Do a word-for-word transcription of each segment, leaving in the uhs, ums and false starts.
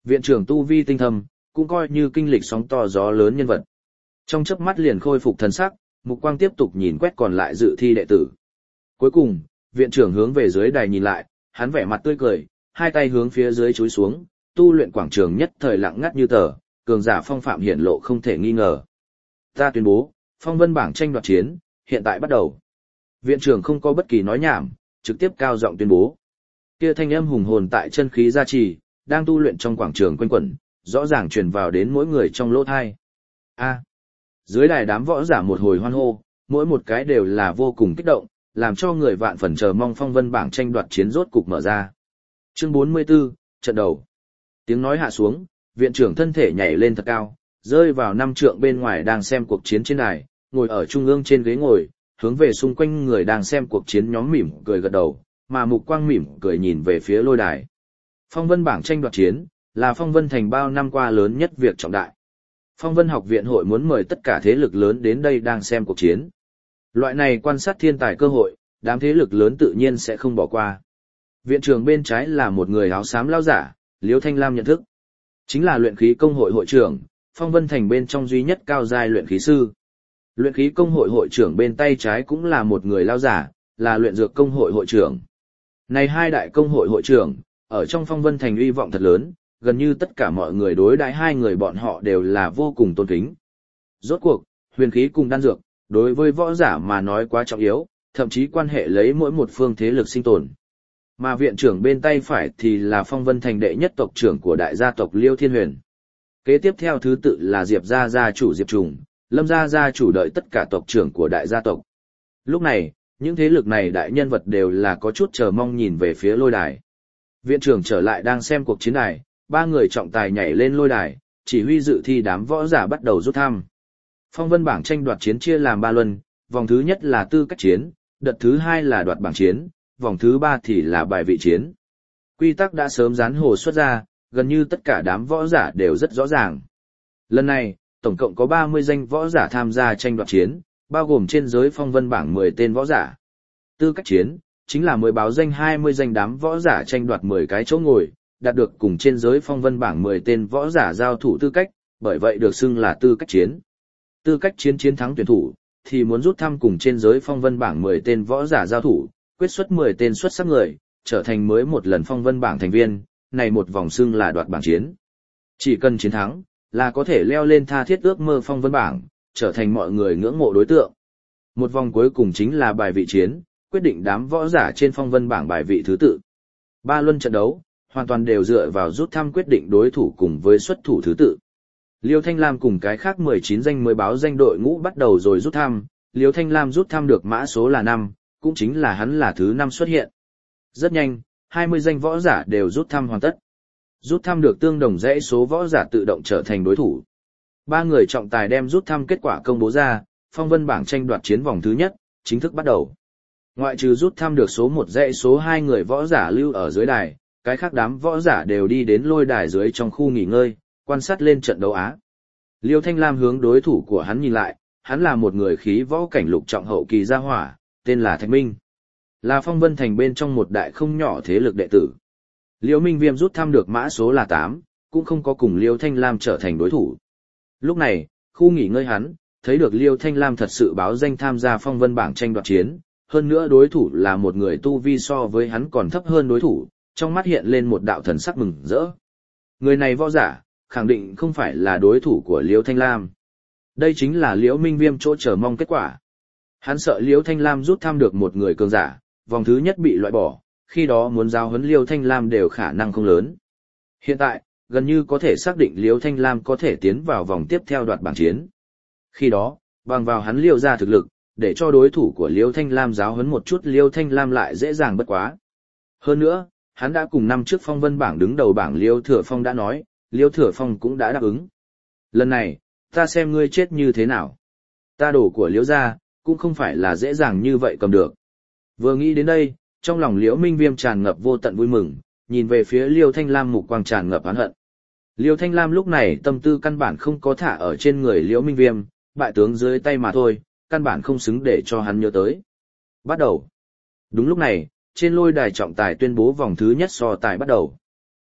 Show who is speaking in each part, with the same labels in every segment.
Speaker 1: Viện trưởng tu vi tinh thâm, cũng coi như kinh lịch sóng to gió lớn nhân vật. Trong chớp mắt liền khôi phục thần sắc, mục quang tiếp tục nhìn quét còn lại dự thi đệ tử. Cuối cùng, viện trưởng hướng về dưới đài nhìn lại, hắn vẻ mặt tươi cười, hai tay hướng phía dưới chúi xuống, tu luyện quảng trường nhất thời lặng ngắt như tờ, cường giả phong phạm hiển lộ không thể nghi ngờ. Ta tuyên bố, phong vân bảng tranh đoạt chiến, hiện tại bắt đầu. Viện trưởng không có bất kỳ nói nhảm, trực tiếp cao giọng tuyên bố. Kia thanh âm hùng hồn tại chân khí gia trì, đang tu luyện trong quảng trường quanh quẩn, rõ ràng truyền vào đến mỗi người trong lỗ tai. A. Dưới đài đám võ giả một hồi hoan hô, mỗi một cái đều là vô cùng kích động, làm cho người vạn phần chờ mong phong vân bảng tranh đoạt chiến rốt cục mở ra. Chương bốn mươi 44, trận đầu. Tiếng nói hạ xuống, viện trưởng thân thể nhảy lên thật cao, rơi vào năm trượng bên ngoài đang xem cuộc chiến trên đài, ngồi ở trung ương trên ghế ngồi, hướng về xung quanh người đang xem cuộc chiến nhóm mỉm cười gật đầu, mà mục quang mỉm cười nhìn về phía lôi đài. Phong vân bảng tranh đoạt chiến, là phong vân thành bao năm qua lớn nhất việc trọng đại. Phong vân học viện hội muốn mời tất cả thế lực lớn đến đây đang xem cuộc chiến. Loại này quan sát thiên tài cơ hội, đám thế lực lớn tự nhiên sẽ không bỏ qua. Viện trưởng bên trái là một người áo xám lao giả, Liễu Thanh Lam nhận thức. Chính là luyện khí công hội hội trưởng, phong vân thành bên trong duy nhất cao giai luyện khí sư. Luyện khí công hội hội trưởng bên tay trái cũng là một người lao giả, là luyện dược công hội hội trưởng. Này hai đại công hội hội trưởng, ở trong phong vân thành uy vọng thật lớn, gần như tất cả mọi người đối đãi hai người bọn họ đều là vô cùng tôn kính. Rốt cuộc, huyền khí cùng đan dược, đối với võ giả mà nói quá trọng yếu, thậm chí quan hệ lấy mỗi một phương thế lực sinh tồn. Mà viện trưởng bên tay phải thì là phong vân thành đệ nhất tộc trưởng của đại gia tộc Liêu Thiên Huyền. Kế tiếp theo thứ tự là Diệp gia gia chủ Diệp Trùng, Lâm gia gia chủ đợi tất cả tộc trưởng của đại gia tộc. Lúc này, những thế lực này đại nhân vật đều là có chút chờ mong nhìn về phía lôi đài. Viện trưởng trở lại đang xem cuộc chiến đài, ba người trọng tài nhảy lên lôi đài, chỉ huy dự thi đám võ giả bắt đầu rút thăm. Phong vân bảng tranh đoạt chiến chia làm ba luân, vòng thứ nhất là tư cách chiến, đợt thứ hai là đoạt bảng chiến, vòng thứ ba thì là bài vị chiến. Quy tắc đã sớm dán hồ xuất ra, gần như tất cả đám võ giả đều rất rõ ràng. Lần này, tổng cộng có ba mươi danh võ giả tham gia tranh đoạt chiến, bao gồm trên giới phong vân bảng mười tên võ giả. Tư cách chiến, chính là mới báo danh hai mươi danh đám võ giả tranh đoạt mười cái chỗ ngồi, đạt được cùng trên giới phong vân bảng mười tên võ giả giao thủ tư cách, bởi vậy được xưng là tư cách chiến. Tư cách chiến chiến thắng tuyển thủ, thì muốn rút thăm cùng trên giới phong vân bảng mười tên võ giả giao thủ, quyết xuất mười tên xuất sắc người, trở thành mới một lần phong vân bảng thành viên, này một vòng xưng là đoạt bảng chiến. Chỉ cần chiến thắng, là có thể leo lên tha thiết ước mơ phong vân bảng, trở thành mọi người ngưỡng mộ đối tượng. Một vòng cuối cùng chính là bài vị chiến, quyết định đám võ giả trên phong vân bảng bài vị thứ tự. Ba luân trận đấu, hoàn toàn đều dựa vào rút thăm quyết định đối thủ cùng với xuất thủ thứ tự. Liêu Thanh Lam cùng cái khác mười chín danh mới báo danh đội ngũ bắt đầu rồi rút thăm, Liêu Thanh Lam rút thăm được mã số là năm, cũng chính là hắn là thứ năm xuất hiện. Rất nhanh, hai mươi danh võ giả đều rút thăm hoàn tất. Rút thăm được tương đồng dãy số võ giả tự động trở thành đối thủ. Ba người trọng tài đem rút thăm kết quả công bố ra, phong vân bảng tranh đoạt chiến vòng thứ nhất, chính thức bắt đầu. Ngoại trừ rút thăm được số một dãy số hai người võ giả lưu ở dưới đài, cái khác đám võ giả đều đi đến lôi đài dưới trong khu nghỉ ngơi, quan sát lên trận đấu á. Liêu Thanh Lam hướng đối thủ của hắn nhìn lại, hắn là một người khí võ cảnh lục trọng hậu kỳ gia hỏa, tên là Thạch Minh. Là phong vân thành bên trong một đại không nhỏ thế lực đệ tử. Liêu Minh Viêm rút thăm được mã số là tám, cũng không có cùng Liêu Thanh Lam trở thành đối thủ. Lúc này, khu nghỉ ngơi hắn, thấy được Liêu Thanh Lam thật sự báo danh tham gia phong vân bảng tranh đoạt chiến, hơn nữa đối thủ là một người tu vi so với hắn còn thấp hơn đối thủ, trong mắt hiện lên một đạo thần sắc mừng rỡ. Người này võ giả, khẳng định không phải là đối thủ của Liêu Thanh Lam. Đây chính là Liễu Minh Viêm chỗ chờ mong kết quả. Hắn sợ Liêu Thanh Lam rút thăm được một người cường giả, vòng thứ nhất bị loại bỏ, khi đó muốn giao huấn Liêu Thanh Lam đều khả năng không lớn. Hiện tại, gần như có thể xác định Liêu Thanh Lam có thể tiến vào vòng tiếp theo đoạt bảng chiến. Khi đó, bằng vào hắn Liêu ra thực lực, để cho đối thủ của Liêu Thanh Lam giáo huấn một chút Liêu Thanh Lam lại dễ dàng bất quá. Hơn nữa, hắn đã cùng năm trước phong vân bảng đứng đầu bảng Liêu Thừa Phong đã nói, Liêu Thừa Phong cũng đã đáp ứng. Lần này, ta xem ngươi chết như thế nào. Ta đổ của Liêu ra, cũng không phải là dễ dàng như vậy cầm được. Vừa nghĩ đến đây, trong lòng Liễu Minh Viêm tràn ngập vô tận vui mừng, nhìn về phía Liêu Thanh Lam mục quang tràn ngập oán hận. Liêu Thanh Lam lúc này tâm tư căn bản không có thả ở trên người Liễu Minh Viêm, bại tướng dưới tay mà thôi, căn bản không xứng để cho hắn nhớ tới. Bắt đầu. Đúng lúc này, trên lôi đài trọng tài tuyên bố vòng thứ nhất so tài bắt đầu.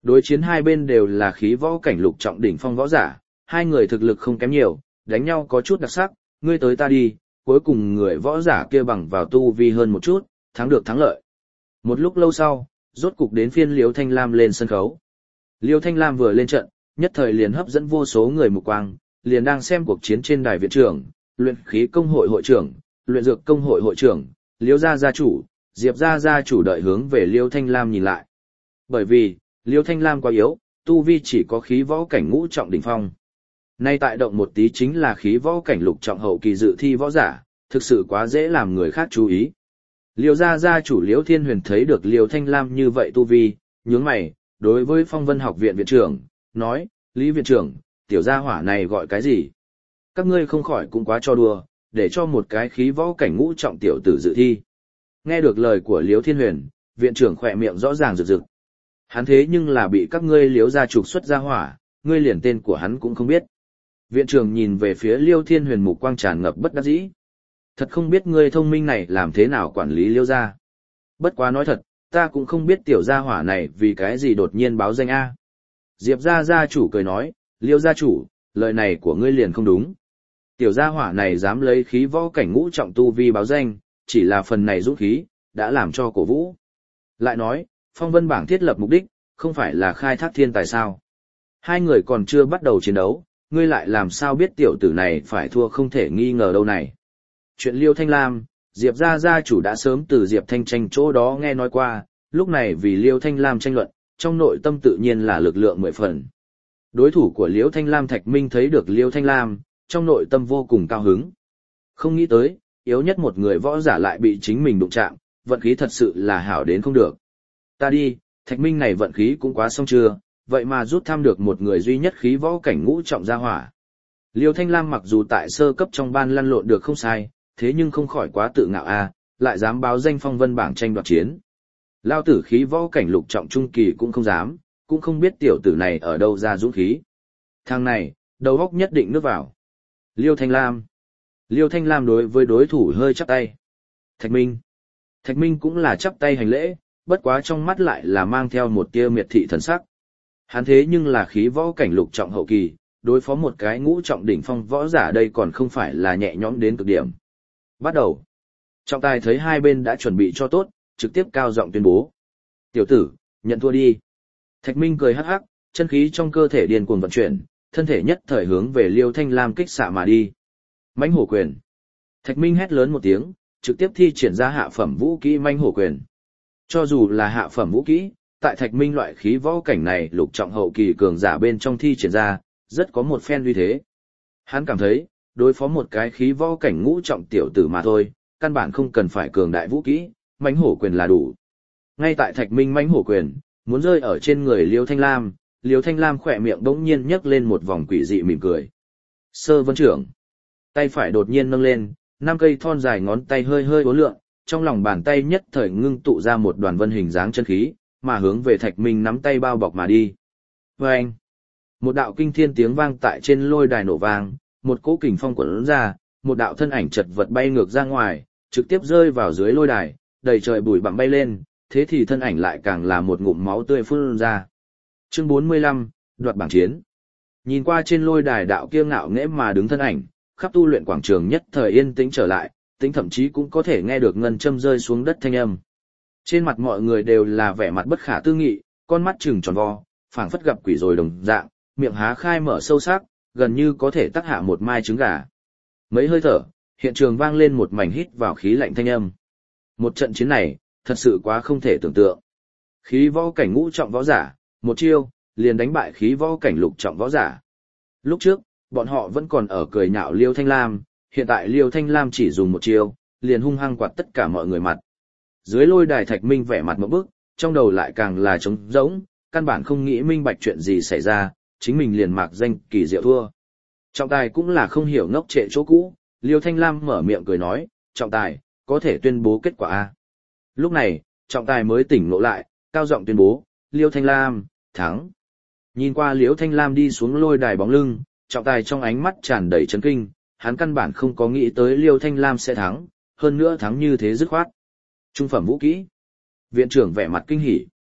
Speaker 1: Đối chiến hai bên đều là khí võ cảnh lục trọng đỉnh phong võ giả, hai người thực lực không kém nhiều, đánh nhau có chút đặc sắc, ngươi tới ta đi, cuối cùng người võ giả kia bằng vào tu vi hơn một chút, thắng được thắng lợi. Một lúc lâu sau, rốt cục đến phiên Liêu Thanh Lam lên sân khấu. Liêu Thanh Lam vừa lên trận, nhất thời liền hấp dẫn vô số người mục quang, liền đang xem cuộc chiến trên đài viện trưởng, luyện khí công hội hội trưởng, luyện dược công hội hội trưởng, Liêu gia gia chủ, Diệp gia gia chủ đợi hướng về Liêu Thanh Lam nhìn lại. Bởi vì, Liêu Thanh Lam quá yếu, tu vi chỉ có khí võ cảnh ngũ trọng đỉnh phong. Nay tại động một tí chính là khí võ cảnh lục trọng hậu kỳ dự thi võ giả, thực sự quá dễ làm người khác chú ý. Liêu gia gia chủ Liêu Thiên Huyền thấy được Liêu Thanh Lam như vậy tu vi, nhướng mày, đối với Phong Vân học viện viện trưởng, nói, Lý viện trưởng, tiểu gia hỏa này gọi cái gì? Các ngươi không khỏi cũng quá cho đùa, để cho một cái khí võ cảnh ngũ trọng tiểu tử dự thi. Nghe được lời của Liêu Thiên Huyền, viện trưởng khỏe miệng rõ ràng rực rực. Hắn thế nhưng là bị các ngươi Liêu gia trục xuất gia hỏa, ngươi liền tên của hắn cũng không biết. Viện trưởng nhìn về phía Liêu Thiên Huyền mục quang tràn ngập bất đắc dĩ. Thật không biết ngươi thông minh này làm thế nào quản lý Liêu gia. Bất quá nói thật, ta cũng không biết tiểu gia hỏa này vì cái gì đột nhiên báo danh A. Diệp gia gia chủ cười nói, Liêu gia chủ, lời này của ngươi liền không đúng. Tiểu gia hỏa này dám lấy khí võ cảnh ngũ trọng tu vi báo danh, chỉ là phần này dũng khí, đã làm cho cổ vũ. Lại nói, phong vân bảng thiết lập mục đích, không phải là khai thác thiên tài sao. Hai người còn chưa bắt đầu chiến đấu, ngươi lại làm sao biết tiểu tử này phải thua không thể nghi ngờ đâu này. Chuyện Liêu Thanh Lam, Diệp gia gia chủ đã sớm từ Diệp Thanh Tranh chỗ đó nghe nói qua, lúc này vì Liêu Thanh Lam tranh luận, trong nội tâm tự nhiên là lực lượng mười phần. Đối thủ của Liêu Thanh Lam Thạch Minh thấy được Liêu Thanh Lam, trong nội tâm vô cùng cao hứng. Không nghĩ tới, yếu nhất một người võ giả lại bị chính mình đụng chạm, vận khí thật sự là hảo đến không được. Ta đi, Thạch Minh này vận khí cũng quá xong chưa, vậy mà rút thăm được một người duy nhất khí võ cảnh ngũ trọng gia hỏa. Liêu Thanh Lam mặc dù tại sơ cấp trong ban lăn lộn được không sai, thế nhưng không khỏi quá tự ngạo a, lại dám báo danh phong vân bảng tranh đoạt chiến. Lao tử khí võ cảnh lục trọng trung kỳ cũng không dám, cũng không biết tiểu tử này ở đâu ra dũng khí. Thằng này, đầu óc nhất định nước vào. Liêu Thanh Lam. Liêu Thanh Lam đối với đối thủ hơi chắp tay. Thạch Minh. Thạch Minh cũng là chắp tay hành lễ, bất quá trong mắt lại là mang theo một tia miệt thị thần sắc. Hắn thế nhưng là khí võ cảnh lục trọng hậu kỳ, đối phó một cái ngũ trọng đỉnh phong võ giả đây còn không phải là nhẹ nhõm đến cực điểm. Bắt đầu. Trọng tài thấy hai bên đã chuẩn bị cho tốt, trực tiếp cao giọng tuyên bố. Tiểu tử, nhận thua đi. Thạch Minh cười hắc hắc, chân khí trong cơ thể điên cuồng vận chuyển, thân thể nhất thời hướng về Liêu Thanh Lam kích xạ mà đi. Mãnh hổ quyền. Thạch Minh hét lớn một tiếng, trực tiếp thi triển ra hạ phẩm vũ kỹ mãnh hổ quyền. Cho dù là hạ phẩm vũ kỹ, tại Thạch Minh loại khí võ cảnh này lục trọng hậu kỳ cường giả bên trong thi triển ra, rất có một phen uy thế. Hắn cảm thấy, đối phó một cái khí võ cảnh ngũ trọng tiểu tử mà thôi, căn bản không cần phải cường đại vũ kỹ, mãnh hổ quyền là đủ. Ngay tại Thạch Minh mãnh hổ quyền, muốn rơi ở trên người Liêu Thanh Lam, Liêu Thanh Lam khỏe miệng bỗng nhiên nhấc lên một vòng quỷ dị mỉm cười. Sơ vân trưởng. Tay phải đột nhiên nâng lên, năm cây thon dài ngón tay hơi hơi uốn lượn, trong lòng bàn tay nhất thời ngưng tụ ra một đoàn vân hình dáng chân khí, mà hướng về Thạch Minh nắm tay bao bọc mà đi. Vâng! Một đạo kinh thiên tiếng vang tại trên lôi đài nổ vang, một cỗ kình phong quẩn ra, một đạo thân ảnh chật vật bay ngược ra ngoài, trực tiếp rơi vào dưới lôi đài, đầy trời bụi bặm bay lên, thế thì thân ảnh lại càng là một ngụm máu tươi phun ra. Chương bốn mươi lăm, đoạt bảng chiến. Nhìn qua trên lôi đài đạo kia ngạo nghễ mà đứng thân ảnh, khắp tu luyện quảng trường nhất thời yên tĩnh trở lại, tính thậm chí cũng có thể nghe được ngân châm rơi xuống đất thanh âm. Trên mặt mọi người đều là vẻ mặt bất khả tư nghị, con mắt trừng tròn vo, phảng phất gặp quỷ rồi đồng dạng, miệng há khai mở sâu sắc, gần như có thể tắc hạ một mai trứng gà. Mấy hơi thở, hiện trường vang lên một mảnh hít vào khí lạnh thanh âm. Một trận chiến này, thật sự quá không thể tưởng tượng. Khí võ cảnh ngũ trọng võ giả, một chiêu, liền đánh bại khí võ cảnh lục trọng võ giả. Lúc trước, bọn họ vẫn còn ở cười nhạo Liêu Thanh Lam, hiện tại Liêu Thanh Lam chỉ dùng một chiêu, liền hung hăng quạt tất cả mọi người mặt. Dưới lôi đài Thạch Minh vẻ mặt một bức, trong đầu lại càng là trống rỗng, căn bản không nghĩ minh bạch chuyện gì xảy ra, chính mình liền mạc danh kỳ diệu thua. Trọng tài cũng là không hiểu ngốc trệ chỗ cũ, Liêu Thanh Lam mở miệng cười nói, trọng tài, có thể tuyên bố kết quả A. Lúc này, trọng tài mới tỉnh ngộ lại, cao giọng tuyên bố, Liêu Thanh Lam, thắng. Nhìn qua Liêu Thanh Lam đi xuống lôi đài bóng lưng, trọng tài trong ánh mắt tràn đầy chấn kinh, hắn căn bản không có nghĩ tới Liêu Thanh Lam sẽ thắng, hơn nữa thắng như thế dứt khoát. Trung phẩm vũ kỹ. Viện trưởng vẻ mặt kinh hỉ.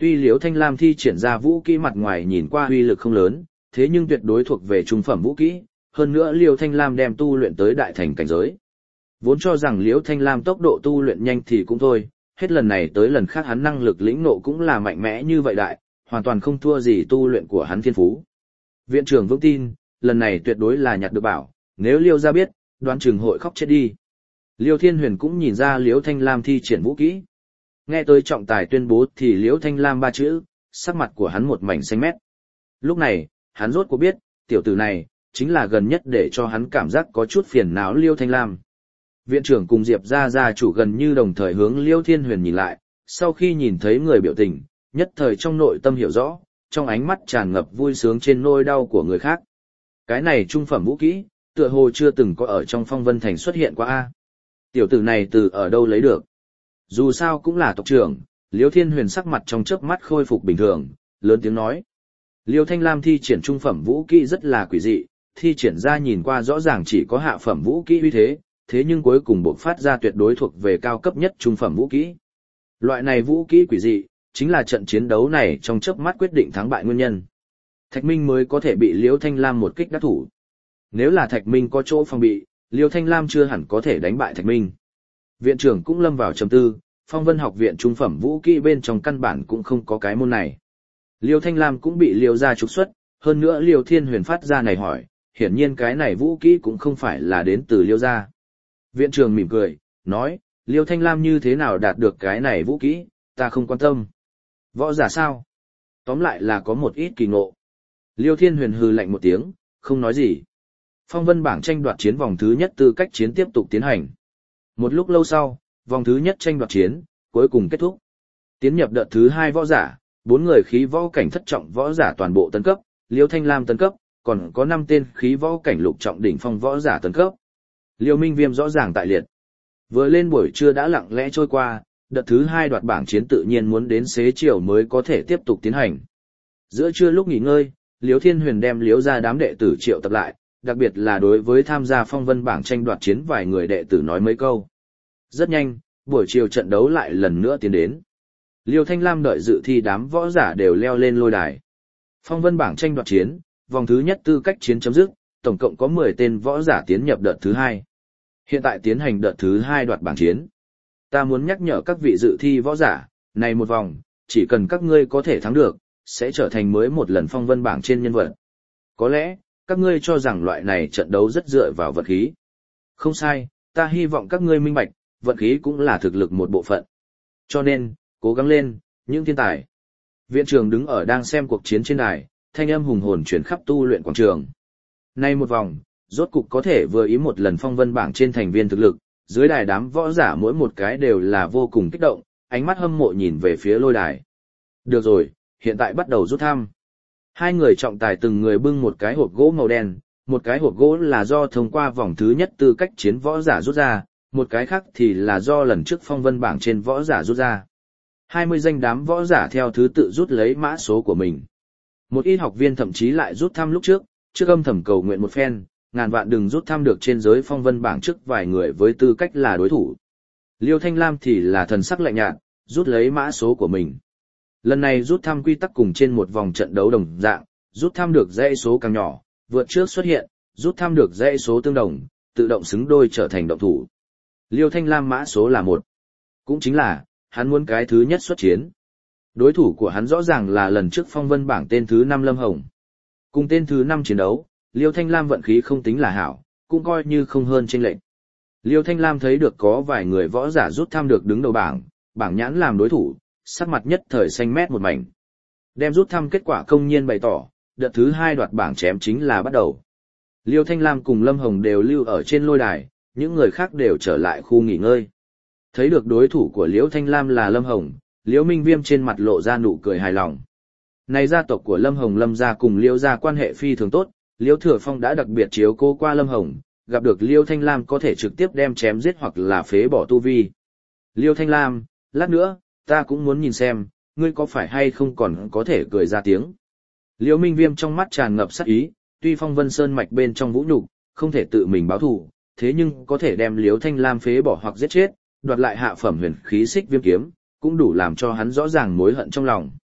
Speaker 1: Tuy Liễu Thanh Lam thi triển ra vũ kỹ mặt ngoài nhìn qua uy lực không lớn, thế nhưng tuyệt đối thuộc về trung phẩm vũ kỹ, hơn nữa Liễu Thanh Lam đem tu luyện tới đại thành cảnh giới. Vốn cho rằng Liễu Thanh Lam tốc độ tu luyện nhanh thì cũng thôi, hết lần này tới lần khác hắn năng lực lĩnh nộ cũng là mạnh mẽ như vậy đại, hoàn toàn không thua gì tu luyện của hắn thiên phú. Viện trưởng vững tin, lần này tuyệt đối là nhặt được bảo, nếu Liêu gia biết, đoán chừng hội khóc chết đi. Liêu Thiên Huyền cũng nhìn ra Liễu Thanh Lam thi triển vũ kỹ. Nghe tới trọng tài tuyên bố thì Liễu Thanh Lam ba chữ, sắc mặt của hắn một mảnh xanh mét. Lúc này, hắn rốt cuộc biết, tiểu tử này, chính là gần nhất để cho hắn cảm giác có chút phiền não Liêu Thanh Lam. Viện trưởng cùng Diệp gia gia chủ gần như đồng thời hướng Liêu Thiên Huyền nhìn lại, sau khi nhìn thấy người biểu tình, nhất thời trong nội tâm hiểu rõ, trong ánh mắt tràn ngập vui sướng trên nỗi đau của người khác. Cái này trung phẩm vũ kỹ, tựa hồ chưa từng có ở trong Phong Vân Thành xuất hiện qua a. Tiểu tử này từ ở đâu lấy được? Dù sao cũng là tộc trưởng, Liêu Thiên Huyền sắc mặt trong chớp mắt khôi phục bình thường, lớn tiếng nói. Liêu Thanh Lam thi triển trung phẩm vũ kỹ rất là quỷ dị, thi triển ra nhìn qua rõ ràng chỉ có hạ phẩm vũ kỹ uy thế, thế nhưng cuối cùng bộc phát ra tuyệt đối thuộc về cao cấp nhất trung phẩm vũ kỹ. Loại này vũ kỹ quỷ dị, chính là trận chiến đấu này trong chớp mắt quyết định thắng bại nguyên nhân. Thạch Minh mới có thể bị Liêu Thanh Lam một kích đắc thủ. Nếu là Thạch Minh có chỗ phòng bị, Liêu Thanh Lam chưa hẳn có thể đánh bại Thạch Minh. Viện trưởng cũng lâm vào trầm tư, Phong Vân học viện trung phẩm vũ kỹ bên trong căn bản cũng không có cái môn này. Liêu Thanh Lam cũng bị Liêu gia trục xuất, hơn nữa Liêu Thiên Huyền phát ra này hỏi, hiển nhiên cái này vũ kỹ cũng không phải là đến từ Liêu gia. Viện trưởng mỉm cười, nói, Liêu Thanh Lam như thế nào đạt được cái này vũ kỹ, ta không quan tâm. Võ giả sao? Tóm lại là có một ít kỳ ngộ. Liêu Thiên Huyền hừ lạnh một tiếng, không nói gì. Phong Vân bảng tranh đoạt chiến vòng thứ nhất tư cách chiến tiếp tục tiến hành. Một lúc lâu sau, vòng thứ nhất tranh đoạt chiến, cuối cùng kết thúc. Tiến nhập đợt thứ hai võ giả, bốn người khí võ cảnh thất trọng võ giả toàn bộ tấn cấp, Liêu Thanh Lam tấn cấp, còn có năm tên khí võ cảnh lục trọng đỉnh phong võ giả tấn cấp. Liêu Minh Viêm rõ ràng tại liệt. Vừa lên buổi trưa đã lặng lẽ trôi qua, đợt thứ hai đoạt bảng chiến tự nhiên muốn đến xế chiều mới có thể tiếp tục tiến hành. Giữa trưa lúc nghỉ ngơi, Liêu Thiên Huyền đem Liêu gia đám đệ tử triệu tập lại, đặc biệt là đối với tham gia Phong Vân bảng tranh đoạt chiến vài người đệ tử nói mấy câu. Rất nhanh, buổi chiều trận đấu lại lần nữa tiến đến. Liêu Thanh Lam đợi dự thi đám võ giả đều leo lên lôi đài. Phong Vân bảng tranh đoạt chiến, vòng thứ nhất tư cách chiến chấm dứt, tổng cộng có mười tên võ giả tiến nhập đợt thứ hai. Hiện tại tiến hành đợt thứ hai đoạt bảng chiến. Ta muốn nhắc nhở các vị dự thi võ giả, này một vòng, chỉ cần các ngươi có thể thắng được, sẽ trở thành mới một lần Phong Vân bảng trên nhân vật. Có lẽ, các ngươi cho rằng loại này trận đấu rất dựa vào vận khí. Không sai, ta hy vọng các ngươi minh bạch, vận khí cũng là thực lực một bộ phận. Cho nên, cố gắng lên, những thiên tài. Viện trưởng đứng ở đang xem cuộc chiến trên đài, thanh âm hùng hồn chuyển khắp tu luyện quảng trường. Nay một vòng, rốt cục có thể vừa ý một lần Phong Vân bảng trên thành viên thực lực, dưới đài đám võ giả mỗi một cái đều là vô cùng kích động, ánh mắt hâm mộ nhìn về phía lôi đài. Được rồi, hiện tại bắt đầu rút thăm. Hai người trọng tài từng người bưng một cái hộp gỗ màu đen, một cái hộp gỗ là do thông qua vòng thứ nhất tư cách chiến võ giả rút ra, một cái khác thì là do lần trước Phong Vân bảng trên võ giả rút ra. hai mươi danh đám võ giả theo thứ tự rút lấy mã số của mình. Một ít học viên thậm chí lại rút thăm lúc trước, trước âm thầm cầu nguyện một phen, ngàn vạn đừng rút thăm được trên giới Phong Vân bảng trước vài người với tư cách là đối thủ. Liêu Thanh Lam thì là thần sắc lạnh nhạt, rút lấy mã số của mình. Lần này rút thăm quy tắc cùng trên một vòng trận đấu đồng dạng, rút thăm được dãy số càng nhỏ, vượt trước xuất hiện, rút thăm được dãy số tương đồng, tự động xứng đôi trở thành động thủ. Liêu Thanh Lam mã số là một. Cũng chính là, hắn muốn cái thứ nhất xuất chiến. Đối thủ của hắn rõ ràng là lần trước Phong Vân bảng tên thứ năm Lâm Hồng. Cùng tên thứ năm chiến đấu, Liêu Thanh Lam vận khí không tính là hảo, cũng coi như không hơn chênh lệch. Liêu Thanh Lam thấy được có vài người võ giả rút thăm được đứng đầu bảng, bảng nhãn làm đối thủ, sắc mặt nhất thời xanh mét một mảnh. Đem rút thăm kết quả công nhiên bày tỏ, đợt thứ hai đoạt bảng chém chính là bắt đầu. Liêu Thanh Lam cùng Lâm Hồng đều lưu ở trên lôi đài, những người khác đều trở lại khu nghỉ ngơi. Thấy được đối thủ của Liêu Thanh Lam là Lâm Hồng, Liêu Minh Viêm trên mặt lộ ra nụ cười hài lòng. Này gia tộc của Lâm Hồng Lâm gia cùng Liêu gia quan hệ phi thường tốt, Liêu Thừa Phong đã đặc biệt chiếu cố qua Lâm Hồng, gặp được Liêu Thanh Lam có thể trực tiếp đem chém giết hoặc là phế bỏ tu vi. Liêu Thanh Lam, lát nữa, ta cũng muốn nhìn xem, ngươi có phải hay không còn có thể cười ra tiếng. Liêu Minh Viêm trong mắt tràn ngập sát ý, tuy Phong Vân Sơn mạch bên trong vũ nhục, không thể tự mình báo thù, thế nhưng có thể đem Liêu Thanh Lam phế bỏ hoặc giết chết, đoạt lại hạ phẩm huyền khí xích viêm kiếm, cũng đủ làm cho hắn rõ ràng mối hận trong lòng.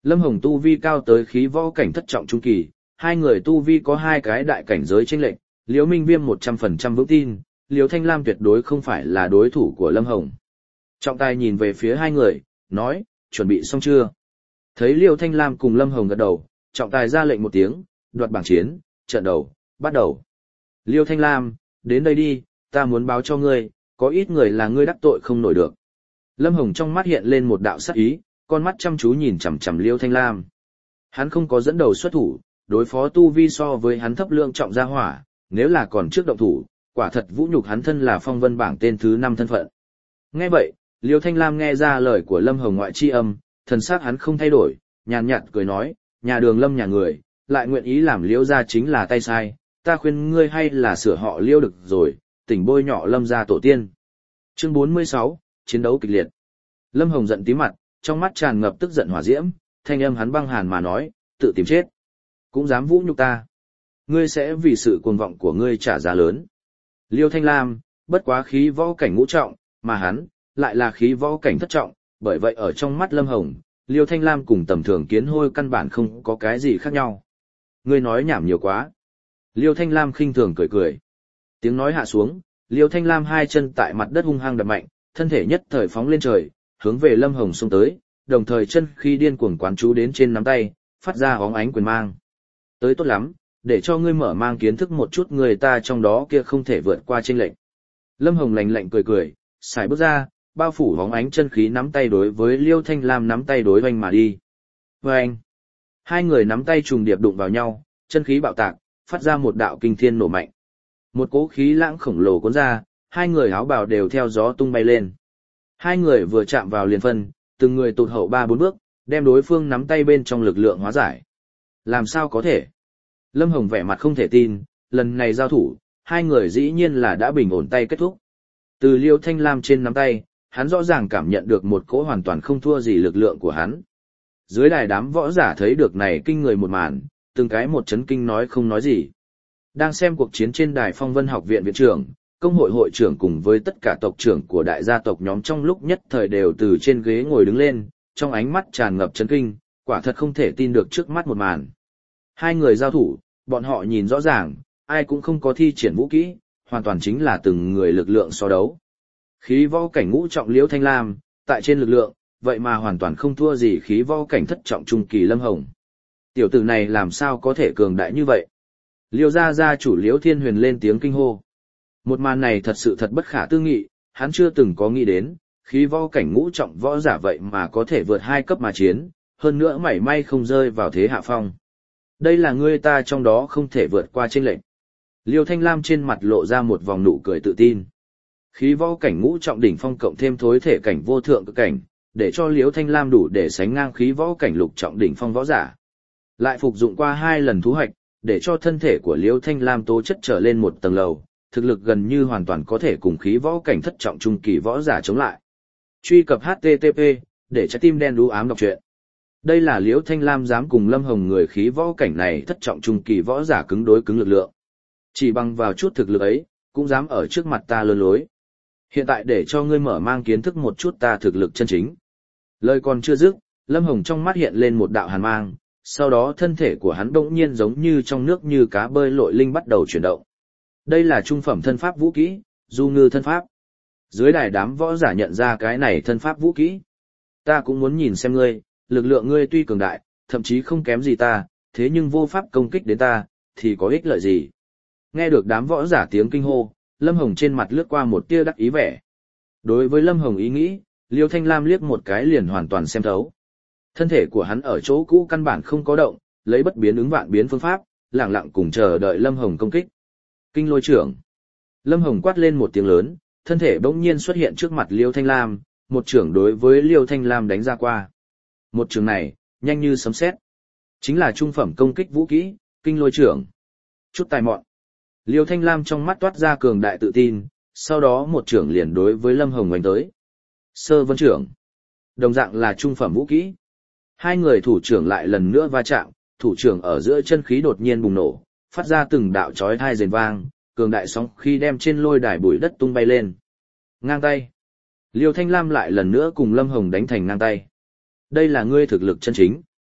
Speaker 1: Lâm Hồng tu vi cao tới khí võ cảnh thất trọng trung kỳ, hai người tu vi có hai cái đại cảnh giới chênh lệch, Liễu Minh Viêm một trăm phần trăm vững tin, Liễu Thanh Lam tuyệt đối không phải là đối thủ của Lâm Hồng. Trọng tài nhìn về phía hai người, nói, chuẩn bị xong chưa? Thấy Liễu Thanh Lam cùng Lâm Hồng gật đầu, trọng tài ra lệnh một tiếng, đoạt bảng chiến, trận đầu, bắt đầu. Liễu Thanh Lam, đến đây đi, ta muốn báo cho ngươi, có ít người là ngươi đắc tội không nổi được. Lâm Hồng trong mắt hiện lên một đạo sắc ý, con mắt chăm chú nhìn chằm chằm Liễu Thanh Lam. Hắn không có dẫn đầu xuất thủ, đối phó tu vi so với hắn thấp lượng trọng gia hỏa, nếu là còn trước động thủ, quả thật vũ nhục hắn thân là phong vân bảng tên thứ năm thân phận. Nghe vậy, Liễu Thanh Lam nghe ra lời của Lâm Hồng ngoại chi âm, thần sắc hắn không thay đổi, nhàn nhạt cười nói, nhà đường Lâm nhà người, lại nguyện ý làm Liễu gia chính là tay sai, ta khuyên ngươi hay là sửa họ Liễu được rồi, tỉnh bôi nhọ Lâm gia tổ tiên. Chương bốn mươi sáu, chiến đấu kịch liệt. Lâm Hồng giận tím mặt, trong mắt tràn ngập tức giận hỏa diễm, thanh âm hắn băng hàn mà nói, tự tìm chết. Cũng dám vũ nhục ta. Ngươi sẽ vì sự cuồng vọng của ngươi trả giá lớn. Liêu Thanh Lam, bất quá khí võ cảnh ngũ trọng, mà hắn, lại là khí võ cảnh thất trọng, bởi vậy ở trong mắt Lâm Hồng, Liêu Thanh Lam cùng tầm thường kiến hôi căn bản không có cái gì khác nhau. Ngươi nói nhảm nhiều quá. Liêu Thanh Lam khinh thường cười cười. Tiếng nói hạ xuống, Liêu Thanh Lam hai chân tại mặt đất hung hăng đập mạnh, thân thể nhất thời phóng lên trời, hướng về Lâm Hồng xông tới, đồng thời chân khi điên cuồng quán chú đến trên nắm tay, phát ra óng ánh quyền mang. Tới tốt lắm, để cho ngươi mở mang kiến thức một chút người ta trong đó kia không thể vượt qua chênh lệch. Lâm Hồng lạnh lạnh cười cười, xài bước ra, bao phủ óng ánh chân khí nắm tay đối với Liêu Thanh Lam nắm tay đối oanh mà đi. Oanh! Hai người nắm tay trùng điệp đụng vào nhau, chân khí bạo tạc, phát ra một đạo kinh thiên nổ mạnh. Một cỗ khí lãng khổng lồ cuốn ra, hai người áo bào đều theo gió tung bay lên. Hai người vừa chạm vào liền phân, từng người tụt hậu ba bốn bước, đem đối phương nắm tay bên trong lực lượng hóa giải. Làm sao có thể? Lâm Hồng vẻ mặt không thể tin, lần này giao thủ, hai người dĩ nhiên là đã bình ổn tay kết thúc. Từ Liêu Thanh Lam trên nắm tay, hắn rõ ràng cảm nhận được một cỗ hoàn toàn không thua gì lực lượng của hắn. Dưới đài đám võ giả thấy được này kinh người một màn, từng cái một chấn kinh nói không nói gì. Đang xem cuộc chiến trên đài Phong Vân Học viện viện trưởng, công hội hội trưởng cùng với tất cả tộc trưởng của đại gia tộc nhóm trong lúc nhất thời đều từ trên ghế ngồi đứng lên, trong ánh mắt tràn ngập chấn kinh, quả thật không thể tin được trước mắt một màn. Hai người giao thủ, bọn họ nhìn rõ ràng, ai cũng không có thi triển vũ kỹ, hoàn toàn chính là từng người lực lượng so đấu. Khí võ cảnh ngũ trọng Liễu Thanh Lam, tại trên lực lượng, vậy mà hoàn toàn không thua gì khí võ cảnh thất trọng trung kỳ Lâm Hồng. Tiểu tử này làm sao có thể cường đại như vậy? Liêu gia gia chủ Liễu Thiên Huyền lên tiếng kinh hô. Một màn này thật sự thật bất khả tư nghị, hắn chưa từng có nghĩ đến, khí võ cảnh ngũ trọng võ giả vậy mà có thể vượt hai cấp mà chiến, hơn nữa mảy may không rơi vào thế hạ phong. Đây là ngươi ta trong đó không thể vượt qua chênh lệch. Liêu Thanh Lam trên mặt lộ ra một vòng nụ cười tự tin. Khí võ cảnh ngũ trọng đỉnh phong cộng thêm thối thể cảnh vô thượng cực cảnh, để cho Liêu Thanh Lam đủ để sánh ngang khí võ cảnh lục trọng đỉnh phong võ giả. Lại phục dụng qua hai lần thú hoạch, để cho thân thể của Liêu Thanh Lam tố chất trở lên một tầng lầu, thực lực gần như hoàn toàn có thể cùng khí võ cảnh thất trọng trung kỳ võ giả chống lại. Truy cập H T T P để trái tim đen đú ám đọc truyện. Đây là Liễu Thanh Lam dám cùng Lâm Hồng người khí võ cảnh này thất trọng trung kỳ võ giả cứng đối cứng lực lượng. Chỉ bằng vào chút thực lực ấy, cũng dám ở trước mặt ta lơ lối. Hiện tại để cho ngươi mở mang kiến thức một chút ta thực lực chân chính. Lời còn chưa dứt, Lâm Hồng trong mắt hiện lên một đạo hàn mang, sau đó thân thể của hắn bỗng nhiên giống như trong nước như cá bơi lội linh bắt đầu chuyển động. Đây là trung phẩm thân pháp vũ kỹ, Du Ngư thân pháp. Dưới đài đám võ giả nhận ra cái này thân pháp vũ kỹ. Ta cũng muốn nhìn xem ngươi, lực lượng ngươi tuy cường đại, thậm chí không kém gì ta, thế nhưng vô pháp công kích đến ta, thì có ích lợi gì? Nghe được đám võ giả tiếng kinh hô, Lâm Hồng trên mặt lướt qua một tia đắc ý vẻ. Đối với Lâm Hồng ý nghĩ, Liêu Thanh Lam liếc một cái liền hoàn toàn xem thấu. Thân thể của hắn ở chỗ cũ căn bản không có động, lấy bất biến ứng vạn biến phương pháp, lặng lặng cùng chờ đợi Lâm Hồng công kích. Kinh lôi trưởng. Lâm Hồng quát lên một tiếng lớn, thân thể bỗng nhiên xuất hiện trước mặt Liêu Thanh Lam, một trưởng đối với Liêu Thanh Lam đánh ra qua. Một trường này, nhanh như sấm sét, chính là trung phẩm công kích vũ kỹ, kinh lôi trưởng. Chút tài mọn. Liêu Thanh Lam trong mắt toát ra cường đại tự tin, sau đó một trưởng liền đối với Lâm Hồng đánh tới. Sơ vân trưởng. Đồng dạng là trung phẩm vũ kỹ. Hai người thủ trưởng lại lần nữa va chạm, thủ trưởng ở giữa chân khí đột nhiên bùng nổ, phát ra từng đạo chói tai rền vang, cường đại sóng khi đem trên lôi đài bụi đất tung bay lên. Ngang tay. Liêu Thanh Lam lại lần nữa cùng Lâm Hồng đánh thành ngang tay. Đây là ngươi thực lực chân chính.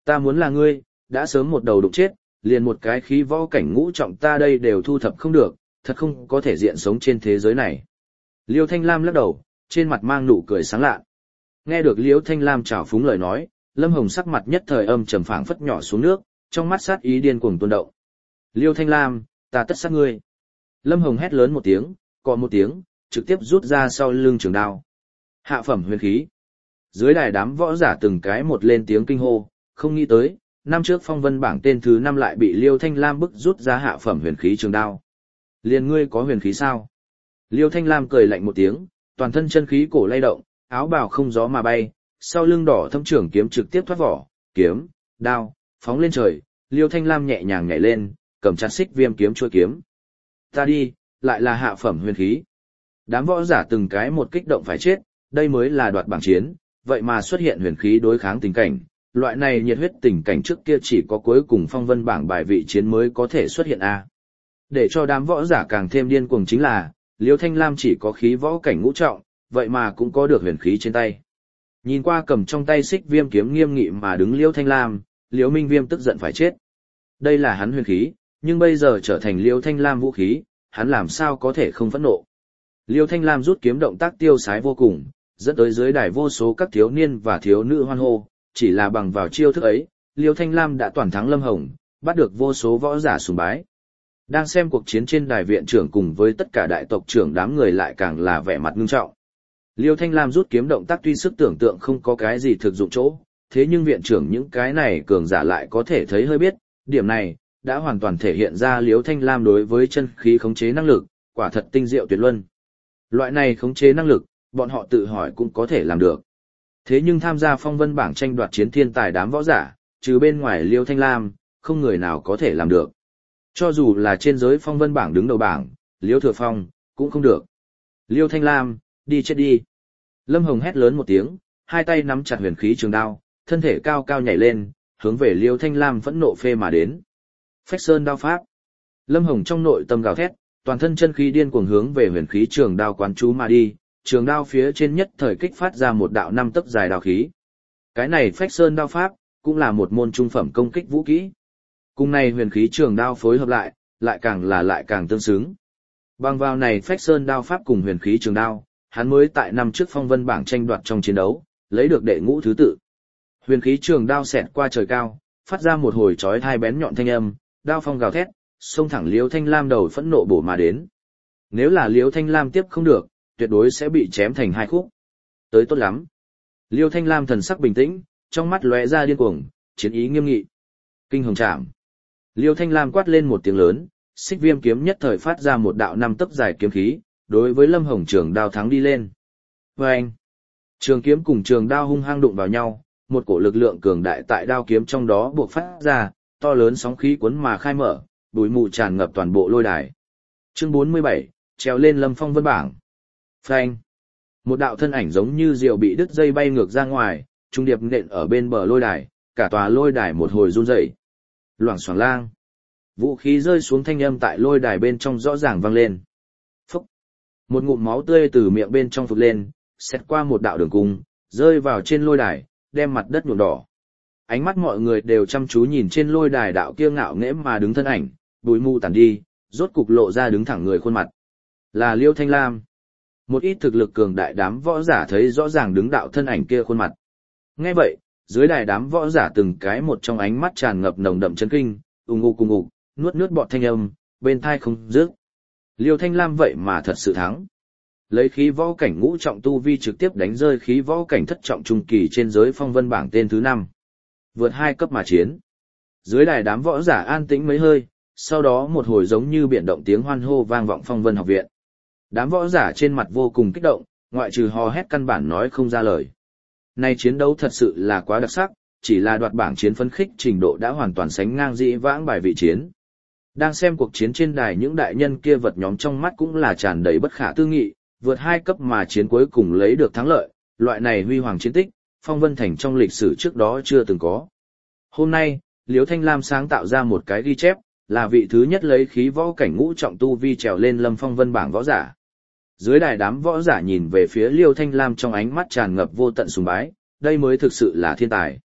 Speaker 1: Ta muốn là ngươi, đã sớm một đầu đụng chết, liền một cái khí võ cảnh ngũ trọng ta đây đều thu thập không được, thật không có thể diện sống trên thế giới này. Liêu Thanh Lam lắc đầu, trên mặt mang nụ cười sáng lạ. Nghe được Liêu Thanh Lam trào phúng lời nói, Lâm Hồng sắc mặt nhất thời âm trầm phảng phất nhỏ xuống nước, trong mắt sát ý điên cuồng tuôn động. Liêu Thanh Lam, ta tất sát ngươi. Lâm Hồng hét lớn một tiếng, cọ một tiếng, trực tiếp rút ra sau lưng trường đao. Hạ phẩm huyền khí. Dưới đài đám võ giả từng cái một lên tiếng kinh hô, không nghĩ tới, năm trước phong vân bảng tên thứ năm lại bị Liêu Thanh Lam bức rút ra hạ phẩm huyền khí trường đao. Liền ngươi có huyền khí sao? Liêu Thanh Lam cười lạnh một tiếng, toàn thân chân khí cổ lay động, áo bào không gió mà bay, sau lưng đỏ thâm trưởng kiếm trực tiếp thoát vỏ, kiếm, đao, phóng lên trời, Liêu Thanh Lam nhẹ nhàng nhảy lên, cầm chặt xích viêm kiếm chuôi kiếm. Ta đi, lại là hạ phẩm huyền khí. Đám võ giả từng cái một kích động phải chết, đây mới là đoạt bảng chiến, vậy mà xuất hiện huyền khí đối kháng tình cảnh, loại này nhiệt huyết tình cảnh trước kia chỉ có cuối cùng phong vân bảng bài vị chiến mới có thể xuất hiện a. Để cho đám võ giả càng thêm điên cuồng chính là, Liêu Thanh Lam chỉ có khí võ cảnh ngũ trọng, vậy mà cũng có được huyền khí trên tay. Nhìn qua cầm trong tay xích viêm kiếm nghiêm nghị mà đứng Liêu Thanh Lam, Liêu Minh Viêm tức giận phải chết. Đây là hắn huyền khí, nhưng bây giờ trở thành Liêu Thanh Lam vũ khí, hắn làm sao có thể không phẫn nộ. Liêu Thanh Lam rút kiếm động tác tiêu sái vô cùng, dẫn tới dưới đài vô số các thiếu niên và thiếu nữ hoan hô, chỉ là bằng vào chiêu thức ấy, Liêu Thanh Lam đã toàn thắng Lâm Hồng, bắt được vô số võ giả sùng bái. Đang xem cuộc chiến trên đài viện trưởng cùng với tất cả đại tộc trưởng đám người lại càng là vẻ mặt ngưng trọng. Liêu Thanh Lam rút kiếm động tác tuy sức tưởng tượng không có cái gì thực dụng chỗ, thế nhưng viện trưởng những cái này cường giả lại có thể thấy hơi biết, điểm này đã hoàn toàn thể hiện ra Liêu Thanh Lam đối với chân khí khống chế năng lực, quả thật tinh diệu tuyệt luân. Loại này khống chế năng lực, bọn họ tự hỏi cũng có thể làm được. Thế nhưng tham gia phong vân bảng tranh đoạt chiến thiên tài đám võ giả, trừ bên ngoài Liêu Thanh Lam, không người nào có thể làm được. Cho dù là trên giới phong vân bảng đứng đầu bảng, Liêu Thừa Phong, cũng không được. Liêu Thanh Lam, đi chết đi. Lâm Hồng hét lớn một tiếng, hai tay nắm chặt huyền khí trường đao, thân thể cao cao nhảy lên, hướng về Liêu Thanh Lam phẫn nộ phê mà đến. Phách Sơn đao pháp. Lâm Hồng trong nội tâm gào thét, toàn thân chân khí điên cuồng hướng về huyền khí trường đao quán chú mà đi, trường đao phía trên nhất thời kích phát ra một đạo năm tấc dài đao khí. Cái này Phách Sơn đao pháp, cũng là một môn trung phẩm công kích vũ kỹ. Cùng này huyền khí trường đao phối hợp lại, lại càng là lại càng tương xứng. Bằng vào này Phách Sơn đao pháp cùng huyền khí trường đao, hắn mới tại năm trước phong vân bảng tranh đoạt trong chiến đấu, lấy được đệ ngũ thứ tự. Huyền khí trường đao xẹt qua trời cao, phát ra một hồi chói tai bén nhọn thanh âm, đao phong gào thét, xông thẳng Liêu Thanh Lam đầu phẫn nộ bổ mà đến. Nếu là Liêu Thanh Lam tiếp không được, tuyệt đối sẽ bị chém thành hai khúc. Tới tốt lắm. Liêu Thanh Lam thần sắc bình tĩnh, trong mắt lóe ra điên cuồng, chiến ý nghiêm nghị. Kinh hồng trảm. Liêu Thanh Lam quát lên một tiếng lớn, xích viêm kiếm nhất thời phát ra một đạo năm tấc dài kiếm khí, đối với Lâm Hồng trường đao thắng đi lên. Và anh, trường kiếm cùng trường đao hung hăng đụng vào nhau, một cổ lực lượng cường đại tại đao kiếm trong đó buộc phát ra, to lớn sóng khí cuốn mà khai mở, bụi mù tràn ngập toàn bộ lôi đài. Chương bốn mươi bảy, trèo lên Lâm Phong vân bảng. Phanh. Một đạo thân ảnh giống như diều bị đứt dây bay ngược ra ngoài, trung điệp nện ở bên bờ lôi đài, cả tòa lôi đài một hồi run rẩy. Loảng xoảng lang. Vũ khí rơi xuống thanh âm tại lôi đài bên trong rõ ràng vang lên. Phúc. Một ngụm máu tươi từ miệng bên trong phụt lên, xẹt qua một đạo đường cung, rơi vào trên lôi đài, đem mặt đất nhuộm đỏ. Ánh mắt mọi người đều chăm chú nhìn trên lôi đài đạo kia ngạo nghễ mà đứng thân ảnh, bụi mù tàn đi, rốt cục lộ ra đứng thẳng người khuôn mặt. Là Liêu Thanh Lam. Một ít thực lực cường đại đám võ giả thấy rõ ràng đứng đạo thân ảnh kia khuôn mặt. Nghe vậy, dưới đài đám võ giả từng cái một trong ánh mắt tràn ngập nồng đậm chấn kinh, ù ngục cùng ngục, nuốt nước bọt thanh âm, bên tai không dứt. Liêu Thanh Lam vậy mà thật sự thắng. Lấy khí võ cảnh ngũ trọng tu vi trực tiếp đánh rơi khí võ cảnh thất trọng trung kỳ trên giới phong vân bảng tên thứ năm. Vượt hai cấp mà chiến. Dưới đài đám võ giả an tĩnh mấy hơi, sau đó một hồi giống như biển động tiếng hoan hô vang vọng phong vân học viện. Đám võ giả trên mặt vô cùng kích động, ngoại trừ hò hét căn bản nói không ra lời. Này chiến đấu thật sự là quá đặc sắc, chỉ là đoạt bảng chiến phấn khích trình độ đã hoàn toàn sánh ngang dĩ vãng bài vị chiến. Đang xem cuộc chiến trên đài những đại nhân kia vật nhóm trong mắt cũng là tràn đầy bất khả tư nghị, vượt hai cấp mà chiến cuối cùng lấy được thắng lợi, loại này huy hoàng chiến tích, phong vân thành trong lịch sử trước đó chưa từng có. Hôm nay, Liêu Thanh Lam sáng tạo ra một cái ghi chép, là vị thứ nhất lấy khí võ cảnh ngũ trọng tu vi trèo lên Lâm Phong vân bảng võ giả. Dưới đài đám võ giả nhìn về phía Liêu Thanh Lam trong ánh mắt tràn ngập vô tận sùng bái, đây mới thực sự là thiên tài.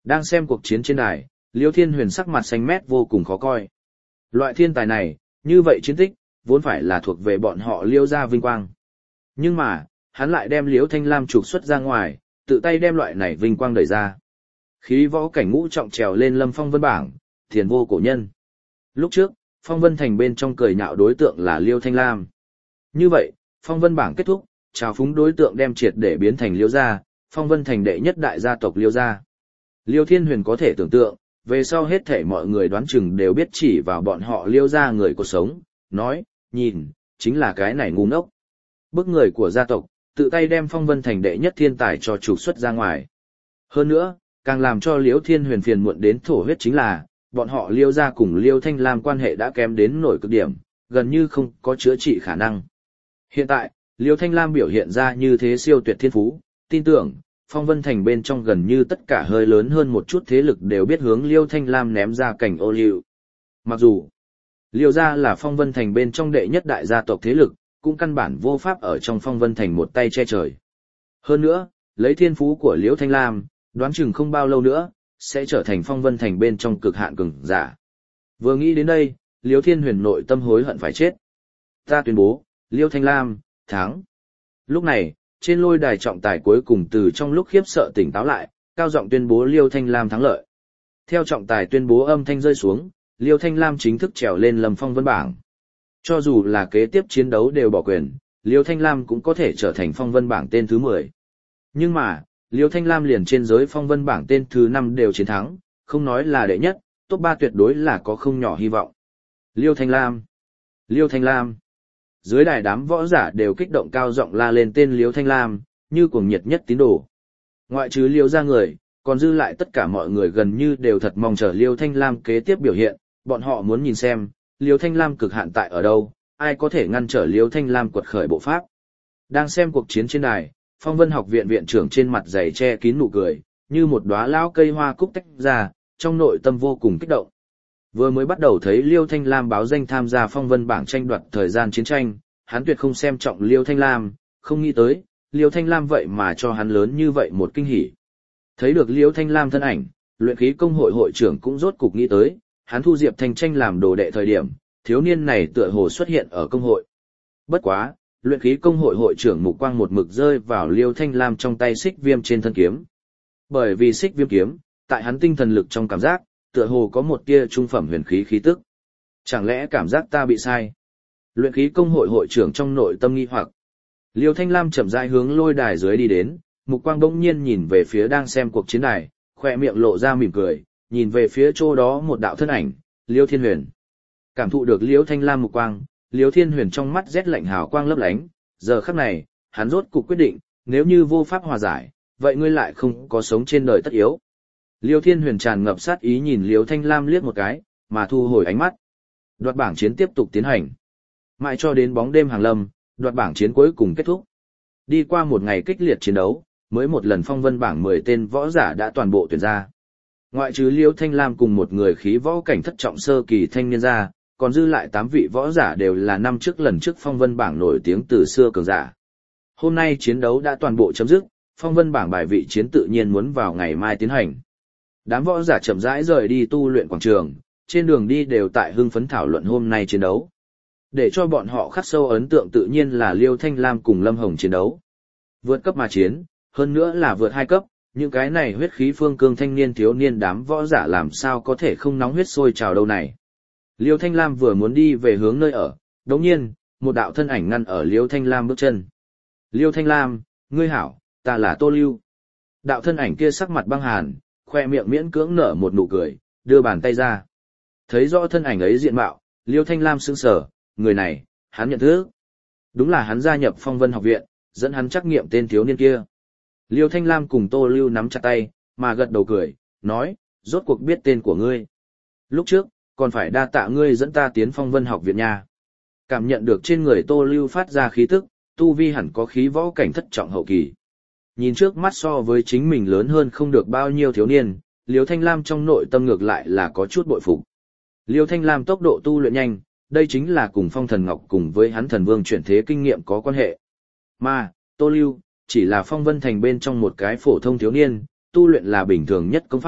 Speaker 1: Đang xem cuộc chiến trên đài, Liêu Thiên Huyền sắc mặt xanh mét vô cùng khó coi. Loại thiên tài này, như vậy chiến tích, vốn phải là thuộc về bọn họ Liêu gia vinh quang. Nhưng mà, hắn lại đem Liêu Thanh Lam trục xuất ra ngoài, tự tay đem loại này vinh quang đẩy ra. Khí võ cảnh ngũ trọng trèo lên Lâm Phong Vân bảng, thiền vô cổ nhân. Lúc trước, Phong Vân Thành bên trong cười nhạo đối tượng là Liêu Thanh Lam. Như vậy, Phong Vân bảng kết thúc, trào phúng đối tượng đem triệt để biến thành Liêu gia, Phong Vân Thành đệ nhất đại gia tộc Liêu gia. Liêu Thiên Huyền có thể tưởng tượng, về sau hết thể mọi người đoán chừng đều biết chỉ vào bọn họ Liêu gia người cuộc sống, nói, nhìn, chính là cái này ngu ngốc. Bức người của gia tộc, tự tay đem Phong Vân Thành đệ nhất thiên tài cho trục xuất ra ngoài. Hơn nữa, càng làm cho Liêu Thiên Huyền phiền muộn đến thổ huyết chính là, bọn họ Liêu gia cùng Liêu Thanh Lam quan hệ đã kém đến nổi cực điểm, gần như không có chữa trị khả năng. Hiện tại, Liêu Thanh Lam biểu hiện ra như thế siêu tuyệt thiên phú, tin tưởng, Phong Vân Thành bên trong gần như tất cả hơi lớn hơn một chút thế lực đều biết hướng Liêu Thanh Lam ném ra cảnh ô liu. Mặc dù, Liêu gia là Phong Vân Thành bên trong đệ nhất đại gia tộc thế lực, cũng căn bản vô pháp ở trong Phong Vân Thành một tay che trời. Hơn nữa, lấy thiên phú của Liêu Thanh Lam, đoán chừng không bao lâu nữa, sẽ trở thành Phong Vân Thành bên trong cực hạn cường giả. Vừa nghĩ đến đây, Liêu Thiên Huyền nội tâm hối hận phải chết. Ta tuyên bố, Liêu Thanh Lam, thắng. Lúc này, trên lôi đài trọng tài cuối cùng từ trong lúc khiếp sợ tỉnh táo lại, cao giọng tuyên bố Liêu Thanh Lam thắng lợi. Theo trọng tài tuyên bố âm thanh rơi xuống, Liêu Thanh Lam chính thức trèo lên Lâm Phong Vân bảng. Cho dù là kế tiếp chiến đấu đều bỏ quyền, Liêu Thanh Lam cũng có thể trở thành Phong Vân bảng tên thứ mười. Nhưng mà, Liêu Thanh Lam liền trên giới Phong Vân bảng tên thứ năm đều chiến thắng, không nói là đệ nhất, top ba tuyệt đối là có không nhỏ hy vọng. Liêu Thanh Lam! Liêu Thanh Lam! Dưới đài đám võ giả đều kích động cao giọng la lên tên Liêu Thanh Lam, như cuồng nhiệt nhất tín đồ. Ngoại trừ Liêu gia người, còn dư lại tất cả mọi người gần như đều thật mong chờ Liêu Thanh Lam kế tiếp biểu hiện, bọn họ muốn nhìn xem, Liêu Thanh Lam cực hạn tại ở đâu, ai có thể ngăn trở Liêu Thanh Lam quật khởi bộ pháp. Đang xem cuộc chiến trên đài, Phong Vân học viện viện trưởng trên mặt dày che kín nụ cười, như một đóa lão cây hoa cúc tách ra, trong nội tâm vô cùng kích động. Vừa mới bắt đầu thấy Liêu Thanh Lam báo danh tham gia Phong Vân bảng tranh đoạt thời gian chiến tranh, hắn tuyệt không xem trọng Liêu Thanh Lam, không nghĩ tới, Liêu Thanh Lam vậy mà cho hắn lớn như vậy một kinh hỉ. Thấy được Liêu Thanh Lam thân ảnh, luyện khí công hội hội trưởng cũng rốt cục nghĩ tới, hắn thu Diệp Thanh Tranh làm đồ đệ thời điểm, thiếu niên này tựa hồ xuất hiện ở công hội. Bất quá, luyện khí công hội hội trưởng mục quang một mực rơi vào Liêu Thanh Lam trong tay xích viêm trên thân kiếm. Bởi vì xích viêm kiếm, tại hắn tinh thần lực trong cảm giác, tựa hồ có một tia trung phẩm huyền khí khí tức. Chẳng lẽ cảm giác ta bị sai? Luyện khí công hội hội trưởng trong nội tâm nghi hoặc. Liêu Thanh Lam chậm rãi hướng lôi đài dưới đi đến, mục quang bỗng nhiên nhìn về phía đang xem cuộc chiến đài, khoe miệng lộ ra mỉm cười, nhìn về phía chỗ đó một đạo thân ảnh, Liêu Thiên Huyền. Cảm thụ được Liêu Thanh Lam mục quang, Liêu Thiên Huyền trong mắt rét lạnh hào quang lấp lánh, giờ khắc này, hắn rốt cục quyết định, nếu như vô pháp hòa giải, vậy ngươi lại không có sống trên đời tất yếu. Liêu Thiên Huyền tràn ngập sát ý nhìn Liêu Thanh Lam liếc một cái, mà thu hồi ánh mắt. Đoạt bảng chiến tiếp tục tiến hành. Mãi cho đến bóng đêm hàng lâm, đoạt bảng chiến cuối cùng kết thúc. Đi qua một ngày kích liệt chiến đấu, mới một lần Phong Vân bảng mười tên võ giả đã toàn bộ tuyển ra. Ngoại trừ Liêu Thanh Lam cùng một người khí võ cảnh thất trọng sơ kỳ thanh niên ra, còn dư lại tám vị võ giả đều là năm trước lần trước Phong Vân bảng nổi tiếng từ xưa cường giả. Hôm nay chiến đấu đã toàn bộ chấm dứt, Phong Vân bảng bài vị chiến tự nhiên muốn vào ngày mai tiến hành. Đám võ giả chậm rãi rời đi tu luyện quảng trường, trên đường đi đều tại hưng phấn thảo luận hôm nay chiến đấu. Để cho bọn họ khắc sâu ấn tượng tự nhiên là Liêu Thanh Lam cùng Lâm Hồng chiến đấu. Vượt cấp mà chiến, hơn nữa là vượt hai cấp, những cái này huyết khí phương cương thanh niên thiếu niên đám võ giả làm sao có thể không nóng huyết sôi trào đâu này. Liêu Thanh Lam vừa muốn đi về hướng nơi ở, đồng nhiên, một đạo thân ảnh ngăn ở Liêu Thanh Lam bước chân. Liêu Thanh Lam, ngươi hảo, ta là Tô Lưu. Đạo thân ảnh kia sắc mặt băng hàn, khoe miệng miễn cưỡng nở một nụ cười, đưa bàn tay ra. Thấy rõ thân ảnh ấy diện mạo, Liêu Thanh Lam sững sờ, người này, hắn nhận thức. Đúng là hắn gia nhập Phong Vân học viện, dẫn hắn trắc nghiệm tên thiếu niên kia. Liêu Thanh Lam cùng Tô Lưu nắm chặt tay, mà gật đầu cười, nói, rốt cuộc biết tên của ngươi. Lúc trước, còn phải đa tạ ngươi dẫn ta tiến Phong Vân học viện nha. Cảm nhận được trên người Tô Lưu phát ra khí tức, tu vi hẳn có khí võ cảnh thất trọng hậu kỳ. Nhìn trước mắt so với chính mình lớn hơn không được bao nhiêu thiếu niên, Liêu Thanh Lam trong nội tâm ngược lại là có chút bội phục. Liêu Thanh Lam tốc độ tu luyện nhanh, đây chính là cùng Phong Thần Ngọc cùng với hắn thần vương chuyển thế kinh nghiệm có quan hệ. Mà, Tô Lưu, chỉ là Phong Vân Thành bên trong một cái phổ thông thiếu niên, tu luyện là bình thường nhất công pháp,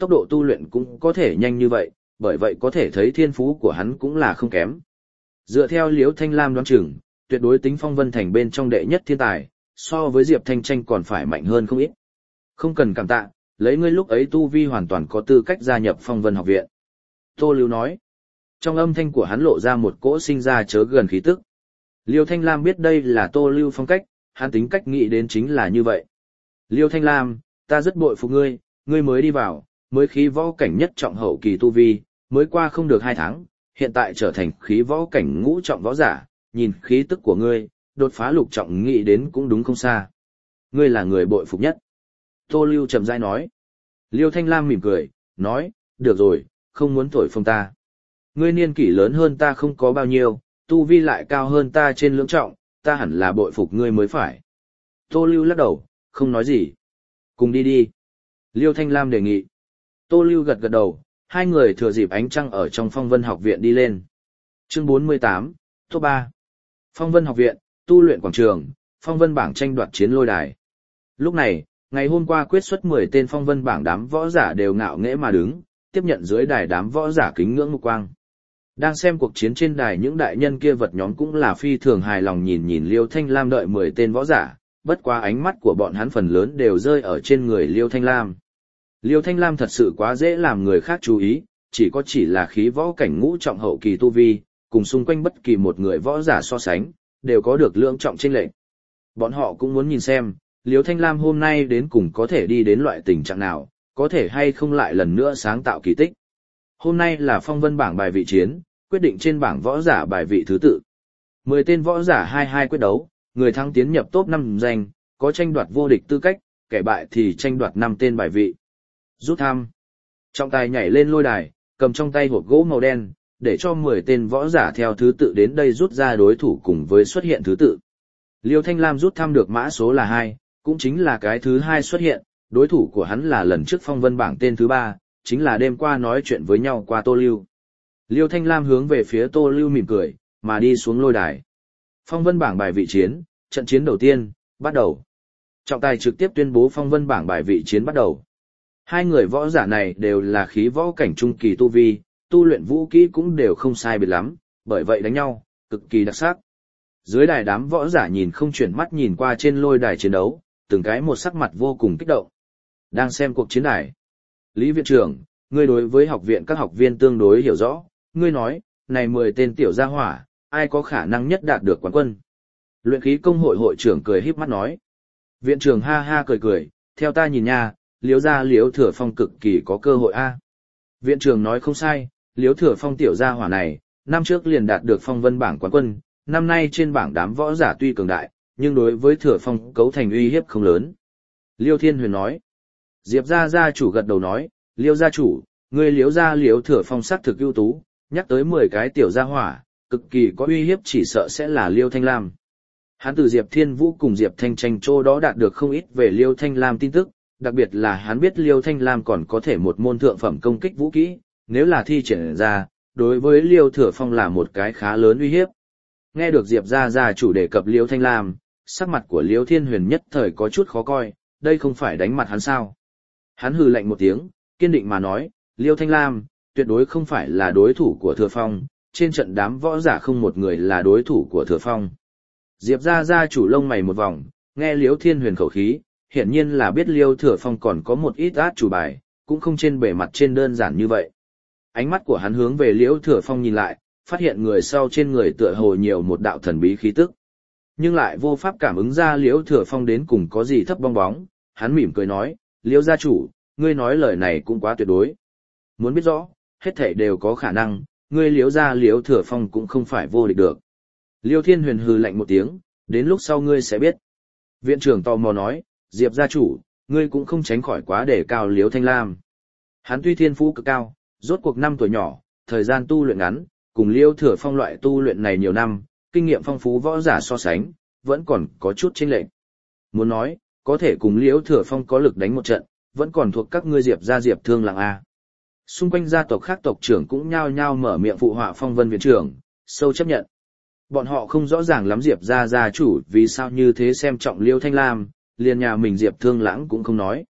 Speaker 1: tốc độ tu luyện cũng có thể nhanh như vậy, bởi vậy có thể thấy thiên phú của hắn cũng là không kém. Dựa theo Liễu Thanh Lam đoán chừng, tuyệt đối tính Phong Vân Thành bên trong đệ nhất thiên tài, so với Diệp Thanh Tranh còn phải mạnh hơn không ít. Không cần cảm tạ, lấy ngươi lúc ấy tu vi hoàn toàn có tư cách gia nhập Phong Vân học viện. Tô Lưu nói. Trong âm thanh của hắn lộ ra một cỗ sinh ra chớ gần khí tức. Liêu Thanh Lam biết đây là Tô Lưu phong cách, hắn tính cách nghĩ đến chính là như vậy. Liêu Thanh Lam, ta rất bội phục ngươi, ngươi mới đi vào, mới khí võ cảnh nhất trọng hậu kỳ tu vi, mới qua không được hai tháng, hiện tại trở thành khí võ cảnh ngũ trọng võ giả, nhìn khí tức của ngươi, đột phá lục trọng nghĩ đến cũng đúng không xa. Ngươi là người bội phục nhất. Tô Lưu chậm rãi nói. Liêu Thanh Lam mỉm cười, nói, được rồi, không muốn thổi phồng ta. Ngươi niên kỷ lớn hơn ta không có bao nhiêu, tu vi lại cao hơn ta trên lưỡng trọng, ta hẳn là bội phục ngươi mới phải. Tô Lưu lắc đầu, không nói gì. Cùng đi đi. Liêu Thanh Lam đề nghị. Tô Lưu gật gật đầu, hai người thừa dịp ánh trăng ở trong Phong Vân học viện đi lên. Chương bốn mươi tám, Top ba. Phong Vân học viện, tu luyện quảng trường, Phong Vân bảng tranh đoạt chiến lôi đài. Lúc này, ngày hôm qua quyết xuất mười tên Phong Vân bảng đám võ giả đều ngạo nghễ mà đứng, tiếp nhận dưới đài đám võ giả kính ngưỡng mục quang. Đang xem cuộc chiến trên đài những đại nhân kia vật nhóm cũng là phi thường hài lòng nhìn nhìn Liêu Thanh Lam đợi mười tên võ giả, bất quá ánh mắt của bọn hắn phần lớn đều rơi ở trên người Liêu Thanh Lam. Liêu Thanh Lam thật sự quá dễ làm người khác chú ý, chỉ có chỉ là khí võ cảnh ngũ trọng hậu kỳ tu vi, cùng xung quanh bất kỳ một người võ giả so sánh, đều có được lượng trọng chênh lệch. Bọn họ cũng muốn nhìn xem, Liêu Thanh Lam hôm nay đến cùng có thể đi đến loại tình trạng nào, có thể hay không lại lần nữa sáng tạo kỳ tích. Hôm nay là Phong Vân bảng bài vị chiến, quyết định trên bảng võ giả bài vị thứ tự. mười tên võ giả hai hai quyết đấu, người thắng tiến nhập top năm danh, có tranh đoạt vô địch tư cách, kẻ bại thì tranh đoạt năm tên bài vị. Rút thăm. Trọng tài nhảy lên lôi đài, cầm trong tay hộp gỗ màu đen, để cho mười tên võ giả theo thứ tự đến đây rút ra đối thủ cùng với xuất hiện thứ tự. Liêu Thanh Lam rút thăm được mã số là hai, cũng chính là cái thứ hai xuất hiện, đối thủ của hắn là lần trước Phong Vân bảng tên thứ ba, chính là đêm qua nói chuyện với nhau qua Tô Lưu. Liêu Thanh Lam hướng về phía Tô Lưu mỉm cười, mà đi xuống lôi đài. Phong Vân bảng bài vị chiến, trận chiến đầu tiên, bắt đầu. Trọng tài trực tiếp tuyên bố Phong Vân bảng bài vị chiến bắt đầu. Hai người võ giả này đều là khí võ cảnh trung kỳ tu vi, tu luyện vũ kỹ cũng đều không sai biệt lắm, bởi vậy đánh nhau, cực kỳ đặc sắc. Dưới đài đám võ giả nhìn không chuyển mắt nhìn qua trên lôi đài chiến đấu, từng cái một sắc mặt vô cùng kích động. Đang xem cuộc chiến đài. Lý viện trưởng, ngươi đối với học viện các học viên tương đối hiểu rõ, ngươi nói, này mười tên tiểu gia hỏa, ai có khả năng nhất đạt được quán quân. Luyện khí công hội hội trưởng cười híp mắt nói. Viện trưởng ha ha cười cười, theo ta nhìn nha, Liễu gia Liễu Thừa Phong cực kỳ có cơ hội a. Viện trưởng nói không sai, Liễu Thừa Phong tiểu gia hỏa này, năm trước liền đạt được Phong Vân bảng quán quân, năm nay trên bảng đám võ giả tuy cường đại, nhưng đối với Thừa Phong cấu thành uy hiếp không lớn. Liêu Thiên Huyền nói. Diệp gia gia chủ gật đầu nói, Liêu gia chủ, ngươi Liễu gia Liễu Thừa Phong sắc thực ưu tú, nhắc tới mười cái tiểu gia hỏa, cực kỳ có uy hiếp chỉ sợ sẽ là Liêu Thanh Lam. Hắn từ Diệp Thiên Vũ cùng Diệp Thanh Tranh chỗ đó đạt được không ít về Liêu Thanh Lam tin tức, đặc biệt là hắn biết Liêu Thanh Lam còn có thể một môn thượng phẩm công kích vũ kỹ, nếu là thi triển ra, đối với Liêu Thừa Phong là một cái khá lớn uy hiếp. Nghe được Diệp gia gia chủ đề cập Liêu Thanh Lam, sắc mặt của Liêu Thiên Huyền nhất thời có chút khó coi, đây không phải đánh mặt hắn sao? Hắn hừ lạnh một tiếng, kiên định mà nói, Liêu Thanh Lam, tuyệt đối không phải là đối thủ của Thừa Phong, trên trận đám võ giả không một người là đối thủ của Thừa Phong. Diệp gia gia chủ lông mày một vòng, nghe Liêu Thiên Huyền khẩu khí, hiển nhiên là biết Liêu Thừa Phong còn có một ít át chủ bài, cũng không trên bề mặt trên đơn giản như vậy. Ánh mắt của hắn hướng về Liêu Thừa Phong nhìn lại, phát hiện người sau trên người tựa hồ nhiều một đạo thần bí khí tức. Nhưng lại vô pháp cảm ứng ra Liêu Thừa Phong đến cùng có gì thấp bong bóng, hắn mỉm cười nói, Liêu gia chủ, ngươi nói lời này cũng quá tuyệt đối. Muốn biết rõ, hết thảy đều có khả năng, ngươi Liêu gia Liêu Thừa Phong cũng không phải vô địch được. Liêu Thiên Huyền hừ lạnh một tiếng, đến lúc sau ngươi sẽ biết. Viện trưởng tò mò nói, Diệp gia chủ, ngươi cũng không tránh khỏi quá đề cao Liêu Thanh Lam. Hắn tuy thiên phú cực cao, rốt cuộc năm tuổi nhỏ, thời gian tu luyện ngắn, cùng Liêu Thừa Phong loại tu luyện này nhiều năm, kinh nghiệm phong phú võ giả so sánh, vẫn còn có chút chênh lệch. Muốn nói, có thể cùng Liêu Thừa Phong có lực đánh một trận, vẫn còn thuộc các ngươi Diệp gia Diệp Thương Lặng a. Xung quanh gia tộc khác tộc trưởng cũng nhao nhao mở miệng phụ họa Phong Vân viện trưởng, sâu chấp nhận. Bọn họ không rõ ràng lắm Diệp gia gia chủ vì sao như thế xem trọng Liêu Thanh Lam, liền nhà mình Diệp Thương Lãng cũng không nói.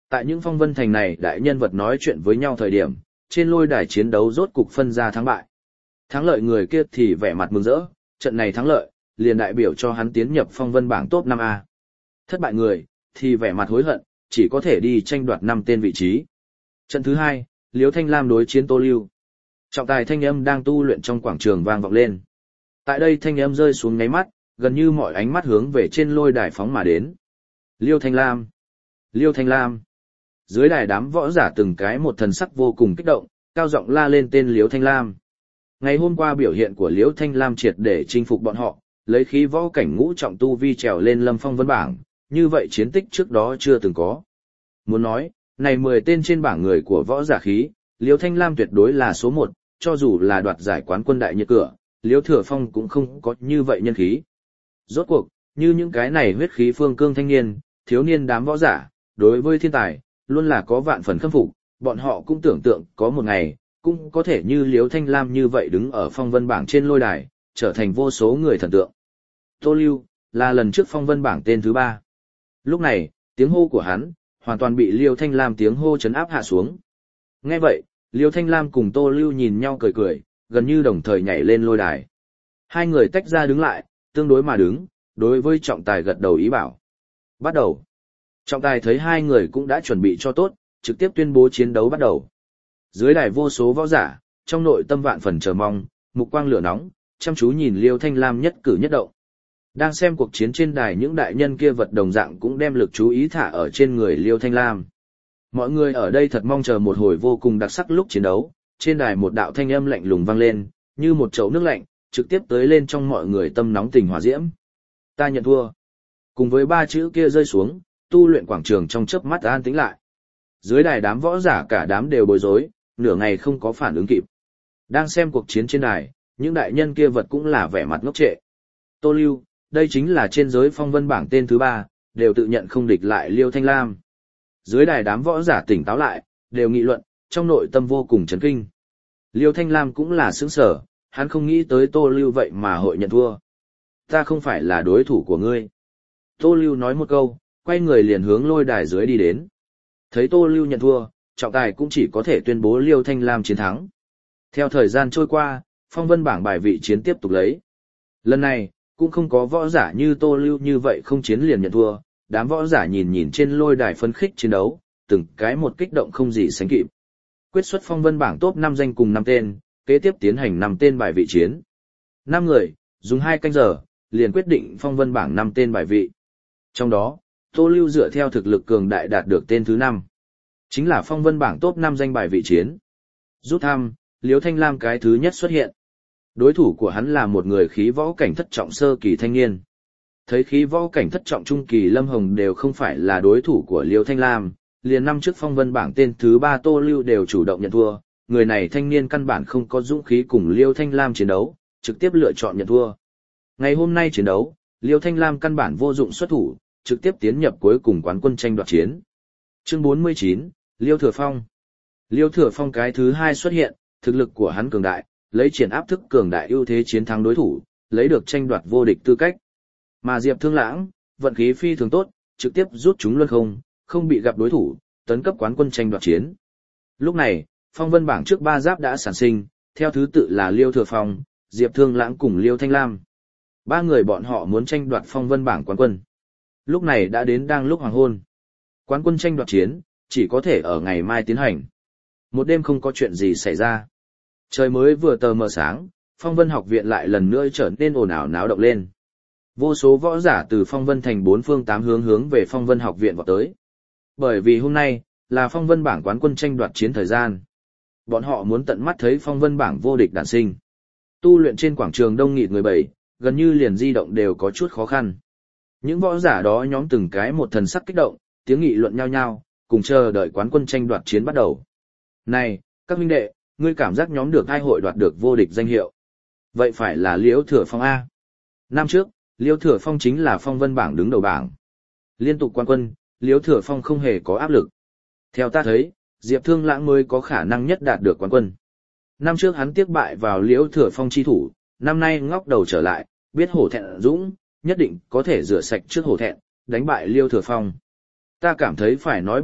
Speaker 1: Tại những phong vân thành này đại nhân vật nói chuyện với nhau thời điểm, trên lôi đài chiến đấu rốt cục phân ra thắng bại. Thắng lợi người kia thì vẻ mặt mừng rỡ, trận này thắng lợi, liền đại biểu cho hắn tiến nhập phong vân bảng top năm A. Thất bại người, thì vẻ mặt hối hận, chỉ có thể đi tranh đoạt năm tên vị trí. Trận thứ hai, Liễu Thanh Lam đối chiến Tô Lưu. Trọng tài thanh âm đang tu luyện trong quảng trường vang vọng lên. Tại đây thanh âm rơi xuống ngáy mắt, gần như mọi ánh mắt hướng về trên lôi đài phóng mà đến. Liêu Thanh Lam! Liêu Thanh Lam! Dưới đài đám võ giả từng cái một thần sắc vô cùng kích động, cao giọng la lên tên Liễu Thanh Lam. Ngày hôm qua biểu hiện của Liễu Thanh Lam triệt để chinh phục bọn họ, lấy khí võ cảnh ngũ trọng tu vi trèo lên Lâm Phong Vân bảng, như vậy chiến tích trước đó chưa từng có. Muốn nói, này mười tên trên bảng người của võ giả khí, Liễu Thanh Lam tuyệt đối là số một, cho dù là đoạt giải quán quân đại nhiệt cửa, Liễu Thừa Phong cũng không có như vậy nhân khí. Rốt cuộc, như những cái này huyết khí phương cương thanh niên, thiếu niên đám võ giả, đối với thiên tài, luôn là có vạn phần khâm phục, bọn họ cũng tưởng tượng có một ngày, cũng có thể như Liễu Thanh Lam như vậy đứng ở phong vân bảng trên lôi đài, trở thành vô số người thần tượng. Tô Lưu, là lần trước phong vân bảng tên thứ ba. Lúc này, tiếng hô của hắn, hoàn toàn bị Liễu Thanh Lam tiếng hô chấn áp hạ xuống. Nghe vậy, Liễu Thanh Lam cùng Tô Lưu nhìn nhau cười cười, gần như đồng thời nhảy lên lôi đài. Hai người tách ra đứng lại, tương đối mà đứng, đối với trọng tài gật đầu ý bảo. Bắt đầu. Trọng tài thấy hai người cũng đã chuẩn bị cho tốt, trực tiếp tuyên bố chiến đấu bắt đầu. Dưới đài vô số võ giả, trong nội tâm vạn phần chờ mong, mục quang lửa nóng, chăm chú nhìn Liêu Thanh Lam nhất cử nhất động. Đang xem cuộc chiến trên đài những đại nhân kia vật đồng dạng cũng đem lực chú ý thả ở trên người Liêu Thanh Lam. Mọi người ở đây thật mong chờ một hồi vô cùng đặc sắc lúc chiến đấu, trên đài một đạo thanh âm lạnh lùng vang lên, như một chậu nước lạnh, trực tiếp tới lên trong mọi người tâm nóng tình hỏa diễm. Ta nhận thua. Cùng với ba chữ kia rơi xuống, tu luyện quảng trường trong chớp mắt an tĩnh lại. Dưới đài đám võ giả cả đám đều bối rối, nửa ngày không có phản ứng kịp. Đang xem cuộc chiến trên đài, những đại nhân kia vật cũng là vẻ mặt ngốc trệ. Tô Lưu, đây chính là trên giới phong vân bảng tên thứ ba, đều tự nhận không địch lại Liêu Thanh Lam. Dưới đài đám võ giả tỉnh táo lại, đều nghị luận, trong nội tâm vô cùng chấn kinh. Liêu Thanh Lam cũng là sững sờ, hắn không nghĩ tới Tô Lưu vậy mà hội nhận thua. Ta không phải là đối thủ của ngươi. Tô Lưu nói một câu, quay người liền hướng lôi đài dưới đi đến. Thấy Tô Lưu nhận thua, trọng tài cũng chỉ có thể tuyên bố Liêu Thanh Lam chiến thắng. Theo thời gian trôi qua, phong vân bảng bài vị chiến tiếp tục lấy. Lần này, cũng không có võ giả như Tô Lưu như vậy không chiến liền nhận thua, đám võ giả nhìn nhìn trên lôi đài phấn khích chiến đấu, từng cái một kích động không gì sánh kịp. Quyết xuất phong vân bảng top năm danh cùng năm tên, kế tiếp tiến hành năm tên bài vị chiến. năm người, dùng hai canh giờ, liền quyết định phong vân bảng năm tên bài vị. Trong đó, Tô Lưu dựa theo thực lực cường đại đạt được tên thứ năm. Chính là phong vân bảng top năm danh bài vị chiến. Rút thăm, Liễu Thanh Lam cái thứ nhất xuất hiện. Đối thủ của hắn là một người khí võ cảnh thất trọng sơ kỳ thanh niên. Thấy khí võ cảnh thất trọng trung kỳ Lâm Hồng đều không phải là đối thủ của Liễu Thanh Lam, liền năm trước phong vân bảng tên thứ ba Tô Lưu đều chủ động nhận thua, người này thanh niên căn bản không có dũng khí cùng Liễu Thanh Lam chiến đấu, trực tiếp lựa chọn nhận thua. Ngày hôm nay chiến đấu, Liễu Thanh Lam căn bản vô dụng xuất thủ, trực tiếp tiến nhập cuối cùng quán quân tranh đoạt chiến. Chương bốn mươi chín, Liêu Thừa Phong. Liêu Thừa Phong cái thứ hai xuất hiện, thực lực của hắn cường đại, lấy triển áp thức cường đại ưu thế chiến thắng đối thủ, lấy được tranh đoạt vô địch tư cách. Mà Diệp Thương Lãng, vận khí phi thường tốt, trực tiếp rút chúng luân không, không bị gặp đối thủ, tấn cấp quán quân tranh đoạt chiến. Lúc này, phong vân bảng trước ba giáp đã sản sinh, theo thứ tự là Liêu Thừa Phong, Diệp Thương Lãng cùng Liêu Thanh Lam. Ba người bọn họ muốn tranh đoạt phong vân bảng quán quân. Lúc này đã đến đang lúc hoàng hôn. Quán quân tranh đoạt chiến, chỉ có thể ở ngày mai tiến hành. Một đêm không có chuyện gì xảy ra. Trời mới vừa tờ mờ sáng, phong vân học viện lại lần nữa trở nên ồn ào náo động lên. Vô số võ giả từ phong vân thành bốn phương tám hướng hướng về phong vân học viện vào tới. Bởi vì hôm nay, là phong vân bảng quán quân tranh đoạt chiến thời gian. Bọn họ muốn tận mắt thấy phong vân bảng vô địch đản sinh. Tu luyện trên quảng trường đông nghịt người bảy, gần như liền di động đều có chút khó khăn. Những võ giả đó nhóm từng cái một thần sắc kích động, tiếng nghị luận nhau nhau, cùng chờ đợi quán quân tranh đoạt chiến bắt đầu. Này, các huynh đệ, ngươi cảm giác nhóm được ai hội đoạt được vô địch danh hiệu? Vậy phải là Liễu Thừa Phong A. Năm trước, Liễu Thừa Phong chính là phong vân bảng đứng đầu bảng. Liên tục quán quân, Liễu Thừa Phong không hề có áp lực. Theo ta thấy, Diệp Thương Lãng mới có khả năng nhất đạt được quán quân. Năm trước hắn tiếc bại vào Liễu Thừa Phong chi thủ, năm nay ngóc đầu trở lại, biết hổ thẹn dũng, nhất định có thể rửa sạch trước hổ thẹn, đánh bại Liêu Thừa Phong. Ta cảm thấy phải nói bất định,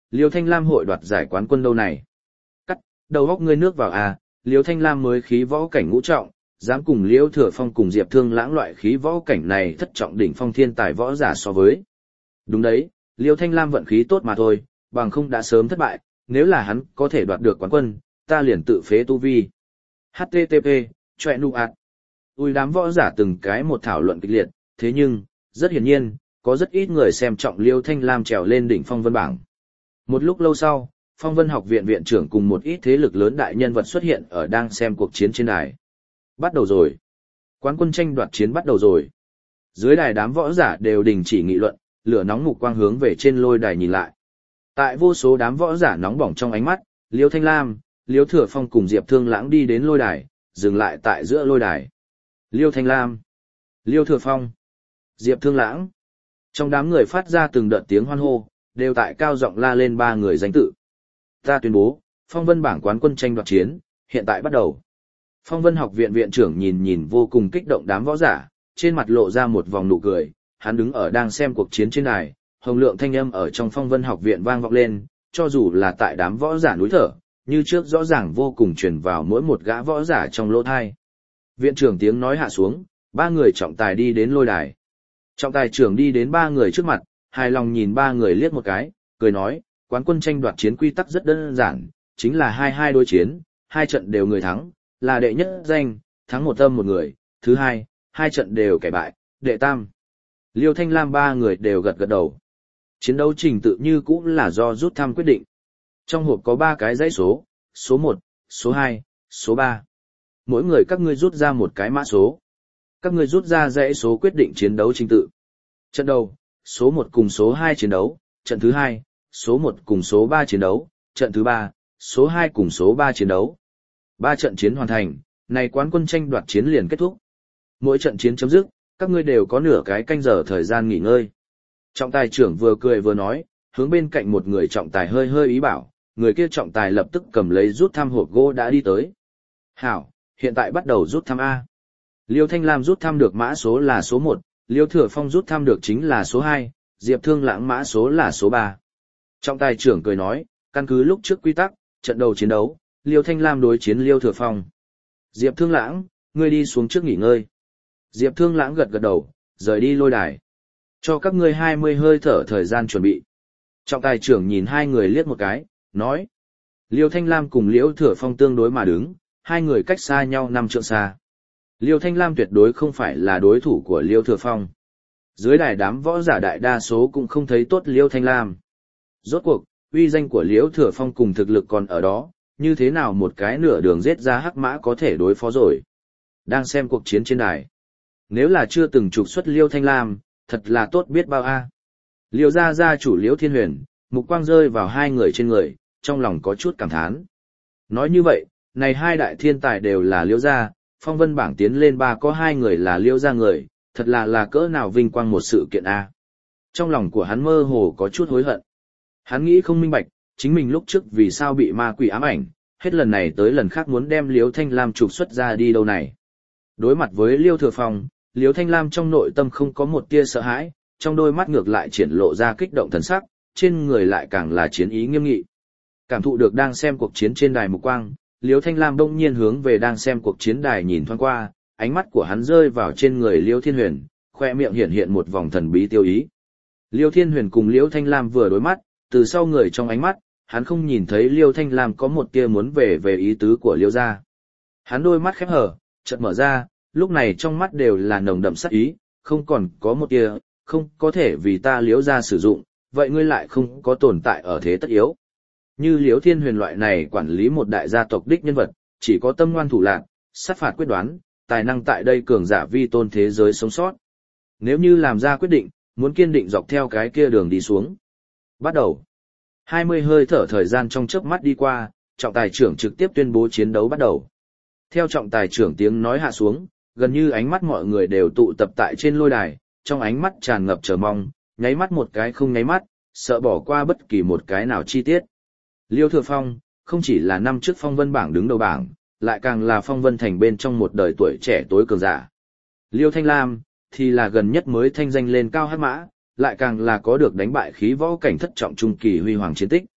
Speaker 1: Liêu Thanh Lam hội đoạt giải quán quân đâu này. Cắt, đầu góc ngươi nước vào à, Liêu Thanh Lam mới khí võ cảnh ngũ trọng, dám cùng Liêu Thừa Phong cùng Diệp Thương Lãng loại khí võ cảnh này thất trọng đỉnh phong thiên tài võ giả so với. Đúng đấy, Liêu Thanh Lam vận khí tốt mà thôi, bằng không đã sớm thất bại, nếu là hắn có thể đoạt được quán quân, ta liền tự phế tu vi. H T T P, choẹ nụ ạt. Ui đám võ giả từng cái một thảo luận kịch liệt, thế nhưng, rất hiển nhiên, có rất ít người xem trọng Liêu Thanh Lam trèo lên đỉnh phong vân bảng. Một lúc lâu sau, Phong Vân Học viện viện trưởng cùng một ít thế lực lớn đại nhân vật xuất hiện ở đang xem cuộc chiến trên đài. Bắt đầu rồi. Quán quân tranh đoạt chiến bắt đầu rồi. Dưới đài đám võ giả đều đình chỉ nghị luận, lửa nóng mục quang hướng về trên lôi đài nhìn lại. Tại vô số đám võ giả nóng bỏng trong ánh mắt, Liêu Thanh Lam, Liêu Thừa Phong cùng Diệp Thương Lãng đi đến lôi đài, dừng lại tại giữa lôi đài. Liêu Thanh Lam, Liêu Thừa Phong, Diệp Thương Lãng. Trong đám người phát ra từng đợt tiếng hoan hô, đều tại cao giọng la lên ba người danh tự. Ta tuyên bố, Phong Vân bảng quán quân tranh đoạt chiến, hiện tại bắt đầu. Phong Vân Học viện viện trưởng nhìn nhìn vô cùng kích động đám võ giả, trên mặt lộ ra một vòng nụ cười, hắn đứng ở đang xem cuộc chiến trên đài, hồng lượng thanh âm ở trong Phong Vân Học viện vang vọng lên, cho dù là tại đám võ giả núi thở, như trước rõ ràng vô cùng truyền vào mỗi một gã võ giả trong lỗ thai. Viện trưởng tiếng nói hạ xuống, ba người trọng tài đi đến lôi đài. Trọng tài trưởng đi đến ba người trước mặt, hài lòng nhìn ba người liếc một cái, cười nói, quán quân tranh đoạt chiến quy tắc rất đơn giản, chính là hai hai đối chiến, hai trận đều người thắng, là đệ nhất danh, thắng một âm một người, thứ hai, hai trận đều kẻ bại, đệ tam. Liêu Thanh Lam ba người đều gật gật đầu. Chiến đấu trình tự như cũng là do rút thăm quyết định. Trong hộp có ba cái dãy số, số một, số hai, số ba. Mỗi người các ngươi rút ra một cái mã số. Các ngươi rút ra dãy số quyết định chiến đấu trình tự. Trận đầu, số một cùng số hai chiến đấu, trận thứ hai, số một cùng số ba chiến đấu, trận thứ ba, số hai cùng số ba chiến đấu. Ba trận chiến hoàn thành, này quán quân tranh đoạt chiến liền kết thúc. Mỗi trận chiến chấm dứt, các ngươi đều có nửa cái canh giờ thời gian nghỉ ngơi. Trọng tài trưởng vừa cười vừa nói, hướng bên cạnh một người trọng tài hơi hơi ý bảo, người kia trọng tài lập tức cầm lấy rút thăm hộp gỗ đã đi tới. Hảo, hiện tại bắt đầu rút thăm A. Liêu Thanh Lam rút thăm được mã số là số một, Liêu Thừa Phong rút thăm được chính là số hai, Diệp Thương Lãng mã số là số ba. Trọng tài trưởng cười nói, căn cứ lúc trước quy tắc, trận đầu chiến đấu, Liêu Thanh Lam đối chiến Liêu Thừa Phong. Diệp Thương Lãng, ngươi đi xuống trước nghỉ ngơi. Diệp Thương Lãng gật gật đầu, rời đi lôi đài. Cho các ngươi hai mươi hơi thở thời gian chuẩn bị. Trọng tài trưởng nhìn hai người liếc một cái, nói. Liêu Thanh Lam cùng Liêu Thừa Phong tương đối mà đứng, hai người cách xa nhau năm trượng xa. Liêu Thanh Lam tuyệt đối không phải là đối thủ của Liêu Thừa Phong. Dưới đài đám võ giả đại đa số cũng không thấy tốt Liêu Thanh Lam. Rốt cuộc, uy danh của Liêu Thừa Phong cùng thực lực còn ở đó, như thế nào một cái nửa đường giết ra hắc mã có thể đối phó rồi. Đang xem cuộc chiến trên đài. Nếu là chưa từng trục xuất Liêu Thanh Lam, thật là tốt biết bao a. Liêu gia gia chủ Liêu Thiên Huyền, mục quang rơi vào hai người trên người, trong lòng có chút cảm thán. Nói như vậy, này hai đại thiên tài đều là Liêu gia, Phong Vân bảng tiến lên ba có hai người là Liêu gia người, thật là là cỡ nào vinh quang một sự kiện a. Trong lòng của hắn mơ hồ có chút hối hận. Hắn nghĩ không minh bạch, chính mình lúc trước vì sao bị ma quỷ ám ảnh, hết lần này tới lần khác muốn đem Liêu Thanh Lam trục xuất ra đi đâu này. Đối mặt với Liêu Thừa Phong, Liêu Thanh Lam trong nội tâm không có một tia sợ hãi, trong đôi mắt ngược lại triển lộ ra kích động thần sắc, trên người lại càng là chiến ý nghiêm nghị. Cảm thụ được đang xem cuộc chiến trên đài mục quang, Liêu Thanh Lam đông nhiên hướng về đang xem cuộc chiến đài nhìn thoáng qua, ánh mắt của hắn rơi vào trên người Liêu Thiên Huyền, khoe miệng hiện hiện một vòng thần bí tiêu ý. Liêu Thiên Huyền cùng Liêu Thanh Lam vừa đối mắt, từ sau người trong ánh mắt, hắn không nhìn thấy Liêu Thanh Lam có một tia muốn về về ý tứ của Liêu gia. Hắn đôi mắt khép hở, chợt mở ra, lúc này trong mắt đều là nồng đậm sát ý, không còn có một tia, không có thể vì ta Liêu gia sử dụng, vậy ngươi lại không có tồn tại ở thế tất yếu. Như Liêu Thiên Huyền loại này quản lý một đại gia tộc đích nhân vật, chỉ có tâm ngoan thủ lạn, sát phạt quyết đoán, tài năng tại đây cường giả vi tôn thế giới sống sót. Nếu như làm ra quyết định, muốn kiên định dọc theo cái kia đường đi xuống. Bắt đầu. hai mươi hơi thở thời gian trong chớp mắt đi qua, trọng tài trưởng trực tiếp tuyên bố chiến đấu bắt đầu. Theo trọng tài trưởng tiếng nói hạ xuống, gần như ánh mắt mọi người đều tụ tập tại trên lôi đài, trong ánh mắt tràn ngập chờ mong, nháy mắt một cái không nháy mắt, sợ bỏ qua bất kỳ một cái nào chi tiết. Liêu Thừa Phong, không chỉ là năm trước Phong Vân bảng đứng đầu bảng, lại càng là Phong Vân thành bên trong một đời tuổi trẻ tối cường giả. Liêu Thanh Lam, thì là gần nhất mới thanh danh lên cao hắc mã, lại càng là có được đánh bại khí võ cảnh thất trọng trung kỳ huy hoàng chiến tích,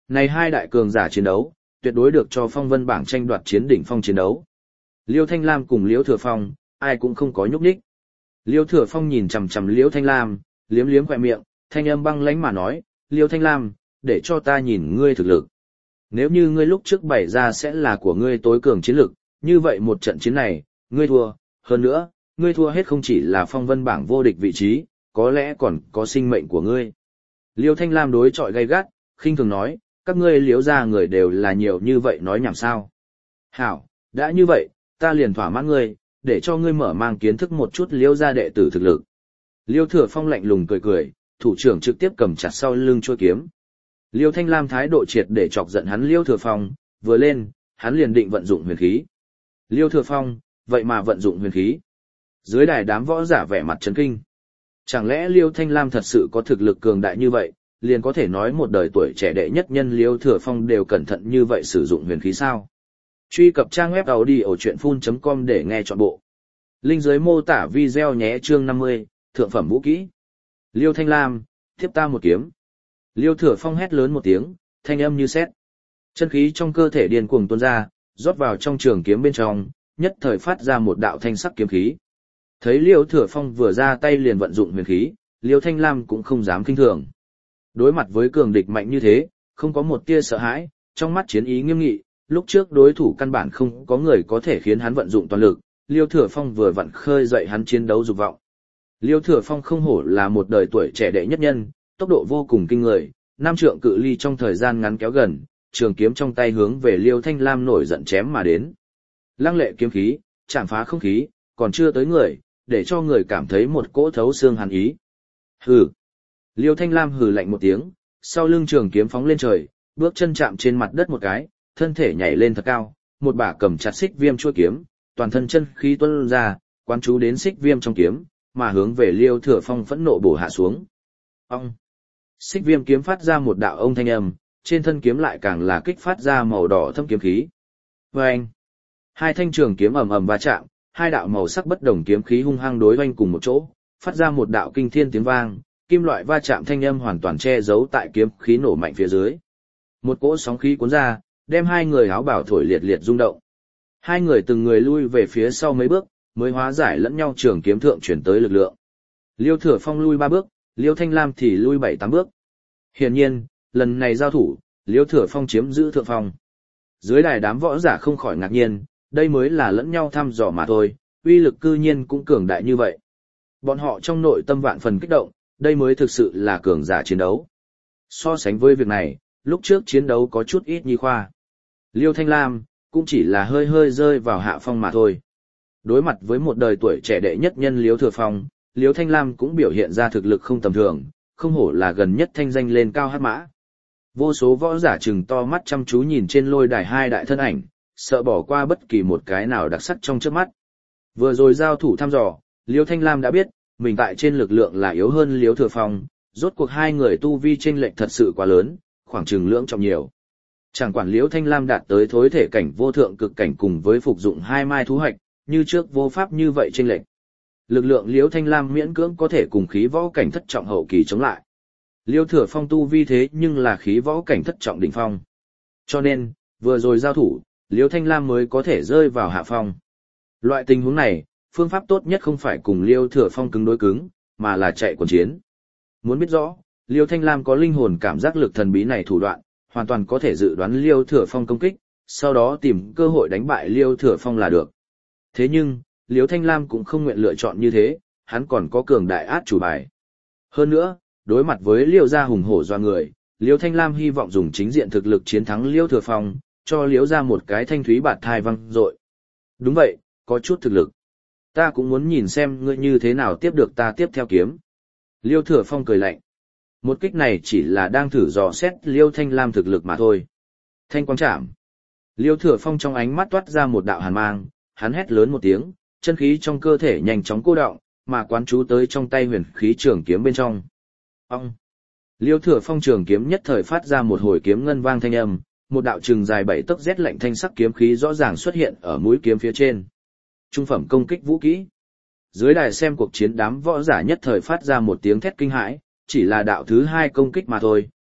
Speaker 1: Này hai đại cường giả chiến đấu, tuyệt đối được cho phong vân bảng tranh đoạt chiến đỉnh phong chiến đấu. Liêu Thanh Lam cùng Liễu Thừa Phong, ai cũng không có nhúc nhích. Liêu Thừa Phong nhìn chằm chằm Liễu Thanh Lam, liếm liếm khóe miệng, thanh âm băng lãnh mà nói, Liêu Thanh Lam, để cho ta nhìn ngươi thực lực. Nếu như ngươi lúc trước bày ra sẽ là của ngươi tối cường chiến lực, như vậy một trận chiến này, ngươi thua, hơn nữa, ngươi thua hết không chỉ là phong vân bảng vô địch vị trí, có lẽ còn có sinh mệnh của ngươi. Liêu Thanh Lam đối chọi gay gắt, khinh thường nói, các ngươi Liễu gia người đều là nhiều như vậy nói nhảm sao. Hảo, đã như vậy, ta liền thỏa mãn ngươi, để cho ngươi mở mang kiến thức một chút Liễu gia đệ tử thực lực. Liêu Thừa Phong lạnh lùng cười cười, thủ trưởng trực tiếp cầm chặt sau lưng chuôi kiếm. Liêu Thanh Lam thái độ triệt để chọc giận hắn Liêu Thừa Phong, vừa lên, hắn liền định vận dụng huyền khí. Liêu Thừa Phong, vậy mà vận dụng huyền khí. Dưới đài đám võ giả vẻ mặt chấn kinh. Chẳng lẽ Liêu Thanh Lam thật sự có thực lực cường đại như vậy, liền có thể nói một đời tuổi trẻ đệ nhất nhân Liêu Thừa Phong đều cẩn thận như vậy sử dụng huyền khí sao? Truy cập trang web audiochuyenphun chấm com để nghe trọn bộ. Link dưới mô tả video nhé. Chương năm mươi, thượng phẩm vũ kỹ. Liêu Thanh Lam, tiếp ta một kiếm. Liêu Thừa Phong hét lớn một tiếng, thanh âm như sét. Chân khí trong cơ thể điên cuồng tuôn ra, rót vào trong trường kiếm bên trong, nhất thời phát ra một đạo thanh sắc kiếm khí. Thấy Liêu Thừa Phong vừa ra tay liền vận dụng huyền khí, Liêu Thanh Lam cũng không dám kinh thường. Đối mặt với cường địch mạnh như thế, không có một tia sợ hãi, trong mắt chiến ý nghiêm nghị, lúc trước đối thủ căn bản không có người có thể khiến hắn vận dụng toàn lực, Liêu Thừa Phong vừa vặn khơi dậy hắn chiến đấu dục vọng. Liêu Thừa Phong không hổ là một đời tuổi trẻ đệ nhất nhân, tốc độ vô cùng kinh người, nam trượng cự ly trong thời gian ngắn kéo gần, trường kiếm trong tay hướng về Liêu Thanh Lam nổi giận chém mà đến. Lăng lệ kiếm khí, chạm phá không khí, còn chưa tới người, để cho người cảm thấy một cỗ thấu xương hàn ý. Hừ. Liêu Thanh Lam hừ lạnh một tiếng, sau lưng trường kiếm phóng lên trời, bước chân chạm trên mặt đất một cái, thân thể nhảy lên thật cao, một bả cầm chặt xích viêm chuôi kiếm, toàn thân chân khí tuôn ra, quán chú đến xích viêm trong kiếm, mà hướng về Liêu Thừa Phong phẫn nộ bổ hạ xuống. Ông. Xích viêm kiếm phát ra một đạo ông thanh âm, trên thân kiếm lại càng là kích phát ra màu đỏ thâm kiếm khí. Oeng. Hai thanh trường kiếm ầm ầm va chạm, hai đạo màu sắc bất đồng kiếm khí hung hăng đối oanh cùng một chỗ, phát ra một đạo kinh thiên tiếng vang, kim loại va chạm thanh âm hoàn toàn che giấu tại kiếm khí nổ mạnh phía dưới. Một cỗ sóng khí cuốn ra, đem hai người áo bào thổi liệt liệt rung động. Hai người từng người lui về phía sau mấy bước, mới hóa giải lẫn nhau trường kiếm thượng chuyển tới lực lượng. Liêu Thừa Phong lui ba bước, Liêu Thanh Lam thì lui bảy tám bước. Hiển nhiên, lần này giao thủ, Liêu Thừa Phong chiếm giữ thượng phong. Dưới đài đám võ giả không khỏi ngạc nhiên, đây mới là lẫn nhau thăm dò mà thôi, uy lực cư nhiên cũng cường đại như vậy. Bọn họ trong nội tâm vạn phần kích động, đây mới thực sự là cường giả chiến đấu. So sánh với việc này, lúc trước chiến đấu có chút ít nhi khoa. Liêu Thanh Lam, cũng chỉ là hơi hơi rơi vào hạ phong mà thôi. Đối mặt với một đời tuổi trẻ đệ nhất nhân Liêu Thừa Phong, Liêu Thanh Lam cũng biểu hiện ra thực lực không tầm thường, không hổ là gần nhất thanh danh lên cao hát mã. Vô số võ giả trừng to mắt chăm chú nhìn trên lôi đài hai đại thân ảnh, sợ bỏ qua bất kỳ một cái nào đặc sắc trong trước mắt. Vừa rồi giao thủ thăm dò, Liêu Thanh Lam đã biết, mình tại trên lực lượng là yếu hơn Liêu Thừa Phong, rốt cuộc hai người tu vi chênh lệch thật sự quá lớn, khoảng chừng lưỡng trọng nhiều. Chẳng quản Liêu Thanh Lam đạt tới thối thể cảnh vô thượng cực cảnh cùng với phục dụng hai mai thú hạch, như trước vô pháp như vậy chênh lệch. Lực lượng Liêu Thanh Lam miễn cưỡng có thể cùng khí võ cảnh thất trọng hậu kỳ chống lại. Liêu Thừa Phong tu vi thế nhưng là khí võ cảnh thất trọng đỉnh phong. Cho nên, vừa rồi giao thủ, Liêu Thanh Lam mới có thể rơi vào hạ phong. Loại tình huống này, phương pháp tốt nhất không phải cùng Liêu Thừa Phong cứng đối cứng, mà là chạy quần chiến. Muốn biết rõ, Liêu Thanh Lam có linh hồn cảm giác lực thần bí này thủ đoạn, hoàn toàn có thể dự đoán Liêu Thừa Phong công kích, sau đó tìm cơ hội đánh bại Liêu Thừa Phong là được. Thế nhưng, Liêu Thanh Lam cũng không nguyện lựa chọn như thế, hắn còn có cường đại át chủ bài. Hơn nữa, đối mặt với Liêu gia hùng hổ doa người, Liêu Thanh Lam hy vọng dùng chính diện thực lực chiến thắng Liêu Thừa Phong, cho Liêu gia một cái thanh thúy bạt thai văng dội. Đúng vậy, có chút thực lực. Ta cũng muốn nhìn xem ngươi như thế nào tiếp được ta tiếp theo kiếm. Liêu Thừa Phong cười lạnh. Một kích này chỉ là đang thử dò xét Liêu Thanh Lam thực lực mà thôi. Thanh quang chạm. Liêu Thừa Phong trong ánh mắt toát ra một đạo hàn mang, hắn hét lớn một tiếng, chân khí trong cơ thể nhanh chóng cô đọng, mà quán chú tới trong tay huyền khí trường kiếm bên trong. Ông. Liêu Thừa Phong trường kiếm nhất thời phát ra một hồi kiếm ngân vang thanh âm, một đạo trường dài bảy tấc rét lạnh thanh sắc kiếm khí rõ ràng xuất hiện ở mũi kiếm phía trên. Trung phẩm công kích vũ kỹ. Dưới đài xem cuộc chiến đám võ giả nhất thời phát ra một tiếng thét kinh hãi, chỉ là đạo thứ hai công kích mà thôi,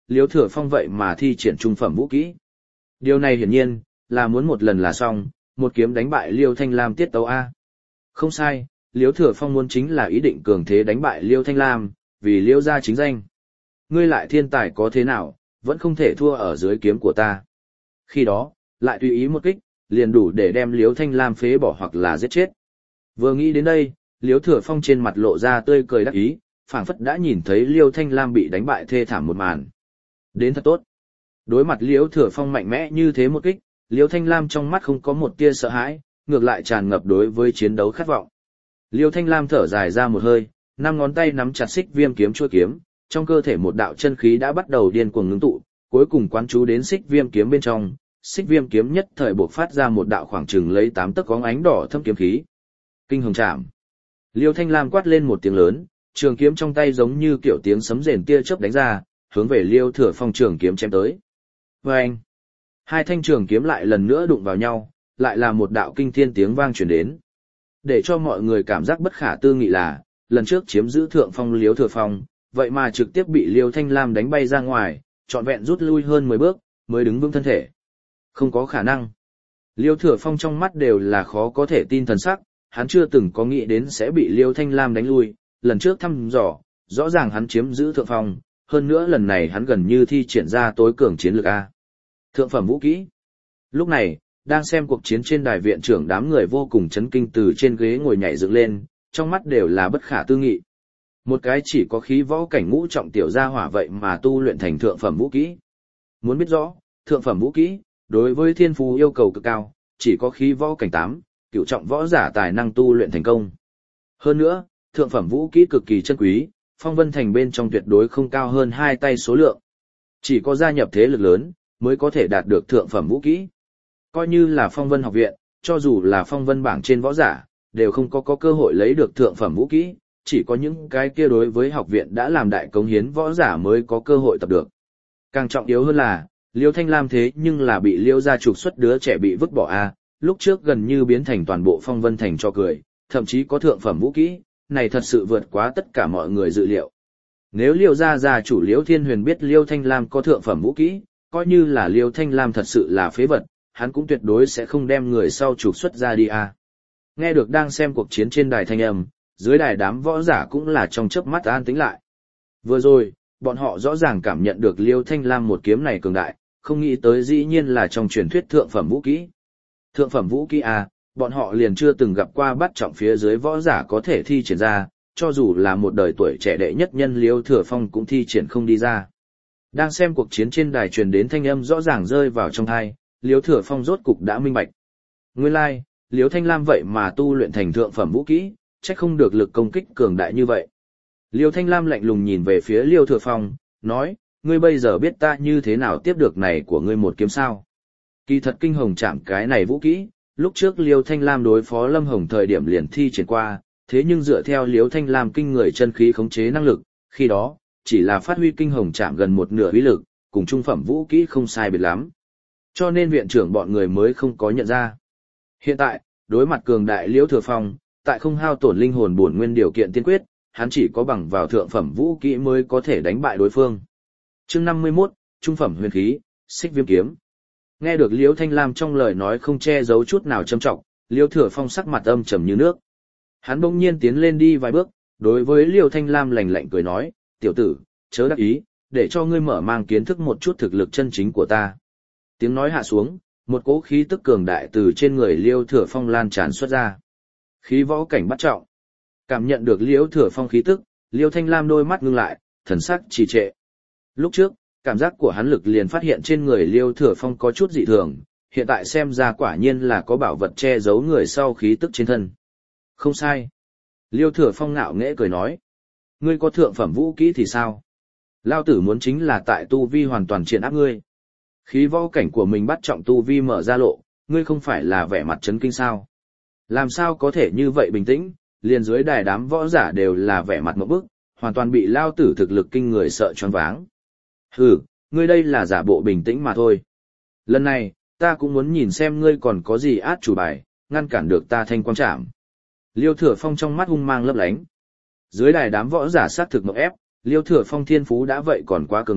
Speaker 1: Liêu Thừa Phong vậy mà thi triển trung phẩm vũ kỹ. Điều này hiển nhiên, là muốn một lần là xong, một kiếm đánh bại Liêu Thanh Lam tiết tấu A. Không sai, Liêu Thừa Phong muốn chính là ý định cường thế đánh bại Liêu Thanh Lam, vì Liêu gia chính danh. Ngươi lại thiên tài có thế nào, vẫn không thể thua ở dưới kiếm của ta. Khi đó, lại tùy ý một kích, liền đủ để đem Liêu Thanh Lam phế bỏ hoặc là giết chết. Vừa nghĩ đến đây, Liêu Thừa Phong trên mặt lộ ra tươi cười đắc ý, phảng phất đã nhìn thấy Liêu Thanh Lam bị đánh bại thê thảm một màn. Đến thật tốt. Đối mặt Liêu Thừa Phong mạnh mẽ như thế một kích, Liêu Thanh Lam trong mắt không có một tia sợ hãi, ngược lại tràn ngập đối với chiến đấu khát vọng. Liêu Thanh Lam thở dài ra một hơi, năm ngón tay nắm chặt xích viêm kiếm chuôi kiếm, trong cơ thể một đạo chân khí đã bắt đầu điên cuồng ngưng tụ, cuối cùng quán chú đến xích viêm kiếm bên trong, xích viêm kiếm nhất thời bộc phát ra một đạo khoảng chừng lấy tám tấc có ánh đỏ thâm kiếm khí. Kinh hồng trảm. Liêu Thanh Lam quát lên một tiếng lớn, trường kiếm trong tay giống như kiểu tiếng sấm rền tia chớp đánh ra, hướng về Liêu Thừa Phong trường kiếm chém tới. Vâng! Hai thanh trường kiếm lại lần nữa đụng vào nhau, lại là một đạo kinh thiên tiếng vang truyền đến. Để cho mọi người cảm giác bất khả tư nghị là, lần trước chiếm giữ thượng phong Liêu Thừa Phong, vậy mà trực tiếp bị Liêu Thanh Lam đánh bay ra ngoài, trọn vẹn rút lui hơn mười bước, mới đứng vững thân thể. Không có khả năng. Liêu Thừa Phong trong mắt đều là khó có thể tin thần sắc, hắn chưa từng có nghĩ đến sẽ bị Liêu Thanh Lam đánh lui, lần trước thăm dò, rõ ràng hắn chiếm giữ thượng phong, hơn nữa lần này hắn gần như thi triển ra tối cường chiến lược A. Thượng phẩm vũ kỹ. Lúc này, đang xem cuộc chiến trên đài viện trưởng đám người vô cùng chấn kinh từ trên ghế ngồi nhảy dựng lên, trong mắt đều là bất khả tư nghị. Một cái chỉ có khí võ cảnh ngũ trọng tiểu gia hỏa vậy mà tu luyện thành thượng phẩm vũ kỹ. Muốn biết rõ, thượng phẩm vũ kỹ, đối với thiên phú yêu cầu cực cao, chỉ có khí võ cảnh tám, cửu trọng võ giả tài năng tu luyện thành công. Hơn nữa, thượng phẩm vũ kỹ cực kỳ chân quý, Phong Vân Thành bên trong tuyệt đối không cao hơn hai tay số lượng. Chỉ có gia nhập thế lực lớn, mới có thể đạt được thượng phẩm vũ kỹ. Coi như là Phong Vân học viện, cho dù là Phong Vân bảng trên võ giả, đều không có có cơ hội lấy được thượng phẩm vũ kỹ, chỉ có những cái kia đối với học viện đã làm đại cống hiến võ giả mới có cơ hội tập được. Càng trọng yếu hơn là, Liêu Thanh Lam thế nhưng là bị Liêu gia trục xuất đứa trẻ bị vứt bỏ a, lúc trước gần như biến thành toàn bộ Phong Vân Thành cho cười, thậm chí có thượng phẩm vũ kỹ, này thật sự vượt quá tất cả mọi người dự liệu. Nếu Liêu gia gia chủ Liêu Thiên Huyền biết Liêu Thanh Lam có thượng phẩm vũ kỹ, coi như là Liêu Thanh Lam thật sự là phế vật, hắn cũng tuyệt đối sẽ không đem người sau trục xuất ra đi a. Nghe được đang xem cuộc chiến trên đài thanh âm, dưới đài đám võ giả cũng là trong chớp mắt an tĩnh lại. Vừa rồi, bọn họ rõ ràng cảm nhận được Liêu Thanh Lam một kiếm này cường đại, không nghĩ tới dĩ nhiên là trong truyền thuyết thượng phẩm vũ kỹ. Thượng phẩm vũ kỹ à, bọn họ liền chưa từng gặp qua bắt trọng phía dưới võ giả có thể thi triển ra, cho dù là một đời tuổi trẻ đệ nhất nhân Liêu Thừa Phong cũng thi triển không đi ra. Đang xem cuộc chiến trên đài truyền đến thanh âm rõ ràng rơi vào trong tai, Liêu Thừa Phong rốt cục đã minh bạch. Nguyên lai, like, Liêu Thanh Lam vậy mà tu luyện thành thượng phẩm vũ kỹ, chắc không được lực công kích cường đại như vậy. Liêu Thanh Lam lạnh lùng nhìn về phía Liêu Thừa Phong, nói, ngươi bây giờ biết ta như thế nào tiếp được này của ngươi một kiếm sao. Kỳ thật kinh hồng chạm cái này vũ kỹ, lúc trước Liêu Thanh Lam đối phó Lâm Hồng thời điểm liền thi triển qua, thế nhưng dựa theo Liêu Thanh Lam kinh người chân khí khống chế năng lực, khi đó, chỉ là phát huy kinh hồng chạm gần một nửa uy lực, cùng trung phẩm vũ kỹ không sai biệt lắm. Cho nên viện trưởng bọn người mới không có nhận ra. Hiện tại, đối mặt cường đại Liêu Thừa Phong, tại không hao tổn linh hồn bổn nguyên điều kiện tiên quyết, hắn chỉ có bằng vào thượng phẩm vũ kỹ mới có thể đánh bại đối phương. Chương năm mươi mốt, trung phẩm huyền khí, xích viêm kiếm. Nghe được Liêu Thanh Lam trong lời nói không che giấu chút nào châm trọng, Liêu Thừa Phong sắc mặt âm trầm như nước. Hắn bỗng nhiên tiến lên đi vài bước, đối với Liêu Thanh Lam lạnh lạnh cười nói, tiểu tử, chớ đắc ý, để cho ngươi mở mang kiến thức một chút thực lực chân chính của ta. Tiếng nói hạ xuống, một cỗ khí tức cường đại từ trên người Liêu Thừa Phong lan tràn xuất ra. Khí võ cảnh bắt trọng. Cảm nhận được Liêu Thừa Phong khí tức, Liêu Thanh Lam đôi mắt ngưng lại, thần sắc trì trệ. Lúc trước, cảm giác của hắn lực liền phát hiện trên người Liêu Thừa Phong có chút dị thường, hiện tại xem ra quả nhiên là có bảo vật che giấu người sau khí tức trên thân. Không sai. Liêu Thừa Phong ngạo nghễ cười nói. Ngươi có thượng phẩm vũ kỹ thì sao? Lao tử muốn chính là tại tu vi hoàn toàn triển áp ngươi. Khí võ cảnh của mình bắt trọng tu vi mở ra lộ, ngươi không phải là vẻ mặt chấn kinh sao? Làm sao có thể như vậy bình tĩnh, liền dưới đài đám võ giả đều là vẻ mặt ngộp bức, hoàn toàn bị Lao tử thực lực kinh người sợ choáng váng. Hừ, ngươi đây là giả bộ bình tĩnh mà thôi. Lần này, ta cũng muốn nhìn xem ngươi còn có gì át chủ bài, ngăn cản được ta thanh quang trảm. Liêu Thừa Phong trong mắt hung mang lấp lánh. Dưới đài đám võ giả sát thực mộng ép, Liêu Thừa Phong thiên phú đã vậy còn quá cường đại,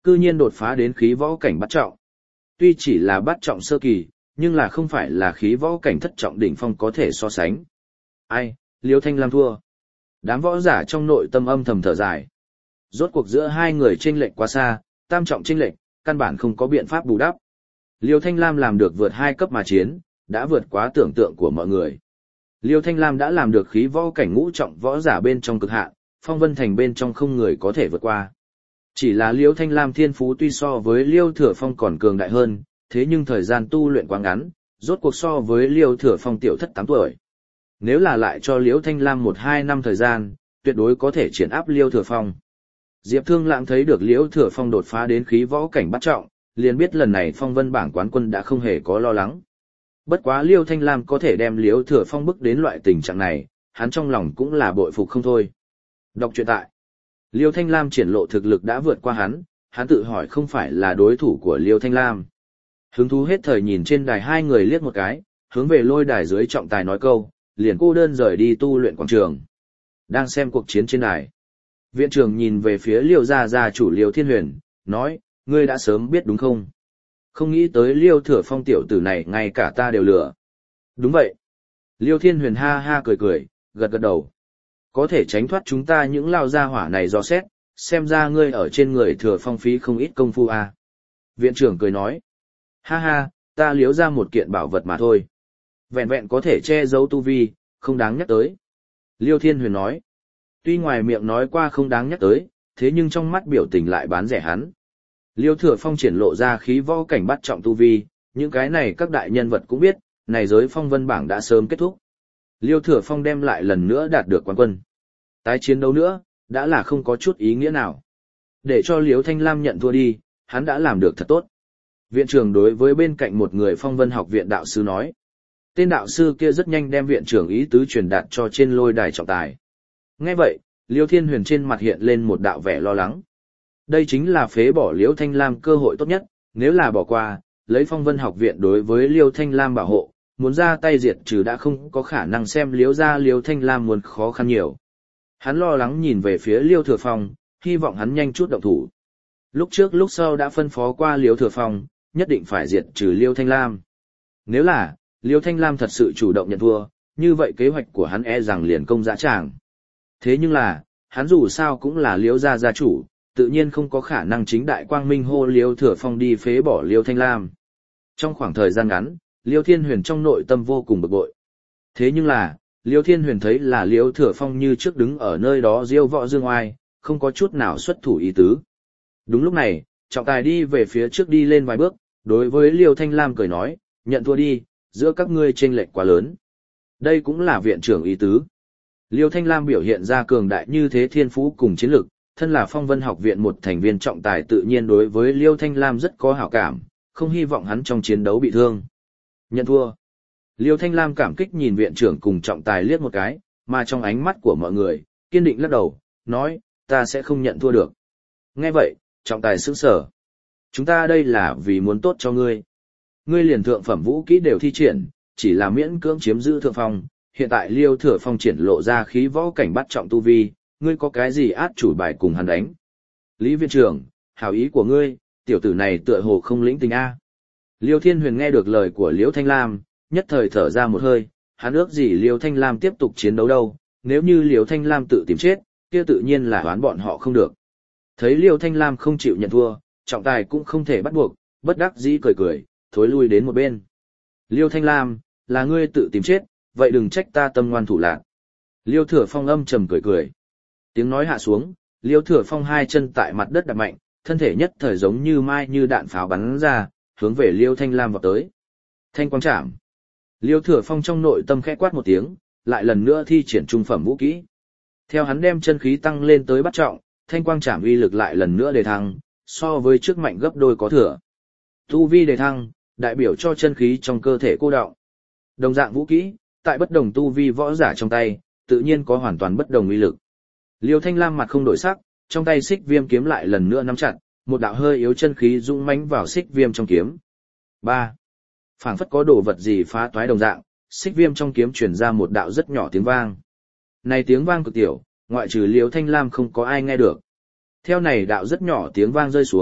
Speaker 1: cư nhiên đột phá đến khí võ cảnh bắt trọng. Tuy chỉ là bắt trọng sơ kỳ, nhưng là không phải là khí võ cảnh thất trọng đỉnh phong có thể so sánh. Ai, Liêu Thanh Lam thua. Đám võ giả trong nội tâm âm thầm thở dài. Rốt cuộc giữa hai người chênh lệch quá xa, tam trọng chênh lệch, căn bản không có biện pháp bù đắp. Liêu Thanh Lam làm được vượt hai cấp mà chiến, đã vượt quá tưởng tượng của mọi người. Liêu Thanh Lam đã làm được khí võ cảnh ngũ trọng võ giả bên trong cực hạn, Phong Vân Thành bên trong không người có thể vượt qua. Chỉ là Liêu Thanh Lam thiên phú tuy so với Liêu Thừa Phong còn cường đại hơn, thế nhưng thời gian tu luyện quá ngắn, rốt cuộc so với Liêu Thừa Phong tiểu thất tám tuổi. Nếu là lại cho Liêu Thanh Lam một hai năm thời gian, tuyệt đối có thể triển áp Liêu Thừa Phong. Diệp Thương Lãng thấy được Liêu Thừa Phong đột phá đến khí võ cảnh bắt trọng, liền biết lần này Phong Vân bảng quán quân đã không hề có lo lắng. Bất quá Liêu Thanh Lam có thể đem Liêu Thừa Phong bức đến loại tình trạng này, hắn trong lòng cũng là bội phục không thôi. Đọc truyện tại. Liêu Thanh Lam triển lộ thực lực đã vượt qua hắn, hắn tự hỏi không phải là đối thủ của Liêu Thanh Lam. Hứng thú hết thời nhìn trên đài hai người liếc một cái, hướng về lôi đài dưới trọng tài nói câu, liền cô đơn rời đi tu luyện quảng trường. Đang xem cuộc chiến trên đài. Viện trưởng nhìn về phía Liêu gia gia chủ Liêu Thiên Huyền, nói, ngươi đã sớm biết đúng không? Không nghĩ tới Liêu Thừa Phong tiểu tử này ngay cả ta đều lừa. Đúng vậy. Liêu Thiên Huyền ha ha cười cười, gật gật đầu. Có thể tránh thoát chúng ta những lao gia hỏa này do xét, xem ra ngươi ở trên người Thừa Phong phí không ít công phu à. Viện trưởng cười nói. Ha ha, ta liếu ra một kiện bảo vật mà thôi. Vẹn vẹn có thể che giấu tu vi, không đáng nhắc tới. Liêu Thiên Huyền nói. Tuy ngoài miệng nói qua không đáng nhắc tới, thế nhưng trong mắt biểu tình lại bán rẻ hắn. Liêu Thừa Phong triển lộ ra khí võ cảnh bắt trọng tu vi, những cái này các đại nhân vật cũng biết, này giới phong vân bảng đã sớm kết thúc. Liêu Thừa Phong đem lại lần nữa đạt được quán quân. Tái chiến đấu nữa, đã là không có chút ý nghĩa nào. Để cho Liêu Thanh Lam nhận thua đi, hắn đã làm được thật tốt. Viện trưởng đối với bên cạnh một người phong vân học viện đạo sư nói. Tên đạo sư kia rất nhanh đem viện trưởng ý tứ truyền đạt cho trên lôi đài trọng tài. Nghe vậy, Liêu Thiên Huyền trên mặt hiện lên một đạo vẻ lo lắng. Đây chính là phế bỏ Liêu Thanh Lam cơ hội tốt nhất, nếu là bỏ qua, lấy phong vân học viện đối với Liêu Thanh Lam bảo hộ, muốn ra tay diệt trừ đã không có khả năng xem Liêu ra Liêu Thanh Lam muốn khó khăn nhiều. Hắn lo lắng nhìn về phía Liêu Thừa Phong, hy vọng hắn nhanh chút động thủ. Lúc trước lúc sau đã phân phó qua Liêu Thừa Phong, nhất định phải diệt trừ Liêu Thanh Lam. Nếu là, Liêu Thanh Lam thật sự chủ động nhận thua, như vậy kế hoạch của hắn e rằng liền công dã tràng. Thế nhưng là, hắn dù sao cũng là Liêu gia gia chủ, tự nhiên không có khả năng chính đại quang minh hô Liêu Thừa Phong đi phế bỏ Liêu Thanh Lam. Trong khoảng thời gian ngắn, Liêu Thiên Huyền trong nội tâm vô cùng bực bội. Thế nhưng là, Liêu Thiên Huyền thấy là Liêu Thừa Phong như trước đứng ở nơi đó diêu võ dương oai, không có chút nào xuất thủ ý tứ. Đúng lúc này, trọng tài đi về phía trước đi lên vài bước, đối với Liêu Thanh Lam cười nói, nhận thua đi, giữa các ngươi chênh lệch quá lớn. Đây cũng là viện trưởng ý tứ. Liêu Thanh Lam biểu hiện ra cường đại như thế thiên phú cùng chiến lực, thân là phong vân học viện một thành viên trọng tài tự nhiên đối với Liêu Thanh Lam rất có hảo cảm, không hy vọng hắn trong chiến đấu bị thương. Nhận thua. Liêu Thanh Lam cảm kích nhìn viện trưởng cùng trọng tài liếc một cái, mà trong ánh mắt của mọi người, kiên định lắc đầu, nói, ta sẽ không nhận thua được. Nghe vậy, trọng tài sững sờ. Chúng ta đây là vì muốn tốt cho ngươi. Ngươi liền thượng phẩm vũ kỹ đều thi triển, chỉ là miễn cưỡng chiếm giữ thượng phong, hiện tại Liêu Thừa Phong triển lộ ra khí võ cảnh bắt trọng tu vi, ngươi có cái gì át chủ bài cùng hắn đánh. Lý viện trưởng, hảo ý của ngươi, tiểu tử này tựa hồ không lĩnh tình a. Liêu Thiên Huyền nghe được lời của Liêu Thanh Lam, nhất thời thở ra một hơi, hắn ước gì Liêu Thanh Lam tiếp tục chiến đấu đâu, nếu như Liêu Thanh Lam tự tìm chết, kia tự nhiên là đoán bọn họ không được. Thấy Liêu Thanh Lam không chịu nhận thua, trọng tài cũng không thể bắt buộc, bất đắc dĩ cười cười, thối lui đến một bên. Liêu Thanh Lam, là ngươi tự tìm chết, vậy đừng trách ta tâm ngoan thủ lạc. Liêu Thừa Phong âm trầm cười cười. Tiếng nói hạ xuống, Liêu Thừa Phong hai chân tại mặt đất đạp mạnh, thân thể nhất thời giống như mai như đạn pháo bắn ra, hướng về Liêu Thanh Lam vào tới. Thanh quang chạm. Liêu Thừa Phong trong nội tâm khẽ quát một tiếng, lại lần nữa thi triển trung phẩm vũ kỹ. Theo hắn đem chân khí tăng lên tới bắt trọng, thanh quang chạm uy lực lại lần nữa đề thăng, so với trước mạnh gấp đôi có thừa. Tu vi đề thăng, đại biểu cho chân khí trong cơ thể cô đọng. Đồng dạng vũ kỹ, tại bất đồng tu vi võ giả trong tay, tự nhiên có hoàn toàn bất đồng uy lực. Liêu Thanh Lam mặt không đổi sắc, trong tay xích viêm kiếm lại lần nữa nắm chặt, một đạo hơi yếu chân khí dũng mãnh vào xích viêm trong kiếm. ba. Phảng phất có đồ vật gì phá toái đồng dạng, xích viêm trong kiếm truyền ra một đạo rất nhỏ tiếng vang. Này tiếng vang cực tiểu, ngoại trừ Liêu Thanh Lam không có ai nghe được. Theo này đạo rất nhỏ tiếng vang rơi xuống,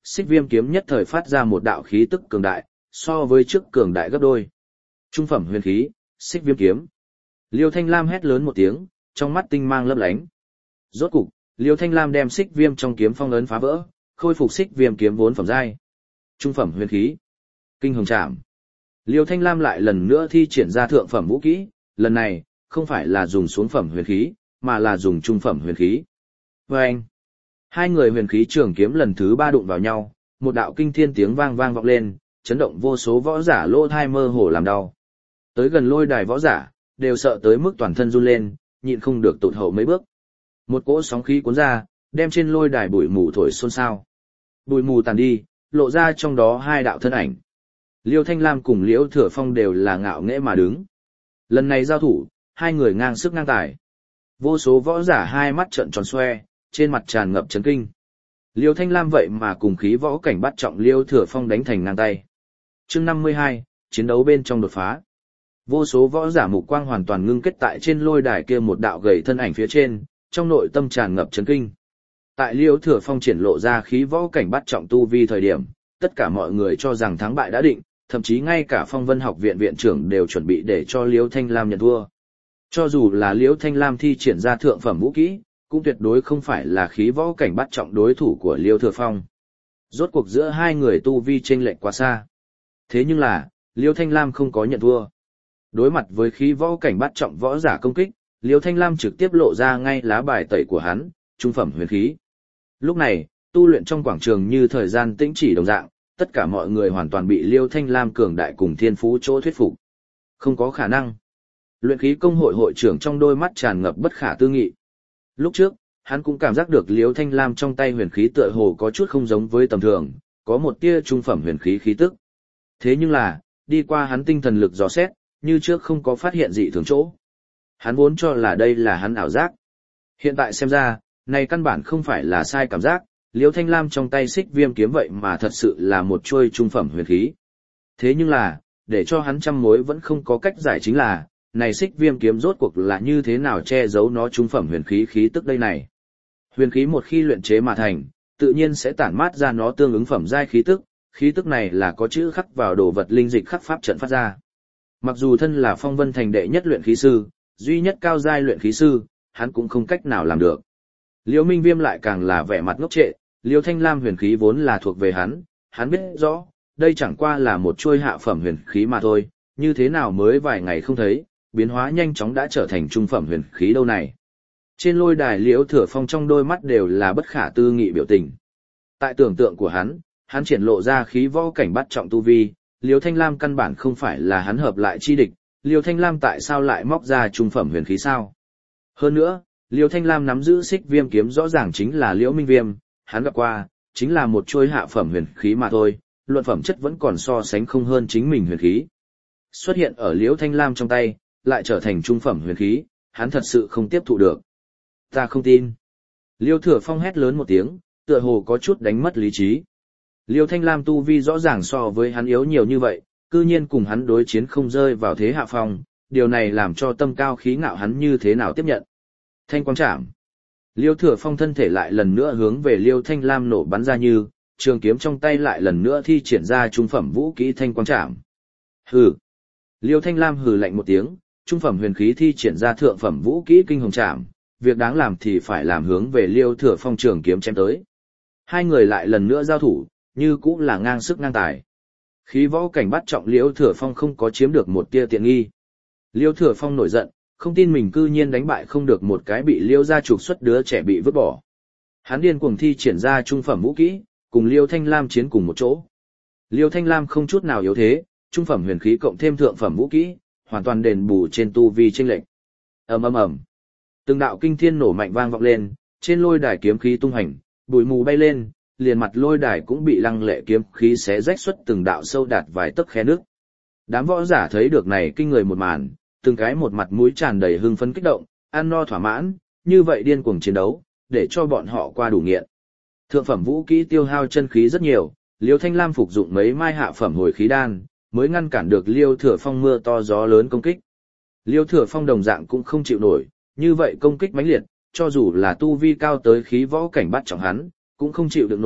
Speaker 1: xích viêm kiếm nhất thời phát ra một đạo khí tức cường đại, so với trước cường đại gấp đôi. Trung phẩm huyền khí, xích viêm kiếm. Liêu Thanh Lam hét lớn một tiếng, trong mắt tinh mang lấp lánh. Rốt cục, Liêu Thanh Lam đem xích viêm trong kiếm phong ấn phá vỡ, khôi phục xích viêm kiếm vốn phẩm giai. Trung phẩm huyền khí, kinh hồng trảm. Liêu Thanh Lam lại lần nữa thi triển ra thượng phẩm vũ kỹ, lần này, không phải là dùng xuống phẩm huyền khí, mà là dùng trung phẩm huyền khí. Và anh, hai người huyền khí trường kiếm lần thứ ba đụng vào nhau, một đạo kinh thiên tiếng vang vang vọng lên, chấn động vô số võ giả lỗ thai mơ hồ làm đau. Tới gần lôi đài võ giả, đều sợ tới mức toàn thân run lên, nhịn không được tụt hậu mấy bước. Một cỗ sóng khí cuốn ra, đem trên lôi đài bụi mù thổi xôn xao. Bụi mù tàn đi, lộ ra trong đó hai đạo thân ảnh. Liêu Thanh Lam cùng Liễu Thừa Phong đều là ngạo nghễ mà đứng. Lần này giao thủ, hai người ngang sức ngang tài. Vô số võ giả hai mắt trợn tròn xoe, trên mặt tràn ngập chấn kinh. Liêu Thanh Lam vậy mà cùng khí võ cảnh bắt trọng Liêu Thừa Phong đánh thành ngang tay. Chương năm mươi hai, chiến đấu bên trong đột phá. Vô số võ giả mục quang hoàn toàn ngưng kết tại trên lôi đài kia một đạo gầy thân ảnh phía trên, trong nội tâm tràn ngập chấn kinh. Tại Liêu Thừa Phong triển lộ ra khí võ cảnh bắt trọng tu vi thời điểm, tất cả mọi người cho rằng thắng bại đã định, thậm chí ngay cả Phong Vân Học viện viện trưởng đều chuẩn bị để cho Liêu Thanh Lam nhận thua. Cho dù là Liêu Thanh Lam thi triển ra thượng phẩm vũ kỹ, cũng tuyệt đối không phải là khí võ cảnh bắt trọng đối thủ của Liêu Thừa Phong. Rốt cuộc giữa hai người tu vi chênh lệch quá xa. Thế nhưng là, Liêu Thanh Lam không có nhận thua. Đối mặt với khí võ cảnh bắt trọng võ giả công kích, Liêu Thanh Lam trực tiếp lộ ra ngay lá bài tẩy của hắn, trung phẩm huyền khí. Lúc này, tu luyện trong quảng trường như thời gian tĩnh chỉ đồng dạng, tất cả mọi người hoàn toàn bị Liêu Thanh Lam cường đại cùng thiên phú chỗ thuyết phục. Không có khả năng. Luyện khí công hội hội trưởng trong đôi mắt tràn ngập bất khả tư nghị. Lúc trước, hắn cũng cảm giác được Liêu Thanh Lam trong tay huyền khí tựa hồ có chút không giống với tầm thường, có một tia trung phẩm huyền khí khí tức. Thế nhưng là, đi qua hắn tinh thần lực dò xét, như trước không có phát hiện gì thường chỗ. Hắn vốn cho là đây là hắn ảo giác. Hiện tại xem ra, này căn bản không phải là sai cảm giác, Liêu Thanh Lam trong tay xích viêm kiếm vậy mà thật sự là một chuôi trung phẩm huyền khí. Thế nhưng là, để cho hắn trăm mối vẫn không có cách giải chính là, này xích viêm kiếm rốt cuộc là như thế nào che giấu nó trung phẩm huyền khí khí tức đây này. Huyền khí một khi luyện chế mà thành, tự nhiên sẽ tản mát ra nó tương ứng phẩm giai khí tức, khí tức này là có chữ khắc vào đồ vật linh dịch khắc pháp trận phát ra. Mặc dù thân là Phong Vân Thành đệ nhất luyện khí sư, duy nhất cao giai luyện khí sư, hắn cũng không cách nào làm được. Liêu Minh Viêm lại càng là vẻ mặt ngốc trệ, Liêu Thanh Lam huyền khí vốn là thuộc về hắn, hắn biết rõ, đây chẳng qua là một chuôi hạ phẩm huyền khí mà thôi, như thế nào mới vài ngày không thấy, biến hóa nhanh chóng đã trở thành trung phẩm huyền khí đâu này. Trên lôi đài Liễu Thừa Phong trong đôi mắt đều là bất khả tư nghị biểu tình. Tại tưởng tượng của hắn, hắn triển lộ ra khí võ cảnh bắt trọng tu vi, Liêu Thanh Lam căn bản không phải là hắn hợp lại chi địch, Liêu Thanh Lam tại sao lại móc ra trung phẩm huyền khí sao? Hơn nữa, Liêu Thanh Lam nắm giữ xích viêm kiếm rõ ràng chính là Liễu Minh Viêm, hắn gặp qua, chính là một chuôi hạ phẩm huyền khí mà thôi, luận phẩm chất vẫn còn so sánh không hơn chính mình huyền khí. Xuất hiện ở Liễu Thanh Lam trong tay, lại trở thành trung phẩm huyền khí, hắn thật sự không tiếp thụ được. Ta không tin. Liêu Thừa Phong hét lớn một tiếng, tựa hồ có chút đánh mất lý trí. Liêu Thanh Lam tu vi rõ ràng so với hắn yếu nhiều như vậy, cư nhiên cùng hắn đối chiến không rơi vào thế hạ phong, điều này làm cho tâm cao khí ngạo hắn như thế nào tiếp nhận. Thanh quang trảm. Liêu Thừa Phong thân thể lại lần nữa hướng về Liêu Thanh Lam nổ bắn ra như, trường kiếm trong tay lại lần nữa thi triển ra trung phẩm vũ kỹ thanh quang trảm. Hừ. Liêu Thanh Lam hừ lạnh một tiếng, trung phẩm huyền khí thi triển ra thượng phẩm vũ kỹ kinh hồng trảm, việc đáng làm thì phải làm hướng về Liêu Thừa Phong trường kiếm chém tới. Hai người lại lần nữa giao thủ, như cũng là ngang sức ngang tài. Khí võ cảnh bắt trọng Liêu Thừa Phong không có chiếm được một tia tiện nghi. Liêu Thừa Phong nổi giận, không tin mình cư nhiên đánh bại không được một cái bị Liêu gia trục xuất đứa trẻ bị vứt bỏ. Hắn điên cuồng thi triển ra trung phẩm vũ kỹ, cùng Liêu Thanh Lam chiến cùng một chỗ. Liêu Thanh Lam không chút nào yếu thế, trung phẩm huyền khí cộng thêm thượng phẩm vũ kỹ, hoàn toàn đền bù trên tu vi chênh lệch. Ầm ầm ầm. Từng đạo kinh thiên nổ mạnh vang vọng lên, trên lôi đài kiếm khí tung hành, bụi mù bay lên, liền mặt lôi đài cũng bị lăng lệ kiếm khí xé rách xuất từng đạo sâu đạt vài tấc khe nước. Đám võ giả thấy được này kinh người một màn, từng cái một mặt mũi tràn đầy hưng phấn kích động, ăn no thỏa mãn, như vậy điên cuồng chiến đấu, để cho bọn họ qua đủ nghiện. Thượng phẩm vũ kỹ tiêu hao chân khí rất nhiều, Liêu Thanh Lam phục dụng mấy mai hạ phẩm hồi khí đan, mới ngăn cản được Liêu Thừa Phong mưa to gió lớn công kích. Liêu Thừa Phong đồng dạng cũng không chịu nổi, như vậy công kích mãnh liệt, cho dù là tu vi cao tới khí võ cảnh bắt trọng hắn, cũng không chịu được nổi,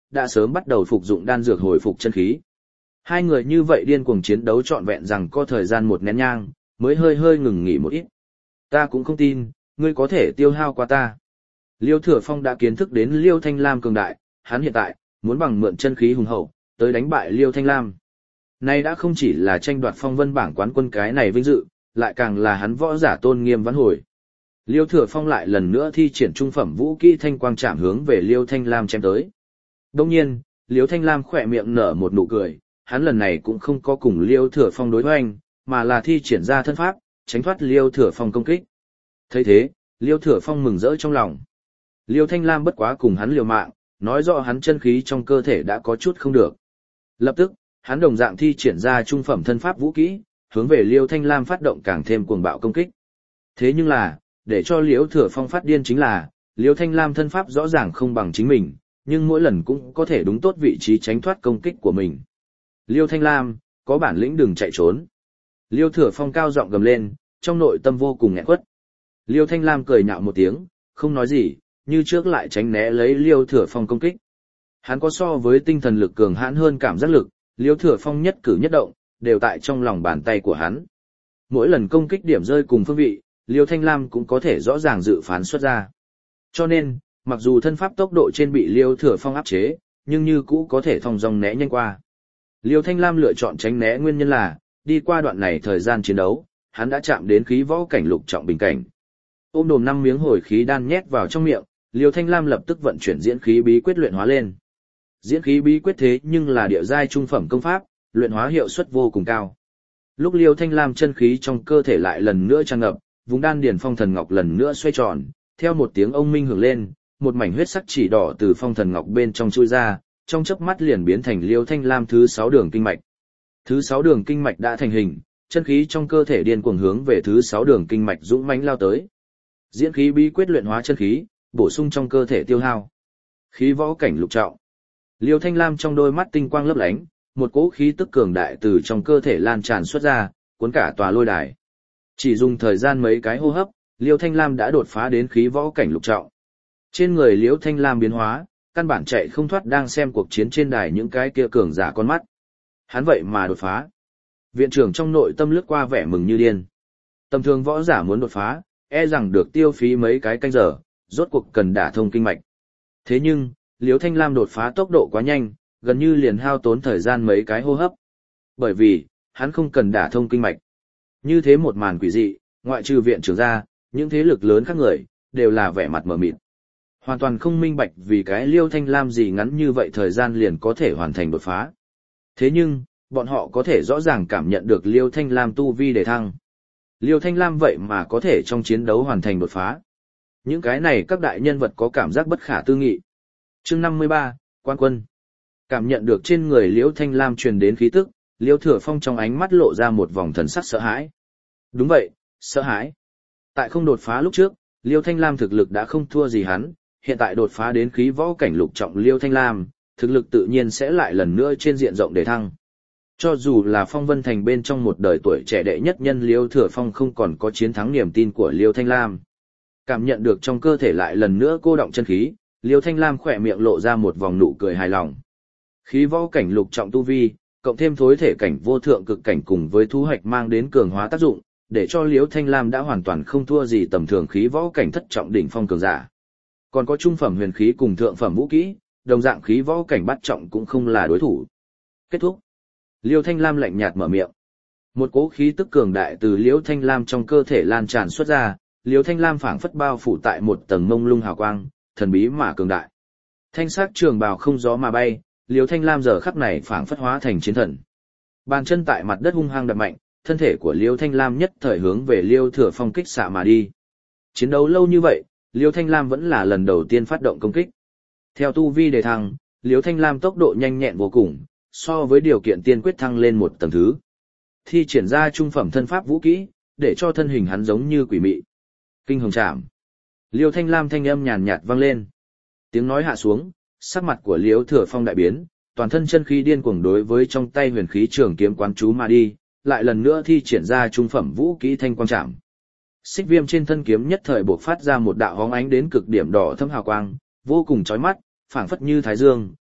Speaker 1: đã sớm bắt đầu phục dụng đan dược hồi phục chân khí. Hai người như vậy điên cuồng chiến đấu trọn vẹn rằng có thời gian một nén nhang, mới hơi hơi ngừng nghỉ một ít. Ta cũng không tin, ngươi có thể tiêu hao qua ta. Liêu Thừa Phong đã kiến thức đến Liêu Thanh Lam cường đại, hắn hiện tại, muốn bằng mượn chân khí hùng hậu, tới đánh bại Liêu Thanh Lam. Nay đã không chỉ là tranh đoạt phong vân bảng quán quân cái này vinh dự, lại càng là hắn võ giả tôn nghiêm vãn hồi. Liêu Thừa Phong lại lần nữa thi triển trung phẩm vũ kỹ thanh quang chạm hướng về Liêu Thanh Lam chém tới. Đồng nhiên, Liêu Thanh Lam khỏe miệng nở một nụ cười, hắn lần này cũng không có cùng Liêu Thừa Phong đối hoành, mà là thi triển ra thân pháp, tránh thoát Liêu Thừa Phong công kích. Thấy thế, Liêu Thừa Phong mừng rỡ trong lòng. Liêu Thanh Lam bất quá cùng hắn liều mạng, nói rõ hắn chân khí trong cơ thể đã có chút không được. Lập tức, hắn đồng dạng thi triển ra trung phẩm thân pháp vũ kỹ, hướng về Liêu Thanh Lam phát động càng thêm cuồng bạo công kích. Thế nhưng là, để cho Liêu Thừa Phong phát điên chính là, Liêu Thanh Lam thân pháp rõ ràng không bằng chính mình, nhưng mỗi lần cũng có thể đúng tốt vị trí tránh thoát công kích của mình. Liêu Thanh Lam, có bản lĩnh đừng chạy trốn. Liêu Thừa Phong cao giọng gầm lên, trong nội tâm vô cùng nghẹn quất. Liêu Thanh Lam cười nhạo một tiếng, không nói gì, như trước lại tránh né lấy Liêu Thừa Phong công kích. Hắn có so với tinh thần lực cường hãn hơn cảm giác lực, Liêu Thừa Phong nhất cử nhất động, đều tại trong lòng bàn tay của hắn. Mỗi lần công kích điểm rơi cùng phương vị, Liêu Thanh Lam cũng có thể rõ ràng dự phán xuất ra. Cho nên, mặc dù thân pháp tốc độ trên bị Liêu Thừa Phong áp chế, nhưng như cũ có thể thong dong né nhanh qua. Liêu Thanh Lam lựa chọn tránh né nguyên nhân là, đi qua đoạn này thời gian chiến đấu, hắn đã chạm đến khí võ cảnh lục trọng bình cảnh. Ôm đồm năm miếng hồi khí đan nhét vào trong miệng, Liêu Thanh Lam lập tức vận chuyển diễn khí bí quyết luyện hóa lên. Diễn khí bí quyết thế nhưng là địa giai trung phẩm công pháp, luyện hóa hiệu suất vô cùng cao. Lúc Liêu Thanh Lam chân khí trong cơ thể lại lần nữa tràn ngập, vùng đan điền phong thần ngọc lần nữa xoay tròn, theo một tiếng ông minh hưởng lên, một mảnh huyết sắc chỉ đỏ từ phong thần ngọc bên trong chui ra, trong chớp mắt liền biến thành Liêu Thanh Lam thứ sáu đường kinh mạch. Thứ sáu đường kinh mạch đã thành hình, chân khí trong cơ thể điên cuồng hướng về thứ sáu đường kinh mạch dũng mãnh lao tới. Diễn khí bí quyết luyện hóa chân khí, bổ sung trong cơ thể tiêu hao. Khí võ cảnh lục trọng. Liêu Thanh Lam trong đôi mắt tinh quang lấp lánh, một cỗ khí tức cường đại từ trong cơ thể lan tràn xuất ra, cuốn cả tòa lôi đài. Chỉ dùng thời gian mấy cái hô hấp, Liêu Thanh Lam đã đột phá đến khí võ cảnh lục trọng. Trên người Liêu Thanh Lam biến hóa, căn bản chạy không thoát đang xem cuộc chiến trên đài những cái kia cường giả con mắt. Hắn vậy mà đột phá. Viện trưởng trong nội tâm lướt qua vẻ mừng như điên. Tầm thường võ giả muốn đột phá, e rằng được tiêu phí mấy cái canh giờ, rốt cuộc cần đả thông kinh mạch. Thế nhưng, Liêu Thanh Lam đột phá tốc độ quá nhanh, gần như liền hao tốn thời gian mấy cái hô hấp. Bởi vì, hắn không cần đả thông kinh mạch. Như thế một màn quỷ dị, ngoại trừ viện trưởng ra, những thế lực lớn khác người, đều là vẻ mặt mờ mịt. Hoàn toàn không minh bạch vì cái Liêu Thanh Lam gì ngắn như vậy thời gian liền có thể hoàn thành đột phá. Thế nhưng, bọn họ có thể rõ ràng cảm nhận được Liêu Thanh Lam tu vi đề thăng. Liêu Thanh Lam vậy mà có thể trong chiến đấu hoàn thành đột phá. Những cái này các đại nhân vật có cảm giác bất khả tư nghị. Chương năm mươi ba, Quan Quân. Cảm nhận được trên người Liêu Thanh Lam truyền đến khí tức, Liêu Thừa Phong trong ánh mắt lộ ra một vòng thần sắc sợ hãi. Đúng vậy, sợ hãi. Tại không đột phá lúc trước, Liêu Thanh Lam thực lực đã không thua gì hắn, hiện tại đột phá đến khí võ cảnh lục trọng Liêu Thanh Lam, thực lực tự nhiên sẽ lại lần nữa trên diện rộng để thăng. Cho dù là Phong Vân Thành bên trong một đời tuổi trẻ đệ nhất nhân Liêu Thừa Phong không còn có chiến thắng niềm tin của Liêu Thanh Lam. Cảm nhận được trong cơ thể lại lần nữa cô động chân khí, Liêu Thanh Lam khỏe miệng lộ ra một vòng nụ cười hài lòng. Khí võ cảnh lục trọng tu vi, cộng thêm thối thể cảnh vô thượng cực cảnh cùng với thu hoạch mang đến cường hóa tác dụng, để cho Liêu Thanh Lam đã hoàn toàn không thua gì tầm thường khí võ cảnh thất trọng đỉnh phong cường giả. Còn có trung phẩm huyền khí cùng thượng phẩm vũ kỹ, đồng dạng khí võ cảnh bát trọng cũng không là đối thủ. Kết thúc. Liêu Thanh Lam lạnh nhạt mở miệng. Một cỗ khí tức cường đại từ Liêu Thanh Lam trong cơ thể lan tràn xuất ra, Liêu Thanh Lam phảng phất bao phủ tại một tầng mông lung hào quang, thần bí mà cường đại. Thanh sắc trường bào không gió mà bay, Liêu Thanh Lam giờ khắc này phảng phất hóa thành chiến thần. Bàn chân tại mặt đất hung hăng đập mạnh, thân thể của Liêu Thanh Lam nhất thời hướng về Liêu Thừa Phong kích xạ mà đi. Chiến đấu lâu như vậy, Liêu Thanh Lam vẫn là lần đầu tiên phát động công kích. Theo tu vi đề thăng, Liêu Thanh Lam tốc độ nhanh nhẹn vô cùng, so với điều kiện tiên quyết thăng lên một tầng thứ. Thi triển ra trung phẩm thân pháp vũ kỹ, để cho thân hình hắn giống như quỷ mị. Kinh hồng trảm. Liêu Thanh Lam thanh âm nhàn nhạt vang lên. Tiếng nói hạ xuống, sắc mặt của Liêu Thừa Phong đại biến, toàn thân chân khí điên cuồng đối với trong tay huyền khí trường kiếm quán chú mà đi, lại lần nữa thi triển ra trung phẩm vũ kỹ thanh quang trảm. Xích viêm trên thân kiếm nhất thời bộc phát ra một đạo hóng ánh đến cực điểm đỏ thâm hào quang, vô cùng chói mắt, phảng phất như thái dương,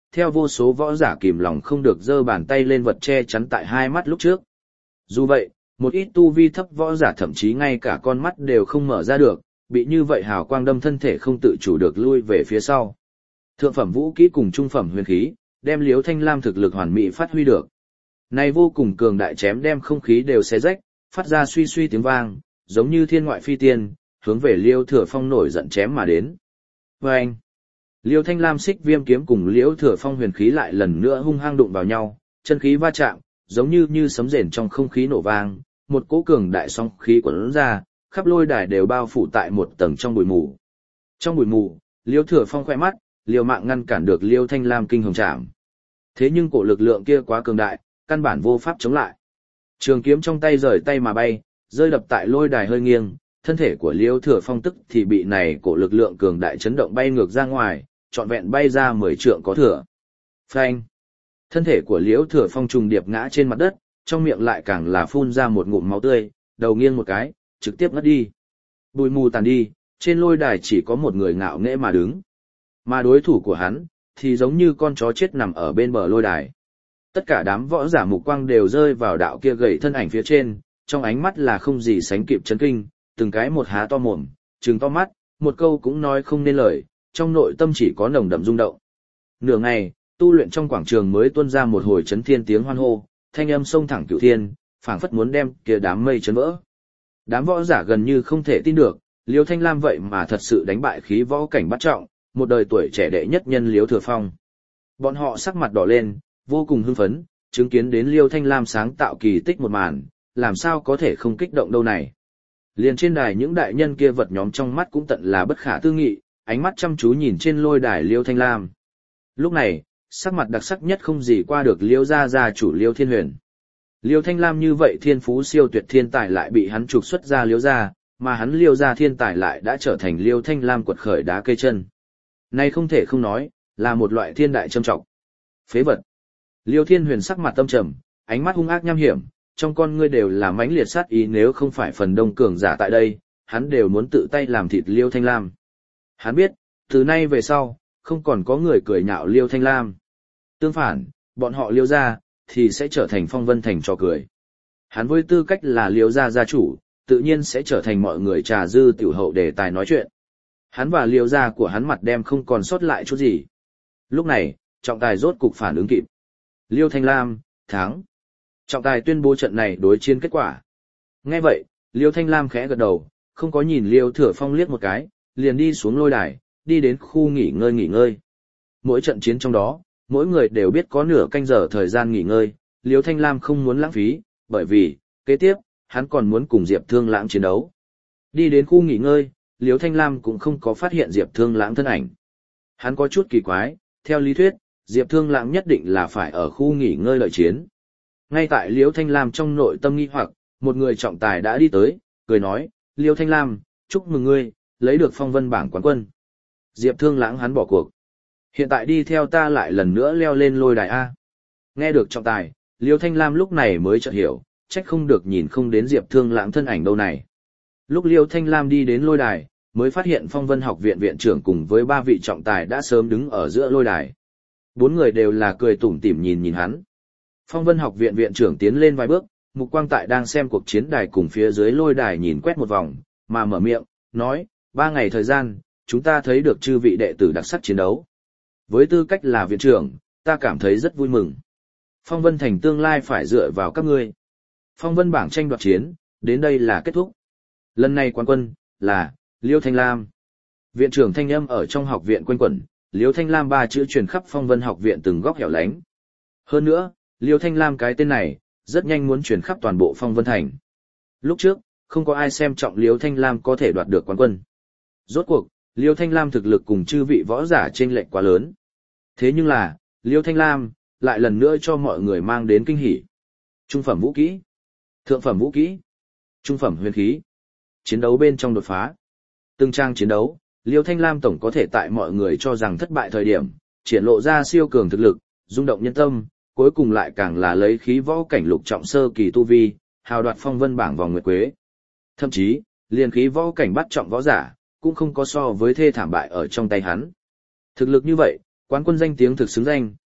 Speaker 1: theo vô số võ giả kìm lòng không được giơ bàn tay lên vật che chắn tại hai mắt lúc trước. Dù vậy, một ít tu vi thấp võ giả thậm chí ngay cả con mắt đều không mở ra được, bị như vậy hào quang đâm thân thể không tự chủ được lui về phía sau. Thượng phẩm vũ kỹ cùng trung phẩm huyền khí, đem Liêu Thanh Lam thực lực hoàn mỹ phát huy được. Này vô cùng cường đại chém đem không khí đều xé rách, phát ra suy suy tiếng vang, giống như thiên ngoại phi tiên, hướng về Liêu Thừa Phong nổi giận chém mà đến. Và anh, Liêu Thanh Lam xích viêm kiếm cùng Liêu Thừa Phong huyền khí lại lần nữa hung hăng đụng vào nhau, chân khí va chạm, giống như như sấm rền trong không khí nổ vang, một cỗ cường đại sóng khí quấn ra, khắp lôi đài đều bao phủ tại một tầng trong bụi mù. Trong bụi mù, Liêu Thừa Phong khẽ mắt, liều mạng ngăn cản được Liêu Thanh Lam kinh hồng trảm. Thế nhưng cổ lực lượng kia quá cường đại, căn bản vô pháp chống lại. Trường kiếm trong tay rời tay mà bay, rơi đập tại lôi đài hơi nghiêng, thân thể của Liêu Thừa Phong tức thì bị này cổ lực lượng cường đại chấn động bay ngược ra ngoài, trọn vẹn bay ra mười trượng có thừa. Phanh! Thân thể của Liêu Thừa Phong trùng điệp ngã trên mặt đất, trong miệng lại càng là phun ra một ngụm máu tươi, đầu nghiêng một cái, trực tiếp ngất đi. Bụi mù tàn đi, trên lôi đài chỉ có một người ngạo nghễ mà đứng. Mà đối thủ của hắn, thì giống như con chó chết nằm ở bên bờ lôi đài. Tất cả đám võ giả mục quang đều rơi vào đạo kia gầy thân ảnh phía trên, trong ánh mắt là không gì sánh kịp chấn kinh, từng cái một há to mồm, trừng to mắt, một câu cũng nói không nên lời, trong nội tâm chỉ có nồng đậm rung động. Nửa ngày, tu luyện trong quảng trường mới tuôn ra một hồi chấn thiên tiếng hoan hô, thanh âm sông thẳng cửu thiên, phảng phất muốn đem kia đám mây chấn vỡ. Đám võ giả gần như không thể tin được, Liêu Thanh Lam vậy mà thật sự đánh bại khí võ cảnh bát trọng, một đời tuổi trẻ đệ nhất nhân Liêu Thừa Phong. Bọn họ sắc mặt đỏ lên, vô cùng hưng phấn, chứng kiến đến Liêu Thanh Lam sáng tạo kỳ tích một màn, làm sao có thể không kích động đâu này. Liền trên đài những đại nhân kia vật nhóm trong mắt cũng tận là bất khả tư nghị, ánh mắt chăm chú nhìn trên lôi đài Liêu Thanh Lam. Lúc này, sắc mặt đặc sắc nhất không gì qua được Liêu gia gia chủ Liêu Thiên Huyền. Liêu Thanh Lam như vậy thiên phú siêu tuyệt thiên tài lại bị hắn trục xuất ra Liêu gia, mà hắn Liêu gia thiên tài lại đã trở thành Liêu Thanh Lam quật khởi đá cây chân. Này không thể không nói, là một loại thiên đại châm trọng. Phế vật. Liêu Thiên Huyền sắc mặt tâm trầm, ánh mắt hung ác nham hiểm, trong con ngươi đều là mãnh liệt sát ý, nếu không phải phần đông cường giả tại đây, hắn đều muốn tự tay làm thịt Liêu Thanh Lam. Hắn biết, từ nay về sau, không còn có người cười nhạo Liêu Thanh Lam. Tương phản, bọn họ Liêu gia thì sẽ trở thành phong vân thành trò cười. Hắn với tư cách là Liêu gia gia chủ, tự nhiên sẽ trở thành mọi người trà dư tiểu hậu đề tài nói chuyện. Hắn và Liêu gia của hắn mặt đem không còn sót lại chút gì. Lúc này, trọng tài rốt cục phản ứng kịp. Liêu Thanh Lam, thắng. Trọng tài tuyên bố trận này đối chiến kết quả. Nghe vậy, Liêu Thanh Lam khẽ gật đầu, không có nhìn Liêu Thừa Phong liếc một cái, liền đi xuống lôi đài, đi đến khu nghỉ ngơi nghỉ ngơi. Mỗi trận chiến trong đó, mỗi người đều biết có nửa canh giờ thời gian nghỉ ngơi, Liêu Thanh Lam không muốn lãng phí, bởi vì, kế tiếp, hắn còn muốn cùng Diệp Thương Lãng chiến đấu. Đi đến khu nghỉ ngơi, Liêu Thanh Lam cũng không có phát hiện Diệp Thương Lãng thân ảnh. Hắn có chút kỳ quái, theo lý thuyết, Diệp Thương Lãng nhất định là phải ở khu nghỉ ngơi lợi chiến. Ngay tại Liêu Thanh Lam trong nội tâm nghi hoặc, một người trọng tài đã đi tới, cười nói, Liêu Thanh Lam, chúc mừng ngươi, lấy được phong vân bảng quán quân. Diệp Thương Lãng hắn bỏ cuộc. Hiện tại đi theo ta lại lần nữa leo lên lôi đài A. Nghe được trọng tài, Liêu Thanh Lam lúc này mới chợt hiểu, trách không được nhìn không đến Diệp Thương Lãng thân ảnh đâu này. Lúc Liêu Thanh Lam đi đến lôi đài, mới phát hiện phong vân học viện viện trưởng cùng với ba vị trọng tài đã sớm đứng ở giữa lôi đài. Bốn người đều là cười tủm tỉm nhìn nhìn hắn. Phong vân học viện viện trưởng tiến lên vài bước, mục quang tại đang xem cuộc chiến đài cùng phía dưới lôi đài nhìn quét một vòng, mà mở miệng, nói, ba ngày thời gian, chúng ta thấy được chư vị đệ tử đặc sắc chiến đấu. Với tư cách là viện trưởng, ta cảm thấy rất vui mừng. Phong vân thành tương lai phải dựa vào các ngươi. Phong vân bảng tranh đoạt chiến, đến đây là kết thúc. Lần này quán quân, là, Liêu Thanh Lam. Viện trưởng thanh âm ở trong học viện quanh quẩn, Liêu Thanh Lam ba chữ truyền khắp phong vân học viện từng góc hẻo lánh. Hơn nữa, Liêu Thanh Lam cái tên này, rất nhanh muốn truyền khắp toàn bộ phong vân thành. Lúc trước, không có ai xem trọng Liêu Thanh Lam có thể đoạt được quán quân. Rốt cuộc, Liêu Thanh Lam thực lực cùng chư vị võ giả chênh lệch quá lớn. Thế nhưng là, Liêu Thanh Lam, lại lần nữa cho mọi người mang đến kinh hỉ. Trung phẩm vũ kỹ, thượng phẩm vũ kỹ, trung phẩm huyền khí, chiến đấu bên trong đột phá. Từng trang chiến đấu, Liêu Thanh Lam tổng có thể tại mọi người cho rằng thất bại thời điểm, triển lộ ra siêu cường thực lực, rung động nhân tâm, cuối cùng lại càng là lấy khí võ cảnh lục trọng sơ kỳ tu vi, hào đoạt phong vân bảng vòng nguyệt quế. Thậm chí, liền khí võ cảnh bắt trọng võ giả, cũng không có so với thê thảm bại ở trong tay hắn. Thực lực như vậy, quán quân danh tiếng thực xứng danh,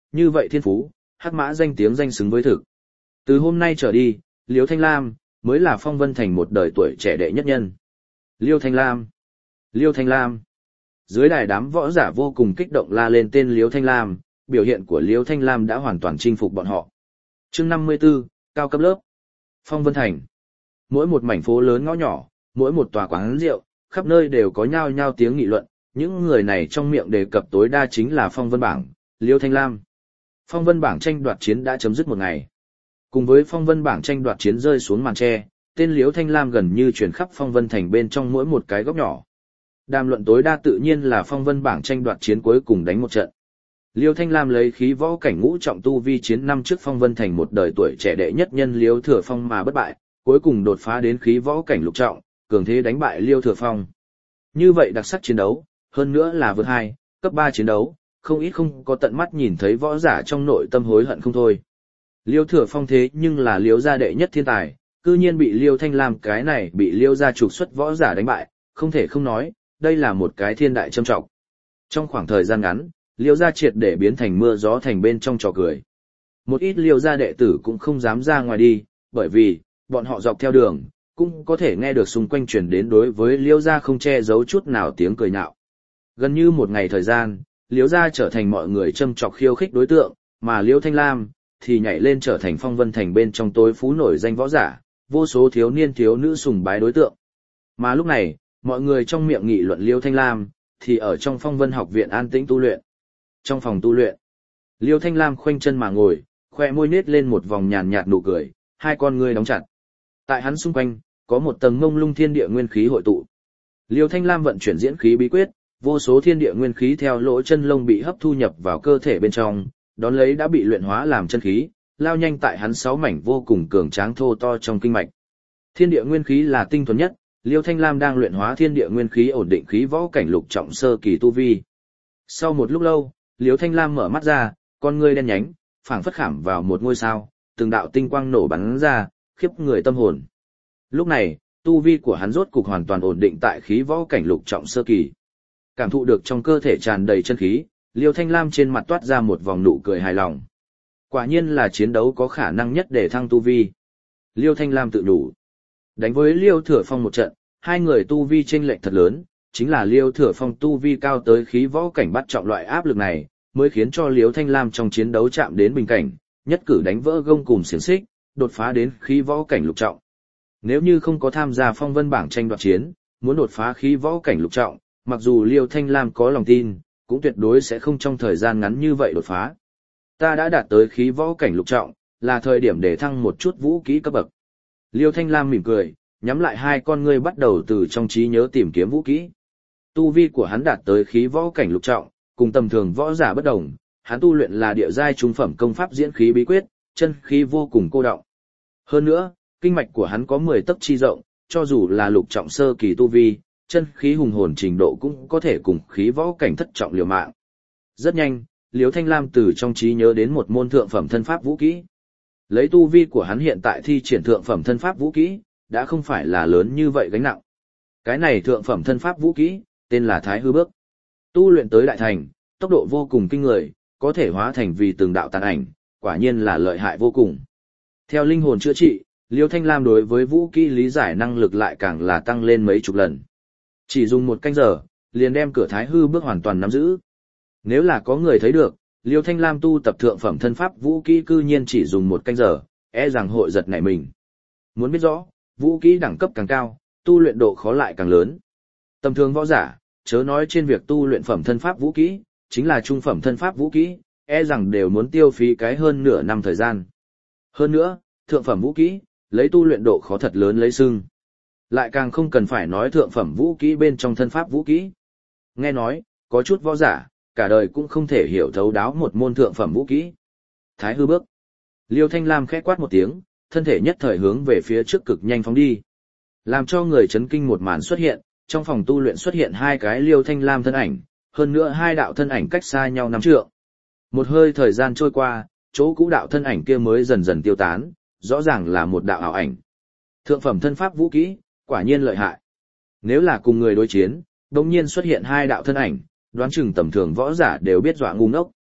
Speaker 1: như vậy thiên phú, hắc mã danh tiếng danh xứng với thực. Từ hôm nay trở đi, Liêu Thanh Lam mới là Phong Vân Thành một đời tuổi trẻ đệ nhất nhân. Liêu Thanh Lam, Liêu Thanh Lam. Dưới đài đám võ giả vô cùng kích động la lên tên Liêu Thanh Lam, biểu hiện của Liêu Thanh Lam đã hoàn toàn chinh phục bọn họ. Chương năm mươi tư, cao cấp lớp. Phong Vân Thành. Mỗi một mảnh phố lớn ngõ nhỏ, mỗi một tòa quán rượu, khắp nơi đều có nhao nhao tiếng nghị luận, những người này trong miệng đề cập tối đa chính là Phong Vân Bảng, Liêu Thanh Lam. Phong Vân Bảng tranh đoạt chiến đã chấm dứt một ngày. Cùng với Phong Vân Bảng tranh đoạt chiến rơi xuống màn tre, tên Liêu Thanh Lam gần như truyền khắp Phong Vân Thành bên trong mỗi một cái góc nhỏ. Đàm luận tối đa tự nhiên là Phong Vân Bảng tranh đoạt chiến cuối cùng đánh một trận. Liêu Thanh Lam lấy khí võ cảnh ngũ trọng tu vi chiến năm trước Phong Vân Thành một đời tuổi trẻ đệ nhất nhân Liêu Thừa Phong mà bất bại, cuối cùng đột phá đến khí võ cảnh lục trọng, cường thế đánh bại Liêu Thừa Phong. Như vậy đặc sắc chiến đấu, hơn nữa là vượt hai, cấp ba chiến đấu, không ít không có tận mắt nhìn thấy võ giả trong nội tâm hối hận không thôi. Liêu Thừa Phong thế nhưng là Liêu gia đệ nhất thiên tài, cư nhiên bị Liêu Thanh Lam cái này bị Liêu gia trục xuất võ giả đánh bại, không thể không nói, đây là một cái thiên đại trâm trọng. Trong khoảng thời gian ngắn, Liêu gia triệt để biến thành mưa gió thành bên trong trò cười. Một ít Liêu gia đệ tử cũng không dám ra ngoài đi, bởi vì, bọn họ dọc theo đường, cũng có thể nghe được xung quanh truyền đến đối với Liêu gia không che giấu chút nào tiếng cười nhạo. Gần như một ngày thời gian, Liêu gia trở thành mọi người châm chọc khiêu khích đối tượng, mà Liêu Thanh Lam thì nhảy lên trở thành Phong Vân Thành bên trong tối phú nổi danh võ giả, vô số thiếu niên thiếu nữ sùng bái đối tượng. Mà lúc này, mọi người trong miệng nghị luận Liêu Thanh Lam, thì ở trong Phong Vân học viện an tĩnh tu luyện. Trong phòng tu luyện, Liêu Thanh Lam khoanh chân mà ngồi, khoe môi nết lên một vòng nhàn nhạt nụ cười, hai con ngươi đóng chặt. Tại hắn xung quanh, có một tầng mông lung thiên địa nguyên khí hội tụ. Liêu Thanh Lam vận chuyển diễn khí bí quyết, vô số thiên địa nguyên khí theo lỗ chân lông bị hấp thu nhập vào cơ thể bên trong, đón lấy đã bị luyện hóa làm chân khí, lao nhanh tại hắn sáu mảnh vô cùng cường tráng thô to trong kinh mạch. Thiên địa nguyên khí là tinh thuần nhất, Liêu Thanh Lam đang luyện hóa thiên địa nguyên khí ổn định khí võ cảnh lục trọng sơ kỳ tu vi. Sau một lúc lâu, Liêu Thanh Lam mở mắt ra, con ngươi đen nhánh, phảng phất khảm vào một ngôi sao, từng đạo tinh quang nổ bắn ra, khiếp người tâm hồn. Lúc này, tu vi của hắn rốt cục hoàn toàn ổn định tại khí võ cảnh lục trọng sơ kỳ. Cảm thụ được trong cơ thể tràn đầy chân khí, Liêu Thanh Lam trên mặt toát ra một vòng nụ cười hài lòng. Quả nhiên là chiến đấu có khả năng nhất để thăng tu vi. Liêu Thanh Lam tự đủ. Đánh với Liêu Thừa Phong một trận, hai người tu vi chênh lệch thật lớn, chính là Liêu Thừa Phong tu vi cao tới khí võ cảnh bắt trọng loại áp lực này, mới khiến cho Liêu Thanh Lam trong chiến đấu chạm đến bình cảnh, nhất cử đánh vỡ gông cùm xiềng xích, đột phá đến khí võ cảnh lục trọng. Nếu như không có tham gia Phong Vân Bảng tranh đoạt chiến, muốn đột phá khí võ cảnh lục trọng, mặc dù Liêu Thanh Lam có lòng tin, cũng tuyệt đối sẽ không trong thời gian ngắn như vậy đột phá. Ta đã đạt tới khí võ cảnh lục trọng, là thời điểm để thăng một chút vũ kỹ cấp bậc. Liêu Thanh Lam mỉm cười, nhắm lại hai con ngươi bắt đầu từ trong trí nhớ tìm kiếm vũ kỹ. Tu vi của hắn đạt tới khí võ cảnh lục trọng, cùng tầm thường võ giả bất đồng, hắn tu luyện là địa giai trung phẩm công pháp diễn khí bí quyết, chân khí vô cùng cô đọng. Hơn nữa, kinh mạch của hắn có mười tấc chi rộng, cho dù là lục trọng sơ kỳ tu vi, chân khí hùng hồn trình độ cũng có thể cùng khí võ cảnh thất trọng liều mạng. Rất nhanh, Liêu Thanh Lam từ trong trí nhớ đến một môn thượng phẩm thân pháp vũ kỹ. Lấy tu vi của hắn hiện tại thi triển thượng phẩm thân pháp vũ kỹ, đã không phải là lớn như vậy gánh nặng. Cái này thượng phẩm thân pháp vũ kỹ, tên là Thái Hư Bước. Tu luyện tới đại thành, tốc độ vô cùng kinh người, có thể hóa thành vì từng đạo tàn ảnh, quả nhiên là lợi hại vô cùng. Theo linh hồn chữa trị, Liêu Thanh Lam đối với vũ kỹ lý giải năng lực lại càng là tăng lên mấy chục lần. Chỉ dùng một canh giờ, liền đem cửa Thái Hư Bước hoàn toàn nắm giữ. Nếu là có người thấy được, Liêu Thanh Lam tu tập thượng phẩm thân pháp vũ kỹ cư nhiên chỉ dùng một canh giờ, e rằng hội giật nảy mình. Muốn biết rõ, vũ kỹ đẳng cấp càng cao, tu luyện độ khó lại càng lớn. Tầm thường võ giả, chớ nói trên việc tu luyện phẩm thân pháp vũ kỹ, chính là trung phẩm thân pháp vũ kỹ, e rằng đều muốn tiêu phí cái hơn nửa năm thời gian. Hơn nữa, thượng phẩm vũ kỹ, lấy tu luyện độ khó thật lớn lấy xưng. Lại càng không cần phải nói thượng phẩm vũ kỹ bên trong thân pháp vũ kỹ. Nghe nói, có chút võ giả, cả đời cũng không thể hiểu thấu đáo một môn thượng phẩm vũ kỹ. Thái Hư Bước. Liêu Thanh Lam khẽ quát một tiếng, thân thể nhất thời hướng về phía trước cực nhanh phóng đi. Làm cho người chấn kinh một màn xuất hiện, trong phòng tu luyện xuất hiện hai cái Liêu Thanh Lam thân ảnh, hơn nữa hai đạo thân ảnh cách xa nhau năm trượng. Một hơi thời gian trôi qua, chỗ cũ đạo thân ảnh kia mới dần dần tiêu tán, rõ ràng là một đạo ảo ảnh. Thượng phẩm thân pháp vũ kỹ, quả nhiên lợi hại. Nếu là cùng người đối chiến, đột nhiên xuất hiện hai đạo thân ảnh, đoán chừng tầm thường võ giả đều biết dọa ngu ngốc.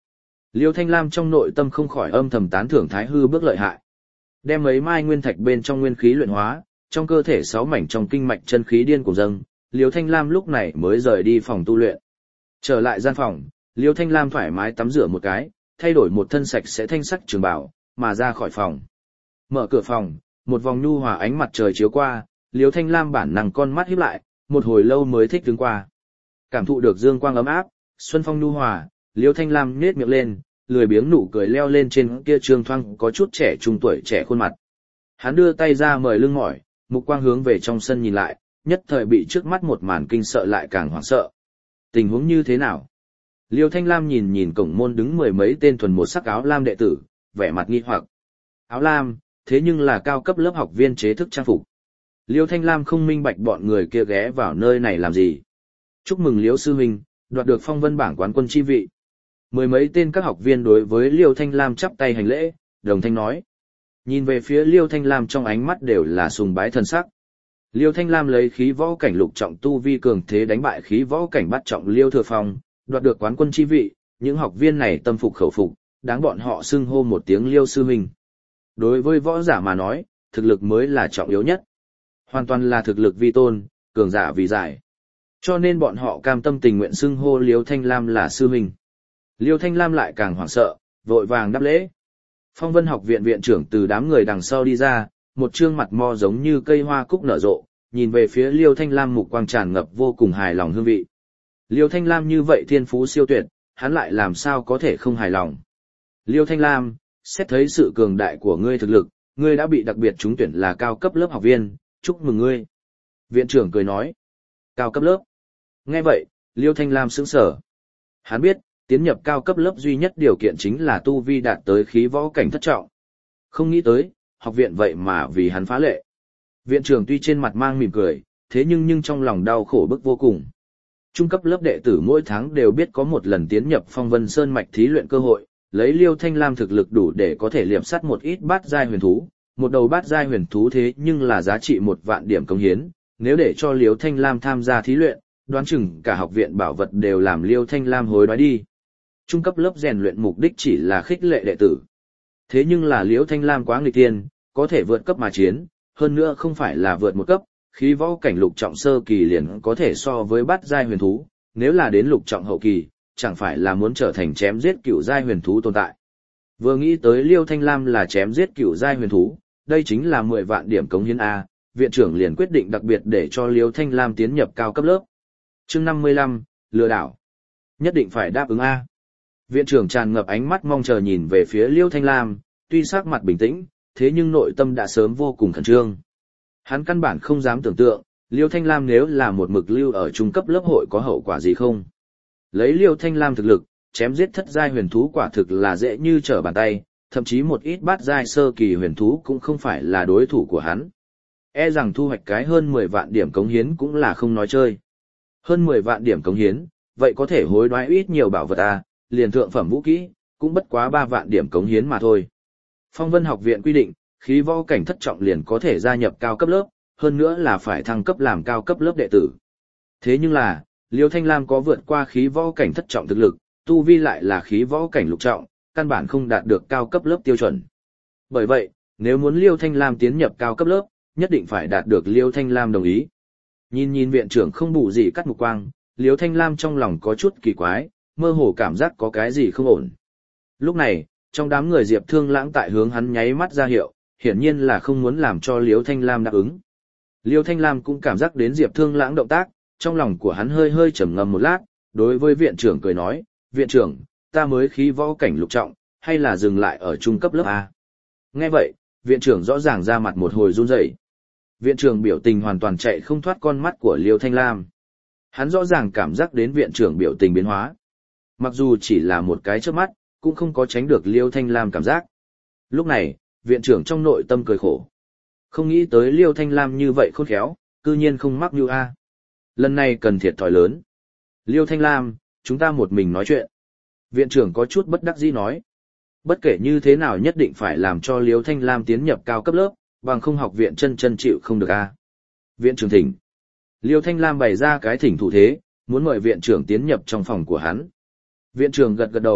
Speaker 1: Liêu Thanh Lam trong nội tâm không khỏi âm thầm tán thưởng Thái Hư bước lợi hại. Đem mấy mai nguyên thạch bên trong nguyên khí luyện hóa, trong cơ thể sáu mảnh trong kinh mạch chân khí điên cuồng dâng, Liêu Thanh Lam lúc này mới rời đi phòng tu luyện. Trở lại gian phòng, Liêu Thanh Lam thoải mái tắm rửa một cái, thay đổi một thân sạch sẽ thanh sắc trường bào, mà ra khỏi phòng. Mở cửa phòng, một vòng nhu hòa ánh mặt trời chiếu qua, Liêu Thanh Lam bản năng con mắt híp lại, một hồi lâu mới thích đứng qua. Cảm thụ được dương quang ấm áp, xuân phong nhu hòa, Liêu Thanh Lam nhếch miệng lên, lười biếng nụ cười leo lên trên kia trương thoang có chút trẻ trung tuổi trẻ khuôn mặt. Hắn đưa tay ra mời lưng mỏi, mục quang hướng về trong sân nhìn lại, nhất thời bị trước mắt một màn kinh sợ lại càng hoảng sợ. Tình huống như thế nào? Liêu Thanh Lam nhìn nhìn cổng môn đứng mười mấy tên thuần một sắc áo lam đệ tử, vẻ mặt nghi hoặc. Áo lam, thế nhưng là cao cấp lớp học viên chế thức trang phục. Liêu Thanh Lam không minh bạch bọn người kia ghé vào nơi này làm gì. Chúc mừng Liêu sư huynh, đoạt được phong vân bảng quán quân chi vị. Mười mấy tên các học viên đối với Liêu Thanh Lam chắp tay hành lễ, đồng thanh nói. Nhìn về phía Liêu Thanh Lam trong ánh mắt đều là sùng bái thần sắc. Liêu Thanh Lam lấy khí võ cảnh lục trọng tu vi cường thế đánh bại khí võ cảnh bắt trọng Liêu Thừa Phong, đoạt được quán quân chi vị, những học viên này tâm phục khẩu phục, đáng bọn họ xưng hô một tiếng Liêu sư huynh. Đối với võ giả mà nói, thực lực mới là trọng yếu nhất. Hoàn toàn là thực lực vi tôn, cường giả vì giải. Cho nên bọn họ cam tâm tình nguyện xưng hô Liêu Thanh Lam là sư huynh. Liêu Thanh Lam lại càng hoảng sợ, vội vàng đáp lễ. Phong Vân học viện viện trưởng từ đám người đằng sau đi ra, một trương mặt mo giống như cây hoa cúc nở rộ, nhìn về phía Liêu Thanh Lam mục quang tràn ngập vô cùng hài lòng hương vị. Liêu Thanh Lam như vậy thiên phú siêu tuyệt, hắn lại làm sao có thể không hài lòng. Liêu Thanh Lam, xét thấy sự cường đại của ngươi thực lực, ngươi đã bị đặc biệt trúng tuyển là cao cấp lớp học viên, chúc mừng ngươi. Viện trưởng cười nói, cao cấp lớp. Nghe vậy, Liêu Thanh Lam sững sờ. Hắn biết, tiến nhập cao cấp lớp duy nhất điều kiện chính là tu vi đạt tới khí võ cảnh thất trọng. Không nghĩ tới, học viện vậy mà vì hắn phá lệ. Viện trưởng tuy trên mặt mang mỉm cười, thế nhưng nhưng trong lòng đau khổ bức vô cùng. Trung cấp lớp đệ tử mỗi tháng đều biết có một lần tiến nhập Phong Vân Sơn mạch thí luyện cơ hội, lấy Liêu Thanh Lam thực lực đủ để có thể liệp sắt một ít bát giai huyền thú, một đầu bát giai huyền thú thế nhưng là giá trị một vạn điểm công hiến, nếu để cho Liêu Thanh Lam tham gia thí luyện, đoán chừng cả học viện bảo vật đều làm Liêu Thanh Lam hối đoái đi. Trung cấp lớp rèn luyện mục đích chỉ là khích lệ đệ tử. Thế nhưng là Liêu Thanh Lam quá nghịch tiên, có thể vượt cấp mà chiến, hơn nữa không phải là vượt một cấp, khí võ cảnh lục trọng sơ kỳ liền có thể so với bát giai huyền thú, nếu là đến lục trọng hậu kỳ, chẳng phải là muốn trở thành chém giết cửu giai huyền thú tồn tại. Vừa nghĩ tới Liêu Thanh Lam là chém giết cửu giai huyền thú, đây chính là mười vạn điểm cống hiến A, viện trưởng liền quyết định đặc biệt để cho Liêu Thanh Lam tiến nhập cao cấp lớp. Chương năm mươi lăm, lừa đảo. Nhất định phải đáp ứng A. Viện trưởng tràn ngập ánh mắt mong chờ nhìn về phía Liêu Thanh Lam, tuy sắc mặt bình tĩnh, thế nhưng nội tâm đã sớm vô cùng khẩn trương. Hắn căn bản không dám tưởng tượng, Liêu Thanh Lam nếu là một mực lưu ở trung cấp lớp hội có hậu quả gì không. Lấy Liêu Thanh Lam thực lực, chém giết thất giai huyền thú quả thực là dễ như trở bàn tay, thậm chí một ít bát giai sơ kỳ huyền thú cũng không phải là đối thủ của hắn. E rằng thu hoạch cái hơn mười vạn điểm cống hiến cũng là không nói chơi. Hơn mười vạn điểm cống hiến, vậy có thể hối đoái ít nhiều bảo vật à, liền thượng phẩm vũ kỹ, cũng bất quá ba vạn điểm cống hiến mà thôi. Phong Vân học viện quy định, khí võ cảnh thất trọng liền có thể gia nhập cao cấp lớp, hơn nữa là phải thăng cấp làm cao cấp lớp đệ tử. Thế nhưng là, Liêu Thanh Lam có vượt qua khí võ cảnh thất trọng thực lực, tu vi lại là khí võ cảnh lục trọng, căn bản không đạt được cao cấp lớp tiêu chuẩn. Bởi vậy, nếu muốn Liêu Thanh Lam tiến nhập cao cấp lớp, nhất định phải đạt được Liêu Thanh Lam đồng ý. Nhìn nhìn viện trưởng không bù gì cắt mục quang, Liêu Thanh Lam trong lòng có chút kỳ quái, mơ hồ cảm giác có cái gì không ổn. Lúc này, trong đám người Diệp Thương Lãng tại hướng hắn nháy mắt ra hiệu, hiển nhiên là không muốn làm cho Liêu Thanh Lam đáp ứng. Liêu Thanh Lam cũng cảm giác đến Diệp Thương Lãng động tác, trong lòng của hắn hơi hơi trầm ngâm một lát, đối với viện trưởng cười nói, viện trưởng, ta mới khí võ cảnh lục trọng, hay là dừng lại ở trung cấp lớp A. Nghe vậy, viện trưởng rõ ràng ra mặt một hồi run rẩy. Viện trưởng biểu tình hoàn toàn chạy không thoát con mắt của Liêu Thanh Lam. Hắn rõ ràng cảm giác đến viện trưởng biểu tình biến hóa. Mặc dù chỉ là một cái chớp mắt, cũng không có tránh được Liêu Thanh Lam cảm giác. Lúc này, viện trưởng trong nội tâm cười khổ. Không nghĩ tới Liêu Thanh Lam như vậy khôn khéo, cư nhiên không mắc như A. Lần này cần thiệt thòi lớn. Liêu Thanh Lam, chúng ta một mình nói chuyện. Viện trưởng có chút bất đắc dĩ nói. Bất kể như thế nào nhất định phải làm cho Liêu Thanh Lam tiến nhập cao cấp lớp, bằng không học viện chân chân chịu không được A. Viện trưởng thỉnh. Liêu Thanh Lam bày ra cái thỉnh thủ thế, muốn mời viện trưởng tiến nhập trong phòng của hắn. Viện trưởng gật gật đầu,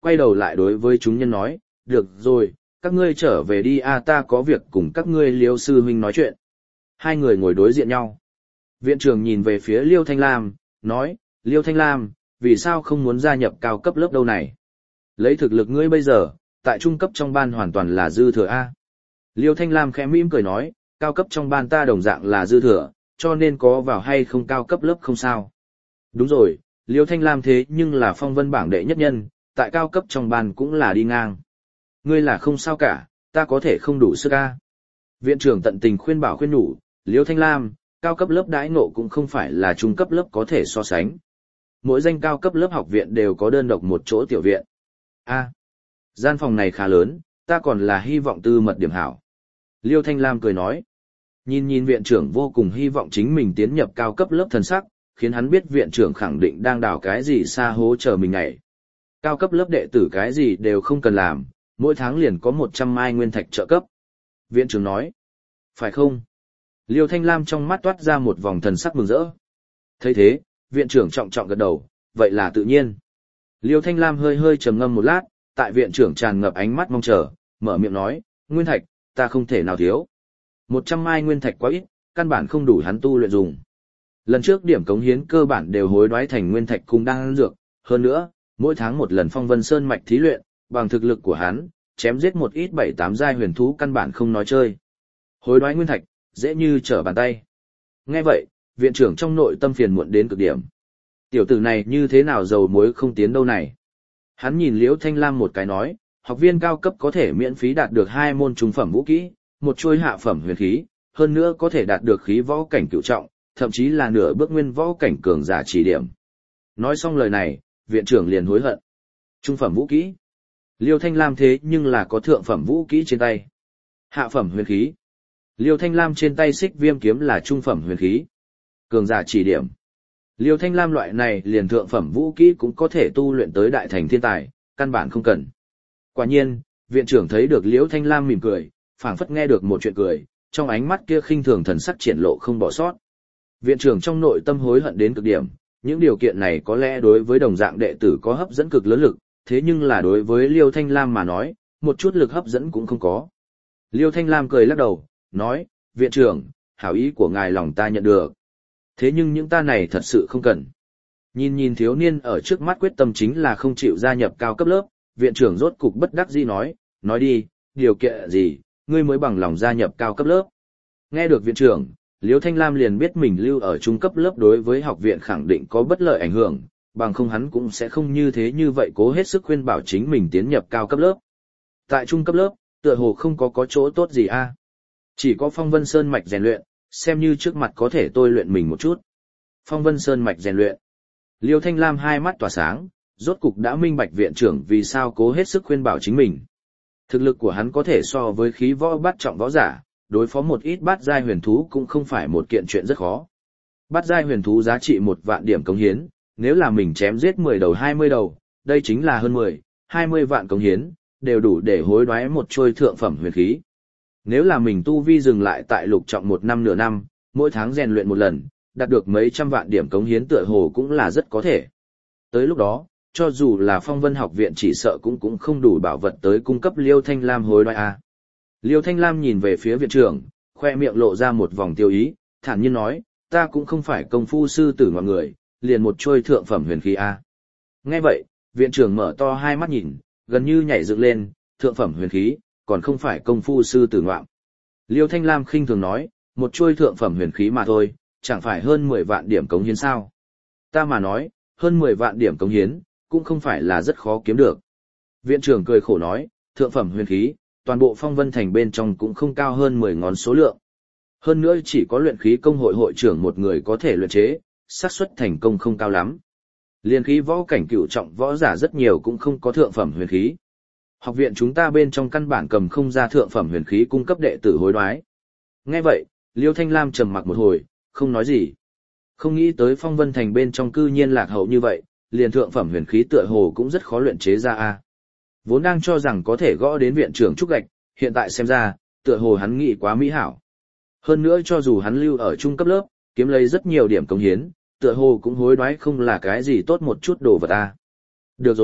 Speaker 1: quay đầu lại đối với chúng nhân nói, được rồi, các ngươi trở về đi a, ta có việc cùng các ngươi Liêu sư huynh nói chuyện. Hai người ngồi đối diện nhau. Viện trưởng nhìn về phía Liêu Thanh Lam, nói, Liêu Thanh Lam, vì sao không muốn gia nhập cao cấp lớp đâu này? Lấy thực lực ngươi bây giờ, tại trung cấp trong ban hoàn toàn là dư thừa a. Liêu Thanh Lam khẽ mỉm cười nói, cao cấp trong ban ta đồng dạng là dư thừa, cho nên có vào hay không cao cấp lớp không sao. Đúng rồi, Liêu Thanh Lam thế nhưng là phong vân bảng đệ nhất nhân, tại cao cấp trong ban cũng là đi ngang. Ngươi là không sao cả, ta có thể không đủ sức a. Viện trưởng tận tình khuyên bảo khuyên nhủ, Liêu Thanh Lam, cao cấp lớp đãi ngộ cũng không phải là trung cấp lớp có thể so sánh. Mỗi danh cao cấp lớp học viện đều có đơn độc một chỗ tiểu viện. A, gian phòng này khá lớn, ta còn là hy vọng tư mật điểm hảo. Liêu Thanh Lam cười nói, nhìn nhìn viện trưởng vô cùng hy vọng chính mình tiến nhập cao cấp lớp thần sắc, khiến hắn biết viện trưởng khẳng định đang đào cái gì xa hố chờ mình ngày. Cao cấp lớp đệ tử cái gì đều không cần làm, mỗi tháng liền có một trăm mai nguyên thạch trợ cấp. Viện trưởng nói, phải không? Liêu Thanh Lam trong mắt toát ra một vòng thần sắc mừng rỡ. Thấy thế, viện trưởng trọng trọng gật đầu, vậy là tự nhiên. Liêu Thanh Lam hơi hơi trầm ngâm một lát, tại viện trưởng tràn ngập ánh mắt mong chờ, mở miệng nói, nguyên thạch, ta không thể nào thiếu. Một trăm mai nguyên thạch quá ít, căn bản không đủ hắn tu luyện dùng. Lần trước điểm cống hiến cơ bản đều hối đoái thành nguyên thạch cùng đang ăn dược, hơn nữa, mỗi tháng một lần phong vân sơn mạch thí luyện, bằng thực lực của hắn, chém giết một ít bảy tám giai huyền thú căn bản không nói chơi. Hối đoái nguyên thạch, dễ như trở bàn tay. Nghe vậy, viện trưởng trong nội tâm phiền muộn đến cực điểm. Tiểu tử này như thế nào dầu muối không tiến đâu này. Hắn nhìn Liễu Thanh Lam một cái nói, học viên cao cấp có thể miễn phí đạt được hai môn trung phẩm vũ kỹ, một chuôi hạ phẩm huyền khí, hơn nữa có thể đạt được khí võ cảnh cửu trọng, thậm chí là nửa bước nguyên võ cảnh cường giả chỉ điểm. Nói xong lời này, viện trưởng liền hối hận. Trung phẩm vũ kỹ. Liêu Thanh Lam thế nhưng là có thượng phẩm vũ kỹ trên tay. Hạ phẩm huyền khí. Liêu Thanh Lam trên tay xích viêm kiếm là trung phẩm huyền khí. Cường giả chỉ điểm. Liêu Thanh Lam loại này liền thượng phẩm vũ kỹ cũng có thể tu luyện tới đại thành thiên tài, căn bản không cần. Quả nhiên, viện trưởng thấy được Liêu Thanh Lam mỉm cười, phảng phất nghe được một chuyện cười, trong ánh mắt kia khinh thường thần sắc triển lộ không bỏ sót. Viện trưởng trong nội tâm hối hận đến cực điểm, những điều kiện này có lẽ đối với đồng dạng đệ tử có hấp dẫn cực lớn lực, thế nhưng là đối với Liêu Thanh Lam mà nói, một chút lực hấp dẫn cũng không có. Liêu Thanh Lam cười lắc đầu, nói, viện trưởng, hảo ý của ngài lòng ta nhận được. Thế nhưng những ta này thật sự không cần. Nhìn nhìn thiếu niên ở trước mắt quyết tâm chính là không chịu gia nhập cao cấp lớp, viện trưởng rốt cục bất đắc dĩ nói, nói đi, điều kiện gì, ngươi mới bằng lòng gia nhập cao cấp lớp. Nghe được viện trưởng, Liêu Thanh Lam liền biết mình lưu ở trung cấp lớp đối với học viện khẳng định có bất lợi ảnh hưởng, bằng không hắn cũng sẽ không như thế như vậy cố hết sức khuyên bảo chính mình tiến nhập cao cấp lớp. Tại trung cấp lớp, tựa hồ không có có chỗ tốt gì a. Chỉ có Phong Vân Sơn mạch rèn luyện, xem như trước mặt có thể tôi luyện mình một chút. Phong Vân Sơn mạch rèn luyện. Liêu Thanh Lam hai mắt tỏa sáng, rốt cục đã minh bạch viện trưởng vì sao cố hết sức khuyên bảo chính mình. Thực lực của hắn có thể so với khí võ bát trọng võ giả, đối phó một ít bát giai huyền thú cũng không phải một kiện chuyện rất khó. Bát giai huyền thú giá trị một vạn điểm cống hiến, nếu là mình chém giết mười đầu hai mươi đầu, đây chính là hơn mười, hai mươi vạn cống hiến, đều đủ để hối đoái một trôi thượng phẩm huyền khí. Nếu là mình tu vi dừng lại tại lục trọng một năm nửa năm, mỗi tháng rèn luyện một lần, đạt được mấy trăm vạn điểm cống hiến tựa hồ cũng là rất có thể. Tới lúc đó, cho dù là Phong Vân học viện chỉ sợ cũng cũng không đủ bảo vật tới cung cấp Liêu Thanh Lam hối đoái a. Liêu Thanh Lam nhìn về phía viện trưởng, khoe miệng lộ ra một vòng tiêu ý, thản nhiên nói, ta cũng không phải công phu sư tử mọi người, liền một trôi thượng phẩm huyền khí a. Nghe vậy, viện trưởng mở to hai mắt nhìn, gần như nhảy dựng lên, thượng phẩm huyền khí, còn không phải công phu sư tử ngoạm. Liêu Thanh Lam khinh thường nói, một trôi thượng phẩm huyền khí mà thôi, chẳng phải hơn mười vạn điểm cống hiến sao. Ta mà nói, hơn mười vạn điểm cống hiến, cũng không phải là rất khó kiếm được. Viện trưởng cười khổ nói, thượng phẩm huyền khí, toàn bộ Phong Vân Thành bên trong cũng không cao hơn mười ngón số lượng. Hơn nữa chỉ có luyện khí công hội hội trưởng một người có thể luyện chế, xác suất thành công không cao lắm. Liên khí võ cảnh cửu trọng võ giả rất nhiều cũng không có thượng phẩm huyền khí. Học viện chúng ta bên trong căn bản cầm không ra thượng phẩm huyền khí cung cấp đệ tử hối đoái. Nghe vậy, Liêu Thanh Lam trầm mặc một hồi, không nói gì. Không nghĩ tới Phong Vân Thành bên trong cư nhiên lạc hậu như vậy, liền thượng phẩm huyền khí tựa hồ cũng rất khó luyện chế ra a. Vốn đang cho rằng có thể gõ đến viện trưởng trúc gạch, hiện tại xem ra, tựa hồ hắn nghĩ quá mỹ hảo. Hơn nữa cho dù hắn lưu ở trung cấp lớp, kiếm lấy rất nhiều điểm cống hiến, tựa hồ cũng hối đoái không là cái gì tốt một chút đồ vật a. Được rồi,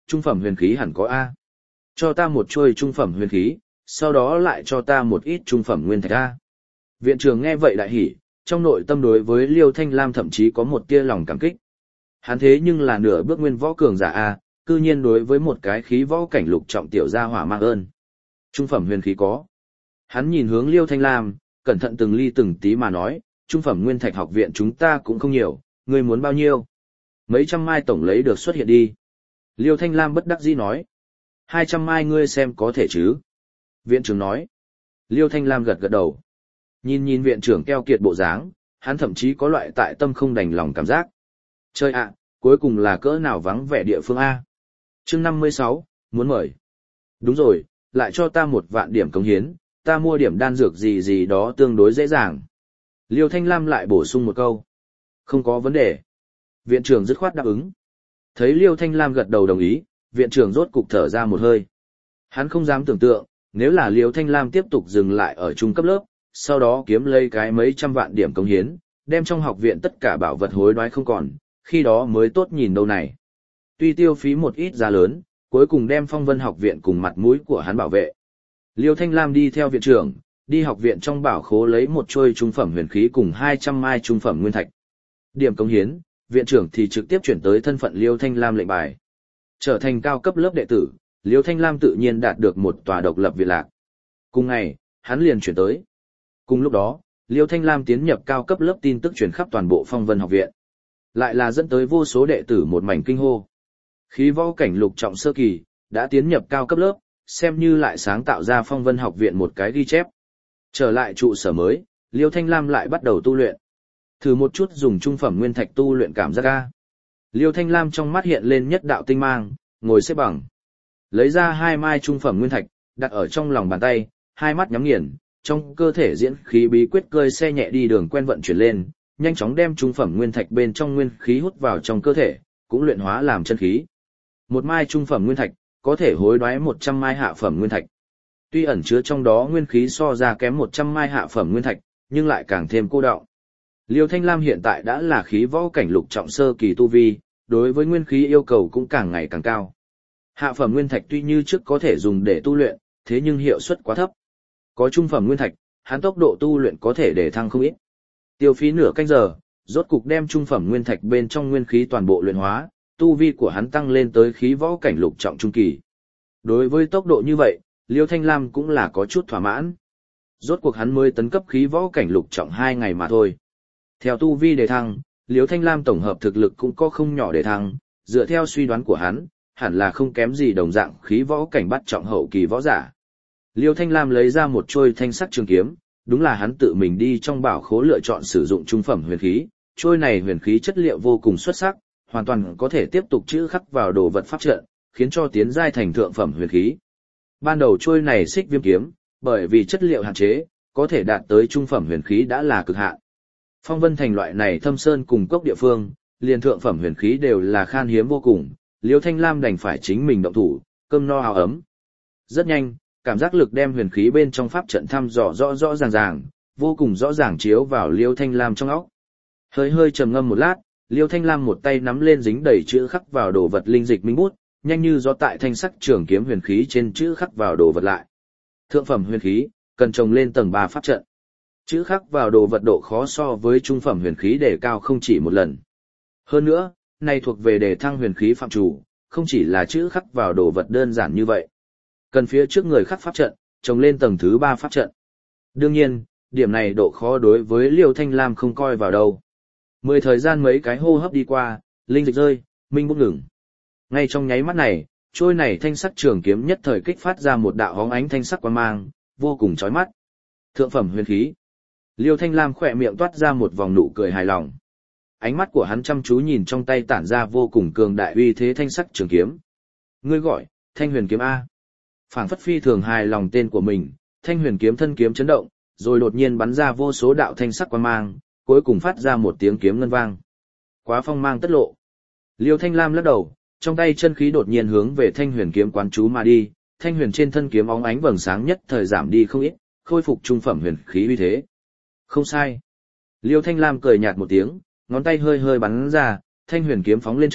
Speaker 1: trung phẩm huyền khí hẳn có A. Cho ta một chuôi trung phẩm huyền khí, sau đó lại cho ta một ít trung phẩm nguyên thạch A. Viện trưởng nghe vậy đại hỉ, trong nội tâm đối với Liêu Thanh Lam thậm chí có một tia lòng cảm kích. Hắn thế nhưng là nửa bước nguyên võ cường giả A, cư nhiên đối với một cái khí võ cảnh lục trọng tiểu gia hỏa mang ơn. Trung phẩm huyền khí có. Hắn nhìn hướng Liêu Thanh Lam, cẩn thận từng ly từng tí mà nói, trung phẩm nguyên thạch học viện chúng ta cũng không nhiều, ngươi muốn bao nhiêu? Mấy trăm mai tổng lấy được xuất hiện đi. Liêu Thanh Lam bất đắc dĩ nói. Hai trăm mai ngươi xem có thể chứ? Viện trưởng nói. Liêu Thanh Lam gật gật đầu. Nhìn nhìn viện trưởng keo kiệt bộ dáng, hắn thậm chí có loại tại tâm không đành lòng cảm giác. Chơi ạ, cuối cùng là cỡ nào vắng vẻ địa phương A. Chương năm mươi sáu, muốn mời. Đúng rồi, lại cho ta một vạn điểm cống hiến, ta mua điểm đan dược gì gì đó tương đối dễ dàng. Liêu Thanh Lam lại bổ sung một câu. Không có vấn đề. Viện trưởng dứt khoát đáp ứng. Thấy Liêu Thanh Lam gật đầu đồng ý, viện trưởng rốt cục thở ra một hơi. Hắn không dám tưởng tượng, nếu là Liêu Thanh Lam tiếp tục dừng lại ở trung cấp lớp, sau đó kiếm lấy cái mấy trăm vạn điểm cống hiến, đem trong học viện tất cả bảo vật hối đoái không còn, khi đó mới tốt nhìn đâu này. Tuy tiêu phí một ít giá lớn, cuối cùng đem Phong Vân học viện cùng mặt mũi của hắn bảo vệ. Liêu Thanh Lam đi theo viện trưởng, đi học viện trong bảo khố lấy một chuôi trung phẩm huyền khí cùng hai trăm mai trung phẩm nguyên thạch. Điểm cống hiến, viện trưởng thì trực tiếp chuyển tới thân phận Liêu Thanh Lam lệnh bài. Trở thành cao cấp lớp đệ tử, Liêu Thanh Lam tự nhiên đạt được một tòa độc lập viện lạc. Cùng ngày, hắn liền chuyển tới. Cùng lúc đó, Liêu Thanh Lam tiến nhập cao cấp lớp tin tức truyền khắp toàn bộ Phong Vân học viện. Lại là dẫn tới vô số đệ tử một mảnh kinh hô. Khí võ cảnh lục trọng sơ kỳ, đã tiến nhập cao cấp lớp, xem như lại sáng tạo ra Phong Vân học viện một cái ghi chép. Trở lại trụ sở mới, Liêu Thanh Lam lại bắt đầu tu luyện. Thử một chút dùng trung phẩm nguyên thạch tu luyện cảm giác ga. Liêu Thanh Lam trong mắt hiện lên nhất đạo tinh mang, ngồi xếp bằng. Lấy ra hai mai trung phẩm nguyên thạch, đặt ở trong lòng bàn tay, hai mắt nhắm nghiền, trong cơ thể diễn khí bí quyết cơi xe nhẹ đi đường quen vận chuyển lên, nhanh chóng đem trung phẩm nguyên thạch bên trong nguyên khí hút vào trong cơ thể, cũng luyện hóa làm chân khí. Một mai trung phẩm nguyên thạch, có thể hối đoái một trăm mai hạ phẩm nguyên thạch. Tuy ẩn chứa trong đó nguyên khí so ra kém một trăm mai hạ phẩm nguyên thạch, nhưng lại càng thêm cô đọng. Liêu Thanh Lam hiện tại đã là khí võ cảnh lục trọng sơ kỳ tu vi, đối với nguyên khí yêu cầu cũng càng ngày càng cao. Hạ phẩm nguyên thạch tuy như trước có thể dùng để tu luyện, thế nhưng hiệu suất quá thấp. Có trung phẩm nguyên thạch, hắn tốc độ tu luyện có thể để thăng không ít. Tiêu phí nửa canh giờ, rốt cục đem trung phẩm nguyên thạch bên trong nguyên khí toàn bộ luyện hóa, tu vi của hắn tăng lên tới khí võ cảnh lục trọng trung kỳ. Đối với tốc độ như vậy, Liêu Thanh Lam cũng là có chút thỏa mãn. Rốt cuộc hắn mới tấn cấp khí võ cảnh lục trọng hai ngày mà thôi. Theo tu vi đề thăng, Liêu Thanh Lam tổng hợp thực lực cũng có không nhỏ đề thăng, dựa theo suy đoán của hắn, hẳn là không kém gì đồng dạng khí võ cảnh bắt trọng hậu kỳ võ giả. Liêu Thanh Lam lấy ra một trôi thanh sắc trường kiếm, đúng là hắn tự mình đi trong bảo khố lựa chọn sử dụng trung phẩm huyền khí, trôi này huyền khí chất liệu vô cùng xuất sắc, hoàn toàn có thể tiếp tục chữ khắc vào đồ vật pháp trận, khiến cho tiến giai thành thượng phẩm huyền khí. Ban đầu trôi này xích viêm kiếm, bởi vì chất liệu hạn chế, có thể đạt tới trung phẩm huyền khí đã là cực hạn. Phong Vân thành loại này thâm sơn cùng cốc địa phương, liền thượng phẩm huyền khí đều là khan hiếm vô cùng, Liêu Thanh Lam đành phải chính mình động thủ, cơm no áo ấm. Rất nhanh, cảm giác lực đem huyền khí bên trong pháp trận thăm dò rõ rõ ràng ràng, vô cùng rõ ràng chiếu vào Liêu Thanh Lam trong óc. Hơi hơi trầm ngâm một lát, Liêu Thanh Lam một tay nắm lên dính đầy chữ khắc vào đồ vật linh dịch minh bút, nhanh như gió tại thanh sắc trường kiếm huyền khí trên chữ khắc vào đồ vật lại. Thượng phẩm huyền khí, cần trồng lên tầng ba pháp trận. Chữ khắc vào đồ vật độ khó so với trung phẩm huyền khí đề cao không chỉ một lần. Hơn nữa, này thuộc về đề thăng huyền khí phạm chủ, không chỉ là chữ khắc vào đồ vật đơn giản như vậy. Cần phía trước người khắc pháp trận, trồng lên tầng thứ ba pháp trận. Đương nhiên, điểm này độ khó đối với Liêu Thanh Lam không coi vào đâu. Mười thời gian mấy cái hô hấp đi qua, linh dịch rơi, minh bút ngừng. Ngay trong nháy mắt này, trôi này thanh sắc trường kiếm nhất thời kích phát ra một đạo hóng ánh thanh sắc quang mang, vô cùng chói mắt. Thượng phẩm huyền khí. Liêu Thanh Lam khỏe miệng toát ra một vòng nụ cười hài lòng. Ánh mắt của hắn chăm chú nhìn trong tay tản ra vô cùng cường đại uy thế thanh sắc trường kiếm. Ngươi gọi, Thanh Huyền kiếm A. Phảng phất phi thường hài lòng tên của mình, Thanh Huyền kiếm thân kiếm chấn động, rồi đột nhiên bắn ra vô số đạo thanh sắc quang mang, cuối cùng phát ra một tiếng kiếm ngân vang. Quá phong mang tất lộ. Liêu Thanh Lam lắc đầu, trong tay chân khí đột nhiên hướng về Thanh Huyền kiếm quán chú mà đi, Thanh Huyền trên thân kiếm óng ánh vầng sáng nhất thời giảm đi không ít, khôi phục trung phẩm huyền khí uy thế. Không sai. Liêu Thanh Lam cười nhạt một tiếng, ngón tay hơi hơi bắn ra, Thanh Huyền kiếm phóng lên trời,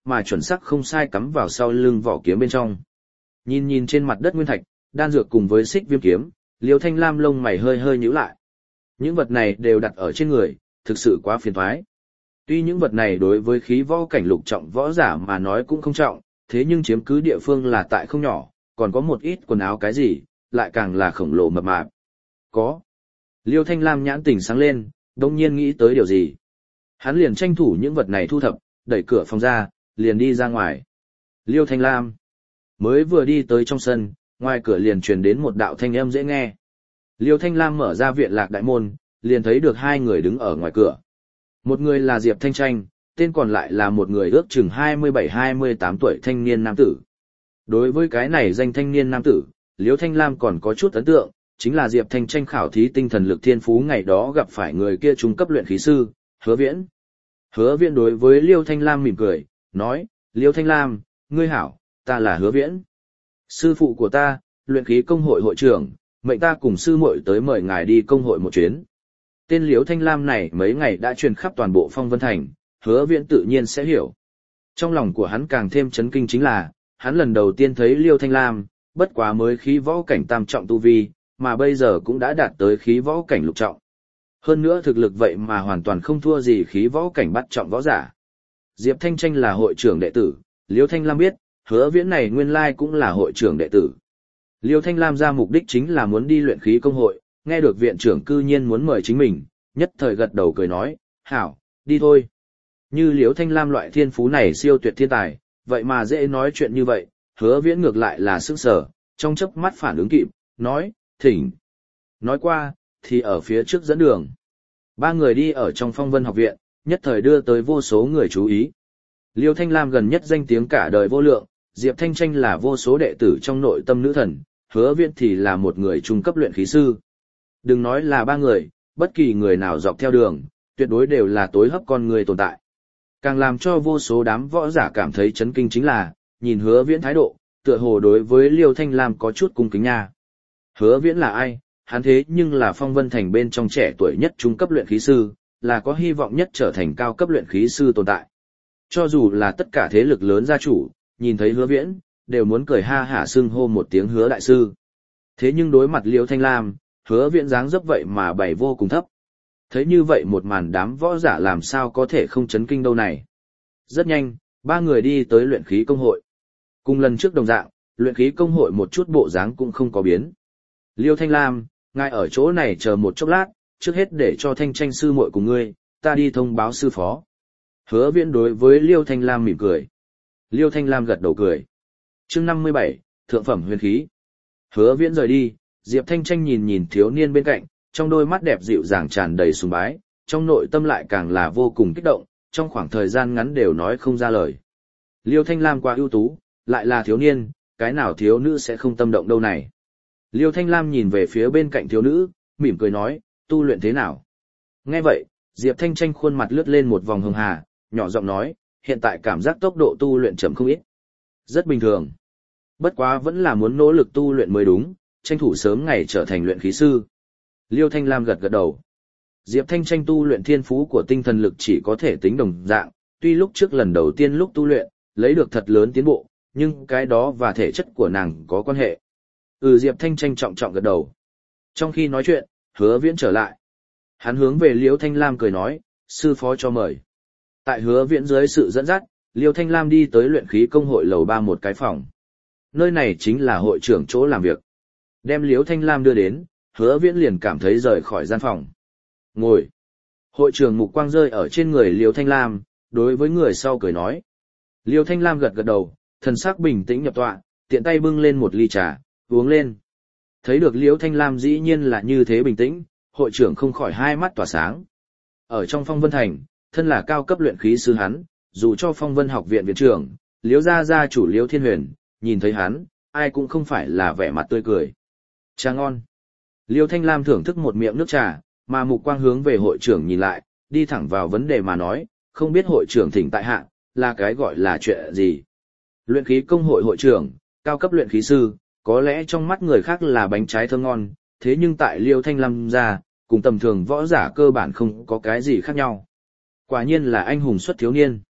Speaker 1: mà chuẩn xác không sai cắm vào sau lưng vỏ kiếm bên trong. Nhìn nhìn trên mặt đất nguyên thạch, đan dược cùng với xích viêm kiếm, Liêu Thanh Lam lông mày hơi hơi nhíu lại. Những vật này đều đặt ở trên người, thực sự quá phiền toái. Tuy những vật này đối với khí võ cảnh lục trọng võ giả mà nói cũng không trọng, thế nhưng chiếm cứ địa phương là tại không nhỏ, còn có một ít quần áo cái gì, lại càng là khổng lồ mập mạp. Có. Liêu Thanh Lam nhãn tỉnh sáng lên, đông nhiên nghĩ tới điều gì. Hắn liền tranh thủ những vật này thu thập, đẩy cửa phòng ra, liền đi ra ngoài. Liêu Thanh Lam mới vừa đi tới trong sân, ngoài cửa liền truyền đến một đạo thanh âm dễ nghe. Liêu Thanh Lam mở ra viện lạc đại môn, liền thấy được hai người đứng ở ngoài cửa. Một người là Diệp Thanh Tranh, tên còn lại là một người ước chừng hai mươi bảy hai mươi tám tuổi thanh niên nam tử. Đối với cái này danh thanh niên nam tử, Liêu Thanh Lam còn có chút ấn tượng, chính là Diệp Thanh Tranh khảo thí tinh thần lực thiên phú ngày đó gặp phải người kia trung cấp luyện khí sư, Hứa Viễn. Hứa Viễn đối với Liêu Thanh Lam mỉm cười, nói, Liêu Thanh Lam, ngươi hảo, ta là Hứa Viễn. Sư phụ của ta, luyện khí công hội hội trưởng, mệnh ta cùng sư muội tới mời ngài đi công hội một chuyến. Tên Liêu Thanh Lam này mấy ngày đã truyền khắp toàn bộ Phong Vân Thành, Hứa Viễn tự nhiên sẽ hiểu. Trong lòng của hắn càng thêm chấn kinh chính là, hắn lần đầu tiên thấy Liêu Thanh Lam, bất quá mới khí võ cảnh tam trọng tu vi, mà bây giờ cũng đã đạt tới khí võ cảnh lục trọng. Hơn nữa thực lực vậy mà hoàn toàn không thua gì khí võ cảnh bắt trọng võ giả. Diệp Thanh Tranh là hội trưởng đệ tử, Liêu Thanh Lam biết, Hứa Viễn này nguyên lai cũng là hội trưởng đệ tử. Liêu Thanh Lam ra mục đích chính là muốn đi luyện khí công hội, nghe được viện trưởng cư nhiên muốn mời chính mình, nhất thời gật đầu cười nói, hảo, đi thôi. Như Liêu Thanh Lam loại thiên phú này siêu tuyệt thiên tài, vậy mà dễ nói chuyện như vậy, Hứa Viễn ngược lại là sững sờ, trong chớp mắt phản ứng kịp, nói, thỉnh. Nói qua, thì ở phía trước dẫn đường. Ba người đi ở trong Phong Vân học viện, nhất thời đưa tới vô số người chú ý. Liêu Thanh Lam gần nhất danh tiếng cả đời vô lượng, Diệp Thanh Tranh là vô số đệ tử trong nội tâm nữ thần, Hứa Viễn thì là một người trung cấp luyện khí sư. Đừng nói là ba người, bất kỳ người nào dọc theo đường, tuyệt đối đều là tối hấp con người tồn tại. Càng làm cho vô số đám võ giả cảm thấy chấn kinh chính là, nhìn Hứa Viễn thái độ, tựa hồ đối với Liêu Thanh Lam có chút cung kính nha. Hứa Viễn là ai? Hắn thế nhưng là Phong Vân Thành bên trong trẻ tuổi nhất trung cấp luyện khí sư, là có hy vọng nhất trở thành cao cấp luyện khí sư tồn tại. Cho dù là tất cả thế lực lớn gia chủ, nhìn thấy Hứa Viễn, đều muốn cười ha hả xưng hô một tiếng Hứa đại sư. Thế nhưng đối mặt Liêu Thanh Lam, Hứa Viễn dáng dấp vậy mà bày vô cùng thấp. Thấy như vậy một màn đám võ giả làm sao có thể không chấn kinh đâu này. Rất nhanh, ba người đi tới luyện khí công hội. Cùng lần trước đồng dạng, luyện khí công hội một chút bộ dáng cũng không có biến. Liêu Thanh Lam, ngài ở chỗ này chờ một chốc lát, trước hết để cho Thanh Tranh sư muội cùng ngươi, ta đi thông báo sư phó. Hứa Viễn đối với Liêu Thanh Lam mỉm cười. Liêu Thanh Lam gật đầu cười. Chương năm mươi bảy, Thượng phẩm huyền khí. Hứa Viễn rời đi, Diệp Thanh Tranh nhìn nhìn thiếu niên bên cạnh, trong đôi mắt đẹp dịu dàng tràn đầy sùng bái, trong nội tâm lại càng là vô cùng kích động, trong khoảng thời gian ngắn đều nói không ra lời. Liêu Thanh Lam quá ưu tú, lại là thiếu niên, cái nào thiếu nữ sẽ không tâm động đâu này. Liêu Thanh Lam nhìn về phía bên cạnh thiếu nữ, mỉm cười nói, tu luyện thế nào? Nghe vậy, Diệp Thanh Tranh khuôn mặt lướt lên một vòng hường hà, nhỏ giọng nói, hiện tại cảm giác tốc độ tu luyện chậm không ít. Rất bình thường. Bất quá vẫn là muốn nỗ lực tu luyện mới đúng, tranh thủ sớm ngày trở thành luyện khí sư. Liêu Thanh Lam gật gật đầu. Diệp Thanh Tranh tu luyện thiên phú của tinh thần lực chỉ có thể tính đồng dạng, tuy lúc trước lần đầu tiên lúc tu luyện, lấy được thật lớn tiến bộ, nhưng cái đó và thể chất của nàng có quan hệ. Ừ, Diệp Thanh Tranh trọng trọng gật đầu. Trong khi nói chuyện, Hứa Viễn trở lại. Hắn hướng về Liêu Thanh Lam cười nói, sư phó cho mời. Tại Hứa Viễn dưới sự dẫn dắt, Liêu Thanh Lam đi tới luyện khí công hội lầu ba một cái phòng. Nơi này chính là hội trưởng chỗ làm việc. Đem Liêu Thanh Lam đưa đến, Hứa Viễn liền cảm thấy rời khỏi gian phòng. Ngồi. Hội trưởng mục quang rơi ở trên người Liêu Thanh Lam, đối với người sau cười nói. Liêu Thanh Lam gật gật đầu, thần sắc bình tĩnh nhập tọa, tiện tay bưng lên một ly trà, uống lên. Thấy được Liêu Thanh Lam dĩ nhiên là như thế bình tĩnh, hội trưởng không khỏi hai mắt tỏa sáng. Ở trong Phong Vân Thành, thân là cao cấp luyện khí sư hắn, dù cho Phong Vân học viện viện trưởng, Liêu gia gia chủ Liêu Thiên Huyền, nhìn thấy hắn, ai cũng không phải là vẻ mặt tươi cười. Trà ngon. Liêu Thanh Lam thưởng thức một miệng nước trà, mà mục quang hướng về hội trưởng nhìn lại, đi thẳng vào vấn đề mà nói, không biết hội trưởng thỉnh tại hạ, là cái gọi là chuyện gì. Luyện khí công hội hội trưởng, cao cấp luyện khí sư, có lẽ trong mắt người khác là bánh trái thơm ngon, thế nhưng tại Liêu Thanh Lam ra, cùng tầm thường võ giả cơ bản không có cái gì khác nhau. Quả nhiên là anh hùng xuất thiếu niên.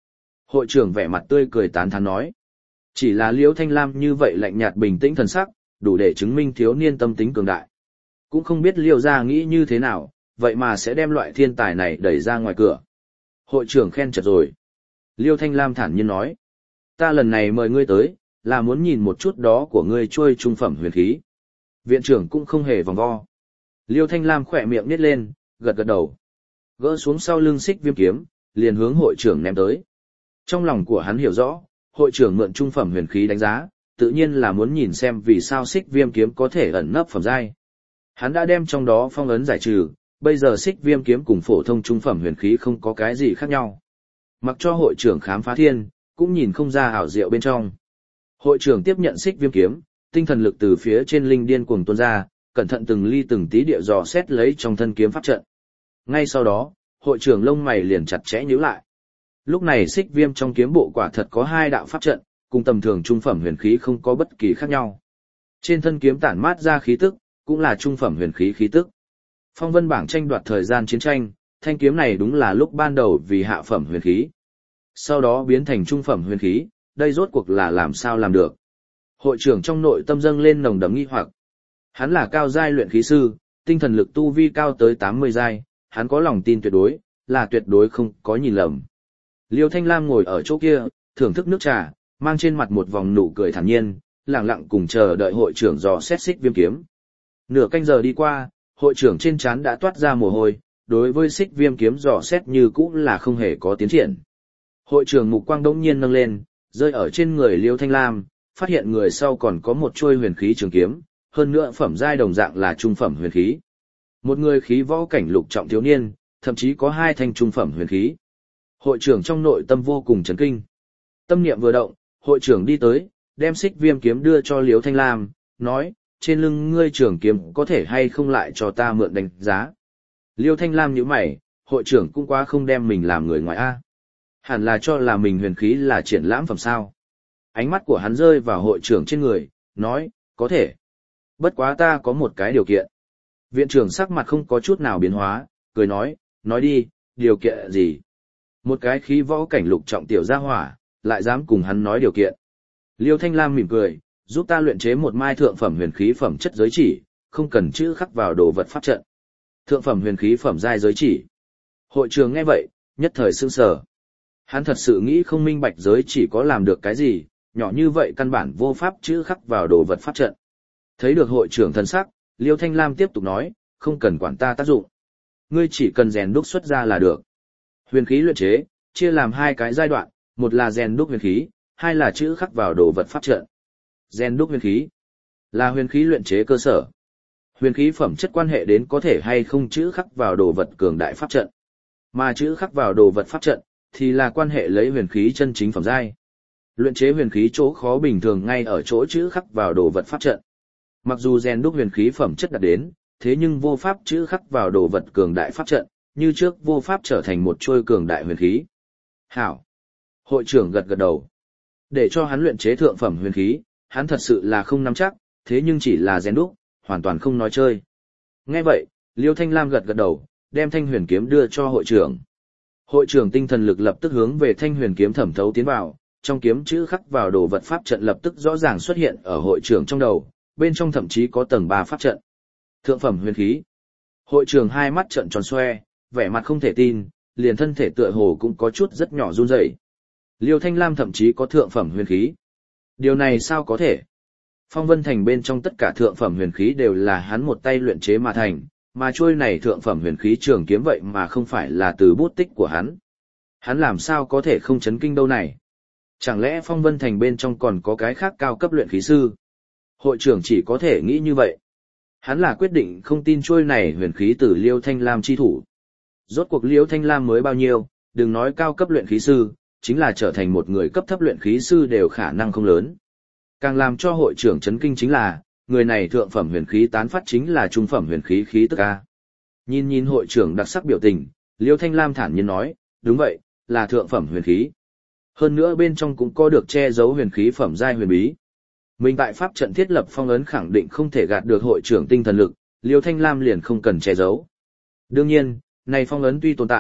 Speaker 1: Hội trưởng vẻ mặt tươi cười tán thán nói. Chỉ là Liễu Thanh Lam như vậy lạnh nhạt bình tĩnh thần sắc, đủ để chứng minh thiếu niên tâm tính cường đại. Cũng không biết Liễu gia nghĩ như thế nào, vậy mà sẽ đem loại thiên tài này đẩy ra ngoài cửa. Hội trưởng khen chật rồi. Liễu Thanh Lam thản nhiên nói. Ta lần này mời ngươi tới, là muốn nhìn một chút đó của ngươi trôi trung phẩm huyền khí. Viện trưởng cũng không hề vòng vo. Liễu Thanh Lam khỏe miệng nít lên, gật gật đầu. Gỡ xuống sau lưng xích viêm kiếm, liền hướng hội trưởng ném tới. Trong lòng của hắn hiểu rõ, hội trưởng mượn trung phẩm huyền khí đánh giá, tự nhiên là muốn nhìn xem vì sao xích viêm kiếm có thể ẩn nấp phẩm giai. Hắn đã đem trong đó phong ấn giải trừ, bây giờ xích viêm kiếm cùng phổ thông trung phẩm huyền khí không có cái gì khác nhau. Mặc cho hội trưởng khám phá thiên, cũng nhìn không ra ảo diệu bên trong. Hội trưởng tiếp nhận xích viêm kiếm, tinh thần lực từ phía trên linh điên cuồng tuôn ra, cẩn thận từng ly từng tí địa dò xét lấy trong thân kiếm pháp trận. Ngay sau đó, hội trưởng lông mày liền chặt chẽ nhíu lại. Lúc này xích viêm trong kiếm bộ quả thật có hai đạo pháp trận, cùng tầm thường trung phẩm huyền khí không có bất kỳ khác nhau. Trên thân kiếm tản mát ra khí tức, cũng là trung phẩm huyền khí khí tức. Phong vân bảng tranh đoạt thời gian chiến tranh, thanh kiếm này đúng là lúc ban đầu vì hạ phẩm huyền khí. Sau đó biến thành trung phẩm huyền khí, đây rốt cuộc là làm sao làm được. Hội trưởng trong nội tâm dâng lên nồng đậm nghi hoặc. Hắn là cao giai luyện khí sư, tinh thần lực tu vi cao tới tám mươi giai, hắn có lòng tin tuyệt đối, là tuyệt đối không có nhìn lầm. Liêu Thanh Lam ngồi ở chỗ kia, thưởng thức nước trà, mang trên mặt một vòng nụ cười thản nhiên, lặng lặng cùng chờ đợi hội trưởng dò xét xích viêm kiếm. Nửa canh giờ đi qua, hội trưởng trên trán đã toát ra mồ hôi, đối với xích viêm kiếm dò xét như cũ là không hề có tiến triển. Hội trưởng mục quang đống nhiên nâng lên, rơi ở trên người Liêu Thanh Lam, phát hiện người sau còn có một chuôi huyền khí trường kiếm, hơn nữa phẩm giai đồng dạng là trung phẩm huyền khí. Một người khí võ cảnh lục trọng thiếu niên, thậm chí có hai thanh trung phẩm huyền khí. Hội trưởng trong nội tâm vô cùng chấn kinh. Tâm niệm vừa động, hội trưởng đi tới, đem xích viêm kiếm đưa cho Liễu Thanh Lam, nói, trên lưng ngươi trưởng kiếm có thể hay không lại cho ta mượn đánh giá. Liễu Thanh Lam nhíu mày, hội trưởng cũng quá không đem mình làm người ngoài A. Hẳn là cho là mình huyền khí là triển lãm phẩm sao. Ánh mắt của hắn rơi vào hội trưởng trên người, nói, có thể. Bất quá ta có một cái điều kiện. Viện trưởng sắc mặt không có chút nào biến hóa, cười nói, nói đi, điều kiện gì? Một cái khí võ cảnh lục trọng tiểu gia hỏa, lại dám cùng hắn nói điều kiện. Liêu Thanh Lam mỉm cười, giúp ta luyện chế một mai thượng phẩm huyền khí phẩm chất giới chỉ, không cần chữ khắc vào đồ vật pháp trận. Thượng phẩm huyền khí phẩm giai giới chỉ. Hội trường nghe vậy, nhất thời sững sờ. Hắn thật sự nghĩ không minh bạch giới chỉ có làm được cái gì, nhỏ như vậy căn bản vô pháp chữ khắc vào đồ vật pháp trận. Thấy được hội trưởng thần sắc, Liêu Thanh Lam tiếp tục nói, không cần quản ta tác dụng. Ngươi chỉ cần rèn đúc xuất ra là được. Huyền khí luyện chế, chia làm hai cái giai đoạn, một là rèn đúc huyền khí, hai là chữ khắc vào đồ vật pháp trận. Rèn đúc huyền khí là huyền khí luyện chế cơ sở. Huyền khí phẩm chất quan hệ đến có thể hay không chữ khắc vào đồ vật cường đại pháp trận. Mà chữ khắc vào đồ vật pháp trận thì là quan hệ lấy huyền khí chân chính phẩm giai. Luyện chế huyền khí chỗ khó bình thường ngay ở chỗ chữ khắc vào đồ vật pháp trận. Mặc dù rèn đúc huyền khí phẩm chất đạt đến, thế nhưng vô pháp chữ khắc vào đồ vật cường đại pháp trận, như trước vô pháp trở thành một trôi cường đại huyền khí. Hảo. Hội trưởng gật gật đầu. Để cho hắn luyện chế thượng phẩm huyền khí, hắn thật sự là không nắm chắc, thế nhưng chỉ là rèn đúc, hoàn toàn không nói chơi. Nghe vậy, Liêu Thanh Lam gật gật đầu, đem thanh huyền kiếm đưa cho hội trưởng. Hội trưởng tinh thần lực lập tức hướng về thanh huyền kiếm thẩm thấu tiến vào, trong kiếm chữ khắc vào đồ vật pháp trận lập tức rõ ràng xuất hiện ở hội trưởng trong đầu, bên trong thậm chí có tầng ba pháp trận. Thượng phẩm huyền khí. Hội trưởng hai mắt trợn tròn xoe, vẻ mặt không thể tin, liền thân thể tựa hồ cũng có chút rất nhỏ run rẩy. Liêu Thanh Lam thậm chí có thượng phẩm huyền khí. Điều này sao có thể? Phong Vân Thành bên trong tất cả thượng phẩm huyền khí đều là hắn một tay luyện chế mà thành, mà trôi này thượng phẩm huyền khí trường kiếm vậy mà không phải là từ bút tích của hắn. Hắn làm sao có thể không chấn kinh đâu này? Chẳng lẽ Phong Vân Thành bên trong còn có cái khác cao cấp luyện khí sư? Hội trưởng chỉ có thể nghĩ như vậy. Hắn là quyết định không tin trôi này huyền khí từ Liêu Thanh Lam chi thủ. Rốt cuộc Liêu Thanh Lam mới bao nhiêu, đừng nói cao cấp luyện khí sư, chính là trở thành một người cấp thấp luyện khí sư đều khả năng không lớn. Càng làm cho hội trưởng chấn kinh chính là, người này thượng phẩm huyền khí tán phát chính là trung phẩm huyền khí khí tức A. Nhìn nhìn hội trưởng đặc sắc biểu tình, Liêu Thanh Lam thản nhiên nói, đúng vậy, là thượng phẩm huyền khí. Hơn nữa bên trong cũng có được che giấu huyền khí phẩm giai huyền bí. Mình tại pháp trận thiết lập phong ấn khẳng định không thể gạt được hội trưởng tinh thần lực, Liêu Thanh Lam liền không cần che giấu. Đương nhiên, này phong ấn tuy tồn tại,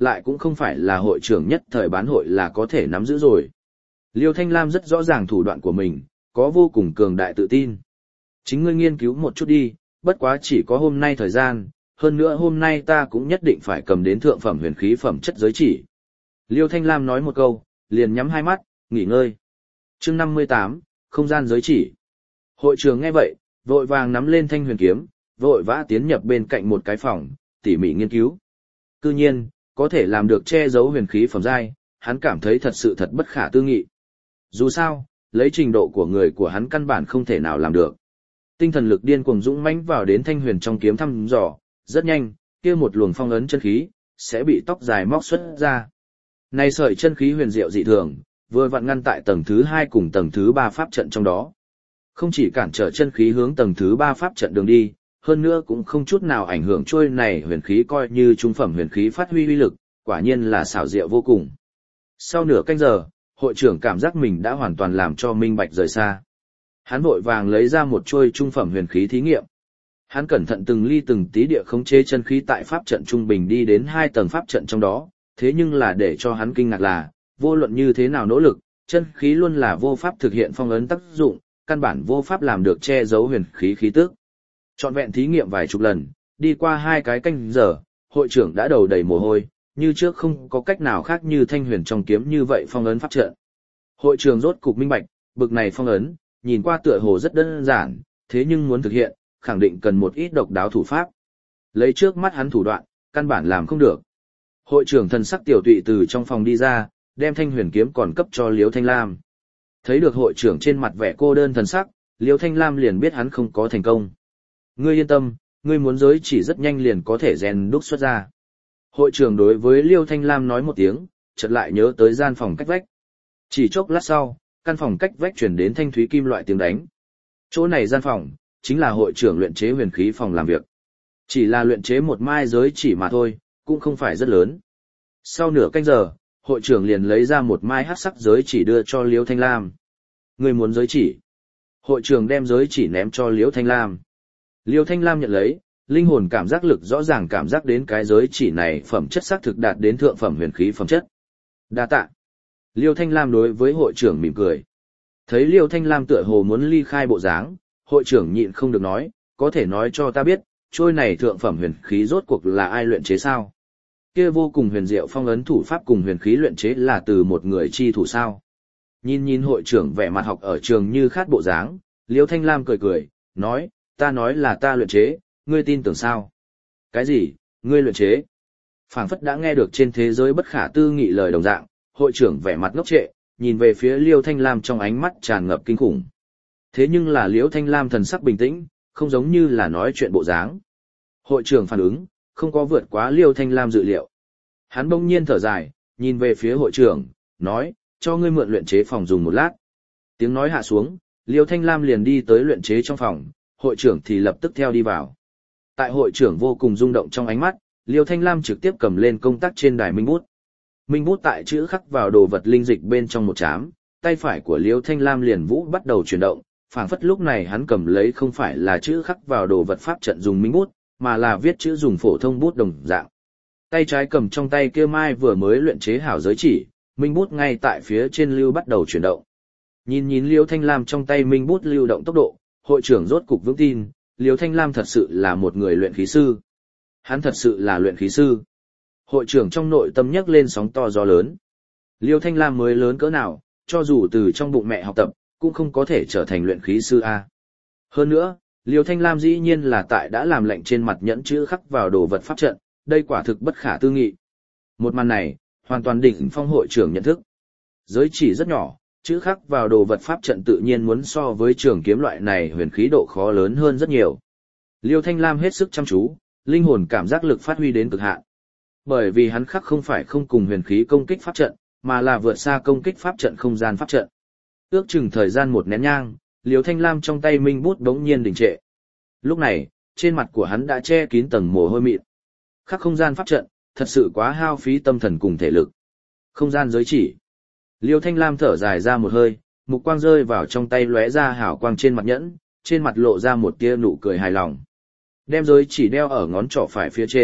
Speaker 1: lại cũng không phải là hội trưởng nhất thời bán hội là có thể nắm giữ rồi. Liêu Thanh Lam rất rõ ràng thủ đoạn của mình, có vô cùng cường đại tự tin. Chính ngươi nghiên cứu một chút đi, bất quá chỉ có hôm nay thời gian, hơn nữa hôm nay ta cũng nhất định phải cầm đến thượng phẩm huyền khí phẩm chất giới chỉ. Liêu Thanh Lam nói một câu, liền nhắm hai mắt, nghỉ ngơi. Chương năm mươi tám, không gian giới chỉ. Hội trưởng nghe vậy, vội vàng nắm lên thanh huyền kiếm, vội vã tiến nhập bên cạnh một cái phòng, tỉ mỉ nghiên cứu. Cư nhiên, có thể làm được che giấu huyền khí phẩm giai, hắn cảm thấy thật sự thật bất khả tư nghị. Dù sao, lấy trình độ của người của hắn căn bản không thể nào làm được. Tinh thần lực điên cuồng dũng mãnh vào đến thanh huyền trong kiếm thăm dò, rất nhanh, kia một luồng phong ấn chân khí sẽ bị tóc dài móc xuất ra. Này sợi chân khí huyền diệu dị thường, vừa vặn ngăn tại tầng thứ hai cùng tầng thứ ba pháp trận trong đó. Không chỉ cản trở chân khí hướng tầng thứ ba pháp trận đường đi, hơn nữa cũng không chút nào ảnh hưởng trôi này huyền khí coi như trung phẩm huyền khí phát huy uy lực, quả nhiên là xảo diệu vô cùng. Sau nửa canh giờ, hội trưởng cảm giác mình đã hoàn toàn làm cho minh bạch rời xa. Hắn vội vàng lấy ra một trôi trung phẩm huyền khí thí nghiệm. Hắn cẩn thận từng ly từng tí địa khống chế chân khí tại pháp trận trung bình đi đến hai tầng pháp trận trong đó, thế nhưng là để cho hắn kinh ngạc là, vô luận như thế nào nỗ lực, chân khí luôn là vô pháp thực hiện phong ấn tác dụng, căn bản vô pháp làm được che giấu huyền khí khí tức. Trọn vẹn thí nghiệm vài chục lần, đi qua hai cái canh giờ, hội trưởng đã đầu đầy mồ hôi, như trước không có cách nào khác như thanh huyền trong kiếm như vậy phong ấn pháp trận. Hội trưởng rốt cục minh bạch, bực này phong ấn, nhìn qua tựa hồ rất đơn giản, thế nhưng muốn thực hiện, khẳng định cần một ít độc đáo thủ pháp. Lấy trước mắt hắn thủ đoạn, căn bản làm không được. Hội trưởng thần sắc tiểu tụy từ trong phòng đi ra, đem thanh huyền kiếm còn cấp cho Liêu Thanh Lam. Thấy được hội trưởng trên mặt vẻ cô đơn thần sắc, Liêu Thanh Lam liền biết hắn không có thành công. Ngươi yên tâm, ngươi muốn giới chỉ rất nhanh liền có thể rèn đúc xuất ra. Hội trưởng đối với Liêu Thanh Lam nói một tiếng, chợt lại nhớ tới gian phòng cách vách. Chỉ chốc lát sau, căn phòng cách vách truyền đến thanh thúy kim loại tiếng đánh. Chỗ này gian phòng, chính là hội trưởng luyện chế huyền khí phòng làm việc. Chỉ là luyện chế một mai giới chỉ mà thôi, cũng không phải rất lớn. Sau nửa canh giờ, hội trưởng liền lấy ra một mai hắc sắc giới chỉ đưa cho Liêu Thanh Lam. Ngươi muốn giới chỉ? Hội trưởng đem giới chỉ ném cho Liêu Thanh Lam. Liêu Thanh Lam nhận lấy, linh hồn cảm giác lực rõ ràng cảm giác đến cái giới chỉ này phẩm chất xác thực đạt đến thượng phẩm huyền khí phẩm chất. Đa tạ. Liêu Thanh Lam đối với hội trưởng mỉm cười. Thấy Liêu Thanh Lam tựa hồ muốn ly khai bộ dáng, hội trưởng nhịn không được nói, có thể nói cho ta biết, trôi này thượng phẩm huyền khí rốt cuộc là ai luyện chế sao? Kia vô cùng huyền diệu phong ấn thủ pháp cùng huyền khí luyện chế là từ một người chi thủ sao? Nhìn nhìn hội trưởng vẻ mặt học ở trường như khát bộ dáng, Liêu Thanh Lam cười cười, nói, ta nói là ta luyện chế, ngươi tin tưởng sao? Cái gì, ngươi luyện chế? Phảng phất đã nghe được trên thế giới bất khả tư nghị lời đồng dạng, hội trưởng vẻ mặt ngốc trệ, nhìn về phía Liêu Thanh Lam trong ánh mắt tràn ngập kinh khủng. Thế nhưng là Liêu Thanh Lam thần sắc bình tĩnh, không giống như là nói chuyện bộ dáng. Hội trưởng phản ứng, không có vượt quá Liêu Thanh Lam dự liệu. Hắn bỗng nhiên thở dài, nhìn về phía hội trưởng, nói, cho ngươi mượn luyện chế phòng dùng một lát. Tiếng nói hạ xuống, Liêu Thanh Lam liền đi tới luyện chế trong phòng, hội trưởng thì lập tức theo đi vào. Tại hội trưởng vô cùng rung động trong ánh mắt, Liêu Thanh Lam trực tiếp cầm lên công tắc trên đài minh bút. Minh bút tại chữ khắc vào đồ vật linh dịch bên trong một chám, tay phải của Liêu Thanh Lam liền vũ bắt đầu chuyển động, phảng phất lúc này hắn cầm lấy không phải là chữ khắc vào đồ vật pháp trận dùng minh bút, mà là viết chữ dùng phổ thông bút đồng dạng. Tay trái cầm trong tay kia mai vừa mới luyện chế hảo giới chỉ, minh bút ngay tại phía trên lưu bắt đầu chuyển động. Nhìn nhìn Liêu Thanh Lam trong tay minh bút lưu động tốc độ, hội trưởng rốt cục vững tin, Liêu Thanh Lam thật sự là một người luyện khí sư. Hắn thật sự là luyện khí sư. Hội trưởng trong nội tâm nhấc lên sóng to gió lớn. Liêu Thanh Lam mới lớn cỡ nào, cho dù từ trong bụng mẹ học tập, cũng không có thể trở thành luyện khí sư A. Hơn nữa, Liêu Thanh Lam dĩ nhiên là tại đã làm lệnh trên mặt nhẫn chữ khắc vào đồ vật pháp trận, đây quả thực bất khả tư nghị. Một màn này, hoàn toàn đỉnh phong hội trưởng nhận thức. Giới chỉ rất nhỏ, chữ khắc vào đồ vật pháp trận tự nhiên muốn so với trường kiếm loại này huyền khí độ khó lớn hơn rất nhiều. Liêu Thanh Lam hết sức chăm chú, linh hồn cảm giác lực phát huy đến cực hạn. Bởi vì hắn khắc không phải không cùng huyền khí công kích pháp trận, mà là vượt xa công kích pháp trận không gian pháp trận. Ước chừng thời gian một nén nhang, Liêu Thanh Lam trong tay minh bút đống nhiên đình trệ. Lúc này, trên mặt của hắn đã che kín tầng mồ hôi mịn. Khắc không gian pháp trận, thật sự quá hao phí tâm thần cùng thể lực. Không gian giới chỉ. Liêu Thanh Lam thở dài ra một hơi, mục quang rơi vào trong tay lóe ra hào quang trên mặt nhẫn, trên mặt lộ ra một tia nụ cười hài lòng. Đem giới chỉ đeo ở ngón trỏ phải phía trên,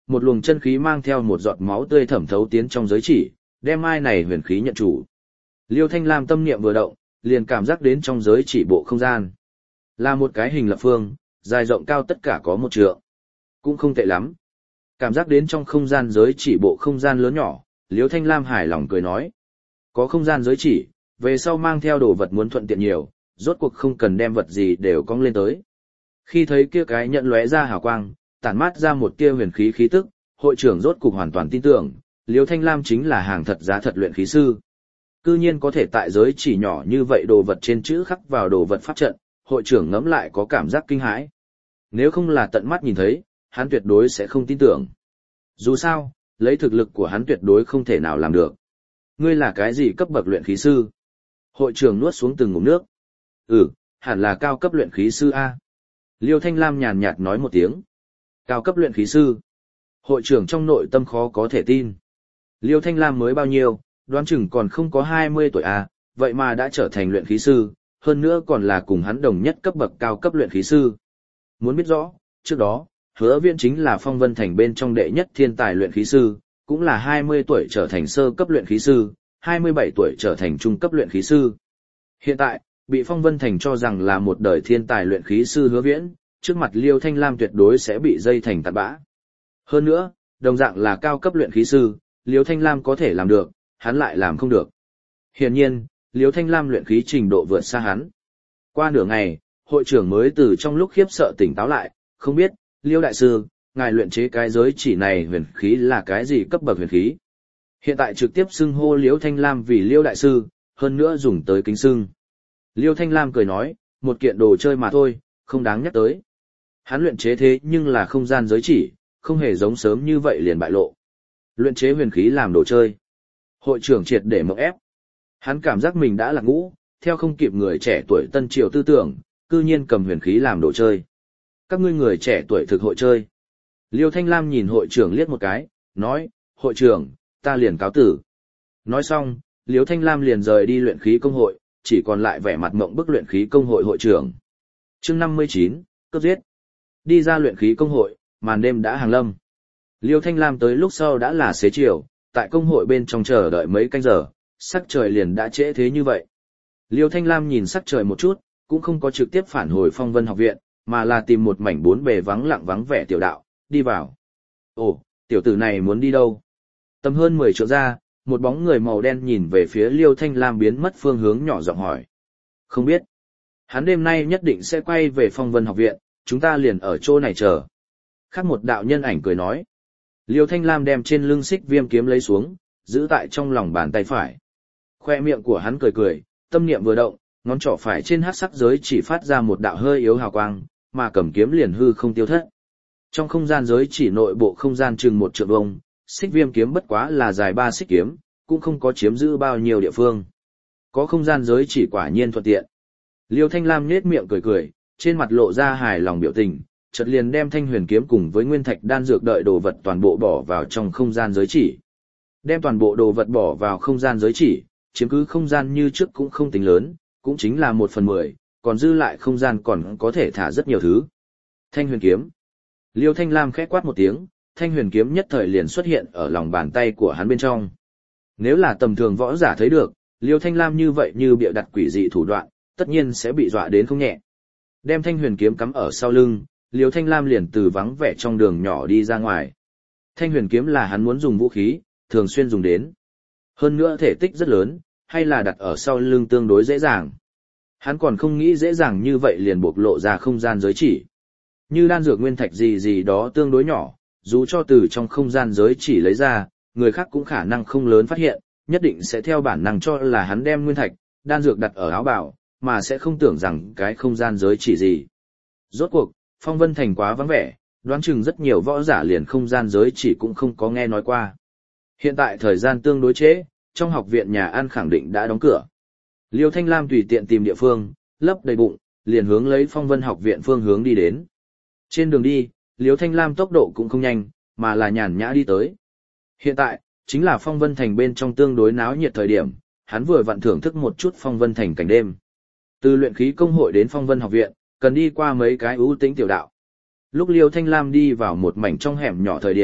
Speaker 1: một luồng chân khí mang theo một giọt máu tươi thẩm thấu tiến trong giới chỉ, đem mai này huyền khí nhận chủ. Liêu Thanh Lam tâm niệm vừa động, liền cảm giác đến trong giới chỉ bộ không gian. Là một cái hình lập phương, dài rộng cao tất cả có một trượng. Cũng không tệ lắm. Cảm giác đến trong không gian giới chỉ bộ không gian lớn nhỏ, Liêu Thanh Lam hài lòng cười nói. Có không gian giới chỉ, về sau mang theo đồ vật muốn thuận tiện nhiều, rốt cuộc không cần đem vật gì đều cong lên tới. Khi thấy kia cái nhận lóe ra hào quang, tản mát ra một tia huyền khí khí tức, hội trưởng rốt cục hoàn toàn tin tưởng, Liêu Thanh Lam chính là hàng thật giá thật luyện khí sư. Cư nhiên có thể tại giới chỉ nhỏ như vậy đồ vật trên chữ khắc vào đồ vật pháp trận, hội trưởng ngẫm lại có cảm giác kinh hãi. Nếu không là tận mắt nhìn thấy, hắn tuyệt đối sẽ không tin tưởng. Dù sao, lấy thực lực của hắn tuyệt đối không thể nào làm được. Ngươi là cái gì cấp bậc luyện khí sư? Hội trưởng nuốt xuống từng ngụm nước. Ừ, hẳn là cao cấp luyện khí sư A. Liêu Thanh Lam nhàn nhạt nói một tiếng. Cao cấp luyện khí sư. Hội trưởng trong nội tâm khó có thể tin. Liêu Thanh Lam mới bao nhiêu, đoán chừng còn không có hai mươi tuổi A, vậy mà đã trở thành luyện khí sư, hơn nữa còn là cùng hắn đồng nhất cấp bậc cao cấp luyện khí sư. Muốn biết rõ, trước đó, Hứa Viễn chính là Phong Vân Thành bên trong đệ nhất thiên tài luyện khí sư, cũng là hai mươi tuổi trở thành sơ cấp luyện khí sư, hai mươi bảy tuổi trở thành trung cấp luyện khí sư. Hiện tại, bị Phong Vân Thành cho rằng là một đời thiên tài luyện khí sư Hứa Viễn, trước mặt Liêu Thanh Lam tuyệt đối sẽ bị dây thành tạt bã. Hơn nữa, đồng dạng là cao cấp luyện khí sư, Liêu Thanh Lam có thể làm được, hắn lại làm không được. Hiển nhiên, Liêu Thanh Lam luyện khí trình độ vượt xa hắn. Qua nửa ngày, hội trưởng mới từ trong lúc khiếp sợ tỉnh táo lại, không biết, Liêu đại sư, ngài luyện chế cái giới chỉ này huyền khí là cái gì cấp bậc huyền khí? Hiện tại trực tiếp xưng hô Liêu Thanh Lam vì Liêu đại sư, hơn nữa dùng tới kính xưng. Liêu Thanh Lam cười nói, một kiện đồ chơi mà thôi, không đáng nhắc tới. Hắn luyện chế thế nhưng là không gian giới chỉ, không hề giống sớm như vậy liền bại lộ. Luyện chế huyền khí làm đồ chơi. Hội trưởng triệt để mộng ép. Hắn cảm giác mình đã lạc ngũ, theo không kịp người trẻ tuổi tân triều tư tưởng, cư nhiên cầm huyền khí làm đồ chơi. Các ngươi người trẻ tuổi thực hội chơi. Liêu Thanh Lam nhìn hội trưởng liếc một cái, nói, hội trưởng, ta liền cáo tử. Nói xong, Liêu Thanh Lam liền rời đi luyện khí công hội, chỉ còn lại vẻ mặt mộng bức luyện khí công hội hội trưởng. Chương năm mươi chín, cướp giết. Đi ra luyện khí công hội, màn đêm đã hàng lâm. Liêu Thanh Lam tới lúc sau đã là xế chiều, tại công hội bên trong chờ đợi mấy canh giờ, sắc trời liền đã trễ thế như vậy. Liêu Thanh Lam nhìn sắc trời một chút, cũng không có trực tiếp phản hồi Phong Vân học viện, mà là tìm một mảnh bốn bề vắng lặng vắng vẻ tiểu đạo, đi vào. Ồ, tiểu tử này muốn đi đâu? Tầm hơn mười trượng ra, một bóng người màu đen nhìn về phía Liêu Thanh Lam biến mất phương hướng nhỏ giọng hỏi. Không biết. Hắn đêm nay nhất định sẽ quay về Phong Vân học viện, chúng ta liền ở chỗ này chờ. Khác một đạo nhân ảnh cười nói. Liêu Thanh Lam đem trên lưng xích viêm kiếm lấy xuống, giữ tại trong lòng bàn tay phải. Khoe miệng của hắn cười cười, tâm niệm vừa động, ngón trỏ phải trên hắc sắc giới chỉ phát ra một đạo hơi yếu hào quang, mà cầm kiếm liền hư không tiêu thất. Trong không gian giới chỉ nội bộ không gian chừng một trượng vuông, xích viêm kiếm bất quá là dài ba xích kiếm, cũng không có chiếm giữ bao nhiêu địa phương. Có không gian giới chỉ quả nhiên thuận tiện. Liêu Thanh Lam nhếch miệng cười cười, trên mặt lộ ra hài lòng biểu tình, chợt liền đem thanh huyền kiếm cùng với nguyên thạch đan dược đợi đồ vật toàn bộ bỏ vào trong không gian giới chỉ. Đem toàn bộ đồ vật bỏ vào không gian giới chỉ, chiếm cứ không gian như trước cũng không tính lớn, cũng chính là một phần mười, còn dư lại không gian còn có thể thả rất nhiều thứ. Thanh huyền kiếm. Liêu Thanh Lam khẽ quát một tiếng, thanh huyền kiếm nhất thời liền xuất hiện ở lòng bàn tay của hắn bên trong. Nếu là tầm thường võ giả thấy được, Liêu Thanh Lam như vậy như bịa đặt quỷ dị thủ đoạn, tất nhiên sẽ bị dọa đến không nhẹ. Đem thanh huyền kiếm cắm ở sau lưng, Liêu Thanh Lam liền từ vắng vẻ trong đường nhỏ đi ra ngoài. Thanh huyền kiếm là hắn muốn dùng vũ khí, thường xuyên dùng đến. Hơn nữa thể tích rất lớn, hay là đặt ở sau lưng tương đối dễ dàng. Hắn còn không nghĩ dễ dàng như vậy liền bộc lộ ra không gian giới chỉ. Như đan dược nguyên thạch gì gì đó tương đối nhỏ, dù cho từ trong không gian giới chỉ lấy ra, người khác cũng khả năng không lớn phát hiện, nhất định sẽ theo bản năng cho là hắn đem nguyên thạch, đan dược đặt ở áo bào, mà sẽ không tưởng rằng cái không gian giới chỉ gì. Rốt cuộc, Phong Vân Thành quá vắng vẻ, đoán chừng rất nhiều võ giả liền không gian giới chỉ cũng không có nghe nói qua. Hiện tại thời gian tương đối trễ, trong học viện nhà ăn khẳng định đã đóng cửa. Liêu Thanh Lam tùy tiện tìm địa phương, lấp đầy bụng, liền hướng lấy Phong Vân học viện phương hướng đi đến. Trên đường đi, Liêu Thanh Lam tốc độ cũng không nhanh, mà là nhàn nhã đi tới. Hiện tại, chính là Phong Vân Thành bên trong tương đối náo nhiệt thời điểm, hắn vừa vặn thưởng thức một chút Phong Vân Thành cảnh đêm. Từ luyện khí công hội đến Phong Vân học viện, cần đi qua mấy cái ưu tĩnh tiểu đạo. Lúc Liêu Thanh Lam đi vào một mảnh trong hẻm nhỏ thời điểm,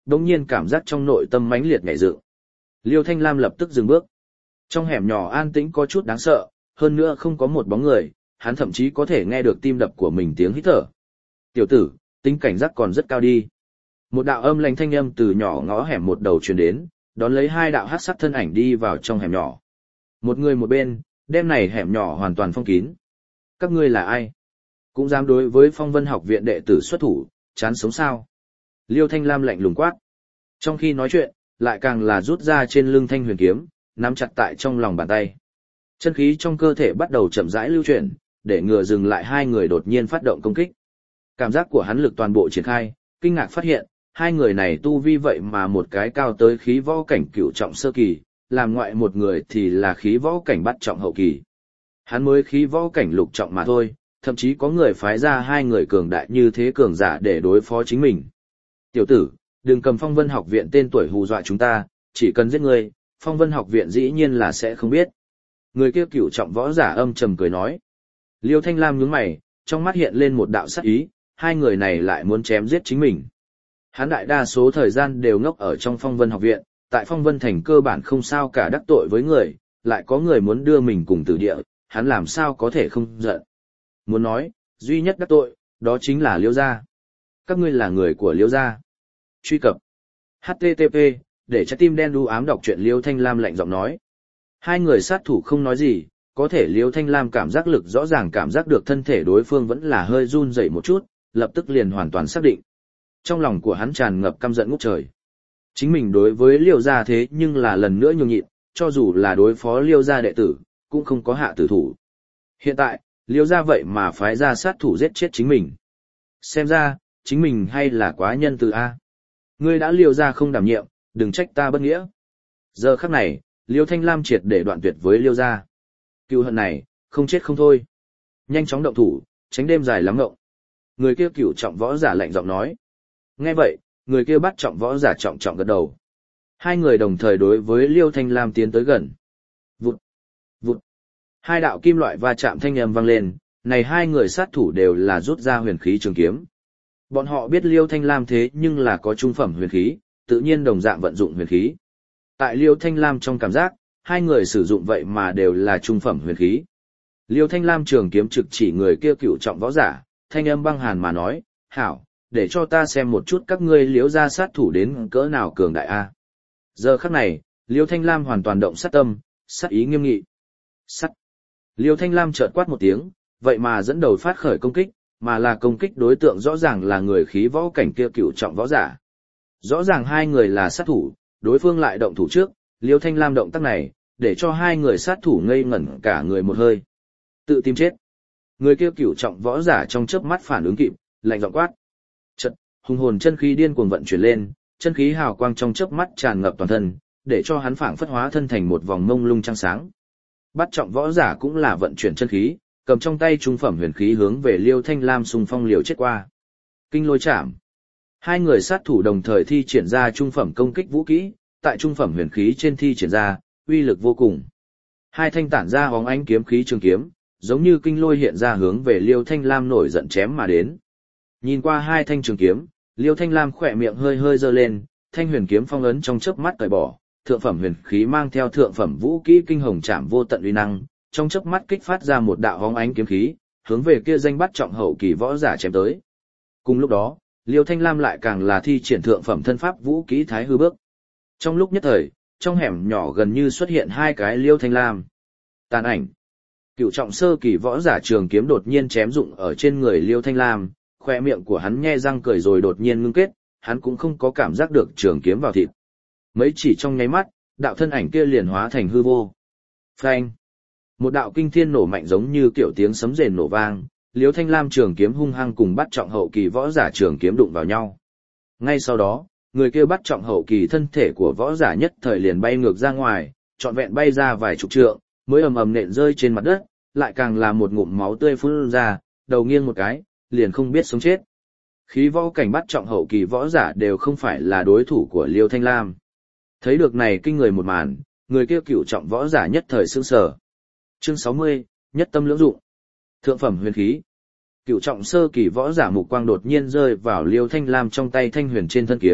Speaker 1: đống nhiên cảm giác trong nội tâm mãnh liệt nhảy dựng. Liêu Thanh Lam lập tức dừng bước. Trong hẻm nhỏ an tĩnh có chút đáng sợ, hơn nữa không có một bóng người, hắn thậm chí có thể nghe được tim đập của mình tiếng hít thở. Tiểu tử, tính cảnh giác còn rất cao đi. Một đạo âm lãnh thanh âm từ nhỏ ngõ hẻm một đầu truyền đến, đón lấy hai đạo hắc sắc thân ảnh đi vào trong hẻm nhỏ. Một người một bên, đêm này hẻm nhỏ hoàn toàn phong kín. Các ngươi là ai? Cũng dám đối với Phong Vân Học viện đệ tử xuất thủ, chán sống sao? Liêu Thanh Lam lạnh lùng quát. Trong khi nói chuyện, lại càng là rút ra trên lưng thanh huyền kiếm, nắm chặt tại trong lòng bàn tay. Chân khí trong cơ thể bắt đầu chậm rãi lưu chuyển, để ngừa dừng lại hai người đột nhiên phát động công kích. Cảm giác của hắn lực toàn bộ triển khai, kinh ngạc phát hiện, hai người này tu vi vậy mà một cái cao tới khí võ cảnh cửu trọng sơ kỳ, làm ngoại một người thì là khí võ cảnh bắt trọng hậu kỳ. Hắn mới khí võ cảnh lục trọng mà thôi, thậm chí có người phái ra hai người cường đại như thế cường giả để đối phó chính mình. Tiểu tử, đừng cầm Phong Vân Học viện tên tuổi hù dọa chúng ta, chỉ cần giết ngươi, Phong Vân Học viện dĩ nhiên là sẽ không biết. Người kia cửu trọng võ giả âm trầm cười nói. Liêu Thanh Lam nhướng mày, trong mắt hiện lên một đạo sắc ý, hai người này lại muốn chém giết chính mình. Hắn đại đa số thời gian đều ngốc ở trong Phong Vân Học viện, tại Phong Vân Thành cơ bản không sao cả đắc tội với người, lại có người muốn đưa mình cùng tử địa, hắn làm sao có thể không giận. Muốn nói, duy nhất đắc tội, đó chính là Liêu gia. Các ngươi là người của Liêu gia. Truy cập H T T P, để trái tim đen đu ám đọc truyện. Liêu Thanh Lam lạnh giọng nói. Hai người sát thủ không nói gì, có thể Liêu Thanh Lam cảm giác lực rõ ràng cảm giác được thân thể đối phương vẫn là hơi run rẩy một chút, lập tức liền hoàn toàn xác định. Trong lòng của hắn tràn ngập căm giận ngút trời. Chính mình đối với Liêu gia thế nhưng là lần nữa nhường nhịn, cho dù là đối phó Liêu gia đệ tử, cũng không có hạ tử thủ. Hiện tại, Liêu gia vậy mà phái ra sát thủ giết chết chính mình. Xem ra, chính mình hay là quá nhân từ A. Ngươi đã Liêu gia không đảm nhiệm, đừng trách ta bất nghĩa. Giờ khắc này, Liêu Thanh Lam triệt để đoạn tuyệt với Liêu gia. Cừu hận này, không chết không thôi. Nhanh chóng động thủ, tránh đêm dài lắm ngộng. Người kia cửu trọng võ giả lạnh giọng nói. Nghe vậy, người kia bắt trọng võ giả trọng trọng gật đầu. Hai người đồng thời đối với Liêu Thanh Lam tiến tới gần. Vụt, vụt. Hai đạo kim loại va chạm thanh âm vang lên, này hai người sát thủ đều là rút ra huyền khí trường kiếm. Bọn họ biết Liêu Thanh Lam thế nhưng là có trung phẩm huyền khí, tự nhiên đồng dạng vận dụng huyền khí. Tại Liêu Thanh Lam trong cảm giác, hai người sử dụng vậy mà đều là trung phẩm huyền khí. Liêu Thanh Lam trường kiếm trực chỉ người kia cửu trọng võ giả, thanh âm băng hàn mà nói, hảo, để cho ta xem một chút các ngươi Liêu gia sát thủ đến cỡ nào cường đại a. Giờ khắc này, Liêu Thanh Lam hoàn toàn động sát tâm, sát ý nghiêm nghị. Sắt. Liêu Thanh Lam chợt quát một tiếng, vậy mà dẫn đầu phát khởi công kích, mà là công kích đối tượng rõ ràng là người khí võ cảnh kia cửu trọng võ giả. Rõ ràng hai người là sát thủ, đối phương lại động thủ trước, Liêu Thanh Lam động tác này, để cho hai người sát thủ ngây ngẩn cả người một hơi. Tự tìm chết. Người kia cửu trọng võ giả trong chớp mắt phản ứng kịp, lạnh giọng quát. Chợt, hùng hồn chân khí điên cuồng vận chuyển lên, chân khí hào quang trong chớp mắt tràn ngập toàn thân, để cho hắn phảng phất hóa thân thành một vòng mông lung trăng sáng. Bắt trọng võ giả cũng là vận chuyển chân khí, cầm trong tay trung phẩm huyền khí hướng về Liêu Thanh Lam xung phong liều chết qua. Kinh lôi chạm. Hai người sát thủ đồng thời thi triển ra trung phẩm công kích vũ kỹ, tại trung phẩm huyền khí trên thi triển ra, uy lực vô cùng. Hai thanh tản ra bóng ánh kiếm khí trường kiếm, giống như kinh lôi hiện ra hướng về Liêu Thanh Lam nổi giận chém mà đến. Nhìn qua hai thanh trường kiếm, Liêu Thanh Lam khỏe miệng hơi hơi giơ lên, thanh huyền kiếm phong ấn trong chớp mắt cởi bỏ, thượng phẩm huyền khí mang theo thượng phẩm vũ kỹ kinh hồng trảm vô tận uy năng, trong chớp mắt kích phát ra một đạo bóng ánh kiếm khí, hướng về kia danh bắt trọng hậu kỳ võ giả chém tới. Cùng lúc đó, Liêu Thanh Lam lại càng là thi triển thượng phẩm thân pháp vũ kỹ Thái Hư Bước. Trong lúc nhất thời, trong hẻm nhỏ gần như xuất hiện hai cái Liêu Thanh Lam. Tàn ảnh. Cựu trọng sơ kỳ võ giả trường kiếm đột nhiên chém dụng ở trên người Liêu Thanh Lam, khoe miệng của hắn nhe răng cười rồi đột nhiên ngưng kết, hắn cũng không có cảm giác được trường kiếm vào thịt. Mấy chỉ trong nháy mắt, đạo thân ảnh kia liền hóa thành hư vô. Phanh. Một đạo kinh thiên nổ mạnh giống như kiểu tiếng sấm rền nổ vang, Liêu Thanh Lam trường kiếm hung hăng cùng bắt trọng hậu kỳ võ giả trường kiếm đụng vào nhau. Ngay sau đó, người kia bắt trọng hậu kỳ thân thể của võ giả nhất thời liền bay ngược ra ngoài, trọn vẹn bay ra vài chục trượng, mới ầm ầm nện rơi trên mặt đất, lại càng là một ngụm máu tươi phun ra, đầu nghiêng một cái, liền không biết sống chết. Khí võ cảnh bắt trọng hậu kỳ võ giả đều không phải là đối thủ của Liêu Thanh Lam. Thấy được này kinh người một màn, người kia cửu trọng võ giả nhất thời sững sờ. Chương sáu mươi, nhất tâm lưỡng dụng. Thượng phẩm huyền khí. Cửu trọng sơ kỳ võ giả mục quang đột nhiên rơi vào Liêu Thanh Lam trong tay thanh huyền trên thân kiếm,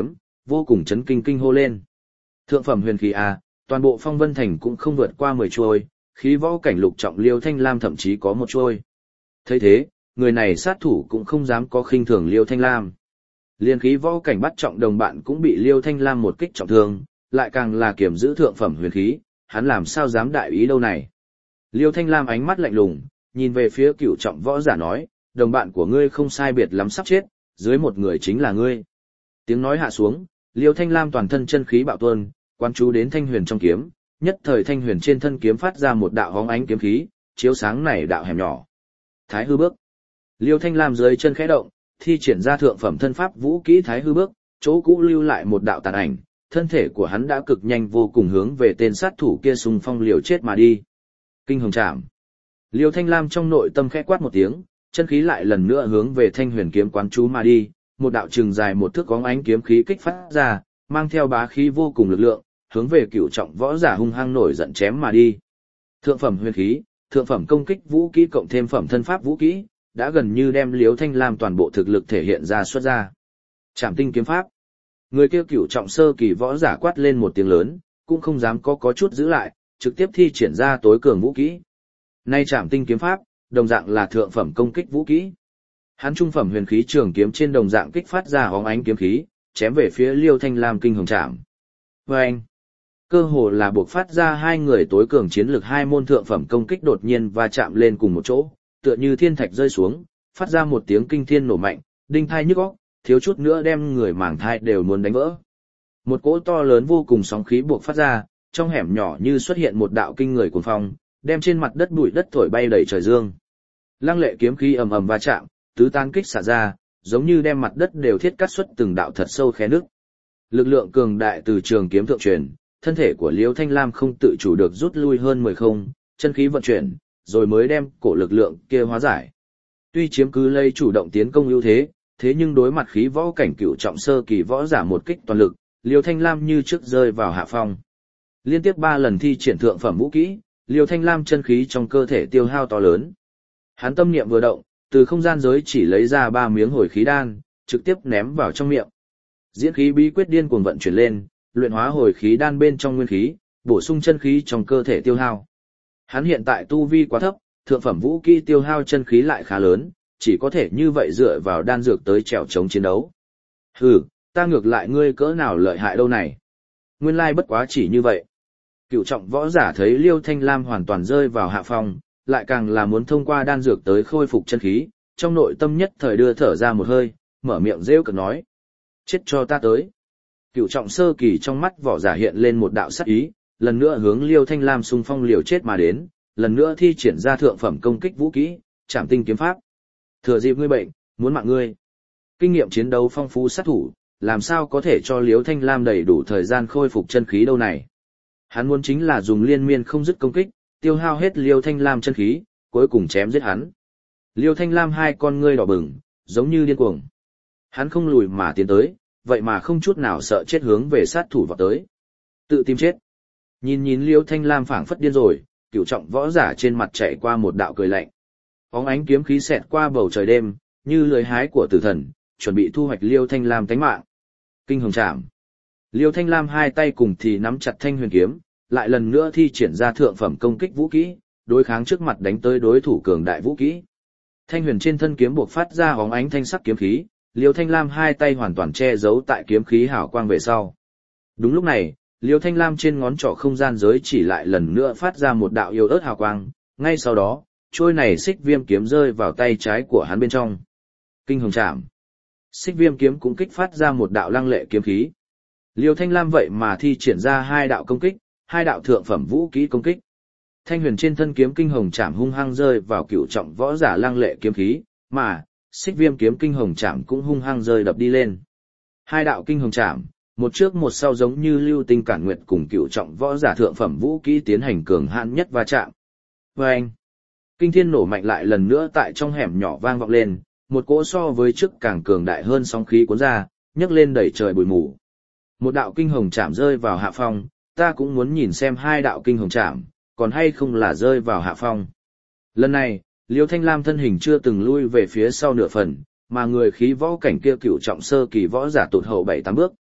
Speaker 1: vô cùng chấn kinh kinh hô lên. Thượng phẩm huyền khí a, toàn bộ Phong Vân Thành cũng không vượt qua mười chuôi, khí võ cảnh lục trọng Liêu Thanh Lam thậm chí có một chuôi. Thấy thế, người này sát thủ cũng không dám có khinh thường Liêu Thanh Lam. Liên khí võ cảnh bắt trọng đồng bạn cũng bị Liêu Thanh Lam một kích trọng thương, lại càng là kiểm giữ thượng phẩm huyền khí, hắn làm sao dám đại ý đâu này. Liêu Thanh Lam ánh mắt lạnh lùng, nhìn về phía cửu trọng võ giả nói, đồng bạn của ngươi không sai biệt lắm sắp chết, dưới một người chính là ngươi. Tiếng nói hạ xuống, Liêu Thanh Lam toàn thân chân khí bạo tuôn, quan chú đến thanh huyền trong kiếm, nhất thời thanh huyền trên thân kiếm phát ra một đạo hóng ánh kiếm khí, chiếu sáng này đạo hẻm nhỏ. Thái hư bước. Liêu Thanh Lam dưới chân khẽ động, thi triển ra thượng phẩm thân pháp vũ kỹ Thái hư bước, chỗ cũ lưu lại một đạo tàn ảnh, thân thể của hắn đã cực nhanh vô cùng hướng về tên sát thủ kia xung phong liều chết mà đi. Kinh hồng trảm. Liêu Thanh Lam trong nội tâm khẽ quát một tiếng, chân khí lại lần nữa hướng về thanh huyền kiếm quán chú mà đi, một đạo trường dài một thước óng ánh kiếm khí kích phát ra, mang theo bá khí vô cùng lực lượng, hướng về cửu trọng võ giả hung hăng nổi giận chém mà đi. Thượng phẩm huyền khí, thượng phẩm công kích vũ kỹ cộng thêm phẩm thân pháp vũ kỹ, đã gần như đem Liêu Thanh Lam toàn bộ thực lực thể hiện ra xuất ra. Trảm tinh kiếm pháp. Người kia cửu trọng sơ kỳ võ giả quát lên một tiếng lớn, cũng không dám có có chút giữ lại, trực tiếp thi triển ra tối cường vũ kỹ. Nay trảm tinh kiếm pháp, đồng dạng là thượng phẩm công kích vũ kỹ. Hắn trung phẩm huyền khí trường kiếm trên đồng dạng kích phát ra hóng ánh kiếm khí, chém về phía Liêu Thanh Lam kinh hồng trảm. Vâng! Cơ hồ là buộc phát ra hai người tối cường chiến lực hai môn thượng phẩm công kích đột nhiên va chạm lên cùng một chỗ, tựa như thiên thạch rơi xuống, phát ra một tiếng kinh thiên nổ mạnh, đinh thai nhức óc, thiếu chút nữa đem người màng thai đều muốn đánh vỡ. Một cỗ to lớn vô cùng sóng khí buộc phát ra, trong hẻm nhỏ như xuất hiện một đạo kinh người cuồng phong, đem trên mặt đất bụi đất thổi bay đầy trời dương. Lăng lệ kiếm khí ầm ầm va chạm, tứ tan kích xả ra, giống như đem mặt đất đều thiết cắt xuất từng đạo thật sâu khe nước. Lực lượng cường đại từ trường kiếm thượng truyền, thân thể của Liêu Thanh Lam không tự chủ được rút lui hơn mười không, chân khí vận chuyển, rồi mới đem cổ lực lượng kia hóa giải. Tuy chiếm cứ lây chủ động tiến công ưu thế, thế nhưng đối mặt khí võ cảnh cửu trọng sơ kỳ võ giả một kích toàn lực, Liêu Thanh Lam như trước rơi vào hạ phong. Liên tiếp ba lần thi triển thượng phẩm vũ kỹ, Liêu Thanh Lam chân khí trong cơ thể tiêu hao to lớn. Hắn tâm niệm vừa động, từ không gian giới chỉ lấy ra ba miếng hồi khí đan, trực tiếp ném vào trong miệng. Diễn khí bí quyết điên cuồng vận chuyển lên, luyện hóa hồi khí đan bên trong nguyên khí, bổ sung chân khí trong cơ thể tiêu hao. Hắn hiện tại tu vi quá thấp, thượng phẩm vũ kỹ tiêu hao chân khí lại khá lớn, chỉ có thể như vậy dựa vào đan dược tới trèo chống chiến đấu. Hừ, ta ngược lại ngươi cỡ nào lợi hại đâu này. Nguyên lai bất quá chỉ như vậy. Cựu trọng võ giả thấy Liêu Thanh Lam hoàn toàn rơi vào hạ phong, lại càng là muốn thông qua đan dược tới khôi phục chân khí, trong nội tâm nhất thời đưa thở ra một hơi, mở miệng rêu cực nói. Chết cho ta tới. Cựu trọng sơ kỳ trong mắt võ giả hiện lên một đạo sắc ý, lần nữa hướng Liêu Thanh Lam xung phong liều chết mà đến, lần nữa thi triển ra thượng phẩm công kích vũ kỹ, trảm tinh kiếm pháp. Thừa dịp ngươi bệnh, muốn mạng ngươi. Kinh nghiệm chiến đấu phong phú sát thủ, làm sao có thể cho Liêu Thanh Lam đầy đủ thời gian khôi phục chân khí đâu này. Hắn muốn chính là dùng liên miên không dứt công kích, tiêu hao hết Liêu Thanh Lam chân khí, cuối cùng chém giết hắn. Liêu Thanh Lam hai con ngươi đỏ bừng, giống như điên cuồng. Hắn không lùi mà tiến tới, vậy mà không chút nào sợ chết hướng về sát thủ vào tới. Tự tìm chết. Nhìn nhìn Liêu Thanh Lam phảng phất điên rồi, cửu trọng võ giả trên mặt chạy qua một đạo cười lạnh. Bóng ánh kiếm khí xẹt qua bầu trời đêm, như lưỡi hái của tử thần, chuẩn bị thu hoạch Liêu Thanh Lam tánh mạng. Kinh hồng trảm. Liêu Thanh Lam hai tay cùng thì nắm chặt thanh huyền kiếm, lại lần nữa thi triển ra thượng phẩm công kích vũ kỹ, đối kháng trước mặt đánh tới đối thủ cường đại vũ kỹ. Thanh huyền trên thân kiếm buộc phát ra bóng ánh thanh sắc kiếm khí, Liêu Thanh Lam hai tay hoàn toàn che giấu tại kiếm khí hào quang về sau. Đúng lúc này, Liêu Thanh Lam trên ngón trỏ không gian giới chỉ lại lần nữa phát ra một đạo yếu ớt hào quang, ngay sau đó, trôi này xích viêm kiếm rơi vào tay trái của hắn bên trong. Kinh hồng trảm. Xích viêm kiếm cũng kích phát ra một đạo lăng lệ kiếm khí. Liêu Thanh Lam vậy mà thi triển ra hai đạo công kích, hai đạo thượng phẩm vũ kỹ công kích. Thanh huyền trên thân kiếm kinh hồng trảm hung hăng rơi vào cựu trọng võ giả lăng lệ kiếm khí, mà xích viêm kiếm kinh hồng trảm cũng hung hăng rơi đập đi lên. Hai đạo kinh hồng trảm, một trước một sau giống như lưu tinh cản nguyệt cùng cựu trọng võ giả thượng phẩm vũ kỹ tiến hành cường hãn nhất va chạm. Vâng! Kinh thiên nổ mạnh lại lần nữa tại trong hẻm nhỏ vang vọng lên, một cỗ so với trước càng cường đại hơn sóng khí cuốn ra, nhấc lên đẩy trời bụi mù. Một đạo kinh hồng trảm rơi vào hạ phong, ta cũng muốn nhìn xem hai đạo kinh hồng trảm, còn hay không là rơi vào hạ phong. Lần này, Liêu Thanh Lam thân hình chưa từng lui về phía sau nửa phần, mà người khí võ cảnh kia cửu trọng sơ kỳ võ giả tụt hậu bảy tám bước.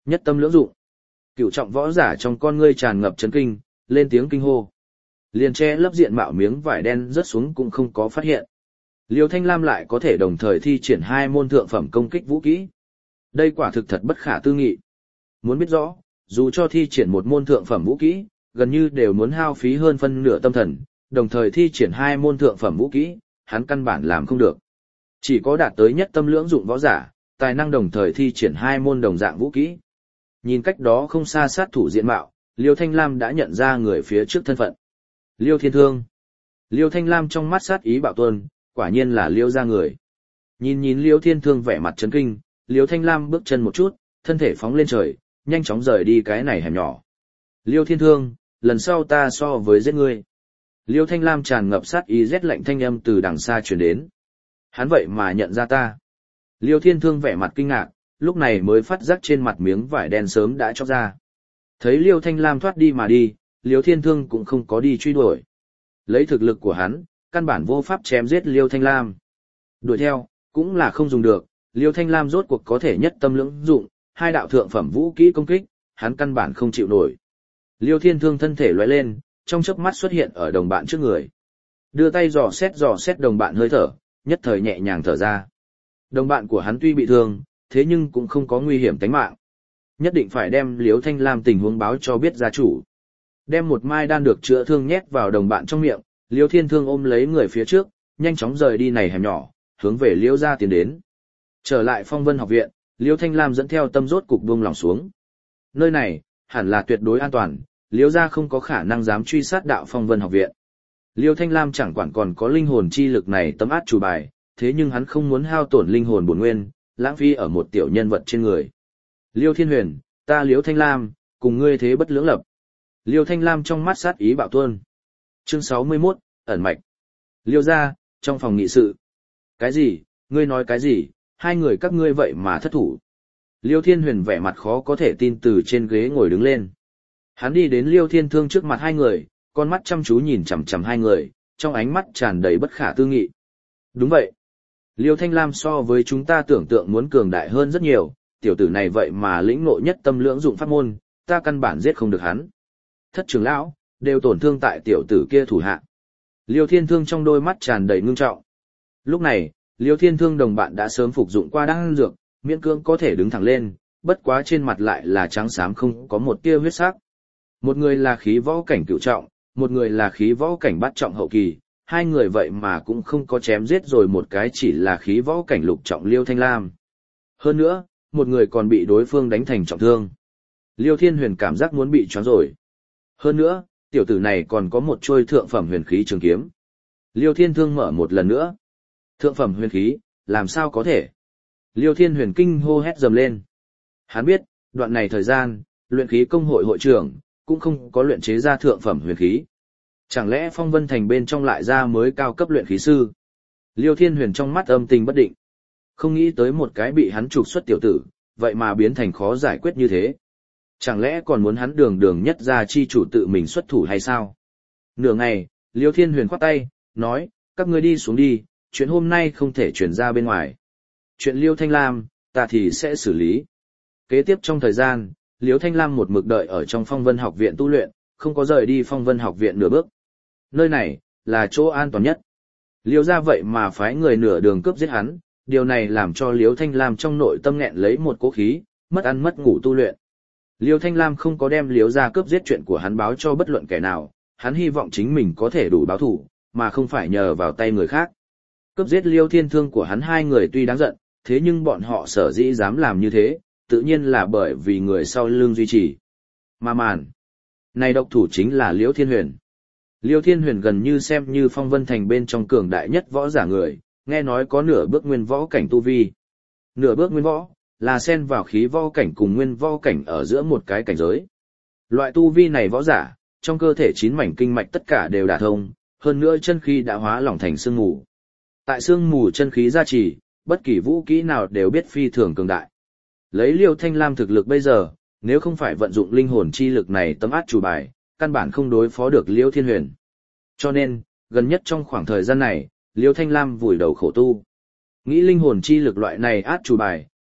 Speaker 1: Nhất tâm lưỡng dụng. Cựu trọng võ giả trong con ngươi tràn ngập chấn kinh, lên tiếng kinh hô. Liền che lấp diện mạo miếng vải đen rớt xuống cũng không có phát hiện. Liêu Thanh Lam lại có thể đồng thời thi triển hai môn thượng phẩm công kích vũ kỹ. Đây quả thực thật bất khả tư nghị. Muốn biết rõ, dù cho thi triển một môn thượng phẩm vũ kỹ, gần như đều muốn hao phí hơn phân nửa tâm thần, đồng thời thi triển hai môn thượng phẩm vũ kỹ, hắn căn bản làm không được. Chỉ có đạt tới nhất tâm lưỡng dụng võ giả, tài năng đồng thời thi triển hai môn đồng dạng vũ kỹ. Nhìn cách đó không xa sát thủ diện mạo, Liêu Thanh Lam đã nhận ra người phía trước thân phận. Liêu Thiên Thương. Liêu Thanh Lam trong mắt sát ý bạo tuôn, quả nhiên là Liêu gia người. Nhìn nhìn Liêu Thiên Thương vẻ mặt chấn kinh, Liêu Thanh Lam bước chân một chút, thân thể phóng lên trời, nhanh chóng rời đi cái này hẻm nhỏ. Liêu Thiên Thương, lần sau ta so với giết ngươi. Liêu Thanh Lam tràn ngập sát ý rét lạnh thanh âm từ đằng xa truyền đến. Hắn vậy mà nhận ra ta. Liêu Thiên Thương vẻ mặt kinh ngạc, lúc này mới phát giác trên mặt miếng vải đen sớm đã chóc ra. Thấy Liêu Thanh Lam thoát đi mà đi, Liêu Thiên Thương cũng không có đi truy đuổi. Lấy thực lực của hắn, căn bản vô pháp chém giết Liêu Thanh Lam. Đuổi theo, cũng là không dùng được, Liêu Thanh Lam rốt cuộc có thể nhất tâm lưỡng dụng, hai đạo thượng phẩm vũ kỹ công kích, hắn căn bản không chịu nổi. Liêu Thiên Thương thân thể lóe lên, trong chớp mắt xuất hiện ở đồng bạn trước người. Đưa tay dò xét dò xét đồng bạn hơi thở, nhất thời nhẹ nhàng thở ra. Đồng bạn của hắn tuy bị thương, thế nhưng cũng không có nguy hiểm tính mạng. Nhất định phải đem Liêu Thanh Lam tình huống báo cho biết gia chủ. Đem một mai đan được chữa thương nhét vào đồng bạn trong miệng, Liêu Thiên Thương ôm lấy người phía trước, nhanh chóng rời đi này hẻm nhỏ, hướng về Liêu gia tiến đến. Trở lại Phong Vân học viện, Liêu Thanh Lam dẫn theo tâm rốt cục buông lòng xuống. Nơi này, hẳn là tuyệt đối an toàn, Liêu gia không có khả năng dám truy sát đạo Phong Vân học viện. Liêu Thanh Lam chẳng quản còn có linh hồn chi lực này tấm át chủ bài, thế nhưng hắn không muốn hao tổn linh hồn bổn nguyên, lãng phí ở một tiểu nhân vật trên người. Liêu Thiên Huyền, ta Liêu Thanh Lam, cùng ngươi thế bất lưỡng lập. Liêu Thanh Lam trong mắt sát ý bạo tuôn. Chương sáu mươi mốt, ẩn mạch. Liêu gia, trong phòng nghị sự. Cái gì, ngươi nói cái gì, hai người các ngươi vậy mà thất thủ. Liêu Thiên Huyền vẻ mặt khó có thể tin từ trên ghế ngồi đứng lên. Hắn đi đến Liêu Thiên Thương trước mặt hai người, con mắt chăm chú nhìn chằm chằm hai người, trong ánh mắt tràn đầy bất khả tư nghị. Đúng vậy. Liêu Thanh Lam so với chúng ta tưởng tượng muốn cường đại hơn rất nhiều, tiểu tử này vậy mà lĩnh ngộ nhất tâm lưỡng dụng pháp môn, ta căn bản giết không được hắn. Thất trưởng lão, đều tổn thương tại tiểu tử kia thủ hạ. Liêu Thiên Thương trong đôi mắt tràn đầy ngưng trọng. Lúc này, Liêu Thiên Thương đồng bạn đã sớm phục dụng qua đan dược, miễn cưỡng có thể đứng thẳng lên, bất quá trên mặt lại là trắng xám không có một tia huyết sắc. Một người là khí võ cảnh cửu trọng, một người là khí võ cảnh bát trọng hậu kỳ, hai người vậy mà cũng không có chém giết rồi một cái chỉ là khí võ cảnh lục trọng Liêu Thanh Lam. Hơn nữa, một người còn bị đối phương đánh thành trọng thương. Liêu Thiên Huyền cảm giác muốn bị choáng rồi. Hơn nữa, tiểu tử này còn có một trôi thượng phẩm huyền khí trường kiếm. Liêu Thiên Thương mở một lần nữa. Thượng phẩm huyền khí, làm sao có thể? Liêu Thiên Huyền kinh hô hét dầm lên. Hắn biết, đoạn này thời gian, luyện khí công hội hội trưởng, cũng không có luyện chế ra thượng phẩm huyền khí. Chẳng lẽ Phong Vân Thành bên trong lại ra mới cao cấp luyện khí sư? Liêu Thiên Huyền trong mắt âm tình bất định. Không nghĩ tới một cái bị hắn trục xuất tiểu tử, vậy mà biến thành khó giải quyết như thế. Chẳng lẽ còn muốn hắn đường đường nhất ra chi chủ tự mình xuất thủ hay sao? Nửa ngày, Liêu Thiên Huyền khoát tay, nói, các ngươi đi xuống đi, chuyện hôm nay không thể chuyển ra bên ngoài. Chuyện Liêu Thanh Lam, ta thì sẽ xử lý. Kế tiếp trong thời gian, Liêu Thanh Lam một mực đợi ở trong Phong Vân học viện tu luyện, không có rời đi Phong Vân học viện nửa bước. Nơi này, là chỗ an toàn nhất. Liêu ra vậy mà phái người nửa đường cướp giết hắn, điều này làm cho Liêu Thanh Lam trong nội tâm nghẹn lấy một cố khí, mất ăn mất ngủ tu luyện. Liêu Thanh Lam không có đem Liêu ra cướp giết chuyện của hắn báo cho bất luận kẻ nào, hắn hy vọng chính mình có thể đủ báo thủ, mà không phải nhờ vào tay người khác. Cướp giết Liêu Thiên Thương của hắn hai người tuy đáng giận, thế nhưng bọn họ sở dĩ dám làm như thế, tự nhiên là bởi vì người sau lưng duy trì. Mà màn, này độc thủ chính là Liêu Thiên Huyền. Liêu Thiên Huyền gần như xem như Phong Vân Thành bên trong cường đại nhất võ giả người, nghe nói có nửa bước nguyên võ cảnh tu vi. Nửa bước nguyên võ, là xen vào khí võ cảnh cùng nguyên võ cảnh ở giữa một cái cảnh giới. Loại tu vi này võ giả, trong cơ thể chín mảnh kinh mạch tất cả đều đả thông, hơn nữa chân khí đã hóa lỏng thành sương mù. Tại sương mù chân khí gia trì, bất kỳ vũ kỹ nào đều biết phi thường cường đại. Lấy Liêu Thanh Lam thực lực bây giờ, nếu không phải vận dụng linh hồn chi lực này tấm át chủ bài, căn bản không đối phó được Liêu Thiên Huyền. Cho nên, gần nhất trong khoảng thời gian này, Liêu Thanh Lam vùi đầu khổ tu. Nghĩ linh hồn chi lực loại này át chủ bài,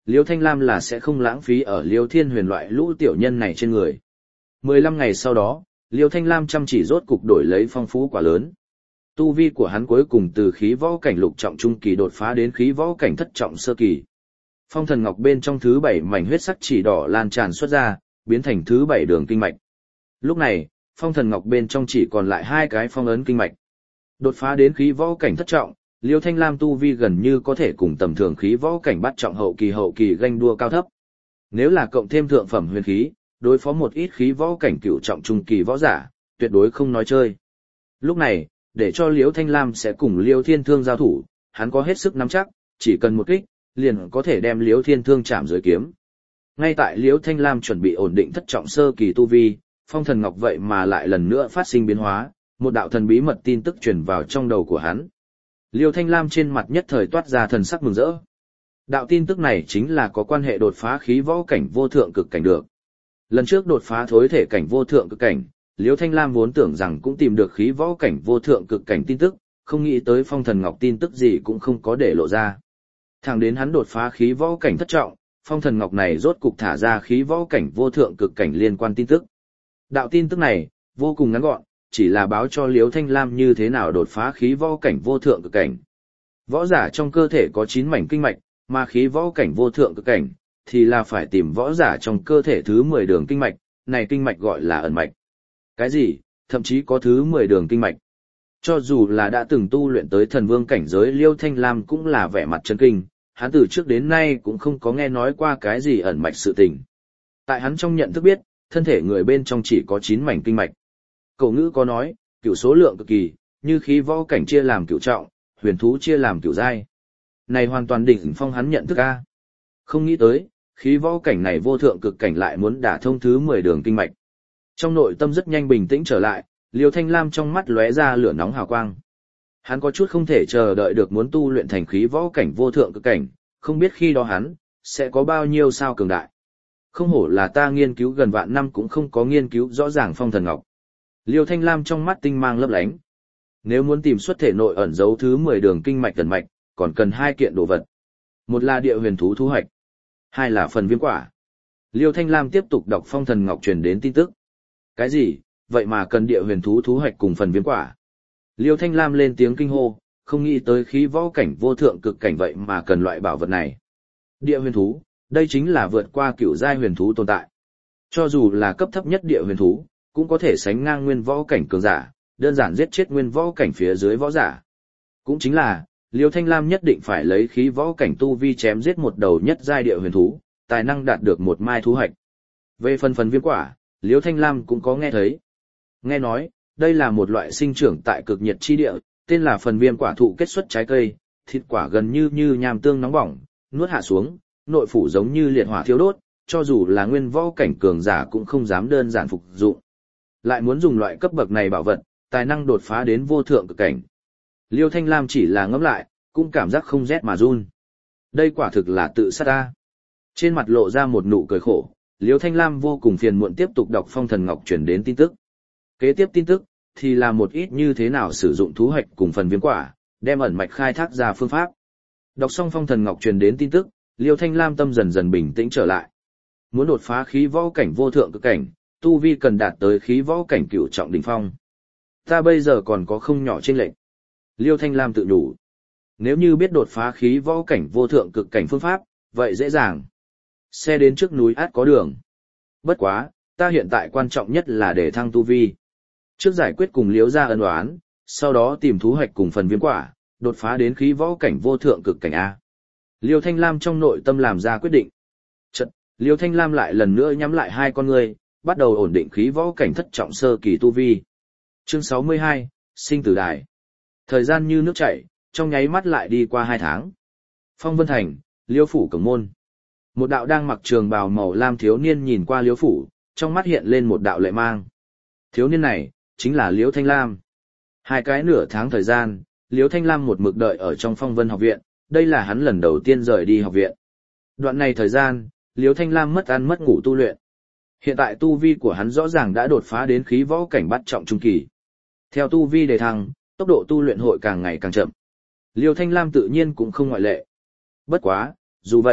Speaker 1: Liêu Thanh Lam là sẽ không lãng phí ở Liêu Thiên Huyền loại lũ tiểu nhân này trên người. mười lăm ngày sau đó, Liêu Thanh Lam chăm chỉ rốt cục đổi lấy phong phú quả lớn. Tu vi của hắn cuối cùng từ khí võ cảnh lục trọng trung kỳ đột phá đến khí võ cảnh thất trọng sơ kỳ. Phong thần ngọc bên trong thứ bảy mảnh huyết sắc chỉ đỏ lan tràn xuất ra, biến thành thứ bảy đường kinh mạch. Lúc này, phong thần ngọc bên trong chỉ còn lại hai cái phong ấn kinh mạch. Đột phá đến khí võ cảnh thất trọng, Liêu Thanh Lam tu vi gần như có thể cùng tầm thường khí võ cảnh bắt trọng hậu kỳ hậu kỳ ganh đua cao thấp. Nếu là cộng thêm thượng phẩm huyền khí, đối phó một ít khí võ cảnh cửu trọng trung kỳ võ giả, tuyệt đối không nói chơi. Lúc này, để cho Liêu Thanh Lam sẽ cùng Liêu Thiên Thương giao thủ, hắn có hết sức nắm chắc, chỉ cần một kích, liền có thể đem Liêu Thiên Thương chạm dưới kiếm. Ngay tại Liêu Thanh Lam chuẩn bị ổn định thất trọng sơ kỳ tu vi, phong thần ngọc vậy mà lại lần nữa phát sinh biến hóa, một đạo thần bí mật tin tức truyền vào trong đầu của hắn. Liêu Thanh Lam trên mặt nhất thời toát ra thần sắc mừng rỡ. Đạo tin tức này chính là có quan hệ đột phá khí võ cảnh vô thượng cực cảnh được. Lần trước đột phá thối thể cảnh vô thượng cực cảnh, Liêu Thanh Lam vốn tưởng rằng cũng tìm được khí võ cảnh vô thượng cực cảnh tin tức, không nghĩ tới phong thần ngọc tin tức gì cũng không có để lộ ra. Thẳng đến hắn đột phá khí võ cảnh thất trọng, phong thần ngọc này rốt cục thả ra khí võ cảnh vô thượng cực cảnh liên quan tin tức. Đạo tin tức này, vô cùng ngắn gọn, chỉ là báo cho Liêu Thanh Lam như thế nào đột phá khí võ cảnh vô thượng cực cảnh. Võ giả trong cơ thể có chín mảnh kinh mạch, mà khí võ cảnh vô thượng cực cảnh, thì là phải tìm võ giả trong cơ thể thứ mười đường kinh mạch, này kinh mạch gọi là ẩn mạch. Cái gì, thậm chí có thứ mười đường kinh mạch. Cho dù là đã từng tu luyện tới thần vương cảnh giới Liêu Thanh Lam cũng là vẻ mặt chấn kinh, hắn từ trước đến nay cũng không có nghe nói qua cái gì ẩn mạch sự tình. Tại hắn trong nhận thức biết, thân thể người bên trong chỉ có chín mảnh kinh mạch. Cổ ngữ có nói, cửu số lượng cực kỳ, như khí võ cảnh chia làm cửu trọng, huyền thú chia làm cửu giai. Này hoàn toàn đỉnh phong hắn nhận thức a. Không nghĩ tới, khí võ cảnh này vô thượng cực cảnh lại muốn đả thông thứ mười đường kinh mạch. Trong nội tâm rất nhanh bình tĩnh trở lại, Liêu Thanh Lam trong mắt lóe ra lửa nóng hào quang. Hắn có chút không thể chờ đợi được muốn tu luyện thành khí võ cảnh vô thượng cực cảnh, không biết khi đó hắn sẽ có bao nhiêu sao cường đại. Không hổ là ta nghiên cứu gần vạn năm cũng không có nghiên cứu rõ ràng phong thần ngọc. Liêu Thanh Lam trong mắt tinh mang lấp lánh. Nếu muốn tìm xuất thể nội ẩn dấu thứ mười đường kinh mạch tần mạch, còn cần hai kiện đồ vật. Một là địa huyền thú thu hoạch, hai là phần viêm quả. Liêu Thanh Lam tiếp tục đọc phong thần ngọc truyền đến tin tức. Cái gì, vậy mà cần địa huyền thú thu hoạch cùng phần viêm quả. Liêu Thanh Lam lên tiếng kinh hô, không nghĩ tới khí võ cảnh vô thượng cực cảnh vậy mà cần loại bảo vật này. Địa huyền thú, đây chính là vượt qua cửu giai huyền thú tồn tại. Cho dù là cấp thấp nhất địa huyền thú, cũng có thể sánh ngang nguyên võ cảnh cường giả, đơn giản giết chết nguyên võ cảnh phía dưới võ giả. Cũng chính là, Liêu Thanh Lam nhất định phải lấy khí võ cảnh tu vi chém giết một đầu nhất giai địa huyền thú, tài năng đạt được một mai thú hạch. Về phần phần viêm quả, Liêu Thanh Lam cũng có nghe thấy. Nghe nói, đây là một loại sinh trưởng tại cực nhiệt chi địa, tên là phần viêm quả thụ kết xuất trái cây, thịt quả gần như như nham tương nóng bỏng, nuốt hạ xuống, nội phủ giống như liệt hỏa thiêu đốt, cho dù là nguyên võ cảnh cường giả cũng không dám đơn giản phục dụng. Lại muốn dùng loại cấp bậc này bảo vật, tài năng đột phá đến vô thượng cực cảnh. Liêu Thanh Lam chỉ là ngẫm lại, cũng cảm giác không rét mà run. Đây quả thực là tự sát ta. Trên mặt lộ ra một nụ cười khổ, Liêu Thanh Lam vô cùng phiền muộn tiếp tục đọc phong thần ngọc truyền đến tin tức. Kế tiếp tin tức, thì là một ít như thế nào sử dụng thú hoạch cùng phần viêm quả, đem ẩn mạch khai thác ra phương pháp. Đọc xong phong thần ngọc truyền đến tin tức, Liêu Thanh Lam tâm dần dần bình tĩnh trở lại. Muốn đột phá khí võ cảnh vô thượng cực cảnh, tu vi cần đạt tới khí võ cảnh cửu trọng đỉnh phong. Ta bây giờ còn có không nhỏ chênh lệch. Liêu Thanh Lam tự nhủ. Nếu như biết đột phá khí võ cảnh vô thượng cực cảnh phương pháp, vậy dễ dàng. Xe đến trước núi át có đường. Bất quá, ta hiện tại quan trọng nhất là để thăng tu vi. Trước giải quyết cùng Liêu gia ân oán, sau đó tìm thú hoạch cùng phần viêm quả, đột phá đến khí võ cảnh vô thượng cực cảnh A. Liêu Thanh Lam trong nội tâm làm ra quyết định. Chật, Liêu Thanh Lam lại lần nữa nhắm lại hai con ngươi, bắt đầu ổn định khí võ cảnh thất trọng sơ kỳ tu vi. Chương sáu mươi hai, sinh tử đài. Thời gian như nước chảy, trong nháy mắt lại đi qua hai tháng. Phong Vân Thành, Liêu phủ cổng môn. Một đạo đang mặc trường bào màu lam thiếu niên nhìn qua Liêu phủ, trong mắt hiện lên một đạo lệ mang. Thiếu niên này, chính là Liêu Thanh Lam. Hai cái nửa tháng thời gian, Liêu Thanh Lam một mực đợi ở trong Phong Vân học viện, đây là hắn lần đầu tiên rời đi học viện. Đoạn này thời gian, Liêu Thanh Lam mất ăn mất ngủ tu luyện. Hiện tại tu vi của hắn rõ ràng đã đột phá đến khí võ cảnh bát trọng trung kỳ. Theo tu vi đề thăng, tốc độ tu luyện hội càng ngày càng chậm. Liêu Thanh Lam tự nhiên cũng không ngoại lệ. Bất quá, dù vậy,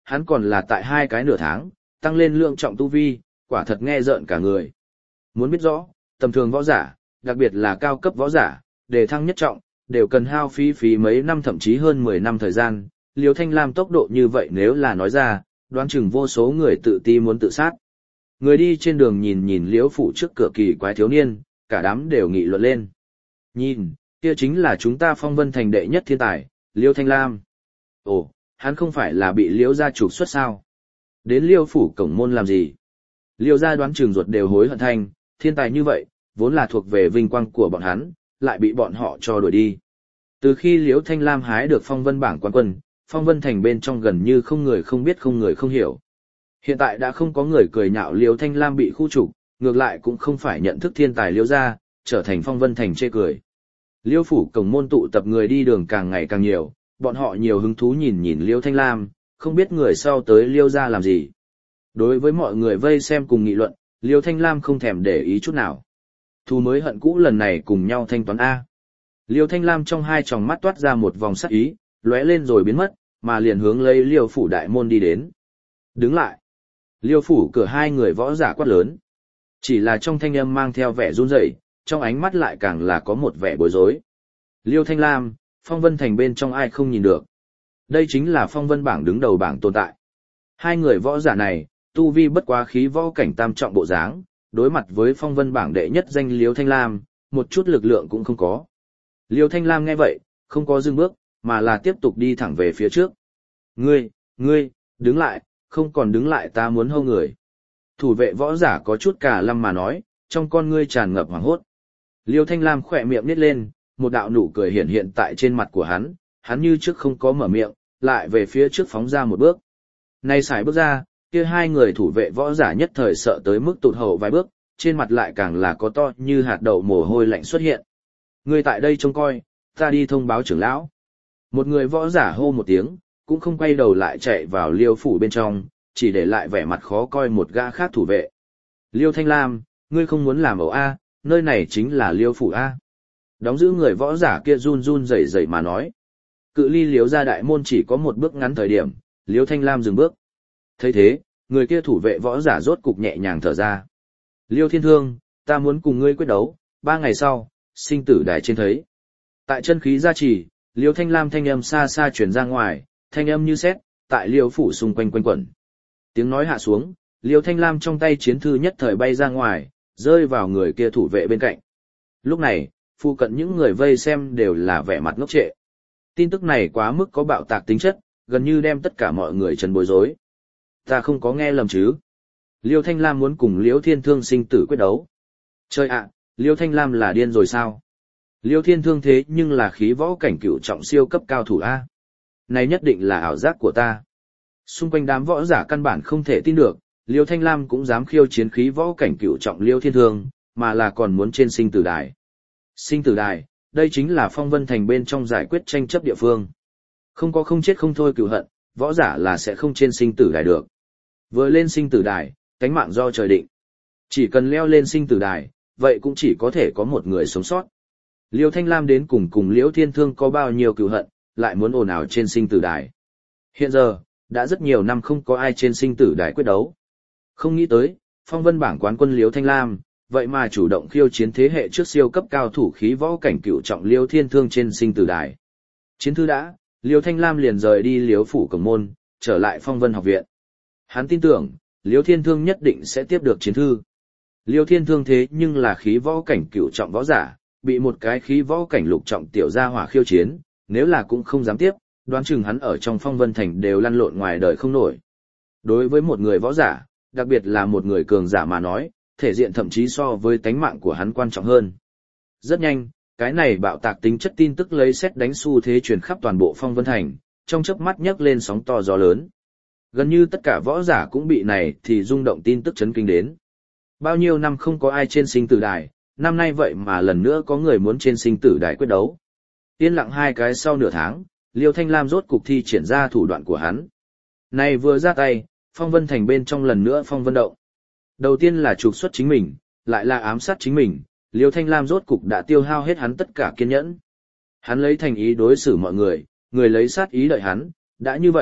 Speaker 1: hắn còn là tại hai cái nửa tháng, tăng lên lượng trọng tu vi, quả thật nghe rợn cả người. Muốn biết rõ, tầm thường võ giả, đặc biệt là cao cấp võ giả, để thăng nhất trọng, đều cần hao phí phí mấy năm thậm chí hơn mười năm thời gian. Liêu Thanh Lam tốc độ như vậy nếu là nói ra, đoán chừng vô số người tự ti muốn tự sát. Người đi trên đường nhìn nhìn Liễu phủ trước cửa kỳ quái thiếu niên, cả đám đều nghị luận lên. Nhìn, kia chính là chúng ta Phong Vân thành đệ nhất thiên tài, Liêu Thanh Lam. Ồ, hắn không phải là bị Liễu gia trục xuất sao? Đến Liêu phủ cổng môn làm gì? Liêu gia đoán chừng ruột đều hối hận thanh, thiên tài như vậy, vốn là thuộc về vinh quang của bọn hắn, lại bị bọn họ cho đuổi đi. Từ khi Liễu Thanh Lam hái được Phong Vân bảng quán quân, Phong Vân thành bên trong gần như không người không biết không người không hiểu. Hiện tại đã không có người cười nhạo Liễu Thanh Lam bị khu trục, ngược lại cũng không phải nhận thức thiên tài Liễu gia, trở thành Phong Vân thành chê cười. Liêu phủ cổng môn tụ tập người đi đường càng ngày càng nhiều, bọn họ nhiều hứng thú nhìn nhìn Liêu Thanh Lam, không biết người sau tới Liêu gia làm gì. Đối với mọi người vây xem cùng nghị luận, Liêu Thanh Lam không thèm để ý chút nào. Thù mới hận cũ lần này cùng nhau thanh toán A. Liêu Thanh Lam trong hai tròng mắt toát ra một vòng sắc ý, lóe lên rồi biến mất, mà liền hướng lấy Liêu phủ đại môn đi đến. Đứng lại. Liêu phủ cửa hai người võ giả quát lớn. Chỉ là trong thanh âm mang theo vẻ run rẩy, trong ánh mắt lại càng là có một vẻ bối rối. Liêu Thanh Lam, Phong Vân thành bên trong ai không nhìn được. Đây chính là Phong Vân bảng đứng đầu bảng tồn tại. Hai người võ giả này, tu vi bất quá khí võ cảnh tam trọng bộ dáng, đối mặt với Phong Vân bảng đệ nhất danh Liêu Thanh Lam, một chút lực lượng cũng không có. Liêu Thanh Lam nghe vậy, không có dừng bước, mà là tiếp tục đi thẳng về phía trước. Ngươi, ngươi, đứng lại, không còn đứng lại ta muốn hâu người. Thủ vệ võ giả có chút cả lăm mà nói, trong con ngươi tràn ngập hoảng hốt. Liêu Thanh Lam khỏe miệng nít lên, một đạo nụ cười hiện hiện tại trên mặt của hắn, hắn như trước không có mở miệng, lại về phía trước phóng ra một bước. Nay xài bước ra, kia hai người thủ vệ võ giả nhất thời sợ tới mức tụt hậu vài bước, trên mặt lại càng là có to như hạt đậu mồ hôi lạnh xuất hiện. Người tại đây trông coi, ta đi thông báo trưởng lão. Một người võ giả hô một tiếng, cũng không quay đầu lại chạy vào Liêu phủ bên trong, chỉ để lại vẻ mặt khó coi một gã khác thủ vệ. Liêu Thanh Lam, ngươi không muốn làm ẩu A, nơi này chính là Liêu phủ A. Đóng giữ người võ giả kia run run rẩy rẩy mà nói. Cự ly Liêu gia đại môn chỉ có một bước ngắn thời điểm, Liêu Thanh Lam dừng bước. Thấy thế, người kia thủ vệ võ giả rốt cục nhẹ nhàng thở ra. Liêu Thiên Thương, ta muốn cùng ngươi quyết đấu, ba ngày sau, sinh tử đài trên thấy. Tại chân khí gia trì, Liêu Thanh Lam thanh âm xa xa truyền ra ngoài, thanh âm như sét, tại Liêu phủ xung quanh quanh quẩn. Tiếng nói hạ xuống, Liêu Thanh Lam trong tay chiến thư nhất thời bay ra ngoài, rơi vào người kia thủ vệ bên cạnh. Lúc này, phụ cận những người vây xem đều là vẻ mặt ngốc trệ. Tin tức này quá mức có bạo tạc tính chất, gần như đem tất cả mọi người chấn bối rối. Ta không có nghe lầm chứ? Liêu Thanh Lam muốn cùng Liêu Thiên Thương sinh tử quyết đấu. Trời ạ, Liêu Thanh Lam là điên rồi sao? Liêu Thiên Thương thế nhưng là khí võ cảnh cửu trọng siêu cấp cao thủ A. Này nhất định là ảo giác của ta. Xung quanh đám võ giả căn bản không thể tin được, Liêu Thanh Lam cũng dám khiêu chiến khí võ cảnh cửu trọng Liêu Thiên Thương, mà là còn muốn trên sinh tử đài. Sinh tử đài, đây chính là Phong Vân thành bên trong giải quyết tranh chấp địa phương. Không có không chết không thôi cửu hận, võ giả là sẽ không trên sinh tử đài được. Vừa lên sinh tử đài, cánh mạng do trời định. Chỉ cần leo lên sinh tử đài, vậy cũng chỉ có thể có một người sống sót. Liêu Thanh Lam đến cùng cùng Liễu Thiên Thương có bao nhiêu cửu hận, lại muốn ồn ào trên sinh tử đài. Hiện giờ, đã rất nhiều năm không có ai trên sinh tử đài quyết đấu. Không nghĩ tới, Phong Vân bảng quán quân Liễu Thanh Lam, vậy mà chủ động khiêu chiến thế hệ trước siêu cấp cao thủ khí võ cảnh cửu trọng Liêu Thiên Thương trên sinh tử đài. Chiến thư đã, Liêu Thanh Lam liền rời đi Liêu phủ cổng môn, trở lại Phong Vân học viện. Hắn tin tưởng, Liêu Thiên Thương nhất định sẽ tiếp được chiến thư. Liêu Thiên Thương thế nhưng là khí võ cảnh cửu trọng võ giả, bị một cái khí võ cảnh lục trọng tiểu gia hỏa khiêu chiến, nếu là cũng không dám tiếp, đoán chừng hắn ở trong Phong Vân thành đều lăn lộn ngoài đời không nổi. Đối với một người võ giả, đặc biệt là một người cường giả mà nói, thể diện thậm chí so với tánh mạng của hắn quan trọng hơn. Rất nhanh, cái này bạo tạc tính chất tin tức lấy sét đánh xu thế truyền khắp toàn bộ Phong Vân thành, trong chớp mắt nhấc lên sóng to gió lớn. Gần như tất cả võ giả cũng bị này thì rung động tin tức chấn kinh đến. Bao nhiêu năm không có ai trên sinh tử đài, năm nay vậy mà lần nữa có người muốn trên sinh tử đài quyết đấu. Yên lặng hai cái sau nửa tháng, Liêu Thanh Lam rốt cục thi triển ra thủ đoạn của hắn. Này vừa ra tay, Phong Vân thành bên trong lần nữa phong vân động. Đầu tiên là trục xuất chính mình, lại là ám sát chính mình, Liêu Thanh Lam rốt cục đã tiêu hao hết hắn tất cả kiên nhẫn. Hắn lấy thành ý đối xử mọi người, người lấy sát ý đợi hắn, đã như vậy,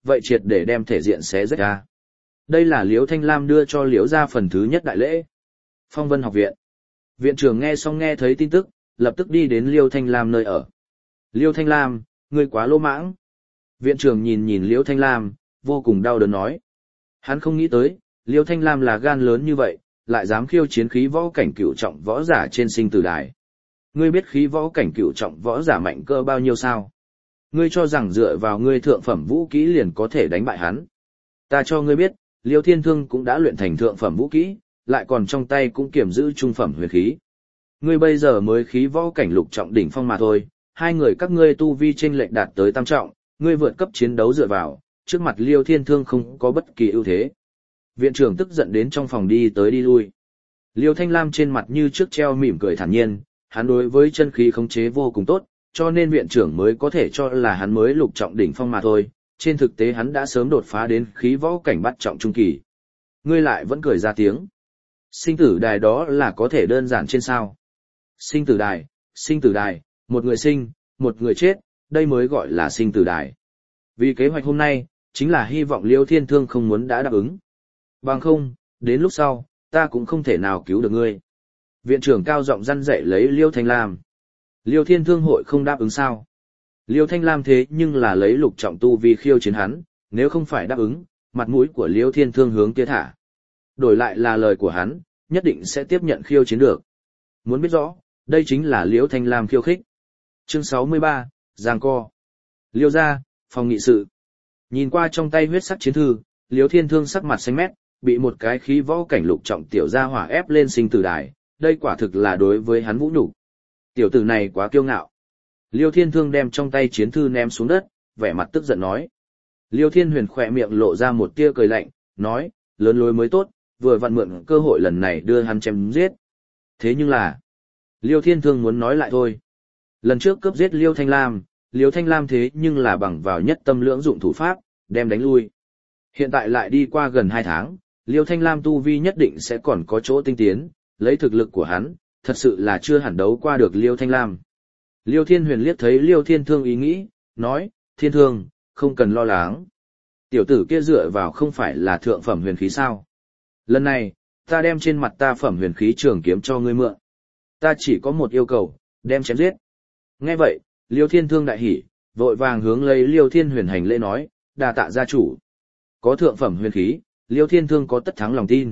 Speaker 1: vậy triệt để đem thể diện xé rách ra. Đây là Liễu Thanh Lam đưa cho Liễu gia phần thứ nhất đại lễ. Phong Vân học viện. Viện trưởng nghe xong nghe thấy tin tức, lập tức đi đến Liễu Thanh Lam nơi ở. Liễu Thanh Lam, ngươi quá lỗ mãng. Viện trưởng nhìn nhìn Liễu Thanh Lam, vô cùng đau đớn nói. Hắn không nghĩ tới, Liễu Thanh Lam là gan lớn như vậy, lại dám khiêu chiến khí võ cảnh cửu trọng võ giả trên sinh tử đài. Ngươi biết khí võ cảnh cửu trọng võ giả mạnh cơ bao nhiêu sao? Ngươi cho rằng dựa vào ngươi thượng phẩm vũ kỹ liền có thể đánh bại hắn. Ta cho ngươi biết, Liêu Thiên Thương cũng đã luyện thành thượng phẩm vũ kỹ, lại còn trong tay cũng kiểm giữ trung phẩm huyền khí. Ngươi bây giờ mới khí võ cảnh lục trọng đỉnh phong mà thôi, hai người các ngươi tu vi chênh lệch đạt tới tam trọng, ngươi vượt cấp chiến đấu dựa vào, trước mặt Liêu Thiên Thương không có bất kỳ ưu thế. Viện trưởng tức giận đến trong phòng đi tới đi lui. Liêu Thanh Lam trên mặt như trước treo mỉm cười thản nhiên, hắn đối với chân khí khống chế vô cùng tốt, cho nên viện trưởng mới có thể cho là hắn mới lục trọng đỉnh phong mà thôi, trên thực tế hắn đã sớm đột phá đến khí võ cảnh bắt trọng trung kỳ. Ngươi lại vẫn cười ra tiếng. Sinh tử đài đó là có thể đơn giản trên sao. Sinh tử đài, sinh tử đài, một người sinh, một người chết, đây mới gọi là sinh tử đài. Vì kế hoạch hôm nay, chính là hy vọng Liêu Thiên Thương không muốn đã đáp ứng. Bằng không, đến lúc sau, ta cũng không thể nào cứu được ngươi. Viện trưởng cao giọng răn dạy lấy Liêu Thanh Lam. Liêu Thiên Thương hội không đáp ứng sao? Liêu Thanh Lam thế nhưng là lấy lục trọng tu vì khiêu chiến hắn, nếu không phải đáp ứng, mặt mũi của Liêu Thiên Thương hướng kia thả. Đổi lại là lời của hắn, nhất định sẽ tiếp nhận khiêu chiến được. Muốn biết rõ, đây chính là Liêu Thanh Lam khiêu khích. Chương sáu mươi ba, Giang Co. Liêu gia, phòng nghị sự. Nhìn qua trong tay huyết sắc chiến thư, Liêu Thiên Thương sắc mặt xanh mét, bị một cái khí võ cảnh lục trọng tiểu gia hỏa ép lên sinh tử đài, đây quả thực là đối với hắn vũ nhục. Tiểu tử này quá kiêu ngạo. Liêu Thiên Thương đem trong tay chiến thư ném xuống đất, vẻ mặt tức giận nói. Liêu Thiên Huyền khỏe miệng lộ ra một tia cười lạnh, nói, lớn lối mới tốt, vừa vặn mượn cơ hội lần này đưa hắn chém giết. Thế nhưng là, Liêu Thiên Thương muốn nói lại thôi. Lần trước cướp giết Liêu Thanh Lam, Liêu Thanh Lam thế nhưng là bằng vào nhất tâm lưỡng dụng thủ pháp, đem đánh lui. Hiện tại lại đi qua gần hai tháng, Liêu Thanh Lam tu vi nhất định sẽ còn có chỗ tinh tiến, lấy thực lực của hắn, thật sự là chưa hẳn đấu qua được Liêu Thanh Lam. Liêu Thiên Huyền liếc thấy Liêu Thiên Thương ý nghĩ, nói, Thiên Thương, không cần lo lắng. Tiểu tử kia dựa vào không phải là thượng phẩm huyền khí sao. Lần này, ta đem trên mặt ta phẩm huyền khí trường kiếm cho ngươi mượn. Ta chỉ có một yêu cầu, đem chém giết. Nghe vậy, Liêu Thiên Thương đại hỉ, vội vàng hướng lấy Liêu Thiên Huyền hành lễ nói, đà tạ gia chủ. Có thượng phẩm huyền khí, Liêu Thiên Thương có tất thắng lòng tin.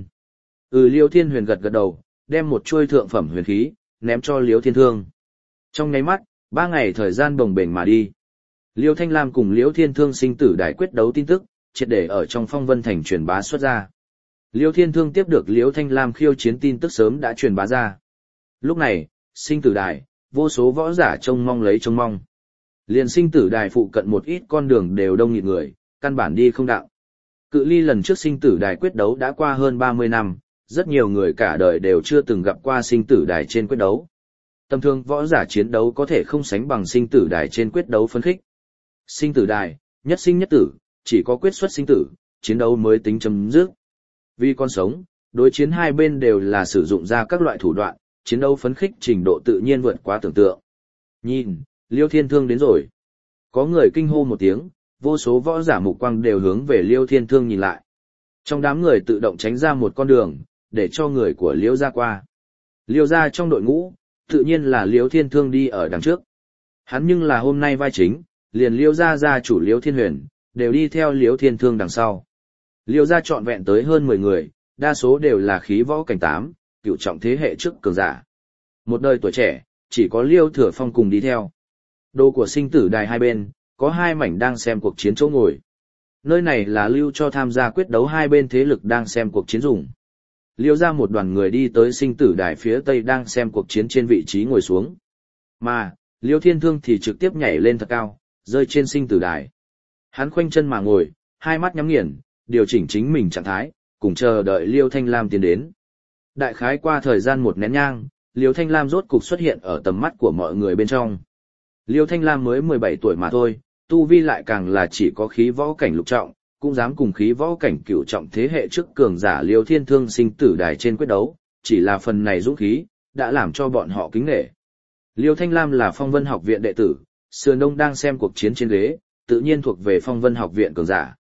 Speaker 1: Ừ Liêu Thiên Huyền gật gật đầu, đem một chuôi thượng phẩm huyền khí, ném cho Liêu Thiên Thương. Trong nháy mắt, ba ngày thời gian bồng bềnh mà đi. Liêu Thanh Lam cùng Liêu Thiên Thương sinh tử đài quyết đấu tin tức, triệt để ở trong Phong Vân Thành truyền bá xuất ra. Liêu Thiên Thương tiếp được Liêu Thanh Lam khiêu chiến tin tức sớm đã truyền bá ra. Lúc này, sinh tử đài, vô số võ giả trông mong lấy trông mong. Liền sinh tử đài phụ cận một ít con đường đều đông nghịt người, căn bản đi không đạo. Cự ly lần trước sinh tử đài quyết đấu đã qua hơn ba mươi năm, rất nhiều người cả đời đều chưa từng gặp qua sinh tử đài trên quyết đấu. Tầm thường võ giả chiến đấu có thể không sánh bằng sinh tử đài trên quyết đấu phân khích. Sinh tử đài, nhất sinh nhất tử, chỉ có quyết xuất sinh tử, chiến đấu mới tính chấm dứt. Vì con sống, đối chiến hai bên đều là sử dụng ra các loại thủ đoạn, chiến đấu phấn khích trình độ tự nhiên vượt quá tưởng tượng. Nhìn, Liêu Thiên Thương đến rồi. Có người kinh hô một tiếng, vô số võ giả mục quang đều hướng về Liêu Thiên Thương nhìn lại. Trong đám người tự động tránh ra một con đường, để cho người của Liêu gia qua. Liêu gia trong đội ngũ, tự nhiên là Liêu Thiên Thương đi ở đằng trước. Hắn nhưng là hôm nay vai chính, liền Liêu gia gia chủ Liêu Thiên Huyền, đều đi theo Liêu Thiên Thương đằng sau. Liêu gia trọn vẹn tới hơn mười người, đa số đều là khí võ cảnh tám, cựu trọng thế hệ trước cường giả. Một đời tuổi trẻ, chỉ có Liêu Thừa Phong cùng đi theo. Đồ của sinh tử đài hai bên, có hai mảnh đang xem cuộc chiến chỗ ngồi. Nơi này là lưu cho tham gia quyết đấu hai bên thế lực đang xem cuộc chiến dùng. Liêu ra một đoàn người đi tới sinh tử đài phía tây đang xem cuộc chiến trên vị trí ngồi xuống. Mà, Liêu Thiên Thương thì trực tiếp nhảy lên thật cao, rơi trên sinh tử đài. Hắn khoanh chân mà ngồi, hai mắt nhắm nghiền, điều chỉnh chính mình trạng thái, cùng chờ đợi Liêu Thanh Lam tiến đến. Đại khái qua thời gian một nén nhang, Liêu Thanh Lam rốt cục xuất hiện ở tầm mắt của mọi người bên trong. Liêu Thanh Lam mới mười bảy tuổi mà thôi, tu vi lại càng là chỉ có khí võ cảnh lục trọng, cũng dám cùng khí võ cảnh cửu trọng thế hệ trước cường giả Liêu Thiên Thương sinh tử đài trên quyết đấu, chỉ là phần này dũng khí, đã làm cho bọn họ kính nể. Liêu Thanh Lam là Phong Vân học viện đệ tử, sườn đông đang xem cuộc chiến trên ghế, tự nhiên thuộc về Phong Vân học viện cường giả,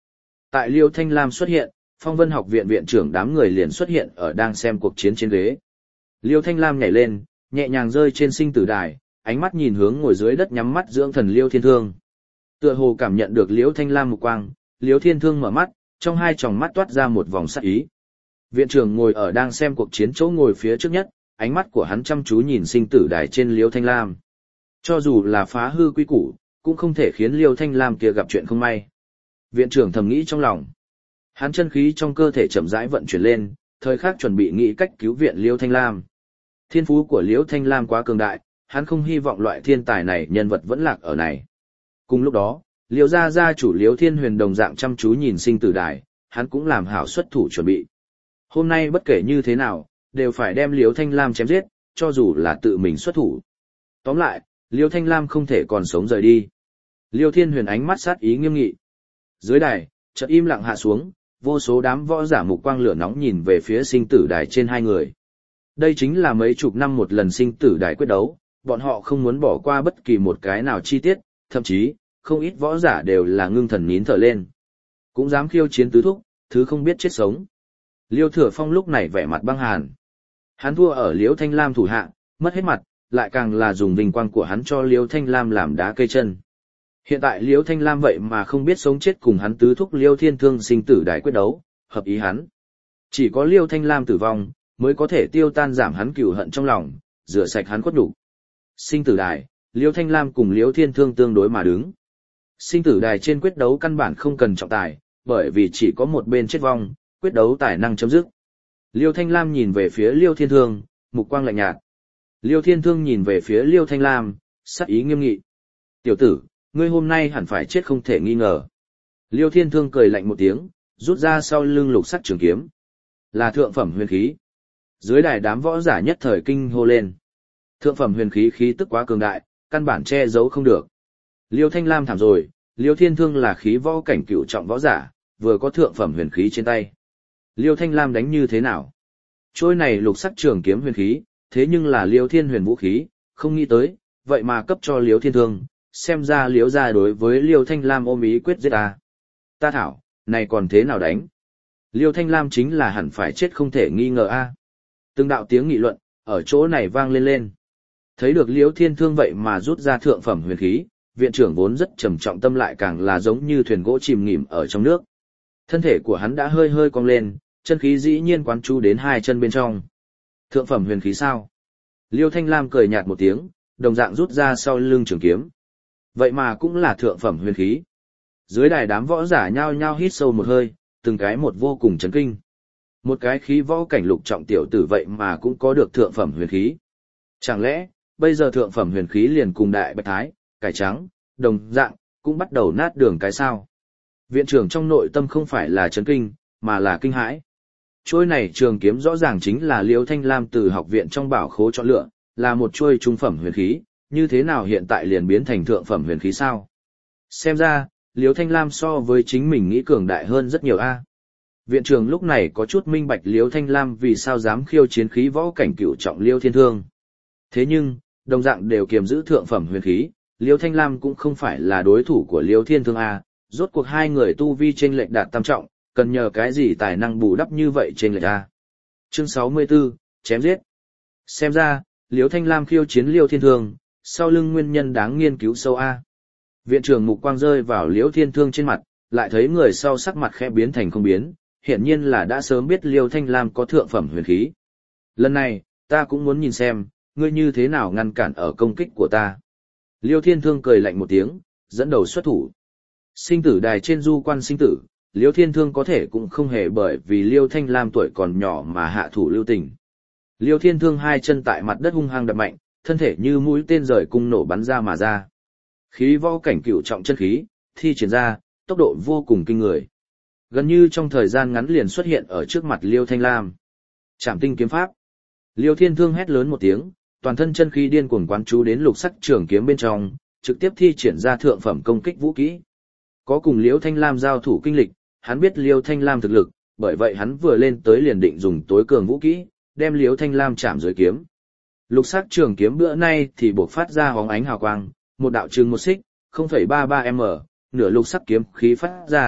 Speaker 1: Tại Liêu Thanh Lam xuất hiện, Phong Vân học viện viện trưởng đám người liền xuất hiện ở đang xem cuộc chiến trên ghế. Liêu Thanh Lam nhảy lên, nhẹ nhàng rơi trên sinh tử đài, ánh mắt nhìn hướng ngồi dưới đất nhắm mắt dưỡng thần Liêu Thiên Thương. Tựa hồ cảm nhận được Liêu Thanh Lam mục quang, Liêu Thiên Thương mở mắt, trong hai tròng mắt toát ra một vòng sắc ý. Viện trưởng ngồi ở đang xem cuộc chiến chỗ ngồi phía trước nhất, ánh mắt của hắn chăm chú nhìn sinh tử đài trên Liêu Thanh Lam. Cho dù là phá hư quy củ, cũng không thể khiến Liêu Thanh Lam kia gặp chuyện không may. Viện trưởng thầm nghĩ trong lòng. Hắn chân khí trong cơ thể chậm rãi vận chuyển lên, thời khắc chuẩn bị nghĩ cách cứu viện Liêu Thanh Lam. Thiên phú của Liêu Thanh Lam quá cường đại, hắn không hy vọng loại thiên tài này nhân vật vẫn lạc ở này. Cùng lúc đó, Liêu gia gia chủ Liêu Thiên Huyền đồng dạng chăm chú nhìn sinh tử đài, hắn cũng làm hảo xuất thủ chuẩn bị. Hôm nay bất kể như thế nào, đều phải đem Liêu Thanh Lam chém giết, cho dù là tự mình xuất thủ. Tóm lại, Liêu Thanh Lam không thể còn sống rời đi. Liêu Thiên Huyền ánh mắt sát ý nghiêm nghị. Dưới đài, chợt im lặng hạ xuống, vô số đám võ giả mục quang lửa nóng nhìn về phía sinh tử đài trên hai người. Đây chính là mấy chục năm một lần sinh tử đài quyết đấu, bọn họ không muốn bỏ qua bất kỳ một cái nào chi tiết, thậm chí, không ít võ giả đều là ngưng thần nín thở lên. Cũng dám khiêu chiến tứ thúc, thứ không biết chết sống. Liêu Thừa Phong lúc này vẻ mặt băng hàn. Hắn thua ở Liêu Thanh Lam thủ hạ, mất hết mặt, lại càng là dùng vinh quang của hắn cho Liêu Thanh Lam làm đá cây chân. Hiện tại Liêu Thanh Lam vậy mà không biết sống chết cùng hắn tứ thúc Liêu Thiên Thương sinh tử đài quyết đấu, hợp ý hắn. Chỉ có Liêu Thanh Lam tử vong, mới có thể tiêu tan giảm hắn cừu hận trong lòng, rửa sạch hắn khuất nhục. Sinh tử đài, Liêu Thanh Lam cùng Liêu Thiên Thương tương đối mà đứng. Sinh tử đài trên quyết đấu căn bản không cần trọng tài, bởi vì chỉ có một bên chết vong, quyết đấu tài năng chấm dứt. Liêu Thanh Lam nhìn về phía Liêu Thiên Thương, mục quang lạnh nhạt. Liêu Thiên Thương nhìn về phía Liêu Thanh Lam, sắc ý nghiêm nghị. Tiểu tử, ngươi hôm nay hẳn phải chết không thể nghi ngờ. Liêu Thiên Thương cười lạnh một tiếng, rút ra sau lưng lục sắc trường kiếm. Là thượng phẩm huyền khí. Dưới đài đám võ giả nhất thời kinh hô lên. Thượng phẩm huyền khí khí tức quá cường đại, căn bản che giấu không được. Liêu Thanh Lam thảm rồi, Liêu Thiên Thương là khí võ cảnh cửu trọng võ giả, vừa có thượng phẩm huyền khí trên tay. Liêu Thanh Lam đánh như thế nào? Trôi này lục sắc trường kiếm huyền khí, thế nhưng là Liêu Thiên Huyền vũ khí, không nghĩ tới, vậy mà cấp cho Liêu Thiên Thương, xem ra Liêu gia đối với Liêu Thanh Lam ôm ý quyết giết ta. Ta thảo, này còn thế nào đánh? Liêu Thanh Lam chính là hẳn phải chết không thể nghi ngờ a. Từng đạo tiếng nghị luận, ở chỗ này vang lên lên. Thấy được Liêu Thiên Thương vậy mà rút ra thượng phẩm huyền khí, viện trưởng vốn rất trầm trọng tâm lại càng là giống như thuyền gỗ chìm nghỉm ở trong nước. Thân thể của hắn đã hơi hơi cong lên, chân khí dĩ nhiên quán chú đến hai chân bên trong. Thượng phẩm huyền khí sao? Liêu Thanh Lam cười nhạt một tiếng, đồng dạng rút ra sau lưng trường kiếm. Vậy mà cũng là thượng phẩm huyền khí. Dưới đài đám võ giả nhao nhao hít sâu một hơi, từng cái một vô cùng chấn kinh. Một cái khí võ cảnh lục trọng tiểu tử vậy mà cũng có được thượng phẩm huyền khí. Chẳng lẽ, bây giờ thượng phẩm huyền khí liền cùng đại bạch thái, cải trắng, đồng dạng, cũng bắt đầu nát đường cái sao? Viện trưởng trong nội tâm không phải là chấn kinh, mà là kinh hãi. Chuôi này trường kiếm rõ ràng chính là Liêu Thanh Lam từ học viện trong bảo khố chọn lựa, là một chuôi trung phẩm huyền khí, như thế nào hiện tại liền biến thành thượng phẩm huyền khí sao? Xem ra, Liêu Thanh Lam so với chính mình nghĩ cường đại hơn rất nhiều a. Viện trưởng lúc này có chút minh bạch Liêu Thanh Lam vì sao dám khiêu chiến khí võ cảnh cửu trọng Liêu Thiên Thương. Thế nhưng, đồng dạng đều kiềm giữ thượng phẩm huyền khí, Liêu Thanh Lam cũng không phải là đối thủ của Liêu Thiên Thương a. Rốt cuộc hai người tu vi chênh lệch đạt tam trọng, cần nhờ cái gì tài năng bù đắp như vậy trên lệch a. Chương sáu mươi tư, chém giết. Xem ra, Liêu Thanh Lam khiêu chiến Liêu Thiên Thương, sau lưng nguyên nhân đáng nghiên cứu sâu a. Viện trưởng mục quang rơi vào Liêu Thiên Thương trên mặt, lại thấy người sau sắc mặt khẽ biến thành không biến, hiển nhiên là đã sớm biết Liêu Thanh Lam có thượng phẩm huyền khí. Lần này, ta cũng muốn nhìn xem, ngươi như thế nào ngăn cản ở công kích của ta. Liêu Thiên Thương cười lạnh một tiếng, dẫn đầu xuất thủ. Sinh tử đài trên du quan sinh tử, Liêu Thiên Thương có thể cũng không hề bởi vì Liêu Thanh Lam tuổi còn nhỏ mà hạ thủ lưu tình. Liêu Thiên Thương hai chân tại mặt đất hung hăng đập mạnh, thân thể như mũi tên rời cung nổ bắn ra mà ra. Khí võ cảnh cửu trọng chân khí, thi triển ra, tốc độ vô cùng kinh người. Gần như trong thời gian ngắn liền xuất hiện ở trước mặt Liêu Thanh Lam. Trảm tinh kiếm pháp. Liêu Thiên Thương hét lớn một tiếng, toàn thân chân khí điên cuồng quán chú đến lục sắc trường kiếm bên trong, trực tiếp thi triển ra thượng phẩm công kích vũ kỹ. Có cùng Liêu Thanh Lam giao thủ kinh lịch, hắn biết Liêu Thanh Lam thực lực, bởi vậy hắn vừa lên tới liền định dùng tối cường vũ kỹ, đem Liêu Thanh Lam chạm dưới kiếm. Lục sắc trường kiếm bữa nay thì bộc phát ra hóng ánh hào quang, một đạo trường một xích, không phẩy ba ba m, nửa lục sắc kiếm khí phát ra,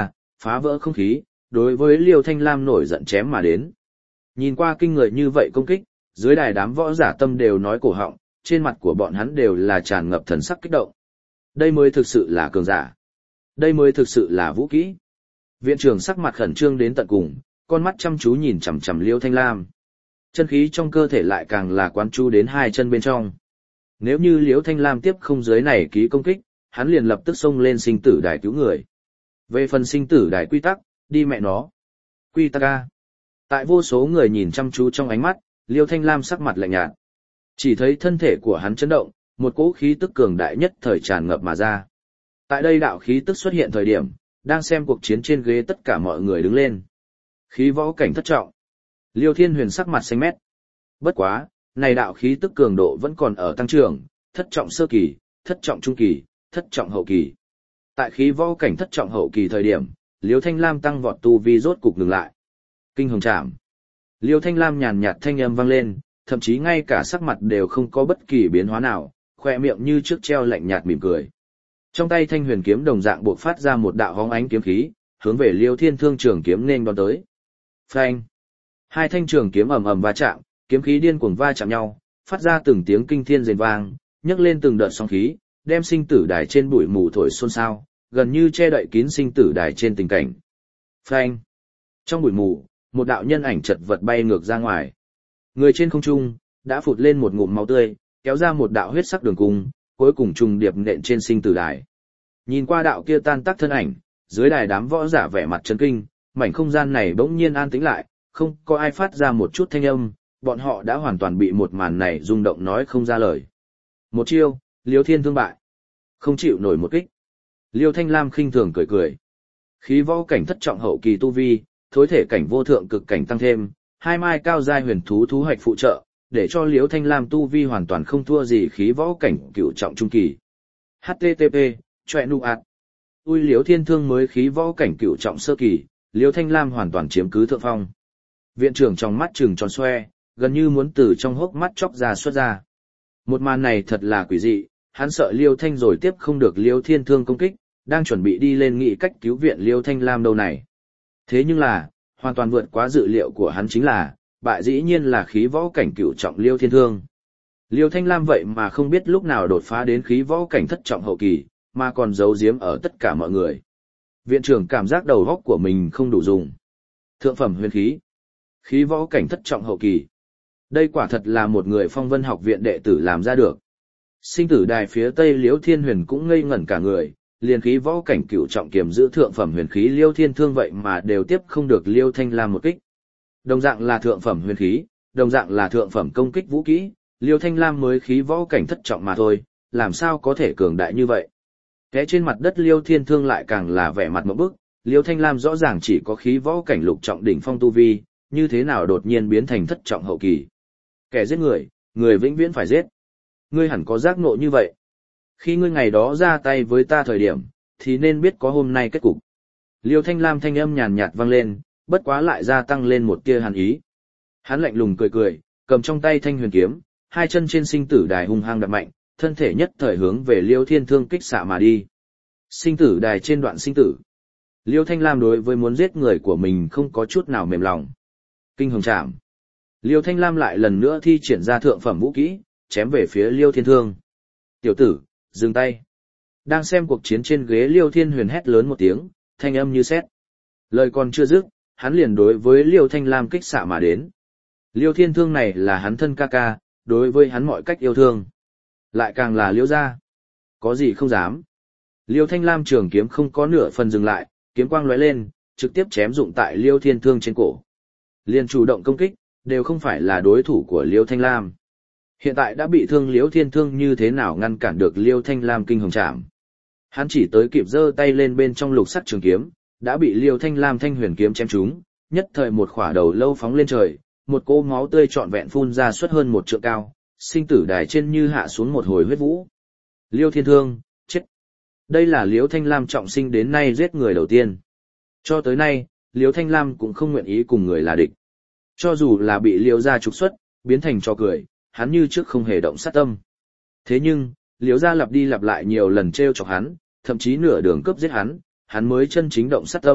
Speaker 1: phá vỡ không khí, đối với Liêu Thanh Lam nổi giận chém mà đến. Nhìn qua kinh người như vậy công kích, dưới đài đám võ giả tâm đều nói cổ họng, trên mặt của bọn hắn đều là tràn ngập thần sắc kích động. Đây mới thực sự là cường giả. Đây mới thực sự là vũ kỹ. Viện trưởng sắc mặt khẩn trương đến tận cùng, con mắt chăm chú nhìn chằm chằm Liêu Thanh Lam. Chân khí trong cơ thể lại càng là quán chú đến hai chân bên trong. Nếu như Liêu Thanh Lam tiếp không dưới này ký công kích, hắn liền lập tức xông lên sinh tử đài cứu người. Về phần sinh tử đài quy tắc, đi mẹ nó. Quy tắc A. Tại vô số người nhìn chăm chú trong ánh mắt, Liêu Thanh Lam sắc mặt lạnh nhạt. Chỉ thấy thân thể của hắn chấn động, một cỗ khí tức cường đại nhất thời tràn ngập mà ra. Tại đây đạo khí tức xuất hiện thời điểm, đang xem cuộc chiến trên ghế tất cả mọi người đứng lên. Khí võ cảnh thất trọng. Liêu Thiên Huyền sắc mặt xanh mét. Bất quá, này đạo khí tức cường độ vẫn còn ở tăng trưởng, thất trọng sơ kỳ, thất trọng trung kỳ, thất trọng hậu kỳ. Tại khí võ cảnh thất trọng hậu kỳ thời điểm, Liêu Thanh Lam tăng vọt tu vi rốt cục ngừng lại. Kinh hồng trảm. Liêu Thanh Lam nhàn nhạt thanh âm vang lên, thậm chí ngay cả sắc mặt đều không có bất kỳ biến hóa nào, khoe miệng như trước treo lạnh nhạt mỉm cười. Trong tay thanh huyền kiếm đồng dạng buộc phát ra một đạo hóng ánh kiếm khí, hướng về Liêu Thiên Thương trường kiếm nên đón tới. Phanh! Hai thanh trường kiếm ầm ầm va chạm, kiếm khí điên cuồng va chạm nhau, phát ra từng tiếng kinh thiên rền vang, nhấc lên từng đợt sóng khí, đem sinh tử đài trên bụi mù thổi xôn xao, gần như che đậy kín sinh tử đài trên tình cảnh. Phanh! Trong bụi mù, một đạo nhân ảnh chật vật bay ngược ra ngoài. Người trên không trung đã phụt lên một ngụm máu tươi, kéo ra một đạo huyết sắc đường cung, cuối cùng trùng điệp nện trên sinh tử đài. Nhìn qua đạo kia tan tác thân ảnh, dưới đài đám võ giả vẻ mặt chấn kinh, mảnh không gian này bỗng nhiên an tĩnh lại, không có ai phát ra một chút thanh âm, bọn họ đã hoàn toàn bị một màn này rung động nói không ra lời. Một chiêu, Liêu Thiên Thương bại. Không chịu nổi một kích. Liêu Thanh Lam khinh thường cười cười. Khí võ cảnh thất trọng hậu kỳ tu vi, thối thể cảnh vô thượng cực cảnh tăng thêm, hai mai cao giai huyền thú thú hoạch phụ trợ, để cho Liễu Thanh Lam tu vi hoàn toàn không thua gì khí võ cảnh cửu trọng trung kỳ. hát tê tê pê, choẹ nu ạt. Ui Liễu Thiên Thương mới khí võ cảnh cửu trọng sơ kỳ, Liễu Thanh Lam hoàn toàn chiếm cứ thượng phong. Viện trưởng trong mắt trừng tròn xoe, gần như muốn từ trong hốc mắt chóc ra xuất ra. Một màn này thật là quỷ dị, hắn sợ Liễu Thanh rồi tiếp không được Liễu Thiên Thương công kích, đang chuẩn bị đi lên nghị cách cứu viện Liễu Thanh Lam đâu này. Thế nhưng là, hoàn toàn vượt quá dự liệu của hắn chính là, bại dĩ nhiên là khí võ cảnh cửu trọng Liêu Thiên Thương. Liêu Thanh Lam vậy mà không biết lúc nào đột phá đến khí võ cảnh thất trọng hậu kỳ, mà còn giấu giếm ở tất cả mọi người. Viện trưởng cảm giác đầu óc của mình không đủ dùng. Thượng phẩm huyền khí, khí võ cảnh thất trọng hậu kỳ. Đây quả thật là một người phong vân học viện đệ tử làm ra được. Sinh tử đài phía tây Liễu Thiên Huyền cũng ngây ngẩn cả người, liền khí võ cảnh cửu trọng kiềm giữ thượng phẩm huyền khí Liêu Thiên Thương vậy mà đều tiếp không được Liêu Thanh Lam một kích. Đồng dạng là thượng phẩm huyền khí, đồng dạng là thượng phẩm công kích vũ kỹ, Liêu Thanh Lam mới khí võ cảnh thất trọng mà thôi, làm sao có thể cường đại như vậy. Thế trên mặt đất Liêu Thiên Thương lại càng là vẻ mặt ngộp bức, Liêu Thanh Lam rõ ràng chỉ có khí võ cảnh lục trọng đỉnh phong tu vi, như thế nào đột nhiên biến thành thất trọng hậu kỳ. Kẻ giết người, người vĩnh viễn phải giết. Ngươi hẳn có giác ngộ như vậy. Khi ngươi ngày đó ra tay với ta thời điểm, thì nên biết có hôm nay kết cục. Liêu Thanh Lam thanh âm nhàn nhạt vang lên, bất quá lại gia tăng lên một tia hàn ý. Hắn lạnh lùng cười cười, cầm trong tay thanh huyền kiếm, hai chân trên sinh tử đài hung hăng đập mạnh, thân thể nhất thời hướng về Liêu Thiên Thương kích xạ mà đi. Sinh tử đài trên đoạn sinh tử. Liêu Thanh Lam đối với muốn giết người của mình không có chút nào mềm lòng. Kinh hồng trảm. Liêu Thanh Lam lại lần nữa thi triển ra thượng phẩm vũ kỹ, chém về phía Liêu Thiên Thương. Tiểu tử, dừng tay. Đang xem cuộc chiến trên ghế Liêu Thiên Huyền hét lớn một tiếng, thanh âm như sét. Lời còn chưa dứt, hắn liền đối với Liêu Thanh Lam kích xạ mà đến. Liêu Thiên Thương này là hắn thân ca ca, đối với hắn mọi cách yêu thương. Lại càng là Liêu gia. Có gì không dám. Liêu Thanh Lam trường kiếm không có nửa phần dừng lại, kiếm quang lóe lên, trực tiếp chém dụng tại Liêu Thiên Thương trên cổ. Liền chủ động công kích, đều không phải là đối thủ của Liêu Thanh Lam. Hiện tại đã bị thương Liêu Thiên Thương như thế nào ngăn cản được Liêu Thanh Lam kinh hồng trảm. Hắn chỉ tới kịp giơ tay lên bên trong lục sắt trường kiếm, đã bị Liêu Thanh Lam thanh huyền kiếm chém trúng, nhất thời một khỏa đầu lâu phóng lên trời, một cỗ máu tươi trọn vẹn phun ra suốt hơn một trượng cao, sinh tử đài trên như hạ xuống một hồi huyết vũ. Liêu Thiên Thương, chết. Đây là Liêu Thanh Lam trọng sinh đến nay giết người đầu tiên. Cho tới nay, Liêu Thanh Lam cũng không nguyện ý cùng người là địch. Cho dù là bị Liêu gia trục xuất, biến thành trò cười, hắn như trước không hề động sát tâm. Thế nhưng, Liêu gia lặp đi lặp lại nhiều lần trêu chọc hắn, thậm chí nửa đường cướp giết hắn, hắn mới chân chính động sát tâm,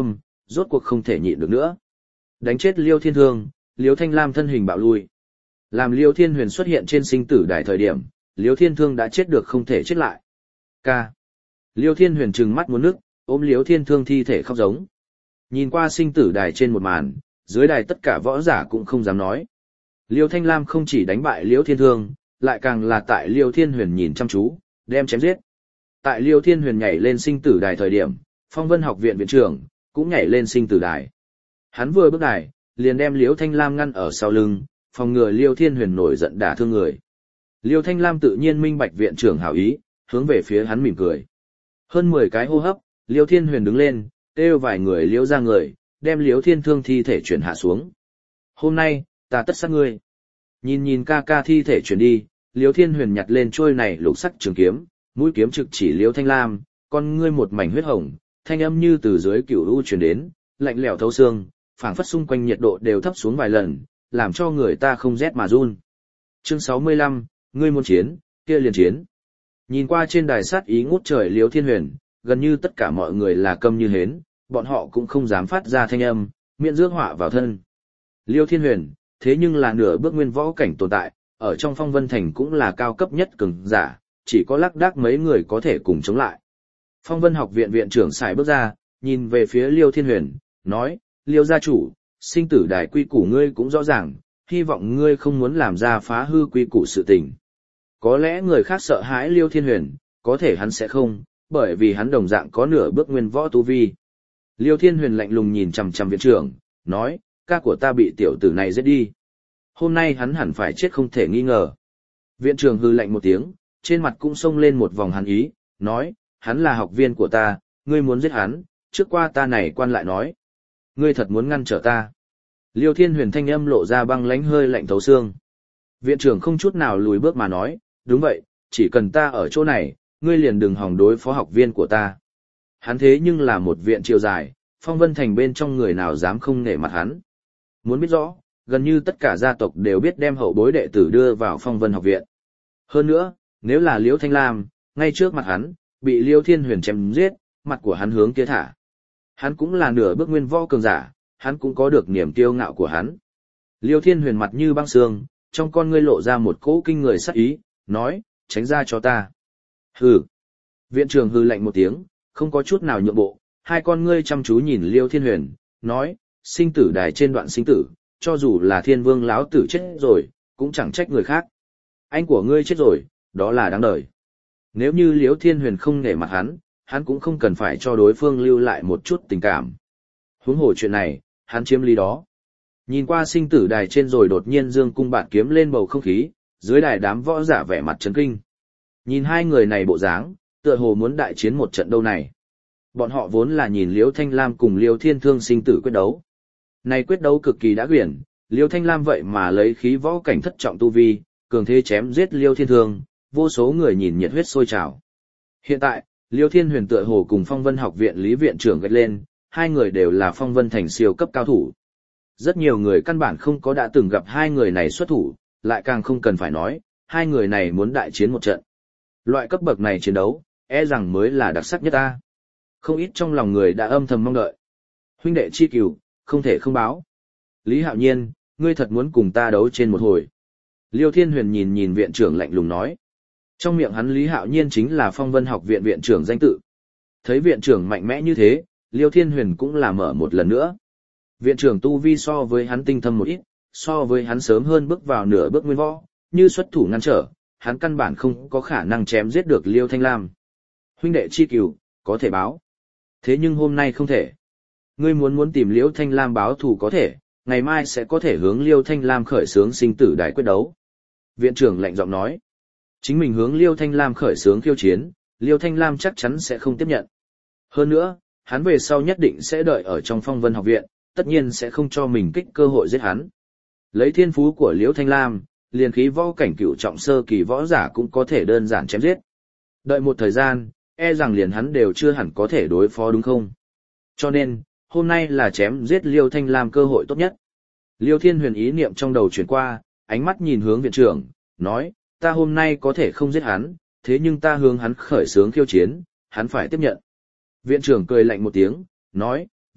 Speaker 1: rốt cuộc không thể nhịn được nữa. Đánh chết Liêu Thiên Thương, Liêu Thanh Lam thân hình bạo lui. Làm Liêu Thiên Huyền xuất hiện trên sinh tử đài thời điểm, Liêu Thiên Thương đã chết được không thể chết lại. Ca. Liêu Thiên Huyền trừng mắt muốn nước, ôm Liêu Thiên Thương thi thể khóc giống. Nhìn qua sinh tử đài trên một màn, dưới đài tất cả võ giả cũng không dám nói. Liêu Thanh Lam không chỉ đánh bại Liêu Thiên Thương, lại càng là tại Liêu Thiên Huyền nhìn chăm chú, đem chém giết. Tại Liêu Thiên Huyền nhảy lên sinh tử đài thời điểm, Phong Vân Học viện viện trưởng cũng nhảy lên sinh tử đài. Hắn vừa bước đài, liền đem Liêu Thanh Lam ngăn ở sau lưng, phòng ngừa Liêu Thiên Huyền nổi giận đả thương người. Liêu Thanh Lam tự nhiên minh bạch viện trưởng hảo ý, hướng về phía hắn mỉm cười. Hơn mười cái hô hấp, Liêu Thiên Huyền đứng lên, kêu vài người liêu ra người, đem Liêu Thiên Thương thi thể chuyển hạ xuống. Hôm nay, ta tất sát ngươi. Nhìn nhìn ca ca thi thể chuyển đi, Liêu Thiên Huyền nhặt lên trôi này lục sắc trường kiếm, mũi kiếm trực chỉ Liêu Thanh Lam, con ngươi một mảnh huyết hồng, thanh âm như từ dưới cửu u truyền đến, lạnh lẽo thấu xương, phảng phất xung quanh nhiệt độ đều thấp xuống vài lần, làm cho người ta không rét mà run. Chương sáu mươi lăm, ngươi muốn chiến, kia liền chiến. Nhìn qua trên đài sát ý ngút trời Liêu Thiên Huyền, gần như tất cả mọi người là câm như hến, bọn họ cũng không dám phát ra thanh âm, miễn rước họa vào thân. Liêu Thiên Huyền, thế nhưng là nửa bước nguyên võ cảnh tồn tại, ở trong Phong Vân Thành cũng là cao cấp nhất cường giả, chỉ có lác đác mấy người có thể cùng chống lại. Phong Vân Học viện viện trưởng xài bước ra, nhìn về phía Liêu Thiên Huyền, nói, Liêu gia chủ, sinh tử đài quy củ ngươi cũng rõ ràng, hy vọng ngươi không muốn làm ra phá hư quy củ sự tình. Có lẽ người khác sợ hãi Liêu Thiên Huyền, có thể hắn sẽ không, bởi vì hắn đồng dạng có nửa bước nguyên võ tu vi. Liêu Thiên Huyền lạnh lùng nhìn chằm chằm viện trưởng, nói, ca của ta bị tiểu tử này giết đi. Hôm nay hắn hẳn phải chết không thể nghi ngờ. Viện trưởng hư lạnh một tiếng, trên mặt cũng xông lên một vòng hắn ý, nói, hắn là học viên của ta, ngươi muốn giết hắn, trước qua ta này quan lại nói. Ngươi thật muốn ngăn trở ta. Liêu Thiên Huyền thanh âm lộ ra băng lãnh hơi lạnh thấu xương. Viện trưởng không chút nào lùi bước mà nói, đúng vậy, chỉ cần ta ở chỗ này, ngươi liền đừng hòng đối phó học viên của ta. Hắn thế nhưng là một viện triều dài, Phong Vân Thành bên trong người nào dám không nể mặt hắn. Muốn biết rõ, gần như tất cả gia tộc đều biết đem hậu bối đệ tử đưa vào Phong Vân học viện. Hơn nữa, nếu là Liễu Thanh Lam, ngay trước mặt hắn, bị Liêu Thiên Huyền chém giết, mặt của hắn hướng kia thả. Hắn cũng là nửa bước nguyên võ cường giả, hắn cũng có được niềm kiêu ngạo của hắn. Liêu Thiên Huyền mặt như băng sương, trong con ngươi lộ ra một cỗ kinh người sát ý, nói, tránh ra cho ta. Hừ. Viện trưởng hừ lạnh một tiếng, không có chút nào nhượng bộ, hai con ngươi chăm chú nhìn Liêu Thiên Huyền, nói, sinh tử đài trên đoạn sinh tử, cho dù là thiên vương lão tử chết rồi, cũng chẳng trách người khác. Anh của ngươi chết rồi, đó là đáng đời. Nếu như Liêu Thiên Huyền không nể mặt hắn, hắn cũng không cần phải cho đối phương lưu lại một chút tình cảm. Huống hồ chuyện này, hắn chiếm lý đó. Nhìn qua sinh tử đài trên rồi đột nhiên dương cung bạt kiếm lên bầu không khí, dưới đài đám võ giả vẻ mặt chấn kinh. Nhìn hai người này bộ dáng, tựa hồ muốn đại chiến một trận đâu này. Bọn họ vốn là nhìn Liêu Thanh Lam cùng Liêu Thiên Thương sinh tử quyết đấu. Này quyết đấu cực kỳ đã quyển, Liêu Thanh Lam vậy mà lấy khí võ cảnh thất trọng tu vi, cường thế chém giết Liêu Thiên Thương, vô số người nhìn nhiệt huyết sôi trào. Hiện tại, Liêu Thiên Huyền tựa hồ cùng Phong Vân Học viện Lý viện trưởng gạch lên, hai người đều là Phong Vân Thành siêu cấp cao thủ. Rất nhiều người căn bản không có đã từng gặp hai người này xuất thủ, lại càng không cần phải nói, hai người này muốn đại chiến một trận. Loại cấp bậc này chiến đấu, e rằng mới là đặc sắc nhất ta. Không ít trong lòng người đã âm thầm mong đợi. Huynh đệ chi cửu, không thể không báo. Lý Hạo Nhiên, ngươi thật muốn cùng ta đấu trên một hồi. Liêu Thiên Huyền nhìn nhìn viện trưởng lạnh lùng nói. Trong miệng hắn Lý Hạo Nhiên chính là Phong Vân Học viện viện trưởng danh tự. Thấy viện trưởng mạnh mẽ như thế, Liêu Thiên Huyền cũng là mở một lần nữa. Viện trưởng tu vi so với hắn tinh thâm một ít, so với hắn sớm hơn bước vào nửa bước nguyên võ, như xuất thủ ngăn trở, hắn căn bản không có khả năng chém giết được Liêu Thanh Lam. Huynh đệ chi cửu, có thể báo. Thế nhưng hôm nay không thể. Ngươi muốn muốn tìm Liêu Thanh Lam báo thù có thể, ngày mai sẽ có thể hướng Liêu Thanh Lam khởi xướng sinh tử đại quyết đấu. Viện trưởng lạnh giọng nói. Chính mình hướng Liêu Thanh Lam khởi xướng khiêu chiến, Liêu Thanh Lam chắc chắn sẽ không tiếp nhận. Hơn nữa, hắn về sau nhất định sẽ đợi ở trong Phong Vân Học viện, tất nhiên sẽ không cho mình kích cơ hội giết hắn. Lấy thiên phú của Liêu Thanh Lam, liền khí võ cảnh cửu trọng sơ kỳ võ giả cũng có thể đơn giản chém giết. Đợi một thời gian, e rằng liền hắn đều chưa hẳn có thể đối phó đúng không? Cho nên, hôm nay là chém giết Liêu Thanh Lam cơ hội tốt nhất. Liêu Thiên Huyền ý niệm trong đầu chuyển qua, ánh mắt nhìn hướng viện trưởng, nói, ta hôm nay có thể không giết hắn, thế nhưng ta hướng hắn khởi xướng khiêu chiến, hắn phải tiếp nhận. Viện trưởng cười lạnh một tiếng, nói,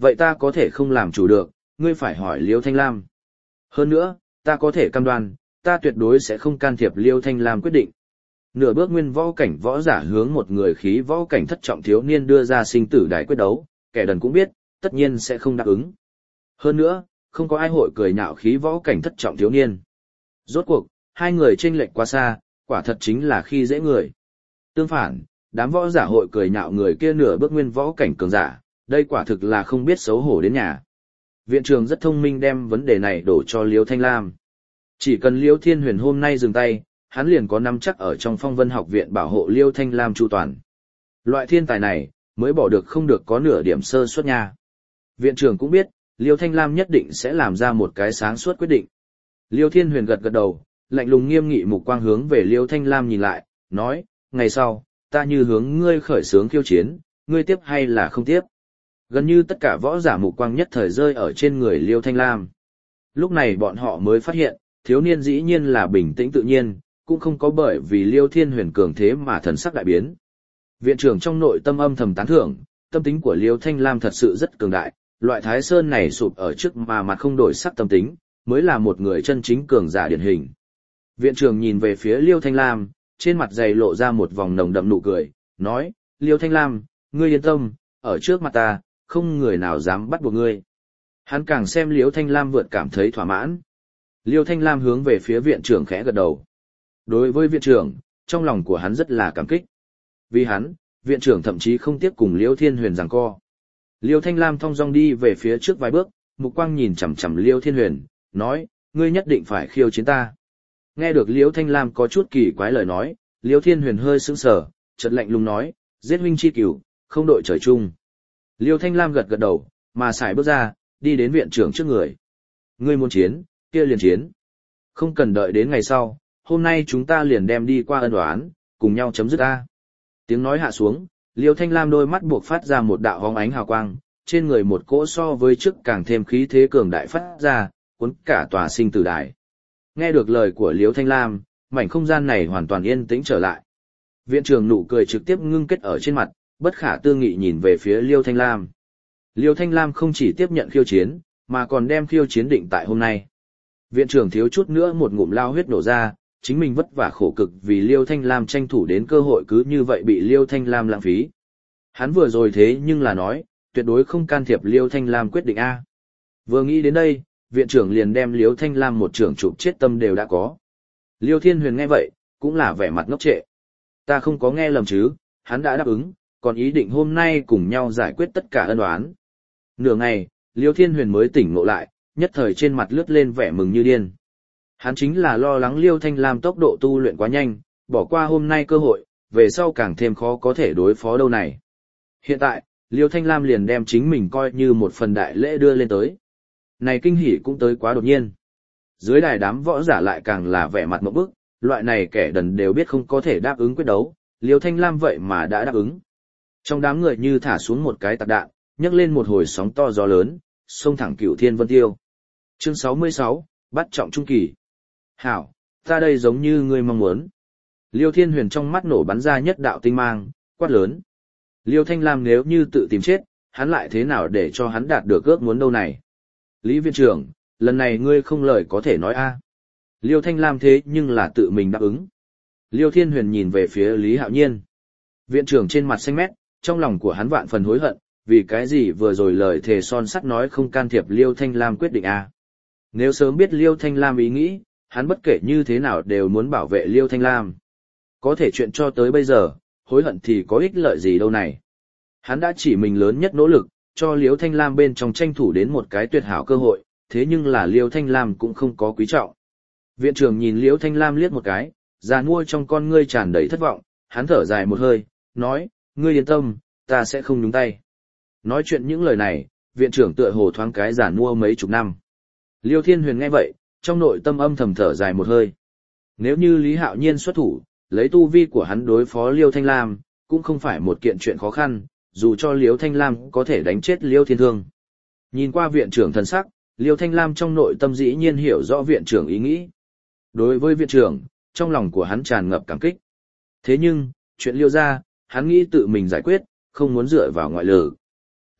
Speaker 1: vậy ta có thể không làm chủ được, ngươi phải hỏi Liêu Thanh Lam. Hơn nữa, ta có thể cam đoan, ta tuyệt đối sẽ không can thiệp Liêu Thanh Lam quyết định. Nửa bước nguyên võ cảnh võ giả hướng một người khí võ cảnh thất trọng thiếu niên đưa ra sinh tử đài quyết đấu, kẻ đần cũng biết, tất nhiên sẽ không đáp ứng. Hơn nữa, không có ai hội cười nhạo khí võ cảnh thất trọng thiếu niên. Rốt cuộc, hai người chênh lệch quá xa, quả thật chính là khi dễ người. Tương phản, đám võ giả hội cười nhạo người kia nửa bước nguyên võ cảnh cường giả, đây quả thực là không biết xấu hổ đến nhà. Viện trưởng rất thông minh đem vấn đề này đổ cho Liêu Thanh Lam. Chỉ cần Liêu Thiên Huyền hôm nay dừng tay, hắn liền có nắm chắc ở trong Phong Vân học viện bảo hộ Liêu Thanh Lam chu toàn. Loại thiên tài này, mới bỏ được không được có nửa điểm sơ suất nha. Viện trưởng cũng biết, Liêu Thanh Lam nhất định sẽ làm ra một cái sáng suốt quyết định. Liêu Thiên Huyền gật gật đầu, lạnh lùng nghiêm nghị mục quang hướng về Liêu Thanh Lam nhìn lại, nói, ngày sau, ta như hướng ngươi khởi xướng khiêu chiến, ngươi tiếp hay là không tiếp. Gần như tất cả võ giả mục quang nhất thời rơi ở trên người Liêu Thanh Lam. Lúc này bọn họ mới phát hiện, thiếu niên dĩ nhiên là bình tĩnh tự nhiên, cũng không có bởi vì Liêu Thiên Huyền cường thế mà thần sắc đại biến. Viện trưởng trong nội tâm âm thầm tán thưởng, tâm tính của Liêu Thanh Lam thật sự rất cường đại, loại thái sơn này sụp ở trước mà mặt không đổi sắc tâm tính, mới là một người chân chính cường giả điển hình. Viện trưởng nhìn về phía Liêu Thanh Lam, trên mặt dày lộ ra một vòng nồng đậm nụ cười, nói, Liêu Thanh Lam, ngươi yên tâm, ở trước mặt ta, không người nào dám bắt buộc ngươi. Hắn càng xem Liêu Thanh Lam vượt cảm thấy thỏa mãn. Liêu Thanh Lam hướng về phía viện trưởng khẽ gật đầu. Đối với viện trưởng, trong lòng của hắn rất là cảm kích. Vì hắn, viện trưởng thậm chí không tiếp cùng Liêu Thiên Huyền giằng co. Liêu Thanh Lam thong dong đi về phía trước vài bước, mục quang nhìn chằm chằm Liêu Thiên Huyền, nói, ngươi nhất định phải khiêu chiến ta. Nghe được Liêu Thanh Lam có chút kỳ quái lời nói, Liêu Thiên Huyền hơi sững sờ, chợt lạnh lùng nói, giết huynh chi cửu, không đội trời chung. Liêu Thanh Lam gật gật đầu, mà sải bước ra, đi đến viện trưởng trước người. Ngươi muốn chiến, kia liền chiến. Không cần đợi đến ngày sau, hôm nay chúng ta liền đem đi qua ân oán, cùng nhau chấm dứt ta. Tiếng nói hạ xuống, Liêu Thanh Lam đôi mắt buộc phát ra một đạo hóng ánh hào quang, trên người một cỗ so với trước càng thêm khí thế cường đại phát ra, cuốn cả tòa sinh tử đài. Nghe được lời của Liêu Thanh Lam, mảnh không gian này hoàn toàn yên tĩnh trở lại. Viện trưởng nụ cười trực tiếp ngưng kết ở trên mặt, bất khả tư nghị nhìn về phía Liêu Thanh Lam. Liêu Thanh Lam không chỉ tiếp nhận khiêu chiến, mà còn đem khiêu chiến định tại hôm nay. Viện trưởng thiếu chút nữa một ngụm lao huyết nổ ra, chính mình vất vả khổ cực vì Liêu Thanh Lam tranh thủ đến cơ hội cứ như vậy bị Liêu Thanh Lam lãng phí. Hắn vừa rồi thế nhưng là nói, tuyệt đối không can thiệp Liêu Thanh Lam quyết định A. Vừa nghĩ đến đây, viện trưởng liền đem Liêu Thanh Lam một trưởng chụp chết tâm đều đã có. Liêu Thiên Huyền nghe vậy, cũng là vẻ mặt ngốc trệ. Ta không có nghe lầm chứ, hắn đã đáp ứng, còn ý định hôm nay cùng nhau giải quyết tất cả ân oán. Nửa ngày, Liêu Thiên Huyền mới tỉnh ngộ lại, nhất thời trên mặt lướt lên vẻ mừng như điên. Hắn chính là lo lắng Liêu Thanh Lam tốc độ tu luyện quá nhanh, bỏ qua hôm nay cơ hội, về sau càng thêm khó có thể đối phó đâu này. Hiện tại, Liêu Thanh Lam liền đem chính mình coi như một phần đại lễ đưa lên tới. Này kinh hỉ cũng tới quá đột nhiên. Dưới đài đám võ giả lại càng là vẻ mặt ngộp bức, loại này kẻ đần đều biết không có thể đáp ứng quyết đấu, Liêu Thanh Lam vậy mà đã đáp ứng. Trong đám người như thả xuống một cái tạc đạn, nhấc lên một hồi sóng to gió lớn, xông thẳng Cửu Thiên Vân Tiêu. Chương sáu mươi sáu, bắt trọng trung kỳ. Hảo, ta đây giống như ngươi mong muốn. Liêu Thiên Huyền trong mắt nổ bắn ra nhất đạo tinh mang, quát lớn. Liêu Thanh Lam nếu như tự tìm chết, hắn lại thế nào để cho hắn đạt được ước muốn đâu này? Lý viện trưởng, lần này ngươi không lời có thể nói a. Liêu Thanh Lam thế nhưng là tự mình đáp ứng. Liêu Thiên Huyền nhìn về phía Lý Hạo Nhiên. Viện trưởng trên mặt xanh mét, trong lòng của hắn vạn phần hối hận, vì cái gì vừa rồi lời thề son sắt nói không can thiệp Liêu Thanh Lam quyết định a. Nếu sớm biết Liêu Thanh Lam ý nghĩ, hắn bất kể như thế nào đều muốn bảo vệ Liêu Thanh Lam. Có thể chuyện cho tới bây giờ, hối hận thì có ích lợi gì đâu này. Hắn đã chỉ mình lớn nhất nỗ lực, cho Liêu Thanh Lam bên trong tranh thủ đến một cái tuyệt hảo cơ hội, thế nhưng là Liêu Thanh Lam cũng không có quý trọng. Viện trưởng nhìn Liêu Thanh Lam liếc một cái, già nua trong con ngươi tràn đầy thất vọng, hắn thở dài một hơi, nói, ngươi yên tâm, ta sẽ không nhúng tay. Nói chuyện những lời này, viện trưởng tựa hồ thoáng cái già nua mấy chục năm. Liêu Thiên Huyền nghe vậy, trong nội tâm âm thầm thở dài một hơi. Nếu như Lý Hạo Nhiên xuất thủ, lấy tu vi của hắn đối phó Liêu Thanh Lam, cũng không phải một kiện chuyện khó khăn, dù cho Liêu Thanh Lam có thể đánh chết Liêu Thiên Thương. Nhìn qua viện trưởng thần sắc, Liêu Thanh Lam trong nội tâm dĩ nhiên hiểu rõ viện trưởng ý nghĩ. Đối với viện trưởng, trong lòng của hắn tràn ngập cảm kích. Thế nhưng, chuyện Liêu ra, hắn nghĩ tự mình giải quyết, không muốn dựa vào ngoại lực.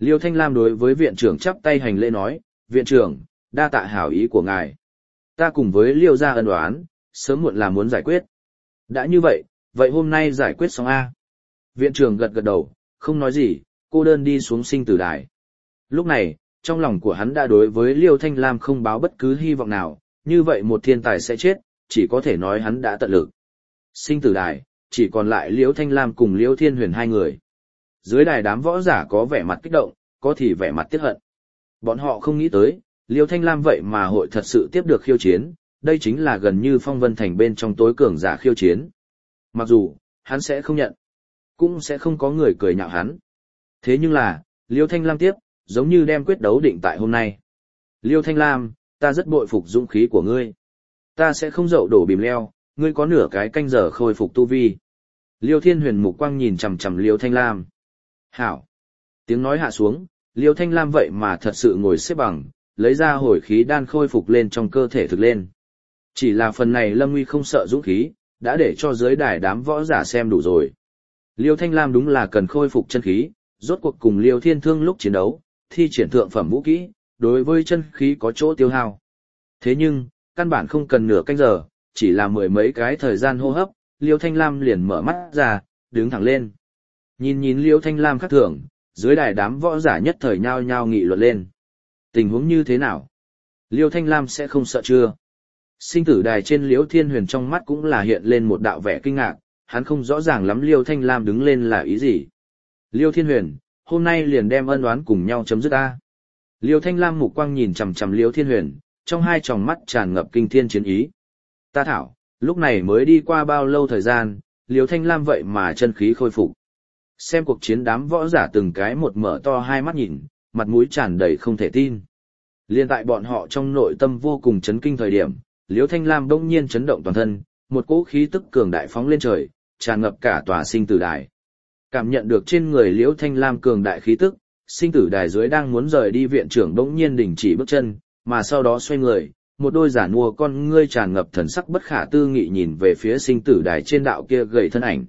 Speaker 1: Liêu Thanh Lam đối với viện trưởng chắp tay hành lễ nói, viện trưởng, đa tạ hảo ý của ngài. Ta cùng với Liêu gia ân oán, sớm muộn là muốn giải quyết. Đã như vậy, vậy hôm nay giải quyết xong A. Viện trưởng gật gật đầu, không nói gì, cô đơn đi xuống sinh tử đài. Lúc này, trong lòng của hắn đã đối với Liêu Thanh Lam không báo bất cứ hy vọng nào, như vậy một thiên tài sẽ chết, chỉ có thể nói hắn đã tận lực. Sinh tử đài, chỉ còn lại Liêu Thanh Lam cùng Liêu Thiên Huyền hai người. Dưới đài đám võ giả có vẻ mặt kích động, có thì vẻ mặt tiếc hận. Bọn họ không nghĩ tới, Liêu Thanh Lam vậy mà hội thật sự tiếp được khiêu chiến, đây chính là gần như phong vân thành bên trong tối cường giả khiêu chiến. Mặc dù, hắn sẽ không nhận, cũng sẽ không có người cười nhạo hắn. Thế nhưng là, Liêu Thanh Lam tiếp, giống như đem quyết đấu định tại hôm nay. Liêu Thanh Lam, ta rất bội phục dũng khí của ngươi. Ta sẽ không dậu đổ bìm leo, ngươi có nửa cái canh giờ khôi phục tu vi. Liêu Thiên Huyền mục quang nhìn chằm chằm Liêu Thanh Lam. Hảo. Tiếng nói hạ xuống, Liêu Thanh Lam vậy mà thật sự ngồi xếp bằng, lấy ra hồi khí đan khôi phục lên trong cơ thể thực lên. Chỉ là phần này Lâm Nguy không sợ dũng khí, đã để cho dưới đài đám võ giả xem đủ rồi. Liêu Thanh Lam đúng là cần khôi phục chân khí, rốt cuộc cùng Liêu Thiên Thương lúc chiến đấu, thi triển thượng phẩm vũ kỹ, đối với chân khí có chỗ tiêu hao. Thế nhưng, căn bản không cần nửa canh giờ, chỉ là mười mấy cái thời gian hô hấp, Liêu Thanh Lam liền mở mắt ra, đứng thẳng lên. Nhìn nhìn Liêu Thanh Lam khác thường, dưới đài đám võ giả nhất thời nhao nhao nghị luận lên. Tình huống như thế nào? Liêu Thanh Lam sẽ không sợ chưa? Sinh tử đài trên Liêu Thiên Huyền trong mắt cũng là hiện lên một đạo vẻ kinh ngạc, hắn không rõ ràng lắm Liêu Thanh Lam đứng lên là ý gì. Liêu Thiên Huyền, hôm nay liền đem ân oán cùng nhau chấm dứt ta. Liêu Thanh Lam mục quang nhìn chằm chằm Liêu Thiên Huyền, trong hai tròng mắt tràn ngập kinh thiên chiến ý. Ta thảo, lúc này mới đi qua bao lâu thời gian, Liêu Thanh Lam vậy mà chân khí khôi phục. Xem cuộc chiến đám võ giả từng cái một mở to hai mắt nhìn, mặt mũi tràn đầy không thể tin. Liên tại bọn họ trong nội tâm vô cùng chấn kinh thời điểm, Liêu Thanh Lam bỗng nhiên chấn động toàn thân, một cỗ khí tức cường đại phóng lên trời, tràn ngập cả tòa sinh tử đài. Cảm nhận được trên người Liễu Thanh Lam cường đại khí tức, sinh tử đài dưới đang muốn rời đi viện trưởng bỗng nhiên đình chỉ bước chân, mà sau đó xoay người, một đôi giả mua con ngươi tràn ngập thần sắc bất khả tư nghị nhìn về phía sinh tử đài trên đạo kia gầy thân ảnh.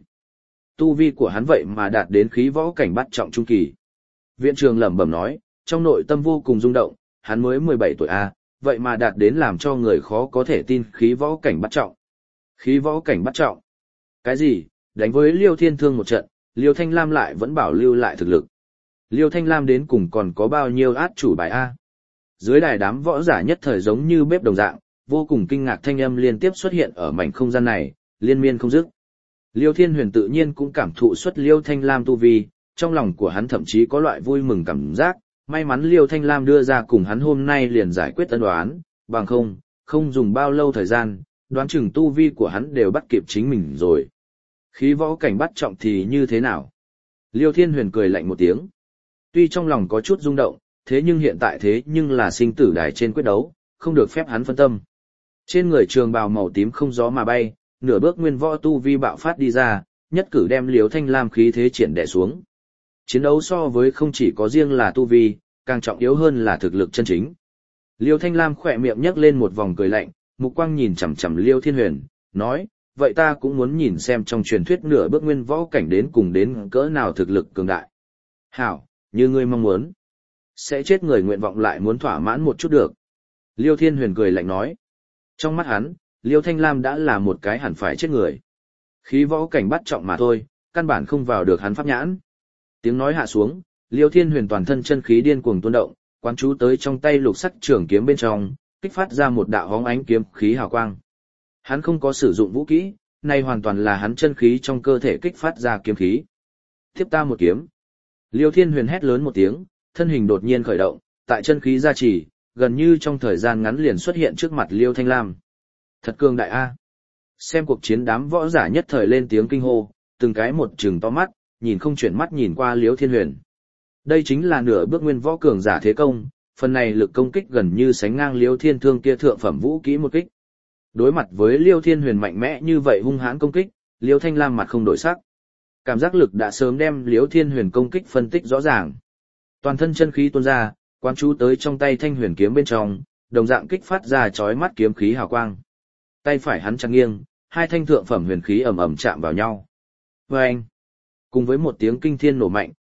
Speaker 1: Tu vi của hắn vậy mà đạt đến khí võ cảnh bắt trọng trung kỳ. Viện trưởng lẩm bẩm nói, trong nội tâm vô cùng rung động, hắn mới mười bảy tuổi a, vậy mà đạt đến làm cho người khó có thể tin khí võ cảnh bắt trọng. Khí võ cảnh bắt trọng? Cái gì? Đánh với Liêu Thiên Thương một trận, Liêu Thanh Lam lại vẫn bảo lưu lại thực lực. Liêu Thanh Lam đến cùng còn có bao nhiêu át chủ bài A? Dưới đài đám võ giả nhất thời giống như bếp đồng dạng, vô cùng kinh ngạc thanh âm liên tiếp xuất hiện ở mảnh không gian này, liên miên không dứt. Liêu Thiên Huyền tự nhiên cũng cảm thụ xuất Liêu Thanh Lam tu vi, trong lòng của hắn thậm chí có loại vui mừng cảm giác, may mắn Liêu Thanh Lam đưa ra cùng hắn hôm nay liền giải quyết ân oán, bằng không, không dùng bao lâu thời gian, đoán chừng tu vi của hắn đều bắt kịp chính mình rồi. Khí võ cảnh bắt trọng thì như thế nào? Liêu Thiên Huyền cười lạnh một tiếng. Tuy trong lòng có chút rung động, thế nhưng hiện tại thế nhưng là sinh tử đài trên quyết đấu, không được phép hắn phân tâm. Trên người trường bào màu tím không gió mà bay, nửa bước nguyên võ tu vi bạo phát đi ra, nhất cử đem Liêu Thanh Lam khí thế triển đè xuống. Chiến đấu so với không chỉ có riêng là tu vi, càng trọng yếu hơn là thực lực chân chính. Liêu Thanh Lam khỏe miệng nhấc lên một vòng cười lạnh, mục quang nhìn chằm chằm Liêu Thiên Huyền, nói, vậy ta cũng muốn nhìn xem trong truyền thuyết nửa bước nguyên võ cảnh đến cùng đến cỡ nào thực lực cường đại. Hảo, như ngươi mong muốn. Sẽ chết người nguyện vọng lại muốn thỏa mãn một chút được. Liêu Thiên Huyền cười lạnh nói. Trong mắt hắn, Liêu Thanh Lam đã là một cái hẳn phải chết người. Khí võ cảnh bắt trọng mà thôi, căn bản không vào được hắn pháp nhãn. Tiếng nói hạ xuống, Liêu Thiên Huyền toàn thân chân khí điên cuồng tuôn động, quán chú tới trong tay lục sắc trường kiếm bên trong, kích phát ra một đạo hóng ánh kiếm khí hào quang. Hắn không có sử dụng vũ kỹ, này hoàn toàn là hắn chân khí trong cơ thể kích phát ra kiếm khí. Tiếp ta một kiếm. Liêu Thiên Huyền hét lớn một tiếng, thân hình đột nhiên khởi động, tại chân khí gia trì, gần như trong thời gian ngắn liền xuất hiện trước mặt Liêu Thanh Lam. Thật cường đại a! Xem cuộc chiến đám võ giả nhất thời lên tiếng kinh hô, từng cái một trừng to mắt, nhìn không chuyển mắt nhìn qua Liêu Thiên Huyền. Đây chính là nửa bước nguyên võ cường giả thế công, phần này lực công kích gần như sánh ngang Liêu Thiên Thương kia thượng phẩm vũ kỹ một kích. Đối mặt với Liêu Thiên Huyền mạnh mẽ như vậy hung hãn công kích, Liêu Thanh Lam mặt không đổi sắc. Cảm giác lực đã sớm đem Liêu Thiên Huyền công kích phân tích rõ ràng. Toàn thân chân khí tuôn ra, quán chú tới trong tay thanh huyền kiếm bên trong, đồng dạng kích phát ra chói mắt kiếm khí hào quang. Tay phải hắn chặt nghiêng, hai thanh thượng phẩm huyền khí ầm ầm chạm vào nhau. Và anh, cùng với một tiếng kinh thiên nổ mạnh,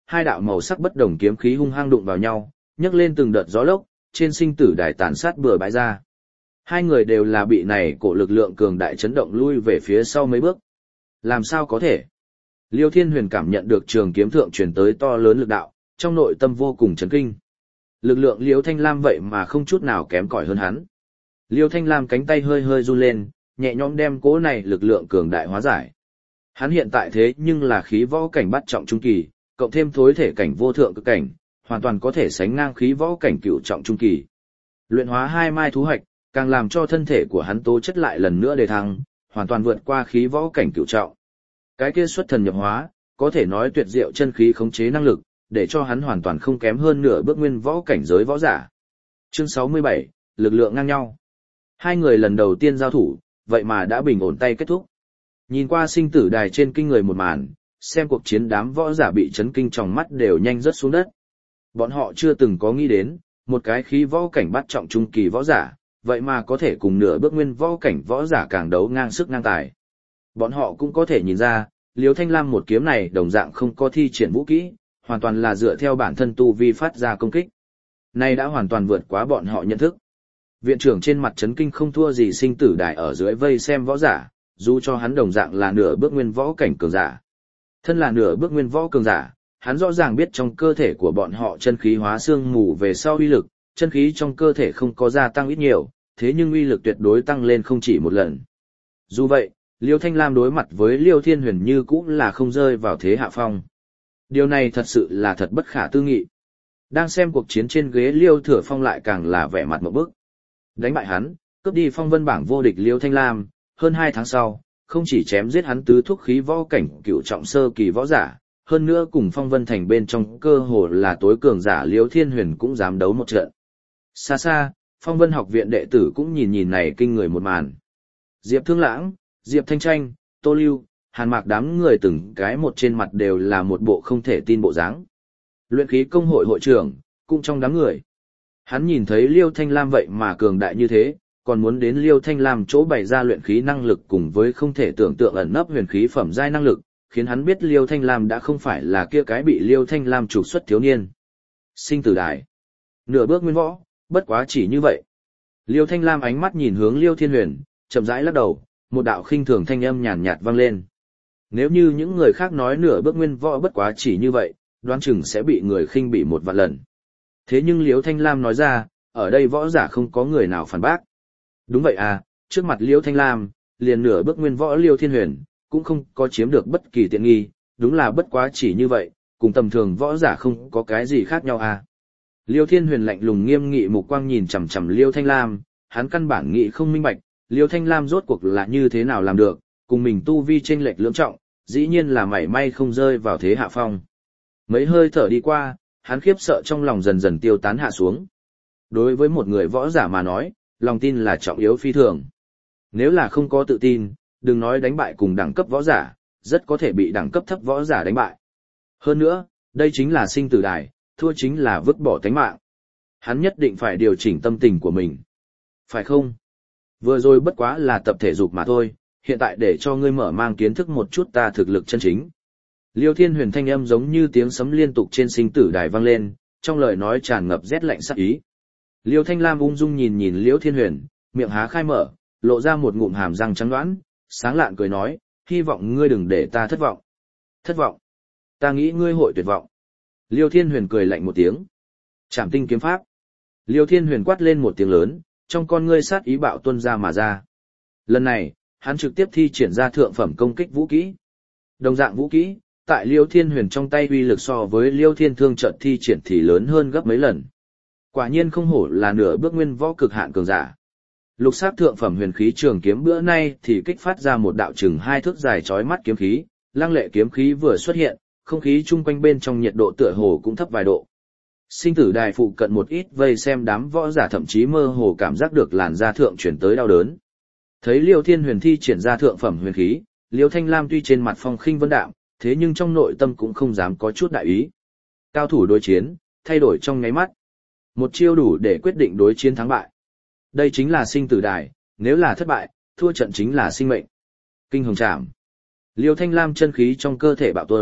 Speaker 1: hai đạo màu sắc bất đồng kiếm khí hung hăng đụng vào nhau, nhấc lên từng đợt gió lốc, trên sinh tử đài tàn sát bừa bãi ra. Hai người đều là bị này cổ lực lượng cường đại chấn động lui về phía sau mấy bước. Làm sao có thể? Liêu Thiên Huyền cảm nhận được trường kiếm thượng truyền tới to lớn lực đạo, trong nội tâm vô cùng chấn kinh. Lực lượng Liêu Thanh Lam vậy mà không chút nào kém cỏi hơn hắn. Liêu Thanh Lam cánh tay hơi hơi run lên, nhẹ nhõm đem cỗ này lực lượng cường đại hóa giải. Hắn hiện tại thế nhưng là khí võ cảnh bắt trọng trung kỳ, cộng thêm thối thể cảnh vô thượng cực cảnh, hoàn toàn có thể sánh ngang khí võ cảnh cửu trọng trung kỳ. Luyện hóa hai mai thú hạch, càng làm cho thân thể của hắn tố chất lại lần nữa đề thăng, hoàn toàn vượt qua khí võ cảnh cửu trọng. Cái kia xuất thần nhập hóa, có thể nói tuyệt diệu chân khí khống chế năng lực, để cho hắn hoàn toàn không kém hơn nửa bước nguyên võ cảnh giới võ giả. Chương sáu mươi bảy, lực lượng ngang nhau. Hai người lần đầu tiên giao thủ, vậy mà đã bình ổn tay kết thúc. Nhìn qua sinh tử đài trên kinh người một màn, xem cuộc chiến đám võ giả bị chấn kinh trong mắt đều nhanh rớt xuống đất. Bọn họ chưa từng có nghĩ đến, một cái khí võ cảnh bắt trọng trung kỳ võ giả, vậy mà có thể cùng nửa bước nguyên võ cảnh võ giả càng đấu ngang sức ngang tài. Bọn họ cũng có thể nhìn ra, Liêu Thanh Lam một kiếm này đồng dạng không có thi triển vũ kỹ, hoàn toàn là dựa theo bản thân tu vi phát ra công kích. Này đã hoàn toàn vượt quá bọn họ nhận thức. Viện trưởng trên mặt chấn kinh không thua gì sinh tử đài ở dưới vây xem võ giả, dù cho hắn đồng dạng là nửa bước nguyên võ cảnh cường giả. Thân là nửa bước nguyên võ cường giả, hắn rõ ràng biết trong cơ thể của bọn họ chân khí hóa xương mù về sau uy lực, chân khí trong cơ thể không có gia tăng ít nhiều, thế nhưng uy lực tuyệt đối tăng lên không chỉ một lần. Dù vậy, Liêu Thanh Lam đối mặt với Liêu Thiên Huyền như cũng là không rơi vào thế hạ phong. Điều này thật sự là thật bất khả tư nghị. Đang xem cuộc chiến trên ghế Liêu Thừa Phong lại càng là vẻ mặt một bức. Đánh bại hắn, cướp đi phong vân bảng vô địch Liêu Thanh Lam, hơn hai tháng sau, không chỉ chém giết hắn tứ thúc khí võ cảnh cựu trọng sơ kỳ võ giả, hơn nữa cùng phong vân thành bên trong cơ hồ là tối cường giả Liêu Thiên Huyền cũng dám đấu một trận. Xa xa, phong vân học viện đệ tử cũng nhìn nhìn này kinh người một màn. Diệp Thương Lãng, Diệp Thanh Tranh, Tô Lưu, Hàn Mạc đám người từng cái một trên mặt đều là một bộ không thể tin bộ dáng. Luyện khí công hội hội trưởng, cũng trong đám người. Hắn nhìn thấy Liêu Thanh Lam vậy mà cường đại như thế, còn muốn đến Liêu Thanh Lam chỗ bày ra luyện khí năng lực cùng với không thể tưởng tượng ẩn nấp huyền khí phẩm giai năng lực, khiến hắn biết Liêu Thanh Lam đã không phải là kia cái bị Liêu Thanh Lam trục xuất thiếu niên. Sinh tử đài. Nửa bước nguyên võ, bất quá chỉ như vậy. Liêu Thanh Lam ánh mắt nhìn hướng Liêu Thiên Huyền, chậm rãi lắc đầu, một đạo khinh thường thanh âm nhàn nhạt vang lên. Nếu như những người khác nói nửa bước nguyên võ bất quá chỉ như vậy, đoán chừng sẽ bị người khinh bỉ một vạn lần. Thế nhưng Liêu Thanh Lam nói ra, ở đây võ giả không có người nào phản bác. Đúng vậy à, trước mặt Liêu Thanh Lam, liền nửa bước nguyên võ Liêu Thiên Huyền, cũng không có chiếm được bất kỳ tiện nghi, đúng là bất quá chỉ như vậy, cùng tầm thường võ giả không có cái gì khác nhau à. Liêu Thiên Huyền lạnh lùng nghiêm nghị mục quang nhìn chằm chằm Liêu Thanh Lam, hắn căn bản nghĩ không minh bạch, Liêu Thanh Lam rốt cuộc là như thế nào làm được, cùng mình tu vi chênh lệch lưỡng trọng, dĩ nhiên là mảy may không rơi vào thế hạ phong. Mấy hơi thở đi qua, hắn khiếp sợ trong lòng dần dần tiêu tán hạ xuống. Đối với một người võ giả mà nói, lòng tin là trọng yếu phi thường. Nếu là không có tự tin, đừng nói đánh bại cùng đẳng cấp võ giả, rất có thể bị đẳng cấp thấp võ giả đánh bại. Hơn nữa, đây chính là sinh tử đài, thua chính là vứt bỏ tánh mạng. Hắn nhất định phải điều chỉnh tâm tình của mình. Phải không? Vừa rồi bất quá là tập thể dục mà thôi, hiện tại để cho ngươi mở mang kiến thức một chút ta thực lực chân chính. Liêu Thiên Huyền thanh âm giống như tiếng sấm liên tục trên sinh tử đài vang lên, trong lời nói tràn ngập rét lạnh sắc ý. Liêu Thanh Lam ung dung nhìn nhìn Liêu Thiên Huyền, miệng há khai mở, lộ ra một ngụm hàm răng trắng đoán, sáng lạn cười nói, hy vọng ngươi đừng để ta thất vọng. Thất vọng? Ta nghĩ ngươi hội tuyệt vọng. Liêu Thiên Huyền cười lạnh một tiếng. Trảm tinh kiếm pháp. Liêu Thiên Huyền quát lên một tiếng lớn, trong con ngươi sát ý bạo tuôn ra mà ra. Lần này, hắn trực tiếp thi triển ra thượng phẩm công kích vũ kỹ. Đồng dạng vũ kỹ, tại Liêu Thiên Huyền trong tay uy lực so với Liêu Thiên Thương trận thi triển thì lớn hơn gấp mấy lần. Quả nhiên không hổ là nửa bước nguyên võ cực hạn cường giả. Lục sắc thượng phẩm huyền khí trường kiếm bữa nay thì kích phát ra một đạo chừng hai thước dài chói mắt kiếm khí, lăng lệ kiếm khí vừa xuất hiện, không khí chung quanh bên trong nhiệt độ tựa hồ cũng thấp vài độ. Sinh tử đài phụ cận một ít vây xem đám võ giả thậm chí mơ hồ cảm giác được làn da thượng chuyển tới đau đớn. Thấy Liêu Thiên Huyền thi triển ra thượng phẩm huyền khí, Liêu Thanh Lam tuy trên mặt phong khinh vân đạm, thế nhưng trong nội tâm cũng không dám có chút đại ý. Cao thủ đối chiến, thay đổi trong nháy mắt. Một chiêu đủ để quyết định đối chiến thắng bại. Đây chính là sinh tử đài, nếu là thất bại, thua trận chính là sinh mệnh. Kinh hồng trảm. Liêu Thanh Lam chân khí trong cơ thể bạo tuôn,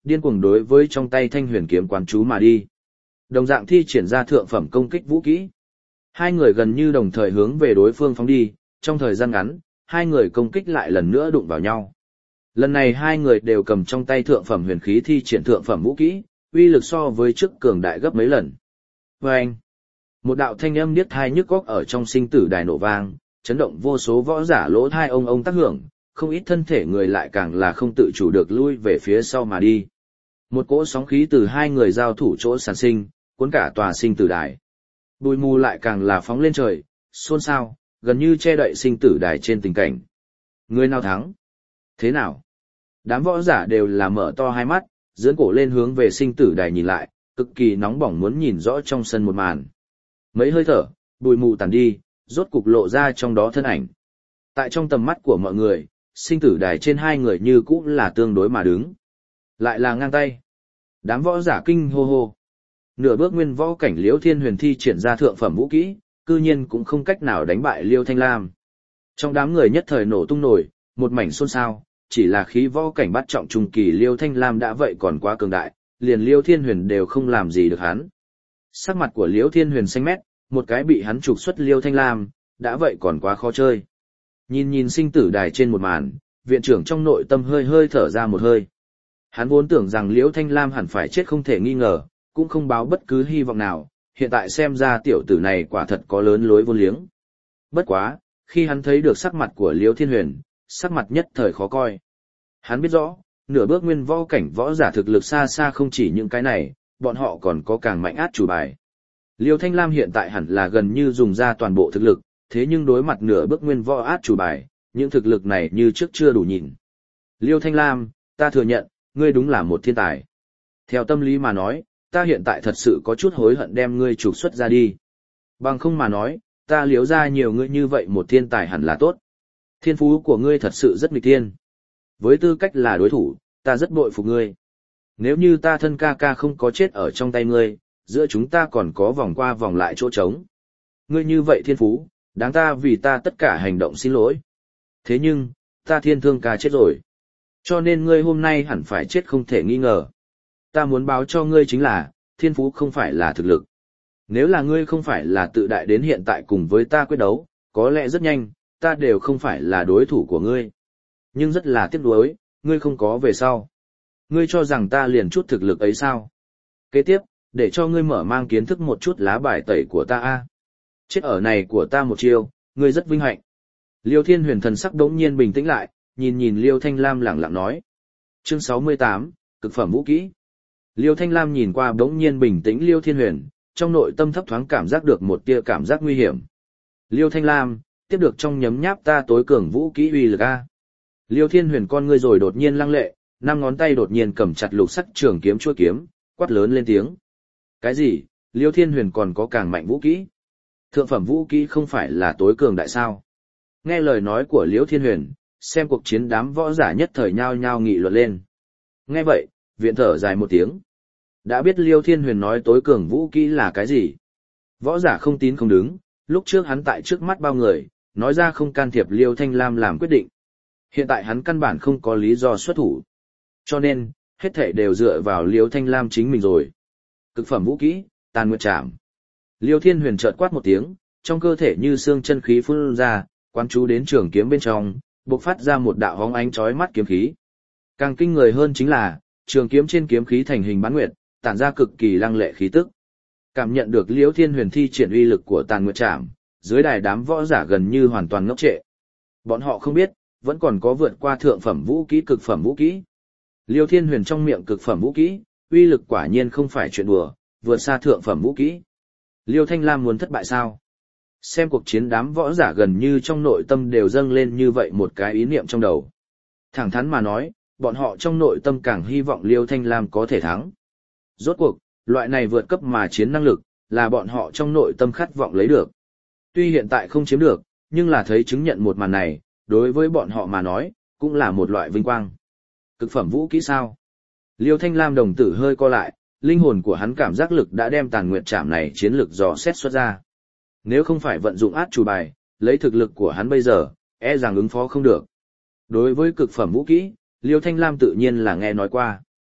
Speaker 1: điên cuồng đối với trong tay thanh huyền kiếm quán chú mà đi. Đồng dạng thi triển ra thượng phẩm công kích vũ kỹ. Hai người gần như đồng thời hướng về đối phương phóng đi, trong thời gian ngắn, hai người công kích lại lần nữa đụng vào nhau. Lần này hai người đều cầm trong tay thượng phẩm huyền khí thi triển thượng phẩm vũ kỹ, uy lực so với trước cường đại gấp mấy lần. Và anh, một đạo thanh âm điếc tai nhức óc ở trong sinh tử đài nổ vang, chấn động vô số võ giả lỗ tai ông ông tác hưởng, không ít thân thể người lại càng là không tự chủ được lui về phía sau mà đi. Một cỗ sóng khí từ hai người giao thủ chỗ sản sinh, cuốn cả tòa sinh tử đài. Bụi mù lại càng là phóng lên trời, xôn xao, gần như che đậy sinh tử đài trên tình cảnh. Người nào thắng? Thế nào? Đám võ giả đều là mở to hai mắt, dưỡng cổ lên hướng về sinh tử đài nhìn lại, cực kỳ nóng bỏng muốn nhìn rõ trong sân một màn. Mấy hơi thở, bụi mù tàn đi, rốt cục lộ ra trong đó thân ảnh. Tại trong tầm mắt của mọi người, sinh tử đài trên hai người như cũ là tương đối mà đứng. Lại là ngang tay. Đám võ giả kinh hô hô. Nửa bước nguyên võ cảnh Liễu Thiên Huyền thi triển ra thượng phẩm vũ kỹ, cư nhiên cũng không cách nào đánh bại Liêu Thanh Lam. Trong đám người nhất thời nổ tung nổi, một mảnh xôn xao, chỉ là khí võ cảnh bắt trọng trung kỳ Liêu Thanh Lam đã vậy còn quá cường đại, liền Liêu Thiên Huyền đều không làm gì được hắn. Sắc mặt của Liêu Thiên Huyền xanh mét, một cái bị hắn trục xuất Liêu Thanh Lam, đã vậy còn quá khó chơi. Nhìn nhìn sinh tử đài trên một màn, viện trưởng trong nội tâm hơi hơi thở ra một hơi. Hắn vốn tưởng rằng Liễu Thanh Lam hẳn phải chết không thể nghi ngờ, cũng không báo bất cứ hy vọng nào, hiện tại xem ra tiểu tử này quả thật có lớn lối vô liếng. Bất quá, khi hắn thấy được sắc mặt của Liễu Thiên Huyền, sắc mặt nhất thời khó coi. Hắn biết rõ, nửa bước nguyên võ cảnh võ giả thực lực xa xa không chỉ những cái này, bọn họ còn có càng mạnh át chủ bài. Liễu Thanh Lam hiện tại hẳn là gần như dùng ra toàn bộ thực lực, thế nhưng đối mặt nửa bước nguyên võ át chủ bài, những thực lực này như trước chưa đủ nhìn. Liễu Thanh Lam, ta thừa nhận, ngươi đúng là một thiên tài. Theo tâm lý mà nói, ta hiện tại thật sự có chút hối hận đem ngươi trục xuất ra đi. Bằng không mà nói, ta liếu ra nhiều ngươi như vậy một thiên tài hẳn là tốt. Thiên phú của ngươi thật sự rất nghịch thiên. Với tư cách là đối thủ, ta rất bội phục ngươi. Nếu như ta thân ca ca không có chết ở trong tay ngươi, giữa chúng ta còn có vòng qua vòng lại chỗ trống. Ngươi như vậy thiên phú, đáng ta vì ta tất cả hành động xin lỗi. Thế nhưng, ta thiên thương ca chết rồi. Cho nên ngươi hôm nay hẳn phải chết không thể nghi ngờ. Ta muốn báo cho ngươi chính là, thiên phú không phải là thực lực. Nếu là ngươi không phải là tự đại đến hiện tại cùng với ta quyết đấu, có lẽ rất nhanh, ta đều không phải là đối thủ của ngươi. Nhưng rất là tiếc nuối, ngươi không có về sau. Ngươi cho rằng ta liền chút thực lực ấy sao? Kế tiếp, để cho ngươi mở mang kiến thức một chút lá bài tẩy của ta a. Chết ở này của ta một chiêu, ngươi rất vinh hạnh. Liêu Thiên Huyền thần sắc đống nhiên bình tĩnh lại, nhìn nhìn Liêu Thanh Lam lẳng lặng nói. Chương sáu mươi tám, cực phẩm vũ kỹ. Liêu Thanh Lam nhìn qua đống nhiên bình tĩnh Liêu Thiên Huyền, trong nội tâm thấp thoáng cảm giác được một tia cảm giác nguy hiểm. Liêu Thanh Lam, tiếp được trong nhấm nháp ta tối cường vũ kỹ uy lực a. Liêu Thiên Huyền con ngươi rồi đột nhiên lăng lệ, năm ngón tay đột nhiên cầm chặt lục sắc trường kiếm chuôi kiếm, quát lớn lên tiếng. Cái gì? Liêu Thiên Huyền còn có càng mạnh vũ kỹ? Thượng phẩm vũ kỹ không phải là tối cường đại sao? Nghe lời nói của Liêu Thiên Huyền, xem cuộc chiến đám võ giả nhất thời nhao nhao nghị luận lên. Nghe vậy, viện thở dài một tiếng. Đã biết Liêu Thiên Huyền nói tối cường vũ kỹ là cái gì? Võ giả không tín không đứng, lúc trước hắn tại trước mắt bao người, nói ra không can thiệp Liêu Thanh Lam làm quyết định. Hiện tại hắn căn bản không có lý do xuất thủ. Cho nên, hết thảy đều dựa vào Liêu Thanh Lam chính mình rồi. Cực phẩm vũ kỹ, Tàn Nguyệt Trảm. Liêu Thiên Huyền chợt quát một tiếng, trong cơ thể như xương chân khí phun ra, quán chú đến trường kiếm bên trong, bộc phát ra một đạo hóng ánh chói mắt kiếm khí. Càng kinh người hơn chính là, trường kiếm trên kiếm khí thành hình bán nguyệt, tản ra cực kỳ lăng lệ khí tức. Cảm nhận được Liễu Thiên Huyền thi triển uy lực của Tàn Nguyệt Trảm, dưới đài đám võ giả gần như hoàn toàn ngốc trệ. Bọn họ không biết, vẫn còn có vượt qua thượng phẩm vũ kỹ cực phẩm vũ kỹ. Liễu Thiên Huyền trong miệng cực phẩm vũ kỹ, uy lực quả nhiên không phải chuyện đùa, vượt xa thượng phẩm vũ kỹ. Liêu Thanh Lam muốn thất bại sao? Xem cuộc chiến đám võ giả gần như trong nội tâm đều dâng lên như vậy một cái ý niệm trong đầu. Thẳng thắn mà nói, bọn họ trong nội tâm càng hy vọng Liêu Thanh Lam có thể thắng. Rốt cuộc, loại này vượt cấp mà chiến năng lực, là bọn họ trong nội tâm khát vọng lấy được. Tuy hiện tại không chiếm được, nhưng là thấy chứng nhận một màn này, đối với bọn họ mà nói, cũng là một loại vinh quang. Cực phẩm vũ kỹ sao? Liêu Thanh Lam đồng tử hơi co lại, linh hồn của hắn cảm giác lực đã đem Tàn Nguyệt Trảm này chiến lực dò xét xuất ra. Nếu không phải vận dụng át chủ bài, lấy thực lực của hắn bây giờ, e rằng ứng phó không được. Đối với cực phẩm vũ kỹ, Liêu Thanh Lam tự nhiên là nghe nói qua.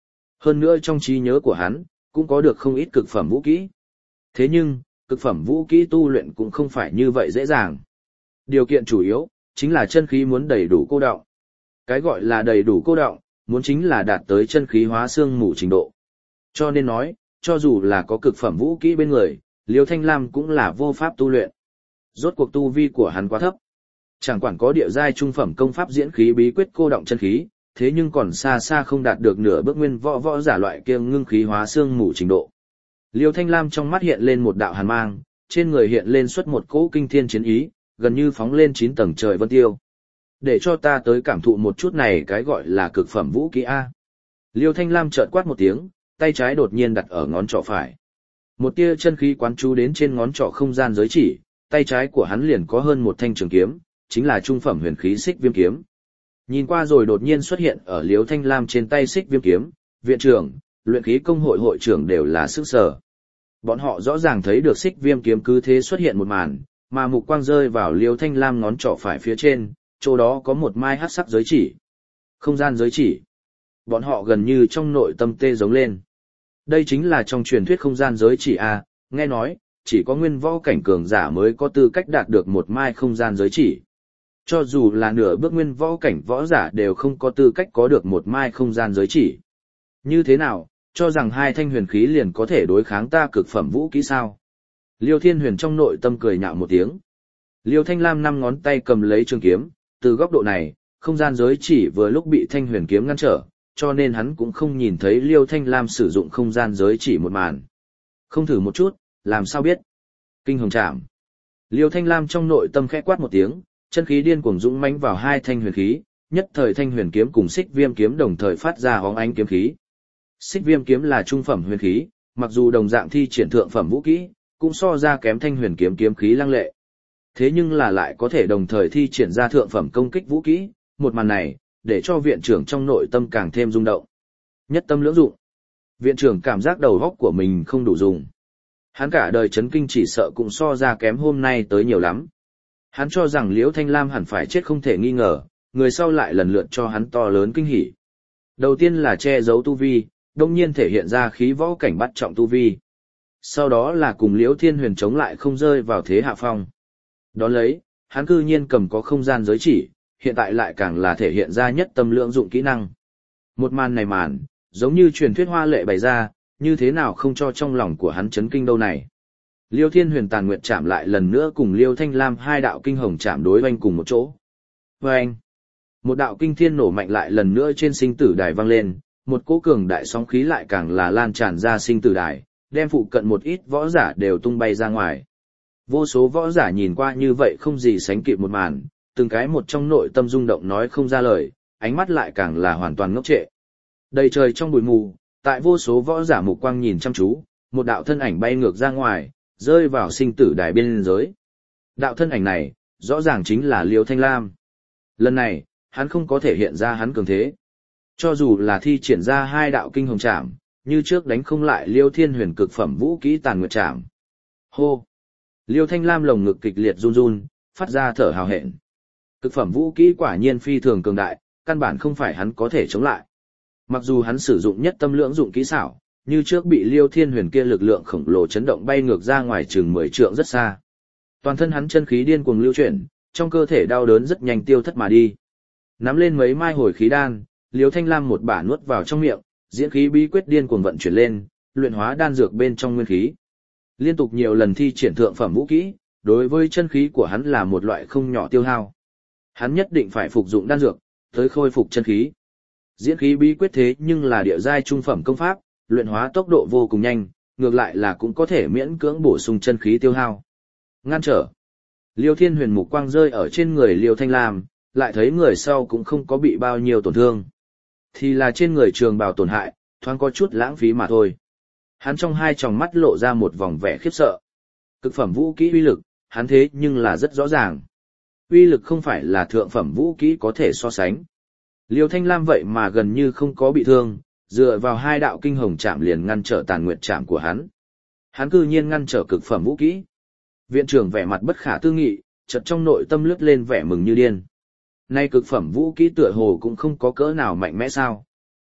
Speaker 1: Hơn nữa trong trí nhớ của hắn, cũng có được không ít cực phẩm vũ kỹ. Thế nhưng, cực phẩm vũ kỹ tu luyện cũng không phải như vậy dễ dàng. Điều kiện chủ yếu, chính là chân khí muốn đầy đủ cô đọng. Cái gọi là đầy đủ cô đọng, muốn chính là đạt tới chân khí hóa xương mù trình độ. Cho nên nói, cho dù là có cực phẩm vũ kỹ bên người, Liêu Thanh Lam cũng là vô pháp tu luyện. Rốt cuộc tu vi của hắn quá thấp. Chẳng quản có địa giai trung phẩm công pháp diễn khí bí quyết cô đọng chân khí, thế nhưng còn xa xa không đạt được nửa bước nguyên võ võ giả loại kia ngưng khí hóa xương mù trình độ. Liêu Thanh Lam trong mắt hiện lên một đạo hàn mang, trên người hiện lên xuất một cỗ kinh thiên chiến ý, gần như phóng lên chín tầng trời vân tiêu. Để cho ta tới cảm thụ một chút này cái gọi là cực phẩm vũ kỹ A. Liêu Thanh Lam chợt quát một tiếng, tay trái đột nhiên đặt ở ngón trỏ phải. Một tia chân khí quán chú đến trên ngón trỏ không gian giới chỉ, tay trái của hắn liền có hơn một thanh trường kiếm, chính là trung phẩm huyền khí xích viêm kiếm. Nhìn qua rồi đột nhiên xuất hiện ở Liêu Thanh Lam trên tay xích viêm kiếm, viện trưởng, luyện khí công hội hội trưởng đều là sức sở. Bọn họ rõ ràng thấy được xích viêm kiếm cứ thế xuất hiện một màn, mà mục quang rơi vào Liêu Thanh Lam ngón trỏ phải phía trên, chỗ đó có một mai hắc sắc giới chỉ. Không gian giới chỉ. Bọn họ gần như trong nội tâm tê giống lên. Đây chính là trong truyền thuyết không gian giới chỉ A, nghe nói, chỉ có nguyên võ cảnh cường giả mới có tư cách đạt được một mai không gian giới chỉ. Cho dù là nửa bước nguyên võ cảnh võ giả đều không có tư cách có được một mai không gian giới chỉ. Như thế nào, cho rằng hai thanh huyền khí liền có thể đối kháng ta cực phẩm vũ kỹ sao? Liêu Thiên Huyền trong nội tâm cười nhạo một tiếng. Liêu Thanh Lam năm ngón tay cầm lấy trường kiếm, từ góc độ này, không gian giới chỉ vừa lúc bị thanh huyền kiếm ngăn trở, cho nên hắn cũng không nhìn thấy Liêu Thanh Lam sử dụng không gian giới chỉ một màn. Không thử một chút, làm sao biết? Kinh hồng trảm. Liêu Thanh Lam trong nội tâm khẽ quát một tiếng, chân khí điên cuồng dũng mãnh vào hai thanh huyền khí, nhất thời thanh huyền kiếm cùng xích viêm kiếm đồng thời phát ra hóng ánh kiếm khí. Xích viêm kiếm là trung phẩm huyền khí, mặc dù đồng dạng thi triển thượng phẩm vũ kỹ, cũng so ra kém thanh huyền kiếm kiếm khí lăng lệ. Thế nhưng là lại có thể đồng thời thi triển ra thượng phẩm công kích vũ kỹ, một màn này, để cho viện trưởng trong nội tâm càng thêm rung động. Nhất tâm lưỡng dụng. Viện trưởng cảm giác đầu óc của mình không đủ dùng. Hắn cả đời chấn kinh chỉ sợ cũng so ra kém hôm nay tới nhiều lắm. Hắn cho rằng Liễu Thanh Lam hẳn phải chết không thể nghi ngờ, người sau lại lần lượt cho hắn to lớn kinh hỉ. Đầu tiên là che giấu tu vi, đông nhiên thể hiện ra khí võ cảnh bắt trọng tu vi. Sau đó là cùng Liễu Thiên Huyền chống lại không rơi vào thế hạ phong. Đón lấy, hắn cư nhiên cầm có không gian giới chỉ, hiện tại lại càng là thể hiện ra nhất tâm lượng dụng kỹ năng. Một màn này màn, giống như truyền thuyết hoa lệ bày ra, như thế nào không cho trong lòng của hắn chấn kinh đâu này. Liêu Thiên Huyền tàn nguyệt chạm lại lần nữa cùng Liêu Thanh Lam hai đạo kinh hồng chạm đối oanh cùng một chỗ. Oanh! Một đạo kinh thiên nổ mạnh lại lần nữa trên sinh tử đài vang lên, một cỗ cường đại sóng khí lại càng là lan tràn ra sinh tử đài, đem phụ cận một ít võ giả đều tung bay ra ngoài. Vô số võ giả nhìn qua như vậy không gì sánh kịp một màn, từng cái một trong nội tâm rung động nói không ra lời, ánh mắt lại càng là hoàn toàn ngốc trệ. Đầy trời trong bụi mù, tại vô số võ giả mục quang nhìn chăm chú, một đạo thân ảnh bay ngược ra ngoài, rơi vào sinh tử đài biên giới. Đạo thân ảnh này, rõ ràng chính là Liêu Thanh Lam. Lần này, hắn không có thể hiện ra hắn cường thế. Cho dù là thi triển ra hai đạo kinh hồng trảm, như trước đánh không lại Liêu Thiên Huyền cực phẩm vũ kỹ tàn nguyệt trảm. Hô! Liêu Thanh Lam lồng ngực kịch liệt run run, phát ra thở hào hẹn. Cực phẩm vũ kỹ quả nhiên phi thường cường đại, căn bản không phải hắn có thể chống lại. Mặc dù hắn sử dụng nhất tâm lưỡng dụng kỹ xảo, như trước bị Liêu Thiên Huyền kia lực lượng khổng lồ chấn động bay ngược ra ngoài chừng mười trượng rất xa. Toàn thân hắn chân khí điên cuồng lưu chuyển, trong cơ thể đau đớn rất nhanh tiêu thất mà đi. Nắm lên mấy mai hồi khí đan, Liêu Thanh Lam một bả nuốt vào trong miệng, diễn khí bí quyết điên cuồng vận chuyển lên, luyện hóa đan dược bên trong nguyên khí. Liên tục nhiều lần thi triển thượng phẩm vũ kỹ, đối với chân khí của hắn là một loại không nhỏ tiêu hao. Hắn nhất định phải phục dụng đan dược, tới khôi phục chân khí. Diễn khí bí quyết thế nhưng là địa giai trung phẩm công pháp, luyện hóa tốc độ vô cùng nhanh, ngược lại là cũng có thể miễn cưỡng bổ sung chân khí tiêu hao. Ngăn trở. Liêu Thiên Huyền mục quang rơi ở trên người Liêu Thanh Lam, lại thấy người sau cũng không có bị bao nhiêu tổn thương. Thì là trên người trường bào tổn hại, thoáng có chút lãng phí mà thôi. Hắn trong hai tròng mắt lộ ra một vòng vẻ khiếp sợ. Cực phẩm vũ kỹ uy lực, hắn thế nhưng là rất rõ ràng. Uy lực không phải là thượng phẩm vũ kỹ có thể so sánh. Liêu Thanh Lam vậy mà gần như không có bị thương, dựa vào hai đạo kinh hồng chạm liền ngăn trở tàn nguyệt chạm của hắn. Hắn cư nhiên ngăn trở cực phẩm vũ kỹ. Viện trưởng vẻ mặt bất khả tư nghị, chợt trong nội tâm lướt lên vẻ mừng như điên. Nay cực phẩm vũ kỹ tựa hồ cũng không có cỡ nào mạnh mẽ sao.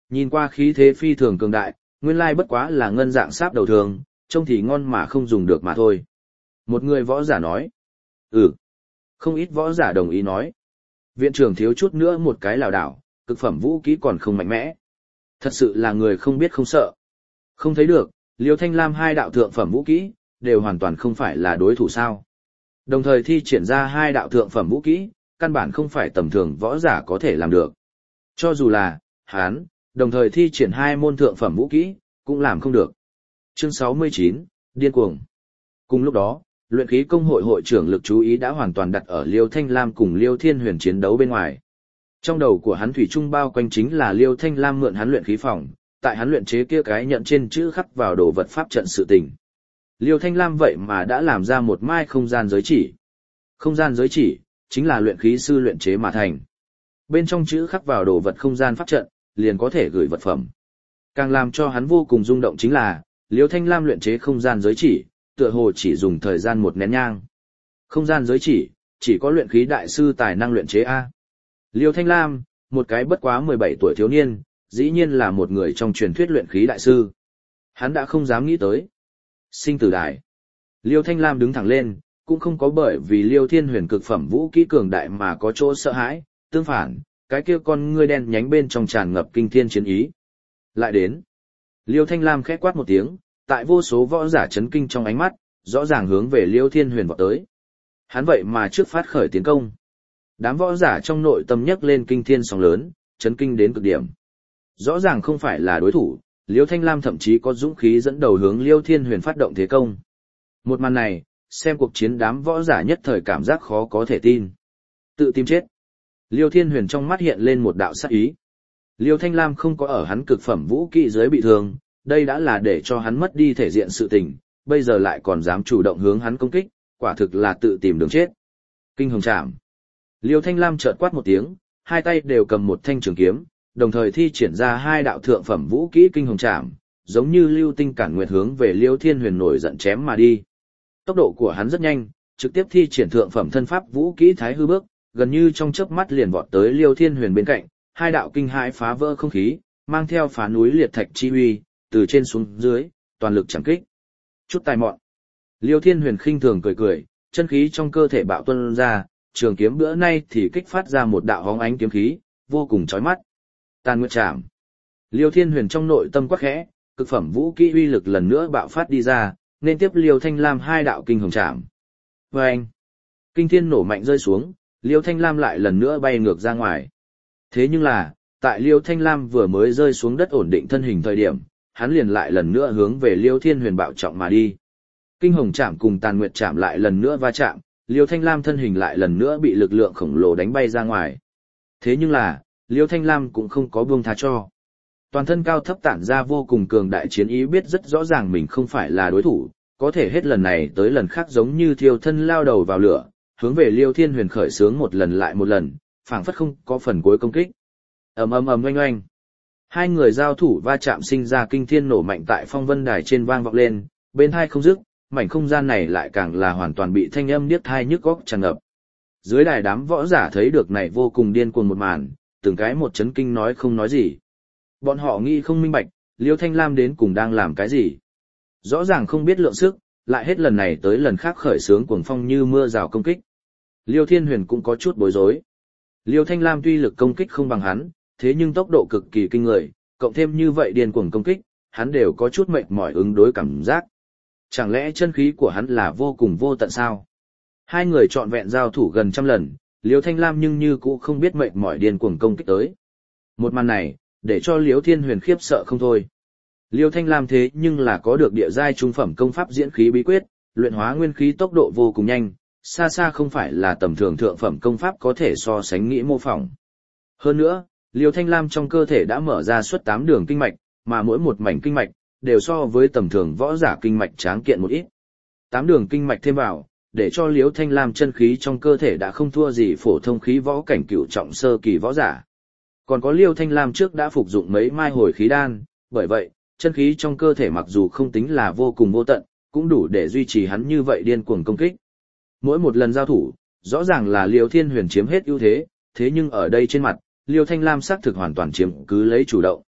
Speaker 1: Nhìn qua khí thế phi thường cường đại, nguyên lai bất quá là ngân dạng sáp đầu thường, trông thì ngon mà không dùng được mà thôi. Một người võ giả nói. Ừ. Không ít võ giả đồng ý nói. Viện trưởng thiếu chút nữa một cái lảo đảo, cực phẩm vũ kỹ còn không mạnh mẽ. Thật sự là người không biết không sợ. Không thấy được, Liêu Thanh Lam hai đạo thượng phẩm vũ kỹ, đều hoàn toàn không phải là đối thủ sao. Đồng thời thi triển ra hai đạo thượng phẩm vũ kỹ, căn bản không phải tầm thường võ giả có thể làm được. Cho dù là, hán, đồng thời thi triển hai môn thượng phẩm vũ kỹ, cũng làm không được. Chương sáu mươi chín, Điên cuồng. Cùng lúc đó, luyện khí công hội hội trưởng lực chú ý đã hoàn toàn đặt ở Liêu Thanh Lam cùng Liêu Thiên Huyền chiến đấu bên ngoài. Trong đầu của hắn thủy chung bao quanh chính là Liêu Thanh Lam mượn hắn luyện khí phòng, tại hắn luyện chế kia cái nhận trên chữ khắc vào đồ vật pháp trận sự tình. Liêu Thanh Lam vậy mà đã làm ra một mai không gian giới chỉ. Không gian giới chỉ, chính là luyện khí sư luyện chế mà thành. Bên trong chữ khắc vào đồ vật không gian pháp trận, liền có thể gửi vật phẩm. Càng làm cho hắn vô cùng rung động chính là, Liêu Thanh Lam luyện chế không gian giới chỉ, tựa hồ chỉ dùng thời gian một nén nhang. Không gian giới chỉ, chỉ có luyện khí đại sư tài năng luyện chế A. Liêu Thanh Lam, một cái bất quá mười bảy tuổi thiếu niên, dĩ nhiên là một người trong truyền thuyết luyện khí đại sư. Hắn đã không dám nghĩ tới. Sinh tử đài. Liêu Thanh Lam đứng thẳng lên, cũng không có bởi vì Liêu Thiên Huyền cực phẩm vũ kỹ cường đại mà có chỗ sợ hãi, tương phản, cái kia con ngươi đen nhánh bên trong tràn ngập kinh thiên chiến ý. Lại đến. Liêu Thanh Lam khẽ quát một tiếng, tại vô số võ giả chấn kinh trong ánh mắt, rõ ràng hướng về Liêu Thiên Huyền vọt tới. Hắn vậy mà trước phát khởi tiến công. Đám võ giả trong nội tâm nhấc lên kinh thiên sóng lớn, chấn kinh đến cực điểm. Rõ ràng không phải là đối thủ, Liêu Thanh Lam thậm chí có dũng khí dẫn đầu hướng Liêu Thiên Huyền phát động thế công. Một màn này, xem cuộc chiến đám võ giả nhất thời cảm giác khó có thể tin. Tự tìm chết. Liêu Thiên Huyền trong mắt hiện lên một đạo sát ý. Liêu Thanh Lam không có ở hắn cực phẩm vũ kỹ dưới bị thương, đây đã là để cho hắn mất đi thể diện sự tình, bây giờ lại còn dám chủ động hướng hắn công kích, quả thực là tự tìm đường chết. Kinh hồng trảm. Liêu Thanh Lam chợt quát một tiếng, hai tay đều cầm một thanh trường kiếm, đồng thời thi triển ra hai đạo thượng phẩm vũ kỹ kinh hồng trảm, giống như lưu tinh cản nguyệt hướng về Liêu Thiên Huyền nổi giận chém mà đi. Tốc độ của hắn rất nhanh, trực tiếp thi triển thượng phẩm thân pháp vũ kỹ thái hư bước, gần như trong chớp mắt liền vọt tới Liêu Thiên Huyền bên cạnh, hai đạo kinh hãi phá vỡ không khí, mang theo phá núi liệt thạch chi uy, từ trên xuống dưới, toàn lực chạm kích. Chút tài mọn. Liêu Thiên Huyền khinh thường cười cười, chân khí trong cơ thể bạo tuôn ra, trường kiếm bữa nay thì kích phát ra một đạo hóng ánh kiếm khí, vô cùng chói mắt. Tàn Nguyệt Trảm. Liêu Thiên Huyền trong nội tâm quắc khẽ, cực phẩm vũ kỹ uy lực lần nữa bạo phát đi ra, nên tiếp Liêu Thanh Lam hai đạo kinh hồng trảm. Oeng! Kinh thiên nổ mạnh rơi xuống, Liêu Thanh Lam lại lần nữa bay ngược ra ngoài. Thế nhưng là, tại Liêu Thanh Lam vừa mới rơi xuống đất ổn định thân hình thời điểm, hắn liền lại lần nữa hướng về Liêu Thiên Huyền bạo trọng mà đi. Kinh hồng trảm cùng Tàn Nguyệt Trảm lại lần nữa va chạm, Liêu Thanh Lam thân hình lại lần nữa bị lực lượng khổng lồ đánh bay ra ngoài. Thế nhưng là, Liêu Thanh Lam cũng không có buông tha cho. Toàn thân cao thấp tản ra vô cùng cường đại chiến ý, biết rất rõ ràng mình không phải là đối thủ, có thể hết lần này tới lần khác giống như thiêu thân lao đầu vào lửa, hướng về Liêu Thiên Huyền khởi sướng một lần lại một lần, phảng phất không có phần cuối công kích. Ầm ầm ầm oanh oanh. Hai người giao thủ va chạm sinh ra kinh thiên nổ mạnh tại phong vân đài trên vang vọng lên, bên hai không dứt, mảnh không gian này lại càng là hoàn toàn bị thanh âm điếc tai nhức óc tràn ngập. Dưới đài đám võ giả thấy được này vô cùng điên cuồng một màn, từng cái một chấn kinh nói không nói gì. Bọn họ nghĩ không minh bạch, Liêu Thanh Lam đến cùng đang làm cái gì. Rõ ràng không biết lượng sức, lại hết lần này tới lần khác khởi sướng cuồng phong như mưa rào công kích. Liêu Thiên Huyền cũng có chút bối rối. Liêu Thanh Lam tuy lực công kích không bằng hắn, thế nhưng tốc độ cực kỳ kinh người, cộng thêm như vậy điên cuồng công kích, hắn đều có chút mệt mỏi ứng đối cảm giác. Chẳng lẽ chân khí của hắn là vô cùng vô tận sao? Hai người trọn vẹn giao thủ gần trăm lần, Liêu Thanh Lam nhưng như cũ không biết mệt mỏi điên cuồng công kích tới. Một màn này, để cho Liêu Thiên Huyền khiếp sợ không thôi. Liêu Thanh Lam thế nhưng là có được địa giai trung phẩm công pháp diễn khí bí quyết, luyện hóa nguyên khí tốc độ vô cùng nhanh, xa xa không phải là tầm thường thượng phẩm công pháp có thể so sánh nghĩ mô phỏng. Hơn nữa, Liêu Thanh Lam trong cơ thể đã mở ra suốt tám đường kinh mạch, mà mỗi một mảnh kinh mạch đều so với tầm thường võ giả kinh mạch tráng kiện một ít. Tám đường kinh mạch thêm vào, để cho Liêu Thanh Lam chân khí trong cơ thể đã không thua gì phổ thông khí võ cảnh cửu trọng sơ kỳ võ giả. Còn có Liêu Thanh Lam trước đã phục dụng mấy mai hồi khí đan, bởi vậy, chân khí trong cơ thể mặc dù không tính là vô cùng vô tận, cũng đủ để duy trì hắn như vậy điên cuồng công kích. Mỗi một lần giao thủ, rõ ràng là Liêu Thiên Huyền chiếm hết ưu thế, thế nhưng ở đây trên mặt, Liêu Thanh Lam xác thực hoàn toàn chiếm cứ lấy chủ động.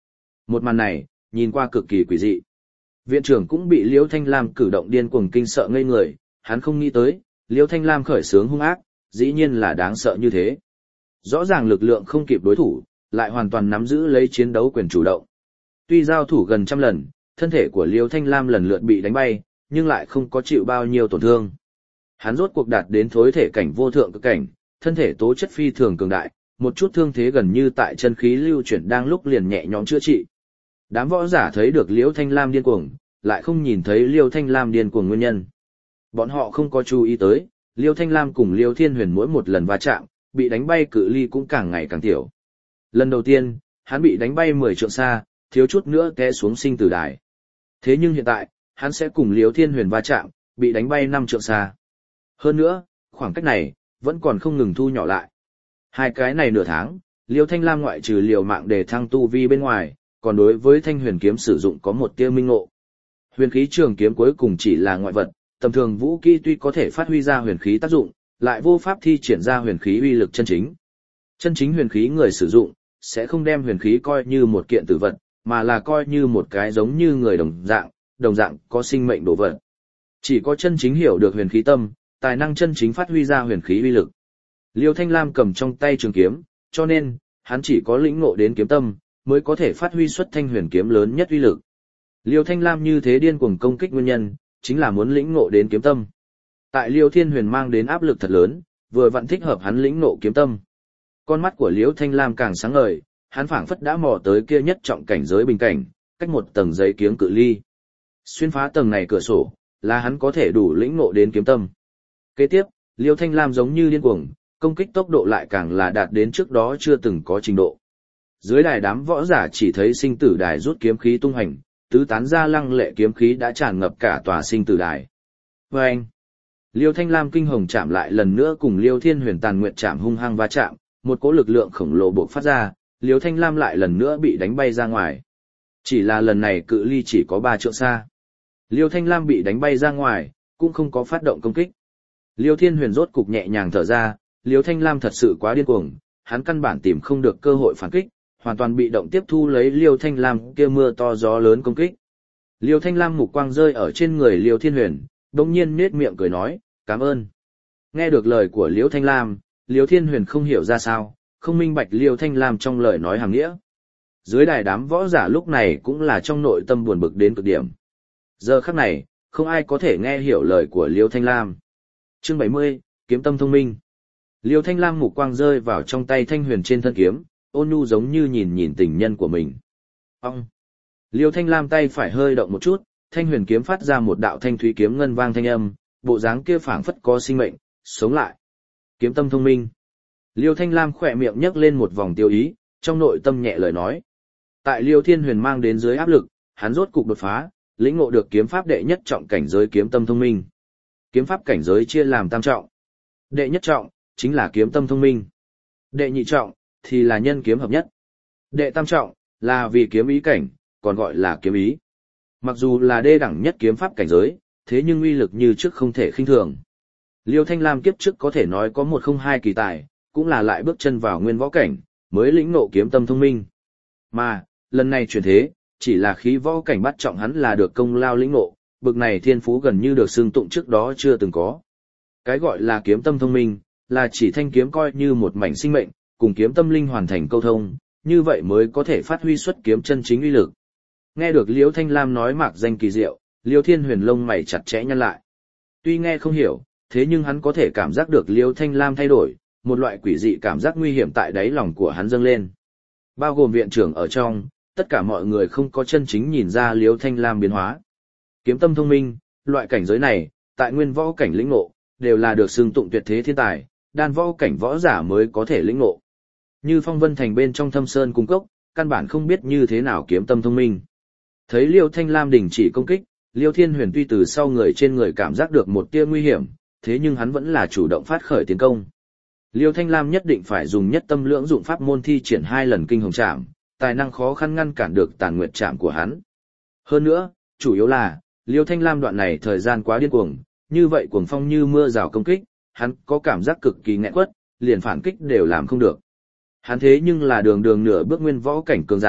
Speaker 1: Một màn này, nhìn qua cực kỳ quỷ dị. Viện trưởng cũng bị Liễu Thanh Lam cử động điên cuồng kinh sợ ngây người, hắn không nghĩ tới, Liễu Thanh Lam khởi sướng hung ác, dĩ nhiên là đáng sợ như thế. Rõ ràng lực lượng không kịp đối thủ, lại hoàn toàn nắm giữ lấy chiến đấu quyền chủ động. Tuy giao thủ gần trăm lần, thân thể của Liễu Thanh Lam lần lượt bị đánh bay, nhưng lại không có chịu bao nhiêu tổn thương. Hắn rốt cuộc đạt đến thối thể cảnh vô thượng cực cảnh, thân thể tố chất phi thường cường đại, một chút thương thế gần như tại chân khí lưu chuyển đang lúc liền nhẹ nhõm chữa trị. Đám võ giả thấy được Liễu Thanh Lam điên cuồng, lại không nhìn thấy Liễu Thanh Lam điên cuồng nguyên nhân. Bọn họ không có chú ý tới, Liễu Thanh Lam cùng Liễu Thiên Huyền mỗi một lần va chạm, bị đánh bay cự ly cũng càng ngày càng tiểu. Lần đầu tiên, hắn bị đánh bay mười trượng xa, thiếu chút nữa té xuống sinh tử đài. Thế nhưng hiện tại, hắn sẽ cùng Liễu Thiên Huyền va chạm, bị đánh bay năm trượng xa. Hơn nữa, khoảng cách này, vẫn còn không ngừng thu nhỏ lại. Hai cái này nửa tháng, Liễu Thanh Lam ngoại trừ liều mạng để thăng tu vi bên ngoài, còn đối với thanh huyền kiếm sử dụng có một tia minh ngộ. Huyền khí trường kiếm cuối cùng chỉ là ngoại vật, tầm thường vũ khí tuy có thể phát huy ra huyền khí tác dụng, lại vô pháp thi triển ra huyền khí uy lực chân chính. Chân chính huyền khí người sử dụng, sẽ không đem huyền khí coi như một kiện tử vật, mà là coi như một cái giống như người đồng dạng, đồng dạng có sinh mệnh đồ vật. Chỉ có chân chính hiểu được huyền khí tâm, tài năng chân chính phát huy ra huyền khí uy lực. Liêu Thanh Lam cầm trong tay trường kiếm, cho nên, hắn chỉ có lĩnh ngộ đến kiếm tâm, mới có thể phát huy xuất thanh huyền kiếm lớn nhất uy lực. Liêu Thanh Lam như thế điên cuồng công kích nguyên nhân, chính là muốn lĩnh ngộ đến kiếm tâm. Tại Liêu Thiên Huyền mang đến áp lực thật lớn, vừa vặn thích hợp hắn lĩnh ngộ kiếm tâm. Con mắt của Liêu Thanh Lam càng sáng ngời, hắn phảng phất đã mò tới kia nhất trọng cảnh giới bình cảnh, cách một tầng giấy kiếng cự ly. Xuyên phá tầng này cửa sổ, là hắn có thể đủ lĩnh ngộ đến kiếm tâm. Kế tiếp, Liêu Thanh Lam giống như điên cuồng, công kích tốc độ lại càng là đạt đến trước đó chưa từng có trình độ. Dưới đài đám võ giả chỉ thấy sinh tử đài rút kiếm khí tung hành, tứ tán ra lăng lệ kiếm khí đã tràn ngập cả tòa sinh tử đài. Và anh, Liêu Thanh Lam kinh hồng chạm lại lần nữa cùng Liêu Thiên Huyền tàn nguyệt chạm hung hăng va chạm, một cỗ lực lượng khổng lồ bộc phát ra, Liêu Thanh Lam lại lần nữa bị đánh bay ra ngoài. Chỉ là lần này cự ly chỉ có ba trượng xa. Liêu Thanh Lam bị đánh bay ra ngoài, cũng không có phát động công kích. Liêu Thiên Huyền rốt cục nhẹ nhàng thở ra, Liêu Thanh Lam thật sự quá điên cuồng, hắn căn bản tìm không được cơ hội phản kích, hoàn toàn bị động tiếp thu lấy Liêu Thanh Lam kia mưa to gió lớn công kích. Liêu Thanh Lam mục quang rơi ở trên người Liêu Thiên Huyền, đống nhiên nết miệng cười nói, cảm ơn. Nghe được lời của Liêu Thanh Lam, Liêu Thiên Huyền không hiểu ra sao, không minh bạch Liêu Thanh Lam trong lời nói hàng nghĩa. Dưới đài đám võ giả lúc này cũng là trong nội tâm buồn bực đến cực điểm. Giờ khắc này, không ai có thể nghe hiểu lời của Liêu Thanh Lam. Chương bảy mươi, kiếm tâm thông minh. Liêu Thanh Lam mục quang rơi vào trong tay Thanh Huyền trên thân kiếm, ôn nhu giống như nhìn nhìn tình nhân của mình. Ông! Liêu Thanh Lam tay phải hơi động một chút, Thanh Huyền kiếm phát ra một đạo thanh thúy kiếm ngân vang thanh âm, bộ dáng kia phảng phất có sinh mệnh, sống lại. Kiếm tâm thông minh. Liêu Thanh Lam khỏe miệng nhấc lên một vòng tiêu ý, trong nội tâm nhẹ lời nói. Tại Liêu Thiên Huyền mang đến dưới áp lực, hắn rốt cục đột phá, lĩnh ngộ được kiếm pháp đệ nhất trọng cảnh giới kiếm tâm thông minh. Kiếm pháp cảnh giới chia làm tam trọng. Đệ nhất trọng chính là kiếm tâm thông minh. Đệ nhị trọng thì là nhân kiếm hợp nhất. Đệ tam trọng là vì kiếm ý cảnh, còn gọi là kiếm ý. Mặc dù là đê đẳng nhất kiếm pháp cảnh giới, thế nhưng uy lực như trước không thể khinh thường. Liêu Thanh Lam kiếp trước có thể nói có một không hai kỳ tài, cũng là lại bước chân vào nguyên võ cảnh, mới lĩnh ngộ kiếm tâm thông minh. Mà, lần này chuyển thế, chỉ là khí võ cảnh bắt trọng hắn là được công lao lĩnh ngộ, bực này thiên phú gần như được xưng tụng trước đó chưa từng có. Cái gọi là kiếm tâm thông minh, là chỉ thanh kiếm coi như một mảnh sinh mệnh, cùng kiếm tâm linh hoàn thành câu thông, như vậy mới có thể phát huy xuất kiếm chân chính uy lực. Nghe được Liêu Thanh Lam nói mạc danh kỳ diệu, Liêu Thiên Huyền lông mày chặt chẽ nhăn lại. Tuy nghe không hiểu, thế nhưng hắn có thể cảm giác được Liêu Thanh Lam thay đổi, một loại quỷ dị cảm giác nguy hiểm tại đáy lòng của hắn dâng lên. Bao gồm viện trưởng ở trong, tất cả mọi người không có chân chính nhìn ra Liêu Thanh Lam biến hóa. Kiếm tâm thông minh, loại cảnh giới này, tại nguyên võ cảnh lĩnh ngộ, đều là được xưng tụng tuyệt thế thiên tài, đan võ cảnh võ giả mới có thể lĩnh ngộ. Như Phong Vân Thành bên trong Thâm Sơn cung cốc, căn bản không biết như thế nào kiếm tâm thông minh. Thấy Liêu Thanh Lam đình chỉ công kích, Liêu Thiên Huyền tuy từ sau người trên người cảm giác được một tia nguy hiểm, thế nhưng hắn vẫn là chủ động phát khởi tiến công. Liêu Thanh Lam nhất định phải dùng nhất tâm lưỡng dụng pháp môn thi triển hai lần kinh hồng trảm, tài năng khó khăn ngăn cản được tàn nguyệt trảm của hắn. Hơn nữa, chủ yếu là, Liêu Thanh Lam đoạn này thời gian quá điên cuồng, như vậy cuồng phong như mưa rào công kích, hắn có cảm giác cực kỳ nghẹn quất, liền phản kích đều làm không được. Hắn thế nhưng là đường đường nửa bước nguyên võ cảnh cường giả,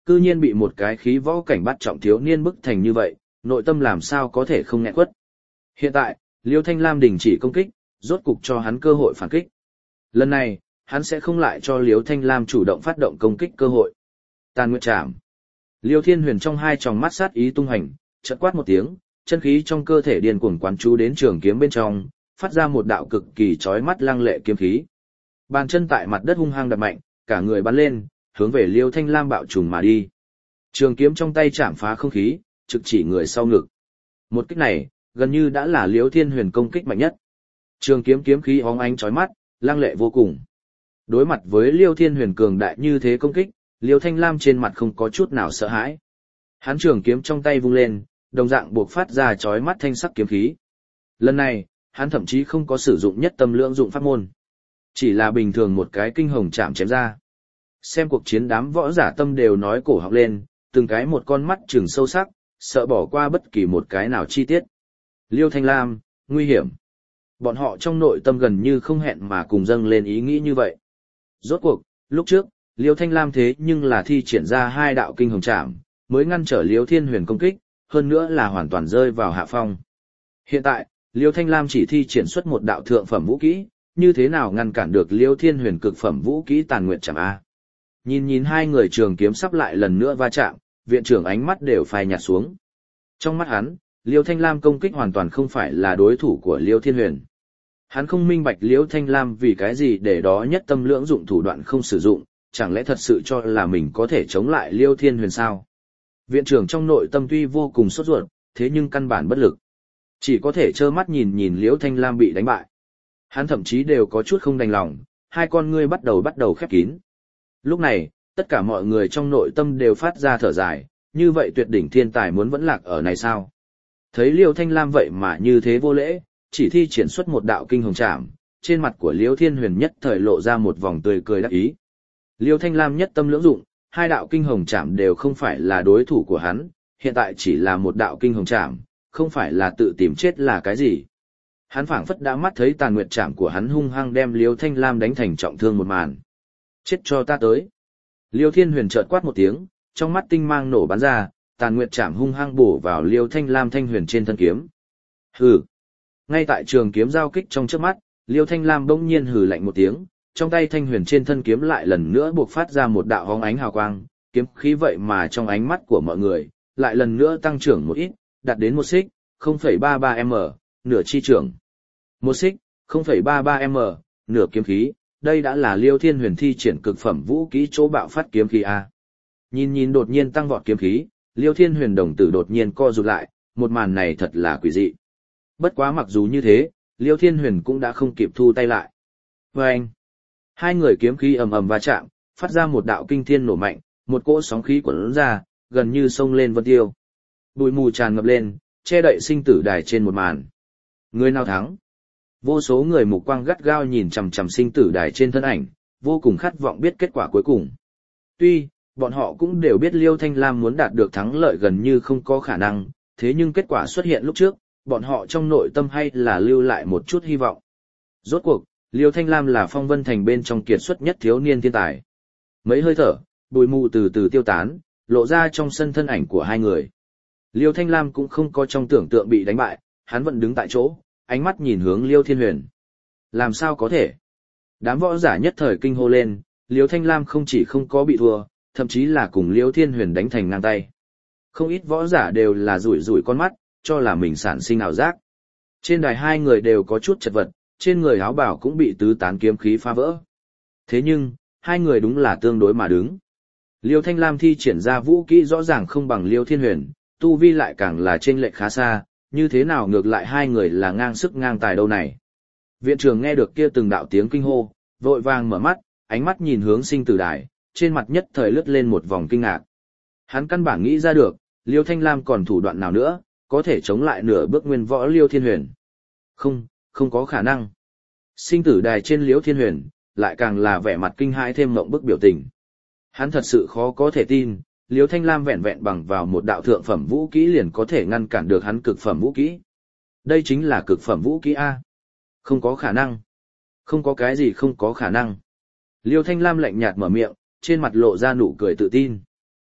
Speaker 1: cư nhiên bị một cái khí võ cảnh bắt trọng thiếu niên bức thành như vậy, nội tâm làm sao có thể không nghẹn quất. Hiện tại, Liêu Thanh Lam đình chỉ công kích, rốt cục cho hắn cơ hội phản kích. Lần này, hắn sẽ không lại cho Liêu Thanh Lam chủ động phát động công kích cơ hội. Tàn Nguyệt Trảm. Liêu Thiên Huyền trong hai tròng mắt sát ý tung hành, chợt quát một tiếng, chân khí trong cơ thể điên cuồng quán chú đến trường kiếm bên trong, phát ra một đạo cực kỳ chói mắt lăng lệ kiếm khí. Bàn chân tại mặt đất hung hăng đập mạnh, cả người bắn lên, hướng về Liêu Thanh Lam bạo trùng mà đi. Trường kiếm trong tay chạm phá không khí, trực chỉ người sau ngực. Một kích này, gần như đã là Liêu Thiên Huyền công kích mạnh nhất. Trường kiếm kiếm khí óng ánh chói mắt, lăng lệ vô cùng. Đối mặt với Liêu Thiên Huyền cường đại như thế công kích, Liêu Thanh Lam trên mặt không có chút nào sợ hãi. Hắn trường kiếm trong tay vung lên, đồng dạng buộc phát ra chói mắt thanh sắc kiếm khí. Lần này, hắn thậm chí không có sử dụng nhất tâm lưỡng dụng pháp môn. Chỉ là bình thường một cái kinh hồng chạm chém ra. Xem cuộc chiến đám võ giả tâm đều nói cổ họng lên, từng cái một con mắt trừng sâu sắc, sợ bỏ qua bất kỳ một cái nào chi tiết. Liêu Thanh Lam, nguy hiểm. Bọn họ trong nội tâm gần như không hẹn mà cùng dâng lên ý nghĩ như vậy. Rốt cuộc, lúc trước, Liêu Thanh Lam thế nhưng là thi triển ra hai đạo kinh hồng trảm, mới ngăn trở Liêu Thiên Huyền công kích, hơn nữa là hoàn toàn rơi vào hạ phong. Hiện tại, Liêu Thanh Lam chỉ thi triển xuất một đạo thượng phẩm vũ kỹ, như thế nào ngăn cản được Liêu Thiên Huyền cực phẩm vũ kỹ Tàn Nguyệt Trảm a? Nhìn nhìn hai người trường kiếm sắp lại lần nữa va chạm, viện trưởng ánh mắt đều phai nhạt xuống. Trong mắt hắn, Liêu Thanh Lam công kích hoàn toàn không phải là đối thủ của Liêu Thiên Huyền. Hắn không minh bạch Liêu Thanh Lam vì cái gì để đó nhất tâm lưỡng dụng thủ đoạn không sử dụng, chẳng lẽ thật sự cho là mình có thể chống lại Liêu Thiên Huyền sao? Viện trưởng trong nội tâm tuy vô cùng sốt ruột, thế nhưng căn bản bất lực. Chỉ có thể trơ mắt nhìn nhìn Liêu Thanh Lam bị đánh bại. Hắn thậm chí đều có chút không đành lòng, hai con ngươi bắt đầu bắt đầu khép kín. Lúc này, tất cả mọi người trong nội tâm đều phát ra thở dài, như vậy tuyệt đỉnh thiên tài muốn vẫn lạc ở này sao? Thấy Liêu Thanh Lam vậy mà như thế vô lễ, chỉ thi triển xuất một đạo kinh hồng trảm, trên mặt của Liêu Thiên Huyền nhất thời lộ ra một vòng tươi cười đắc ý. Liêu Thanh Lam nhất tâm lưỡng dụng, hai đạo kinh hồng trảm đều không phải là đối thủ của hắn, hiện tại chỉ là một đạo kinh hồng trảm, không phải là tự tìm chết là cái gì. Hắn phảng phất đã mắt thấy Tàn Nguyệt Trảm của hắn hung hăng đem Liêu Thanh Lam đánh thành trọng thương một màn. Chết cho ta tới. Liêu Thiên Huyền chợt quát một tiếng, trong mắt tinh mang nổ bắn ra, Tàn Nguyệt Trảm hung hăng bổ vào Liêu Thanh Lam thanh huyền trên thân kiếm. Hừ. Ngay tại trường kiếm giao kích trong chớp mắt, Liêu Thanh Lam bỗng nhiên hừ lạnh một tiếng, trong tay thanh huyền trên thân kiếm lại lần nữa buộc phát ra một đạo hóng ánh hào quang, kiếm khí vậy mà trong ánh mắt của mọi người, lại lần nữa tăng trưởng một ít, đạt đến một xích, không phẩy ba ba m, nửa chi trưởng. Một xích, không phẩy ba ba m, nửa kiếm khí, đây đã là Liêu Thiên Huyền thi triển cực phẩm vũ kỹ chỗ bạo phát kiếm khí a. Nhìn nhìn đột nhiên tăng vọt kiếm khí, Liêu Thiên Huyền đồng tử đột nhiên co rụt lại, một màn này thật là quỷ dị. Bất quá mặc dù như thế, Liêu Thiên Huyền cũng đã không kịp thu tay lại. Vâng! Hai người kiếm khí ầm ầm va chạm, phát ra một đạo kinh thiên nổ mạnh, một cỗ sóng khí cuốn ra, gần như sông lên vân tiêu. Bụi mù tràn ngập lên, che đậy sinh tử đài trên một màn. Người nào thắng? Vô số người mục quang gắt gao nhìn chằm chằm sinh tử đài trên thân ảnh, vô cùng khát vọng biết kết quả cuối cùng. Tuy, bọn họ cũng đều biết Liêu Thanh Lam muốn đạt được thắng lợi gần như không có khả năng, thế nhưng kết quả xuất hiện lúc trước, bọn họ trong nội tâm hay là lưu lại một chút hy vọng. Rốt cuộc, Liêu Thanh Lam là Phong Vân Thành bên trong kiệt xuất nhất thiếu niên thiên tài. Mấy hơi thở, bụi mù từ từ tiêu tán, lộ ra trong sân thân ảnh của hai người. Liêu Thanh Lam cũng không có trong tưởng tượng bị đánh bại, hắn vẫn đứng tại chỗ, ánh mắt nhìn hướng Liêu Thiên Huyền. Làm sao có thể? Đám võ giả nhất thời kinh hô lên, Liêu Thanh Lam không chỉ không có bị thua, thậm chí là cùng Liêu Thiên Huyền đánh thành ngang tay. Không ít võ giả đều là rủi rủi con mắt, cho là mình sản sinh ảo giác. Trên đài hai người đều có chút chật vật, trên người áo bào cũng bị tứ tán kiếm khí phá vỡ. Thế nhưng, hai người đúng là tương đối mà đứng. Liêu Thanh Lam thi triển ra vũ kỹ rõ ràng không bằng Liêu Thiên Huyền, tu vi lại càng là chênh lệch khá xa, như thế nào ngược lại hai người là ngang sức ngang tài đâu này. Viện trưởng nghe được kia từng đạo tiếng kinh hô, vội vàng mở mắt, ánh mắt nhìn hướng sinh tử đài, trên mặt nhất thời lướt lên một vòng kinh ngạc. Hắn căn bản nghĩ ra được, Liêu Thanh Lam còn thủ đoạn nào nữa, có thể chống lại nửa bước nguyên võ Liêu Thiên Huyền. Không, không có khả năng. Sinh tử đài trên Liêu Thiên Huyền, lại càng là vẻ mặt kinh hãi thêm mộng bức biểu tình. Hắn thật sự khó có thể tin, Liêu Thanh Lam vẹn vẹn bằng vào một đạo thượng phẩm vũ kỹ liền có thể ngăn cản được hắn cực phẩm vũ kỹ. Đây chính là cực phẩm vũ kỹ A. Không có khả năng. Không có cái gì không có khả năng. Liêu Thanh Lam lạnh nhạt mở miệng, trên mặt lộ ra nụ cười tự tin.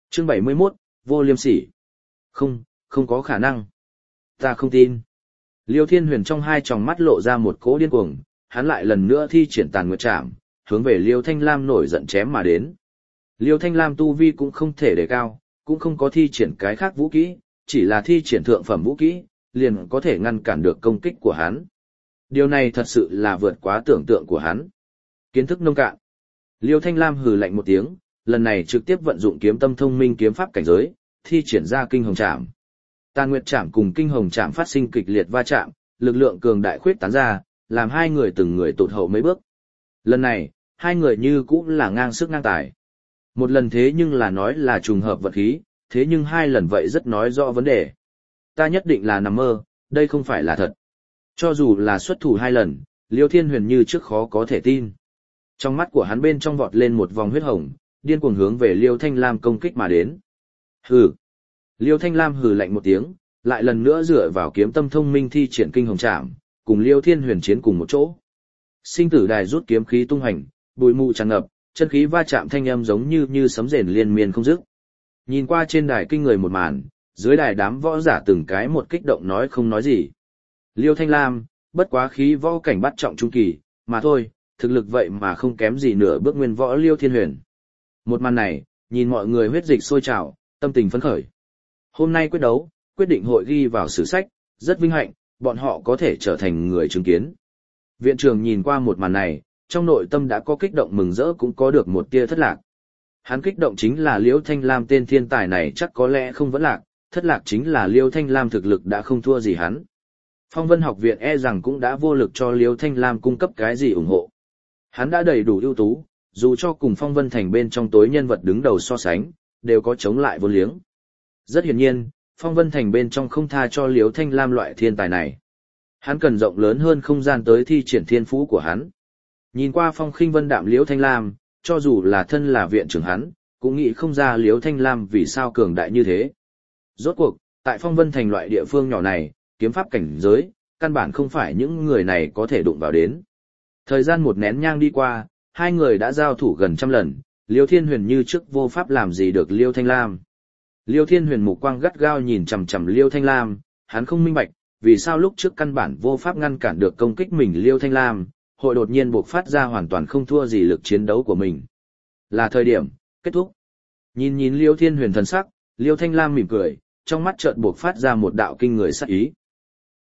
Speaker 1: Chương bảy mươi mốt, vô liêm sỉ. Không, không có khả năng. Ta không tin. Liêu Thiên Huyền trong hai tròng mắt lộ ra một cỗ điên cuồng, hắn lại lần nữa thi triển Tàn Nguyệt Trảm, hướng về Liêu Thanh Lam nổi giận chém mà đến. Liêu Thanh Lam tu vi cũng không thể đề cao, cũng không có thi triển cái khác vũ kỹ, chỉ là thi triển thượng phẩm vũ kỹ, liền có thể ngăn cản được công kích của hắn. Điều này thật sự là vượt quá tưởng tượng của hắn. Kiến thức nông cạn. Liêu Thanh Lam hừ lạnh một tiếng, lần này trực tiếp vận dụng kiếm tâm thông minh kiếm pháp cảnh giới, thi triển ra Kinh Hồng Trảm. Tàn Nguyệt Trảm cùng Kinh Hồng Trảm phát sinh kịch liệt va chạm, lực lượng cường đại khuyết tán ra, làm hai người từng người tụt hậu mấy bước. Lần này, hai người như cũng là ngang sức ngang tài. Một lần thế nhưng là nói là trùng hợp vật khí, thế nhưng hai lần vậy rất nói rõ vấn đề. Ta nhất định là nằm mơ, đây không phải là thật. Cho dù là xuất thủ hai lần, Liêu Thiên Huyền như trước khó có thể tin. Trong mắt của hắn bên trong vọt lên một vòng huyết hồng, điên cuồng hướng về Liêu Thanh Lam công kích mà đến. Hừ. Liêu Thanh Lam hừ lạnh một tiếng, lại lần nữa dựa vào kiếm tâm thông minh thi triển Kinh Hồng Trảm, cùng Liêu Thiên Huyền chiến cùng một chỗ. Sinh tử đài rút kiếm khí tung hành, bụi mù tràn ngập, chân khí va chạm thanh âm giống như như sấm rền liên miên không dứt. Nhìn qua trên đài kinh người một màn, dưới đài đám võ giả từng cái một kích động nói không nói gì. Liêu Thanh Lam, bất quá khí võ cảnh bắt trọng trung kỳ, mà thôi, thực lực vậy mà không kém gì nửa bước nguyên võ Liêu Thiên Huyền. Một màn này, nhìn mọi người huyết dịch sôi trào, tâm tình phấn khởi. Hôm nay quyết đấu, quyết định hội ghi vào sử sách, rất vinh hạnh, bọn họ có thể trở thành người chứng kiến. Viện trưởng nhìn qua một màn này, trong nội tâm đã có kích động mừng rỡ cũng có được một tia thất lạc. Hắn kích động chính là Liêu Thanh Lam tên thiên tài này chắc có lẽ không vẫn lạc, thất lạc chính là Liêu Thanh Lam thực lực đã không thua gì hắn. Phong Vân học viện e rằng cũng đã vô lực cho Liêu Thanh Lam cung cấp cái gì ủng hộ. Hắn đã đầy đủ ưu tú, dù cho cùng Phong Vân thành bên trong tối nhân vật đứng đầu so sánh, đều có chống lại vô liếng. Rất hiển nhiên, Phong Vân thành bên trong không tha cho Liêu Thanh Lam loại thiên tài này. Hắn cần rộng lớn hơn không gian tới thi triển thiên phú của hắn. Nhìn qua phong khinh vân đạm Liêu Thanh Lam, cho dù là thân là viện trưởng hắn, cũng nghĩ không ra Liêu Thanh Lam vì sao cường đại như thế. Rốt cuộc, tại Phong Vân thành loại địa phương nhỏ này, kiếm pháp cảnh giới, căn bản không phải những người này có thể đụng vào đến. Thời gian một nén nhang đi qua, hai người đã giao thủ gần trăm lần, Liêu Thiên Huyền như trước vô pháp làm gì được Liêu Thanh Lam. Liêu Thiên Huyền mục quang gắt gao nhìn chằm chằm Liêu Thanh Lam, hắn không minh bạch, vì sao lúc trước căn bản vô pháp ngăn cản được công kích mình Liêu Thanh Lam, hội đột nhiên buộc phát ra hoàn toàn không thua gì lực chiến đấu của mình. Là thời điểm, kết thúc. Nhìn nhìn Liêu Thiên Huyền thần sắc, Liêu Thanh Lam mỉm cười, trong mắt chợt buộc phát ra một đạo kinh người sắc ý.